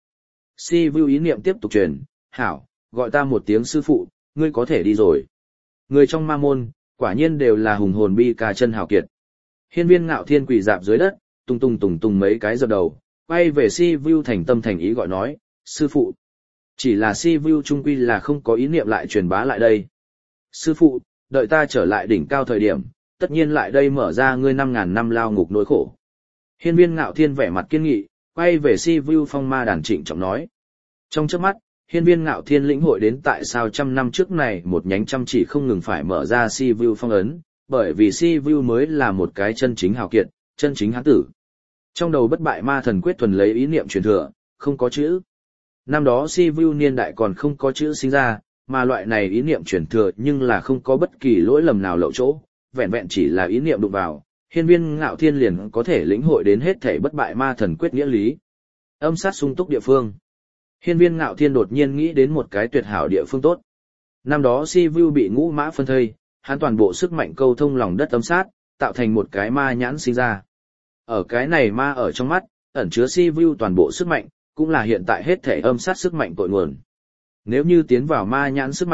Si Vu ý niệm tiếp tục truyền, hảo, gọi ta một tiếng sư phụ, ngươi có thể đi rồi. Người trong ma môn, quả nhiên đều là hùng hồn bi ca chân hào kiệt. Hiên viên ngạo thiên quỳ dạp dưới đất, tung tung tùng tùng mấy cái dập đầu, quay về Si Vu thành tâm thành ý gọi nói, sư phụ. Chỉ là Si Vu trung quy là không có ý niệm lại truyền bá lại đây. Sư phụ, đợi ta trở lại đỉnh cao thời điểm, tất nhiên lại đây mở ra ngươi năm ngàn năm lao ngục nỗi khổ. Hiên viên ngạo thiên vẻ mặt kiên nghị, quay về Si Vu phong ma đàn trịnh trọng nói. Trong chớp mắt, hiên viên ngạo thiên lĩnh hội đến tại sao trăm năm trước này một nhánh chăm chỉ không ngừng phải mở ra Si Vu phong ấn, bởi vì Si Vu mới là một cái chân chính hào kiệt, chân chính hán tử. Trong đầu bất bại ma thần quyết thuần lấy ý niệm truyền thừa, không có chữ. Năm đó Si Vu niên đại còn không có chữ sinh ra, mà loại này ý niệm truyền thừa nhưng là không có bất kỳ lỗi lầm nào lậu chỗ, vẹn vẹn chỉ là ý niệm đụng vào, hiên viên ngạo thiên liền có thể lĩnh hội đến hết thể bất bại ma thần quyết nghĩa lý. Âm sát sung túc địa phương. Hiên viên ngạo thiên đột nhiên nghĩ đến một cái tuyệt hảo địa phương tốt. Năm đó Si Vu bị ngũ mã phân thây, hắn toàn bộ sức mạnh câu thông lòng đất âm sát, tạo thành một cái ma nhãn sinh ra. Ở cái này ma ở trong mắt, ẩn chứa Si Vu toàn bộ sức mạnh, cũng là hiện tại hết thể âm sát sức mạnh cội nguồn. Nếu như tiến vào ma nhãn sức mạnh,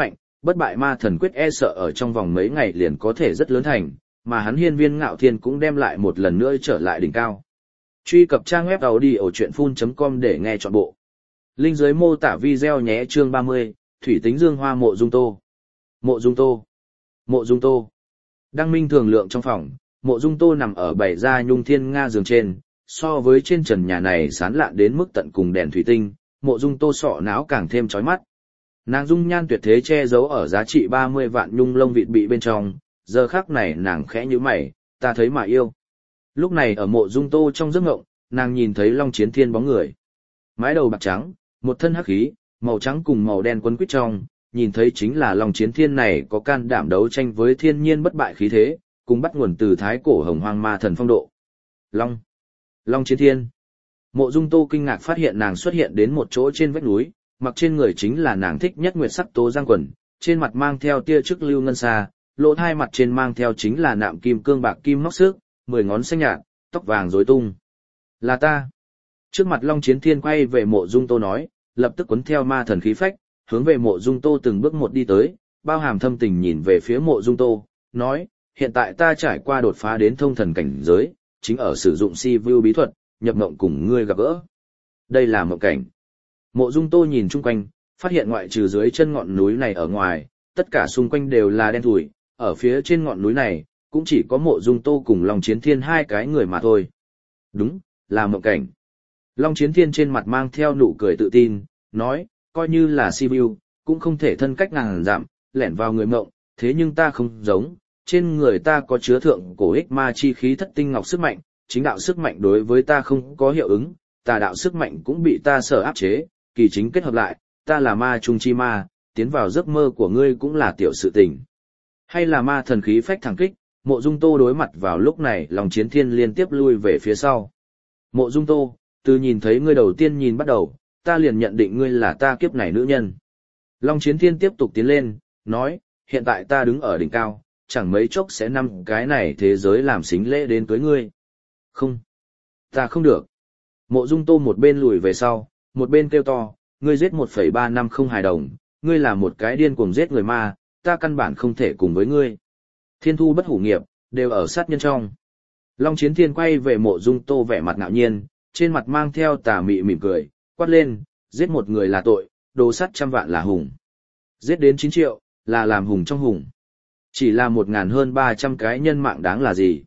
Bất bại ma thần quyết e sợ ở trong vòng mấy ngày liền có thể rất lớn thành, mà hắn hiên viên ngạo thiên cũng đem lại một lần nữa trở lại đỉnh cao. Truy cập trang web audiochuyenphun.com để nghe trọn bộ. Link dưới mô tả video nhé. Chương ba mươi, Thủy tính dương hoa mộ dung tô. Mộ dung tô. Mộ dung tô. Đăng minh thường lượng trong phòng, mộ dung tô nằm ở bảy gia nhung thiên nga giường trên, so với trên trần nhà này sán lạn đến mức tận cùng đèn thủy tinh, mộ dung tô sọ não càng thêm chói mắt. Nàng dung nhan tuyệt thế che giấu ở giá trị ba mươi vạn nhung lông vịt bị bên trong, giờ khắc này nàng khẽ nhíu mày, ta thấy mà yêu. Lúc này ở mộ dung tô trong giấc ngộng, nàng nhìn thấy Long Chiến Thiên bóng người. Mái đầu bạc trắng, một thân hắc khí, màu trắng cùng màu đen quấn quýt trong, nhìn thấy chính là Long Chiến Thiên này có can đảm đấu tranh với thiên nhiên bất bại khí thế, cùng bắt nguồn từ thái cổ hồng hoang ma thần phong độ. Long. Long Chiến Thiên. Mộ dung tô kinh ngạc phát hiện nàng xuất hiện đến một chỗ trên vách núi, mặc trên người chính là nàng thích nhất nguyệt sắc tố giang quần, trên mặt mang theo tia chức lưu ngân xa, lỗ hai mặt trên mang theo chính là nạm kim cương bạc kim móc xước, mười ngón xanh nhạt, tóc vàng rối tung. Là ta. Trước mặt Long Chiến Thiên quay về mộ dung tô nói, lập tức cuốn theo ma thần khí phách, hướng về mộ dung tô từng bước một đi tới, bao hàm thâm tình nhìn về phía mộ dung tô, nói, hiện tại ta trải qua đột phá đến thông thần cảnh giới, chính ở sử dụng si vu bí thuật, nhập mộng cùng ngươi gặp gỡ. Đây là mộng cảnh. Mộ dung tô nhìn chung quanh, phát hiện ngoại trừ dưới chân ngọn núi này ở ngoài, tất cả xung quanh đều là đen thủi, ở phía trên ngọn núi này, cũng chỉ có mộ dung tô cùng Long Chiến Thiên hai cái người mà thôi. Đúng, là mộng cảnh. Long Chiến Thiên trên mặt mang theo nụ cười tự tin, nói, coi như là si vu, cũng không thể thân cách ngàn dặm, lẻn vào người mộng, thế nhưng ta không giống, trên người ta có chứa thượng cổ ích ma chi khí thất tinh ngọc sức mạnh, chính đạo sức mạnh đối với ta không có hiệu ứng, tà đạo sức mạnh cũng bị ta sở áp chế, kỳ chính kết hợp lại, ta là ma trung chi ma, tiến vào giấc mơ của ngươi cũng là tiểu sự tình. Hay là ma thần khí phách thẳng kích, mộ dung tô đối mặt vào lúc này Long Chiến Thiên liên tiếp lui về phía sau. Mộ dung tô, từ nhìn thấy ngươi đầu tiên nhìn bắt đầu, ta liền nhận định ngươi là ta kiếp này nữ nhân. Long Chiến Thiên tiếp tục tiến lên, nói, hiện tại ta đứng ở đỉnh cao, chẳng mấy chốc sẽ năm cái này thế giới làm xính lễ đến tới ngươi. Không, ta không được. Mộ dung tô một bên lùi về sau, một bên kêu to, ngươi giết một phẩy ba năm không hài đồng, ngươi là một cái điên cuồng giết người ma, ta căn bản không thể cùng với ngươi. Thiên thu bất hủ nghiệp, đều ở sát nhân trong. Long Chiến Thiên quay về mộ dung tô vẻ mặt ngạo nhiên, trên mặt mang theo tà mị mỉm cười, quát lên, giết một người là tội, đồ sắt trăm vạn là hùng. Giết đến chín triệu, là làm hùng trong hùng. Chỉ là một ngàn hơn ba trăm cái nhân mạng đáng là gì.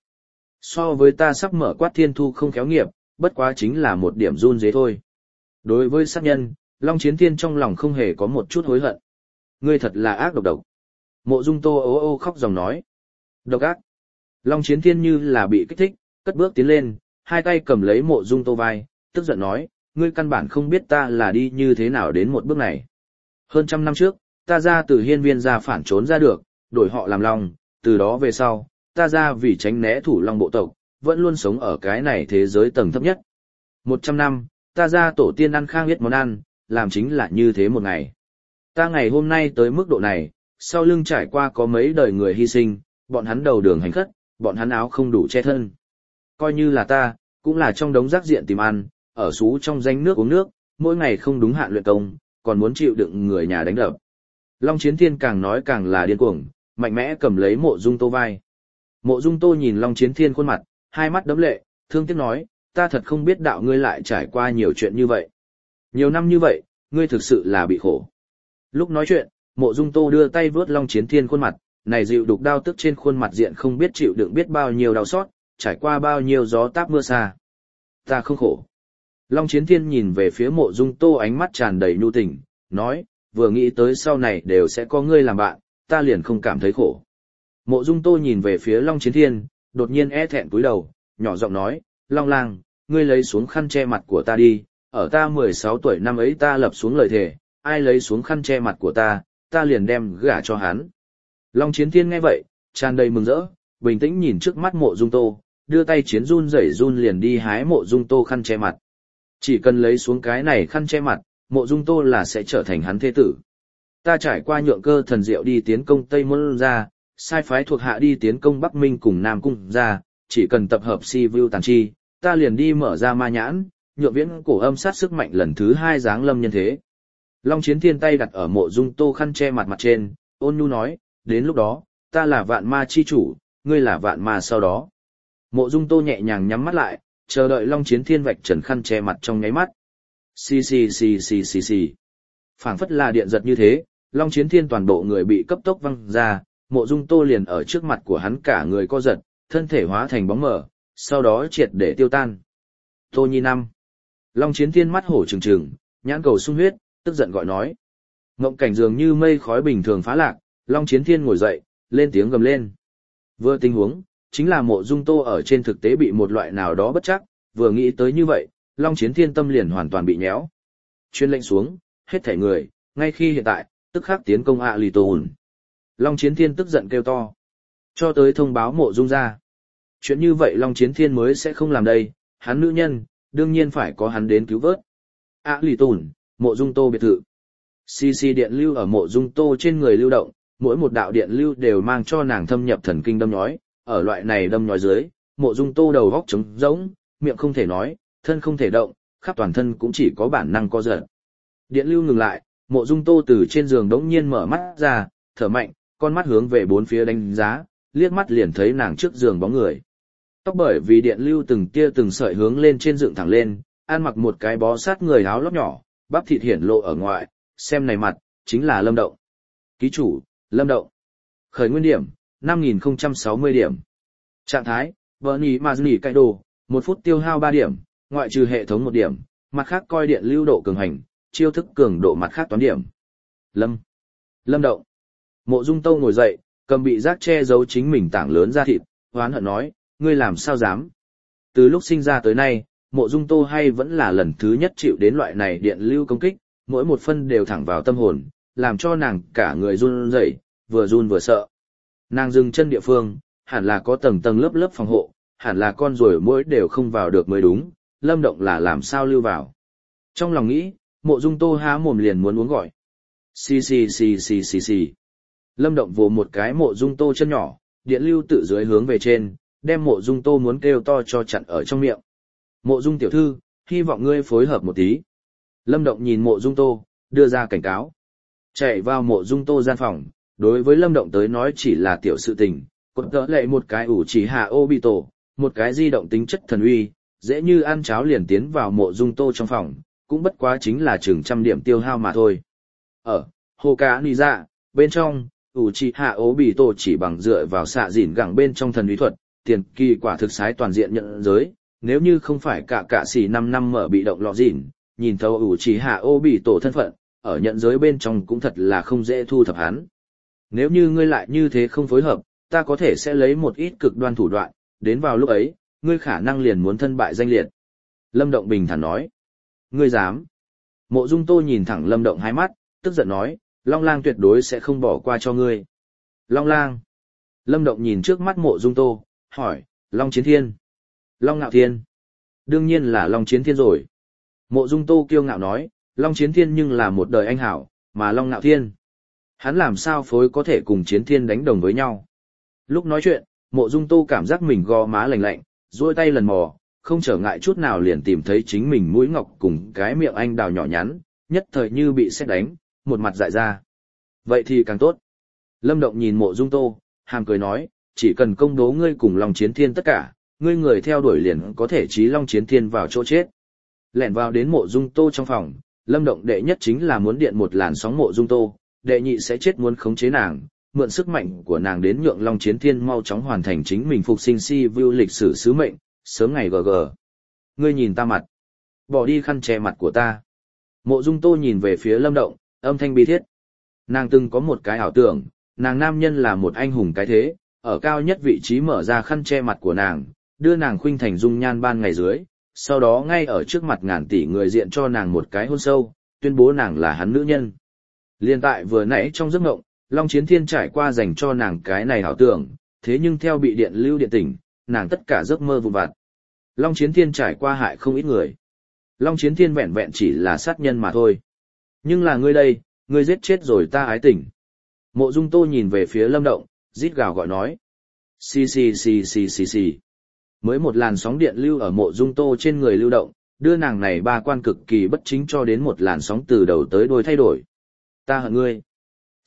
So với ta sắp mở quát thiên thu không khéo nghiệp, bất quá chính là một điểm run dế thôi. Đối với sát nhân, Long Chiến Thiên trong lòng không hề có một chút hối hận. Ngươi thật là ác độc độc. Mộ dung tô ố ô khóc dòng nói. Độc ác. Long Chiến Thiên như là bị kích thích, cất bước tiến lên, hai tay cầm lấy mộ dung tô vai, tức giận nói, ngươi căn bản không biết ta là đi như thế nào đến một bước này. Hơn trăm năm trước, ta ra từ hiên viên ra phản trốn ra được, đổi họ làm Long, từ đó về sau, ta ra vì tránh né thủ Long bộ tộc, vẫn luôn sống ở cái này thế giới tầng thấp nhất. Một trăm năm, ta ra tổ tiên ăn khang biết món ăn, làm chính là như thế một ngày. Ta ngày hôm nay tới mức độ này, sau lưng trải qua có mấy đời người hy sinh, bọn hắn đầu đường hành khất, bọn hắn áo không đủ che thân. Coi như là ta, cũng là trong đống rác diện tìm ăn, ở xú trong danh nước uống nước, mỗi ngày không đúng hạn luyện công, còn muốn chịu đựng người nhà đánh đập. Long Chiến Thiên càng nói càng là điên cuồng, mạnh mẽ cầm lấy mộ dung tô vai. Mộ dung tô nhìn Long Chiến Thiên khuôn mặt, hai mắt đẫm lệ, thương tiếc nói, ta thật không biết đạo ngươi lại trải qua nhiều chuyện như vậy. Nhiều năm như vậy, ngươi thực sự là bị khổ. Lúc nói chuyện, mộ dung tô đưa tay vướt Long Chiến Thiên khuôn mặt, này dịu đục đau tức trên khuôn mặt diện không biết chịu đựng biết bao nhiêu đau xót, trải qua bao nhiêu gió táp mưa xa. Ta không khổ. Long Chiến Thiên nhìn về phía mộ dung tô ánh mắt tràn đầy nhu tình, nói, vừa nghĩ tới sau này đều sẽ có ngươi làm bạn, ta liền không cảm thấy khổ. Mộ dung tô nhìn về phía Long Chiến Thiên, đột nhiên e thẹn cúi đầu, nhỏ giọng nói, Long lang, ngươi lấy xuống khăn che mặt của ta đi, ở ta mười sáu tuổi năm ấy ta lập xuống lời thề, ai lấy xuống khăn che mặt của ta, ta liền đem gả cho hắn. Long Chiến Thiên nghe vậy, tràn đầy mừng rỡ, bình tĩnh nhìn trước mắt mộ dung tô, đưa tay chiến run rẩy run liền đi hái mộ dung tô khăn che mặt. Chỉ cần lấy xuống cái này khăn che mặt, mộ dung tô là sẽ trở thành hắn thế tử. Ta trải qua nhượng cơ thần diệu đi tiến công Tây Môn ra, sai phái thuộc hạ đi tiến công Bắc Minh cùng Nam Cung ra, chỉ cần tập hợp si view tàn chi, ta liền đi mở ra ma nhãn, nhượng viễn cổ âm sát sức mạnh lần thứ hai giáng lâm nhân thế. Long Chiến Thiên tay đặt ở mộ dung tô khăn che mặt mặt trên, ôn nhu nói, đến lúc đó, ta là vạn ma chi chủ, ngươi là vạn ma sau đó. Mộ Dung Tô nhẹ nhàng nhắm mắt lại, chờ đợi Long Chiến Thiên vạch trần khăn che mặt trong nháy mắt. Xì xì xì xì xì xì. Phảng phất là điện giật như thế, Long Chiến Thiên toàn bộ người bị cấp tốc văng ra, Mộ Dung Tô liền ở trước mặt của hắn cả người co giật, thân thể hóa thành bóng mờ, sau đó triệt để tiêu tan. Tô Nhi năm. Long Chiến Thiên mắt hổ trừng trừng, nhãn cầu sung huyết, tức giận gọi nói. Ngộng cảnh dường như mây khói bình thường phá lạc, Long Chiến Thiên ngồi dậy, lên tiếng gầm lên. Vừa tình huống, chính là Mộ Dung Tô ở trên thực tế bị một loại nào đó bất chắc, vừa nghĩ tới như vậy, Long Chiến Thiên tâm liền hoàn toàn bị nhéo. Chuyên lệnh xuống, hết thảy người, ngay khi hiện tại, tức khắc tiến công ạ lì tồn. Long Chiến Thiên tức giận kêu to. Cho tới thông báo Mộ Dung ra. Chuyện như vậy Long Chiến Thiên mới sẽ không làm đây, hắn nữ nhân, đương nhiên phải có hắn đến cứu vớt. ạ lì tồn, Mộ Dung Tô biệt thự. xê xê điện lưu ở Mộ Dung Tô trên người lưu động, mỗi một đạo điện lưu đều mang cho nàng thâm nhập thần kinh đâm nhói, ở loại này đâm nhói dưới, Mộ Dung Tô đầu góc trống rỗng, miệng không thể nói, thân không thể động, khắp toàn thân cũng chỉ có bản năng co giật. Điện lưu ngừng lại, Mộ Dung Tô từ trên giường đống nhiên mở mắt ra, thở mạnh, con mắt hướng về bốn phía đánh giá, liếc mắt liền thấy nàng trước giường bóng người. Tóc bởi vì điện lưu từng tia từng sợi hướng lên trên dựng thẳng lên, ăn mặc một cái bó sát người áo lót nhỏ, bắp thịt hiển lộ ở ngoài, xem này mặt, chính là Lâm Động. Ký chủ, Lâm Động. Khởi nguyên điểm, năm nghìn không trăm sáu mươi điểm. Trạng thái, vợ nì mà nì cải đồ, một phút tiêu hao ba điểm, ngoại trừ hệ thống một điểm, mặt khác coi điện lưu độ cường hành, chiêu thức cường độ mặt khác toán điểm. Lâm. Lâm Động. Mộ Dung Tô ngồi dậy, cầm bị giác che giấu chính mình tảng lớn ra thịt, hoán hận nói, ngươi làm sao dám. Từ lúc sinh ra tới nay, Mộ Dung Tô hay vẫn là lần thứ nhất chịu đến loại này điện lưu công kích, mỗi một phân đều thẳng vào tâm hồn, làm cho nàng cả người run rẩy, vừa run vừa sợ. Nàng dừng chân địa phương, hẳn là có tầng tầng lớp lớp phòng hộ, hẳn là con ruồi mỗi đều không vào được mới đúng, Lâm Động là làm sao lưu vào. Trong lòng nghĩ, Mộ Dung Tô há mồm liền muốn uống gọi. Xì xì xì xì xì xì. Lâm Động vồ một cái Mộ Dung Tô chân nhỏ, điện lưu tự dưới hướng về trên, đem Mộ Dung Tô muốn kêu to cho chặn ở trong miệng. Mộ Dung tiểu thư, hy vọng ngươi phối hợp một tí. Lâm Động nhìn Mộ Dung Tô, đưa ra cảnh cáo. Chạy vào Mộ Dung Tô gian phòng, đối với Lâm Động tới nói chỉ là tiểu sự tình, cột đỡ lệ một cái ủ chỉ hạ ô bị tổ, một cái di động tính chất thần uy, dễ như ăn cháo liền tiến vào Mộ Dung Tô trong phòng, cũng bất quá chính là chừng trăm điểm tiêu hao mà thôi. Ở hồ cá nì dạ, bên trong, ủ chỉ hạ ô bị tổ chỉ bằng dựa vào xạ dỉn gẳng bên trong thần uy thuật, tiền kỳ quả thực sái toàn diện nhận giới, nếu như không phải cả cả xỉ năm năm mở bị động lọ dỉn, nhìn thấu ủ chỉ hạ ô bị tổ thân phận, ở nhận giới bên trong cũng thật là không dễ thu thập hắn. Nếu như ngươi lại như thế không phối hợp, ta có thể sẽ lấy một ít cực đoan thủ đoạn, đến vào lúc ấy, ngươi khả năng liền muốn thân bại danh liệt. Lâm Động bình thản nói. Ngươi dám. Mộ Dung Tô nhìn thẳng Lâm Động hai mắt, tức giận nói, Long Lang tuyệt đối sẽ không bỏ qua cho ngươi. Long Lang. Lâm Động nhìn trước mắt Mộ Dung Tô, hỏi, Long Chiến Thiên. Long Ngạo Thiên. Đương nhiên là Long Chiến Thiên rồi. Mộ Dung Tô kiêu ngạo nói, Long Chiến Thiên nhưng là một đời anh hảo, mà Long Ngạo Thiên. Hắn làm sao phối có thể cùng Chiến Thiên đánh đồng với nhau. Lúc nói chuyện, Mộ Dung Tô cảm giác mình gò má lạnh lạnh, duỗi tay lần mò, không trở ngại chút nào liền tìm thấy chính mình mũi ngọc cùng cái miệng anh đào nhỏ nhắn, nhất thời như bị sét đánh, một mặt dại ra. Vậy thì càng tốt. Lâm Động nhìn Mộ Dung Tô, hàm cười nói, chỉ cần công đố ngươi cùng Long Chiến Thiên tất cả, ngươi người theo đuổi liền có thể trí Long Chiến Thiên vào chỗ chết. Lẻn vào đến Mộ Dung Tô trong phòng, Lâm Động đệ nhất chính là muốn điện một làn sóng Mộ Dung Tô, đệ nhị sẽ chết muốn khống chế nàng, mượn sức mạnh của nàng đến nhượng Long Chiến Thiên mau chóng hoàn thành chính mình phục sinh si view lịch sử sứ mệnh, sớm ngày gg. Ngươi nhìn ta mặt, bỏ đi khăn che mặt của ta. Mộ Dung Tô nhìn về phía Lâm Động, âm thanh bi thiết. Nàng từng có một cái ảo tưởng, nàng nam nhân là một anh hùng cái thế, ở cao nhất vị trí mở ra khăn che mặt của nàng, đưa nàng khuynh thành dung nhan ban ngày dưới, sau đó ngay ở trước mặt ngàn tỷ người diện cho nàng một cái hôn sâu, tuyên bố nàng là hắn nữ nhân. Liên tại vừa nãy trong giấc mộng, Long Chiến Thiên trải qua dành cho nàng cái này ảo tưởng, thế nhưng theo bị điện lưu điện tỉnh, nàng tất cả giấc mơ vụn vặt. Long Chiến Thiên trải qua hại không ít người. Long Chiến Thiên vẹn vẹn chỉ là sát nhân mà thôi. Nhưng là ngươi đây, ngươi giết chết rồi ta ái tỉnh. Mộ Dung Tô nhìn về phía Lâm Động, rít gào gọi nói. Xì xì xì xì xì xì. Mới một làn sóng điện lưu ở Mộ Dung Tô trên người lưu động, đưa nàng này ba quan cực kỳ bất chính cho đến một làn sóng từ đầu tới đuôi thay đổi. Ta hận ngươi.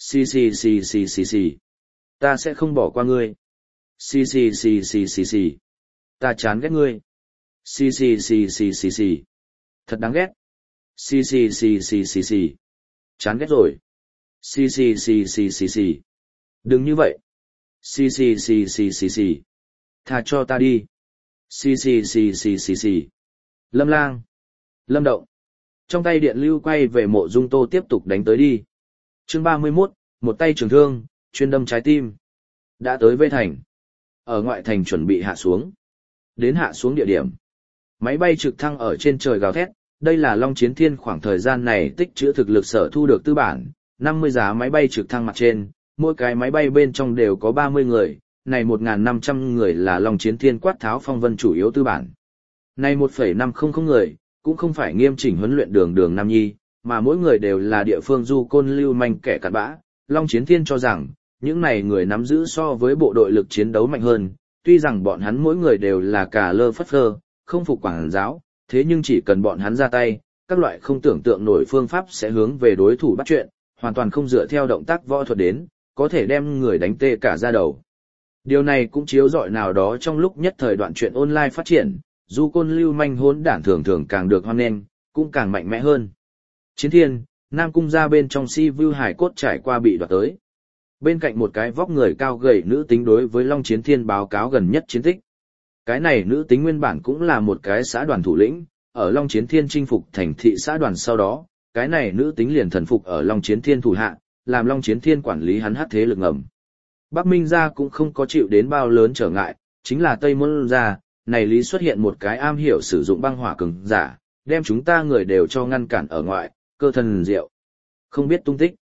Xì xì xì xì xì xì. Ta sẽ không bỏ qua ngươi. Xì xì xì xì xì xì. Ta chán ghét ngươi. Xì xì xì xì xì xì. Thật đáng ghét. Xì xì xì xì xì xì. Chán ghét rồi. Xì xì xì xì xì xì. Đừng như vậy. Xì xì xì xì xì xì. Tha cho ta đi. Xì xì xì xì xì xì. Lâm Lang. Lâm Động. Trong tay điện lưu quay về Mộ Dung Tô tiếp tục đánh tới đi. Chương ba mươi mốt, một tay trường thương, chuyên đâm trái tim. Đã tới Vê Thành. Ở ngoại thành chuẩn bị hạ xuống. Đến hạ xuống địa điểm. Máy bay trực thăng ở trên trời gào thét, đây là Long Chiến Thiên khoảng thời gian này tích trữ thực lực sở thu được tư bản, năm mươi giá máy bay trực thăng mặt trên, mỗi cái máy bay bên trong đều có ba mươi người, này một nghìn năm trăm người là Long Chiến Thiên quát tháo phong vân chủ yếu tư bản. Này một phẩy năm không người, cũng không phải nghiêm chỉnh huấn luyện đường đường Nam Nhi, mà mỗi người đều là địa phương du côn lưu manh kẻ cặn bã. Long Chiến Thiên cho rằng, những này người nắm giữ so với bộ đội lực chiến đấu mạnh hơn, tuy rằng bọn hắn mỗi người đều là cả lơ phất phơ, không phục quản giáo, thế nhưng chỉ cần bọn hắn ra tay, các loại không tưởng tượng nổi phương pháp sẽ hướng về đối thủ bắt chuyện, hoàn toàn không dựa theo động tác võ thuật đến, có thể đem người đánh tê cả da đầu. Điều này cũng chiếu rọi nào đó trong lúc nhất thời đoạn chuyện online phát triển, du côn lưu manh hỗn đản thường thường càng được hoan nghênh, cũng càng mạnh mẽ hơn. Chiến Thiên, Nam Cung ra bên trong si view hải cốt trải qua bị đoạt tới. Bên cạnh một cái vóc người cao gầy nữ tính đối với Long Chiến Thiên báo cáo gần nhất chiến tích. Cái này nữ tính nguyên bản cũng là một cái xã đoàn thủ lĩnh, ở Long Chiến Thiên chinh phục thành thị xã đoàn sau đó, cái này nữ tính liền thần phục ở Long Chiến Thiên thủ hạ, làm Long Chiến Thiên quản lý hắn hắc thế lực ngầm. Bắc Minh gia cũng không có chịu đến bao lớn trở ngại, chính là Tây Môn gia, này lý xuất hiện một cái am hiểu sử dụng băng hỏa cường giả, đem chúng ta người đều cho ngăn cản ở ngoại, cơ thần diệu. Không biết tung tích.